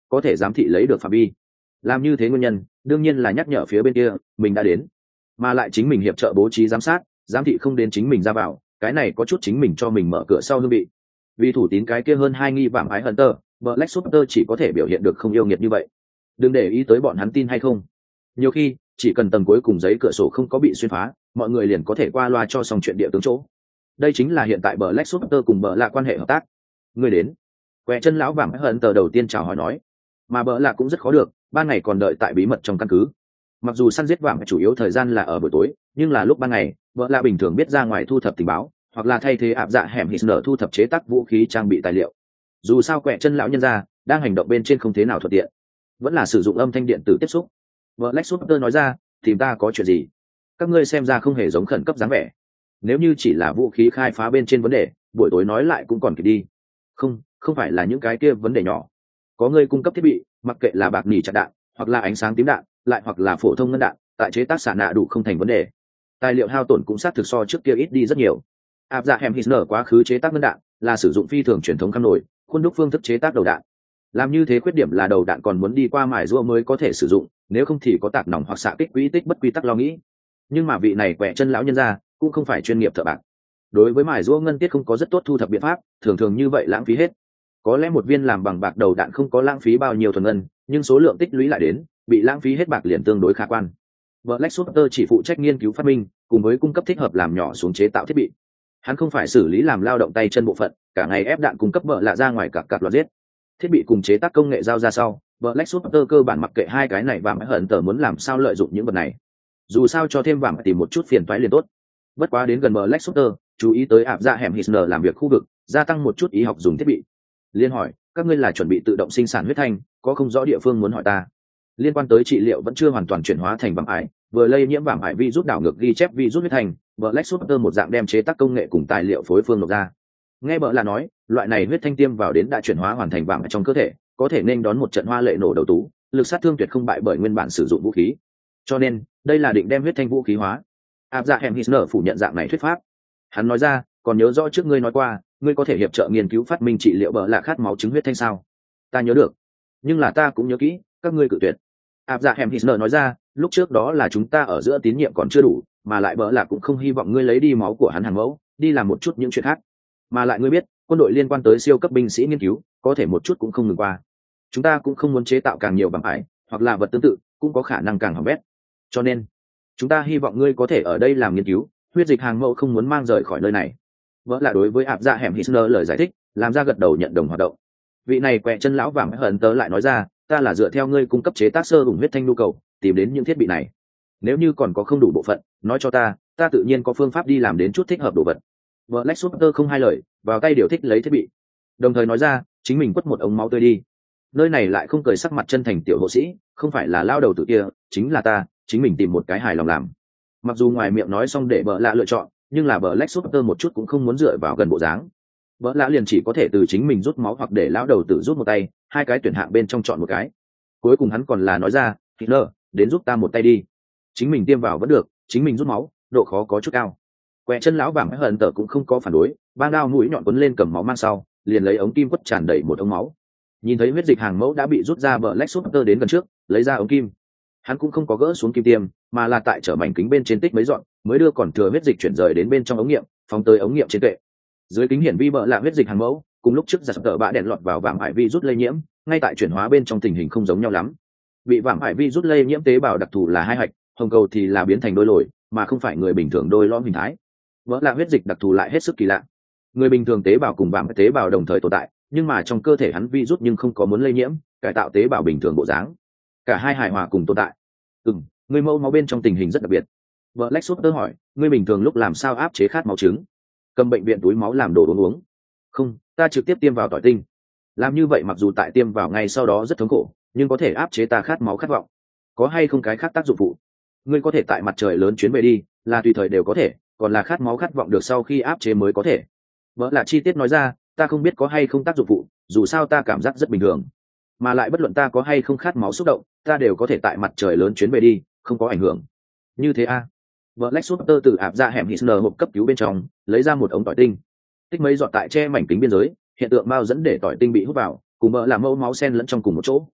có thể giám thị lấy được phạm vi. Làm như thế nguyên nhân đương nhiên là nhắc nhở phía bên kia mình đã đến, mà lại chính mình hiệp trợ bố trí giám sát, giám thị không đến chính mình ra vào, cái này có chút chính mình cho mình mở cửa sau hương vị. Vì thủ tín cái kia hơn 2 nghi vạm ái Hunter, Black Shooter chỉ có thể biểu hiện được không yêu nghiệt như vậy. Đừng để ý tới bọn hắn tin hay không. Nhiều khi chỉ cần tầng cuối cùng giấy cửa sổ không có bị xuyên phá, mọi người liền có thể qua loa cho xong chuyện địa tướng chỗ. Đây chính là hiện tại Black Shooter cùng bờ lạ quan hệ hợp tác. Người đến. Quẹ chân lão vạm ái Hunter đầu tiên chào hỏi nói, mà bờ lạ cũng rất khó được, ban ngày còn đợi tại bí mật trong căn cứ. Mặc dù săn giết vạm chủ yếu thời gian là ở buổi tối, nhưng là lúc ban ngày vợ lạ bình thường biết ra ngoài thu thập tình báo, hoặc là thay thế áp dạ hẻm hít nở thu thập chế tác vũ khí trang bị tài liệu. Dù sao quẹ chân lão nhân ra đang hành động bên trên không thế nào thuận tiện, vẫn là sử dụng âm thanh điện tử tiếp xúc. Vợ Lex Luthor nói ra, tìm ta có chuyện gì? Các ngươi xem ra không hề giống khẩn cấp dáng vẻ. Nếu như chỉ là vũ khí khai phá bên trên vấn đề, buổi tối nói lại cũng còn kịp đi. Không phải là những cái kia vấn đề nhỏ. Có người cung cấp thiết bị, mặc kệ là bạc nỉ chặt đạn, hoặc là ánh sáng tím đạn, lại hoặc là phổ thông ngân đạn, tại chế tác xạ nạ đủ không thành vấn đề. Tài liệu hao tổn cũng xác thực so trước kia ít đi rất nhiều. Áp dạ hẻm Hitler quá khứ chế tác ngân đạn là sử dụng phi thường truyền thống khăm nổi, khuôn đúc phương thức chế tác đầu đạn. Làm như thế khuyết điểm là đầu đạn còn muốn đi qua mài rũa mới có thể sử dụng, nếu không thì có tạc nòng hoặc xạ kích quỹ tích bất quy tắc lo nghĩ. Nhưng mà vị này quẹ chân lão nhân ra cũng không phải chuyên nghiệp thợ bạc. Đối với mài rũa ngân tiết không có rất tốt thu thập biện pháp, thường như vậy lãng phí hết. Có lẽ một viên làm bằng bạc đầu đạn không có lãng phí bao nhiêu thuần ngân, nhưng số lượng tích lũy lại đến, bị lãng phí hết bạc liền tương đối khả quan. Black Shooter chỉ phụ trách nghiên cứu phát minh, cùng với cung cấp thích hợp làm nhỏ xuống chế tạo thiết bị. Hắn không phải xử lý làm lao động tay chân bộ phận, cả ngày ép đạn cung cấp vợ lạ ra ngoài cặp loạt giết. Thiết bị cùng chế tác công nghệ giao ra sau, Black Shooter cơ bản mặc kệ hai cái này và mãi hận tờ muốn làm sao lợi dụng những vật này. Dù sao cho thêm vàng tìm một chút phiền toái liền tốt. Bất quá đến gần Black Shooter, chú ý tới áp dạ hẻm Hitler làm việc khu vực, gia tăng một chút ý học dùng thiết bị. Liên hỏi, các ngươi là chuẩn bị tự động sinh sản huyết thanh, có không rõ địa phương muốn hỏi ta. Liên quan tới trị liệu vẫn chưa hoàn toàn chuyển hóa thành vạm ải, vừa lây nhiễm vạm ải virus đảo ngược ghi chép virus huyết thanh, Black Shooter một dạng đem chế tác công nghệ cùng tài liệu phối phương nộp ra. Nghe bợ là nói, loại này huyết thanh tiêm vào đến đã chuyển hóa hoàn thành vạm ải trong cơ thể, có thể nên đón một trận hoa lệ nổ đầu tú, lực sát thương tuyệt không bại bởi nguyên bản sử dụng vũ khí. Cho nên, đây là định đem huyết thanh vũ khí hóa. Áp dạ hẻm Hitler phủ nhận dạng này thuyết pháp. Hắn nói ra, còn nhớ rõ trước ngươi nói qua, ngươi có thể hiệp trợ nghiên cứu phát minh trị liệu bợ lạ khát máu chứng huyết thanh sao? Ta nhớ được, nhưng là ta cũng nhớ kỹ, các ngươi cự tuyệt. Áp dạ hẻm Hitler nói ra, lúc trước đó là chúng ta ở giữa tín nhiệm còn chưa đủ, mà lại bợ lạ cũng không hy vọng ngươi lấy đi máu của hắn hàng mẫu, đi làm một chút những chuyện khác. Mà lại ngươi biết, quân đội liên quan tới siêu cấp binh sĩ nghiên cứu, có thể một chút cũng không ngừng qua. Chúng ta cũng không muốn chế tạo càng nhiều bằng ải, hoặc là vật tương tự, cũng có khả năng càng hỏng bét. Cho nên, chúng ta hy vọng ngươi có thể ở đây làm nghiên cứu, huyết dịch hàng mẫu không muốn mang rời khỏi nơi này. Vợ là đối với áp dạ hẻm Hitler lời giải thích, làm ra gật đầu nhận đồng hoạt động. Vị này quẹ chân lão vàng hận tớ lại nói ra, ta là dựa theo ngươi cung cấp chế tác sơ hùng huyết thanh nhu cầu, tìm đến những thiết bị này. Nếu như còn có không đủ bộ phận, nói cho ta tự nhiên có phương pháp đi làm đến chút thích hợp đồ vật. Vợ Lex Luthor không hai lời, vào tay điều thích lấy thiết bị, đồng thời nói ra, chính mình quất một ống máu tươi đi. Nơi này lại không cười sắc mặt chân thành tiểu hộ sĩ, không phải là lao đầu tử kia, chính là ta, chính mình tìm một cái hài lòng làm. Mặc dù ngoài miệng nói xong để bợ lạ lựa chọn, nhưng là bợ Lex Luthor một chút cũng không muốn dựa vào gần bộ dáng. Bợ lạ liền chỉ có thể từ chính mình rút máu hoặc để lão đầu tử rút một tay, hai cái tuyển hạng bên trong chọn một cái. Cuối cùng hắn còn là nói ra, Hitler, đến giúp ta một tay đi. Chính mình tiêm vào vẫn được, chính mình rút máu, độ khó có chút cao. Quẹ chân lão vàng hận tờ cũng không có phản đối, bang đao mũi nhọn quấn lên cầm máu mang sau, liền lấy ống kim quất tràn đầy một ống máu. Nhìn thấy huyết dịch hàng mẫu đã bị rút ra, bờ Lex Luthor đến gần trước, lấy ra ống kim. Hắn cũng không có gỡ xuống kim tiêm, mà là tại trở mảnh kính bên trên tích mấy dọn, mới đưa còn thừa huyết dịch chuyển rời đến bên trong ống nghiệm, phóng tới ống nghiệm trên kệ. Dưới kính hiển vi bờ là huyết dịch hàng mẫu, cùng lúc trước giặt tờ bạ đèn lọt vào vạm ải vi rút lây nhiễm, ngay tại chuyển hóa bên trong tình hình không giống nhau lắm. Bị vạm ải vi rút lây nhiễm tế bào đặc thù là hai hạch, hồng cầu thì là biến thành đôi lồi, mà không phải người bình thường đôi lõm hình thái. Vỡ là huyết dịch đặc thù lại hết sức kỳ lạ. Người bình thường tế bào cùng vạm tế bào đồng thời tồn tại, nhưng mà trong cơ thể hắn virus nhưng không có muốn lây nhiễm, cải tạo tế bào bình thường bộ dáng. Cả hai hài hòa cùng tồn tại. Người mẫu máu bên trong tình hình rất đặc biệt. Vợ Lex Luthor hỏi, ngươi bình thường lúc làm sao áp chế khát máu trứng? Cầm bệnh viện túi máu làm đồ uống? Không, ta trực tiếp tiêm vào tỏi tinh. Làm như vậy mặc dù tại tiêm vào ngay sau đó rất thống khổ, nhưng có thể áp chế ta khát máu khát vọng. Có hay không cái khác tác dụng phụ? Ngươi có thể tại mặt trời lớn chuyến về đi, là tùy thời đều có thể, còn là khát máu khát vọng được sau khi áp chế mới có thể. Vợ là chi tiết nói ra, ta không biết có hay không tác dụng phụ, dù sao ta cảm giác rất bình thường, mà lại bất luận ta có hay không khát máu xúc động, ta đều có thể tại mặt trời lớn chuyến về đi, không có ảnh hưởng. Như thế a? Vợ Lex Luthor từ áp ra hẻm Hitler hộp cấp cứu bên trong lấy ra một ống tỏi tinh, tích mấy giọt tại che mảnh kính biên giới, hiện tượng bao dẫn để tỏi tinh bị hút vào, cùng vợ làm mẫu máu xen lẫn trong cùng một chỗ,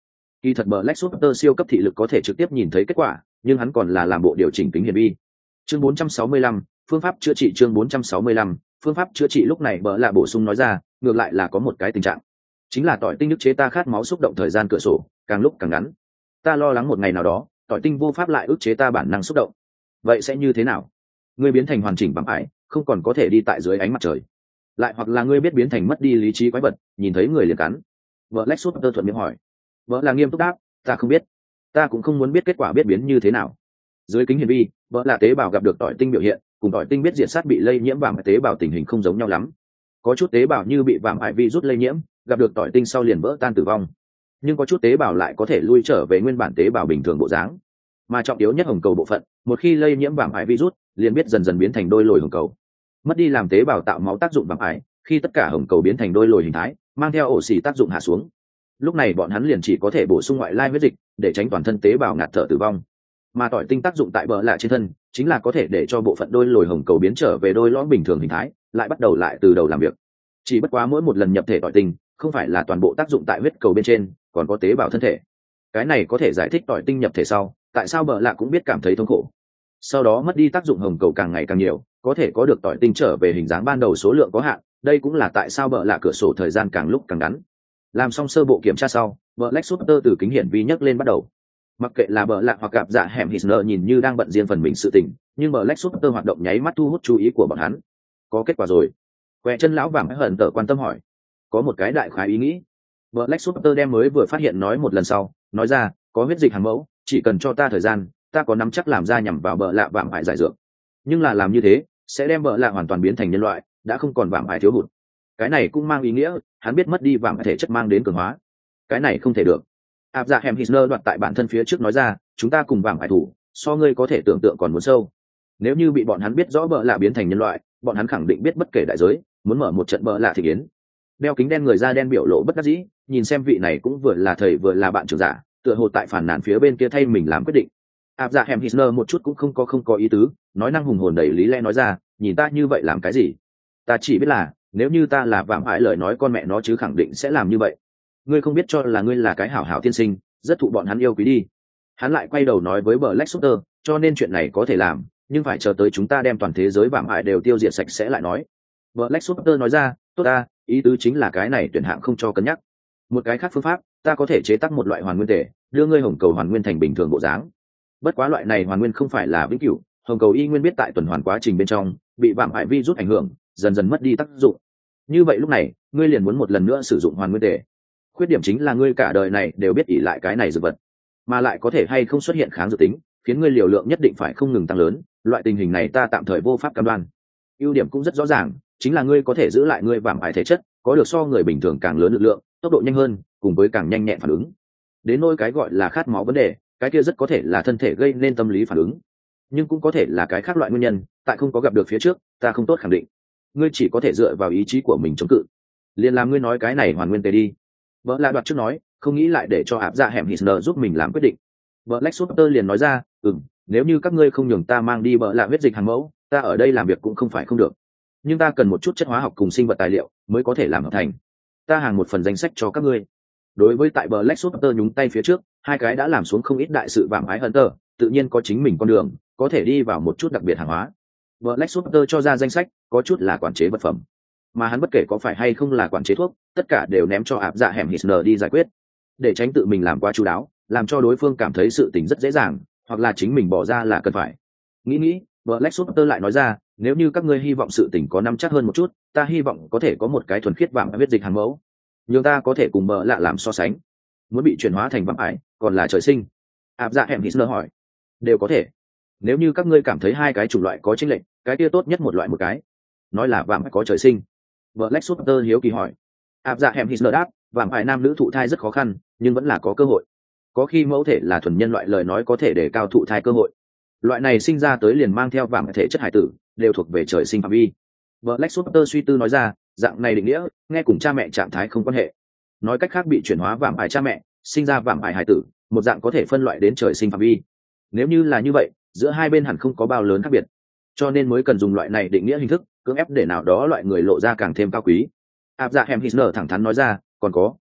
Kỳ thật Black Super siêu cấp thị lực có thể trực tiếp nhìn thấy kết quả, nhưng hắn còn là làm bộ điều chỉnh kính hiển vi. Chương 465, phương pháp chữa trị. Chương 465, phương pháp chữa trị. Lúc này bỡ lạ bổ sung nói ra, ngược lại là có một cái tình trạng, chính là tỏi tinh đức chế ta khát máu xúc động thời gian cửa sổ càng lúc càng ngắn. Ta lo lắng một ngày nào đó tỏi tinh vô pháp lại ức chế ta bản năng xúc động. Vậy sẽ như thế nào? Ngươi biến thành hoàn chỉnh bằng ải, không còn có thể đi tại dưới ánh mặt trời, lại hoặc là ngươi biết biến thành mất đi lý trí quái vật, nhìn thấy người liền cắn. Vợ Lex Super thuận miệng hỏi. Vợ là nghiêm túc đáp, ta không biết, ta cũng không muốn biết kết quả biết biến như thế nào. Dưới kính hiển vi, vợ là tế bào gặp được tỏi tinh biểu hiện, cùng tỏi tinh biết diệt sát bị lây nhiễm vàng tế bào tình hình không giống nhau lắm. Có chút tế bào như bị vàng ải virus lây nhiễm, gặp được tỏi tinh sau liền vỡ tan tử vong, nhưng có chút tế bào lại có thể lui trở về nguyên bản tế bào bình thường bộ dáng. Mà trọng yếu nhất hồng cầu bộ phận, một khi lây nhiễm vàng ải virus, liền biết dần dần biến thành đôi lồi hồng cầu, mất đi làm tế bào tạo máu tác dụng vàng ải. Khi tất cả hồng cầu biến thành đôi lồi hình thái, mang theo ổ xì tác dụng hạ xuống, lúc này bọn hắn liền chỉ có thể bổ sung ngoại lai huyết dịch để tránh toàn thân tế bào ngạt thở tử vong. Mà tỏi tinh tác dụng tại bờ lạ trên thân chính là có thể để cho bộ phận đôi lồi hồng cầu biến trở về đôi lõm bình thường hình thái, lại bắt đầu lại từ đầu làm việc. Chỉ bất quá mỗi một lần nhập thể tỏi tinh không phải là toàn bộ tác dụng tại huyết cầu bên trên, còn có tế bào thân thể. Cái này có thể giải thích tỏi tinh nhập thể sau tại sao bờ lạ cũng biết cảm thấy thống khổ. Sau đó mất đi tác dụng hồng cầu càng ngày càng nhiều, có thể có được tỏi tinh trở về hình dáng ban đầu số lượng có hạn, đây cũng là tại sao bờ lạ cửa sổ thời gian càng lúc càng ngắn. Làm xong sơ bộ kiểm tra sau, vợ Lex Super từ kính hiển vi nhấc lên bắt đầu. Mặc kệ là bờ lạ hoặc gặp dạ hẻm Hitler nhìn như đang bận riêng phần mình sự tình, nhưng bờ Lex Super hoạt động nháy mắt thu hút chú ý của bọn hắn. Có kết quả rồi? Quẹ chân lão vàng hận tở quan tâm hỏi. Có một cái đại khái ý nghĩ. Bờ Lex Super đem mới vừa phát hiện nói một lần sau, nói ra, có huyết dịch hàng mẫu, chỉ cần cho ta thời gian, ta có nắm chắc làm ra nhằm vào bờ lạ vạm ải giải dược. Nhưng là làm như thế, sẽ đem bờ lạ hoàn toàn biến thành nhân loại, đã không còn vạm ải thiếu hụt. Cái này cũng mang ý nghĩa hắn biết mất đi vạm ải thể chất mang đến cường hóa. Cái này không thể được. áp dạ hẻm Hitler đoạt tại bản thân phía trước nói ra, chúng ta cùng vạm ải thủ, so ngươi có thể tưởng tượng còn muốn sâu. Nếu như bị bọn hắn biết rõ bờ lạ biến thành nhân loại, bọn hắn khẳng định biết bất kể đại giới, muốn mở một trận bờ lạ thị kiến. Đeo kính đen người da đen biểu lộ bất đắc dĩ, nhìn xem vị này cũng vừa là thầy vừa là bạn trưởng giả, tựa hồ tại phản nàn phía bên kia thay mình làm quyết định. áp dạ hẻm Hitler một chút cũng không có ý tứ, nói năng hùng hồn đầy lý lẽ nói ra, nhìn ta như vậy làm cái gì? Ta chỉ biết là nếu như ta là vạm ải lời nói con mẹ nó chứ khẳng định sẽ làm như vậy. Ngươi không biết cho là ngươi là cái hảo hảo tiên sinh, rất thụ bọn hắn yêu quý đi. Hắn lại quay đầu nói với Black Super, cho nên chuyện này có thể làm, nhưng phải chờ tới chúng ta đem toàn thế giới vạm ải đều tiêu diệt sạch sẽ lại nói. Black Super nói ra, tốt ta, ý tứ chính là cái này tuyển hạng không cho cân nhắc. Một cái khác phương pháp, ta có thể chế tác một loại hoàn nguyên thể, đưa ngươi hồng cầu hoàn nguyên thành bình thường bộ dáng. Bất quá loại này hoàn nguyên không phải là vĩnh cửu, hồng cầu y nguyên biết tại tuần hoàn quá trình bên trong bị vạm ải virus ảnh hưởng, dần dần mất đi tác dụng. Như vậy lúc này ngươi liền muốn một lần nữa sử dụng hoàn nguyên thể. Khuyết điểm chính là ngươi cả đời này đều biết ỷ lại cái này dược vật, mà lại có thể hay không xuất hiện kháng dược tính, khiến ngươi liều lượng nhất định phải không ngừng tăng lớn. Loại tình hình này ta tạm thời vô pháp cam đoan. Ưu điểm cũng rất rõ ràng, chính là ngươi có thể giữ lại ngươi vạm ải thể chất, có được so người bình thường càng lớn lực lượng, tốc độ nhanh hơn, cùng với càng nhanh nhẹn phản ứng. Đến nỗi cái gọi là khát máu vấn đề, cái kia rất có thể là thân thể gây nên tâm lý phản ứng, nhưng cũng có thể là cái khác loại nguyên nhân, tại không có gặp được phía trước, ta không tốt khẳng định. Ngươi chỉ có thể dựa vào ý chí của mình chống cự. Liền làm ngươi nói cái này hoàn nguyên tề đi. Vợ lạ đoạt trước nói, không nghĩ lại để cho áp dạ hẻm Hitler giúp mình làm quyết định. Vợ Lex Super liền nói ra, nếu như các ngươi không nhường ta mang đi vợ lạ huyết dịch hàng mẫu, ta ở đây làm việc cũng không phải không được. Nhưng ta cần một chút chất hóa học cùng sinh vật tài liệu mới có thể làm hợp thành. Ta hàng một phần danh sách cho các ngươi. Đối với tại Black Super nhúng tay phía trước, hai cái đã làm xuống không ít đại sự vạm ái Hunter, tự nhiên có chính mình con đường, có thể đi vào một chút đặc biệt hàng hóa. Black Super cho ra danh sách, có chút là quản chế vật phẩm, mà hắn bất kể có phải hay không là quản chế thuốc, tất cả đều ném cho áp dạ hẻm Hitler đi giải quyết, để tránh tự mình làm quá chu đáo, làm cho đối phương cảm thấy sự tình rất dễ dàng, hoặc là chính mình bỏ ra là cần phải. Nghĩ, Black Super lại nói ra, nếu như các ngươi hy vọng sự tình có nắm chắc hơn một chút, ta hy vọng có thể có một cái thuần khiết vạm huyết dịch hàng mẫu, nhưng ta có thể cùng bờ lạ làm so sánh. Muốn bị chuyển hóa thành vạm ải, còn là trời sinh? Áp dạ hẻm Hitler hỏi. Đều có thể. Nếu như các ngươi cảm thấy hai cái chủng loại có chênh lệch, cái kia tốt nhất một loại một cái. Nói là vạm ải có trời sinh. Black Super hiếu kỳ hỏi. Áp dạ hẻm Hitler đáp, vạm ải nam nữ thụ thai rất khó khăn, nhưng vẫn là có cơ hội. Có khi mẫu thể là thuần nhân loại lời nói có thể để cao thụ thai cơ hội. Loại này sinh ra tới liền mang theo vạm ải thể chất hải tử, đều thuộc về trời sinh phạm vi. Black Super suy tư nói ra, dạng này định nghĩa, nghe cùng cha mẹ trạng thái không quan hệ. Nói cách khác bị chuyển hóa vạm ải cha mẹ, sinh ra vạm ải hải tử, một dạng có thể phân loại đến trời sinh phạm vi. Nếu như là như vậy, giữa hai bên hẳn không có bao lớn khác biệt. Cho nên mới cần dùng loại này định nghĩa hình thức, cưỡng ép để nào đó loại người lộ ra càng thêm cao quý. Áp dạ hẻm Hitler thẳng thắn nói ra, còn có,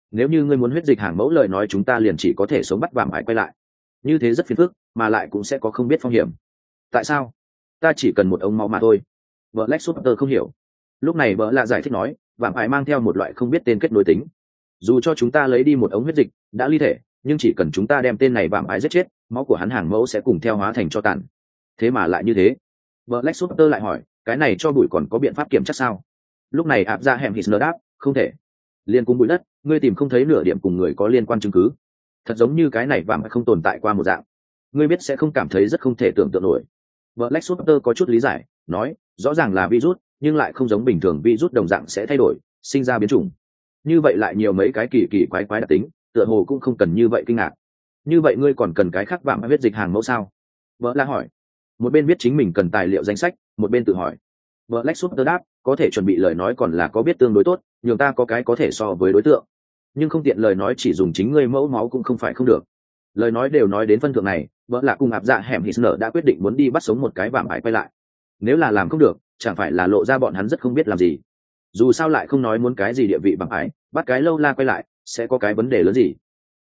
nếu như ngươi muốn huyết dịch hàng mẫu lời nói chúng ta liền chỉ có thể sống bắt vạm ải quay lại, như thế rất phiền phức mà lại cũng sẽ có không biết phong hiểm. Tại sao? Ta chỉ cần một ống máu mà thôi. Vợ Lex Sutter không hiểu. Lúc này vợ lạ giải thích nói, vạm ải mang theo một loại không biết tên kết nối tính, dù cho chúng ta lấy đi một ống huyết dịch đã ly thể, nhưng chỉ cần chúng ta đem tên này vạm ải giết chết, máu của hắn hàng mẫu sẽ cùng theo hóa thành tro tàn. Thế mà lại như thế. Vợ Lex Sutter lại hỏi, cái này cho bụi còn có biện pháp kiểm chắc sao? Lúc này áp ra hẻm Hitler đáp, không thể. Liên cùng bụi đất, ngươi tìm không thấy nửa điểm cùng người có liên quan chứng cứ, thật giống như cái này vạm ải không tồn tại qua một dạng, ngươi biết sẽ không cảm thấy rất không thể tưởng tượng nổi. Vợ Lex Sutter có chút lý giải, nói, rõ ràng là virus nhưng lại không giống bình thường virus đồng dạng sẽ thay đổi, sinh ra biến chủng, như vậy lại nhiều mấy cái kỳ kỳ quái quái đặc tính, tựa hồ cũng không cần như vậy kinh ngạc. Như vậy ngươi còn cần cái khác vạm ải huyết dịch hàng mẫu sao? Vợ la hỏi. Một bên biết chính mình cần tài liệu danh sách, một bên tự hỏi. Vợ Lex Sutter đáp, có thể chuẩn bị lời nói còn là có biết tương đối tốt, nhường ta có cái có thể so với đối tượng, nhưng không tiện lời nói chỉ dùng chính ngươi mẫu máu cũng không phải không được. Lời nói đều nói đến phân thượng này, vợ lạ cùng áp dạ hẻm Hitler đã quyết định muốn đi bắt sống một cái vạm ải quay lại. Nếu là làm không được, chẳng phải là lộ ra bọn hắn rất không biết làm gì. Dù sao lại không nói muốn cái gì địa vị bằng ải, bắt cái lâu la quay lại sẽ có cái vấn đề lớn gì.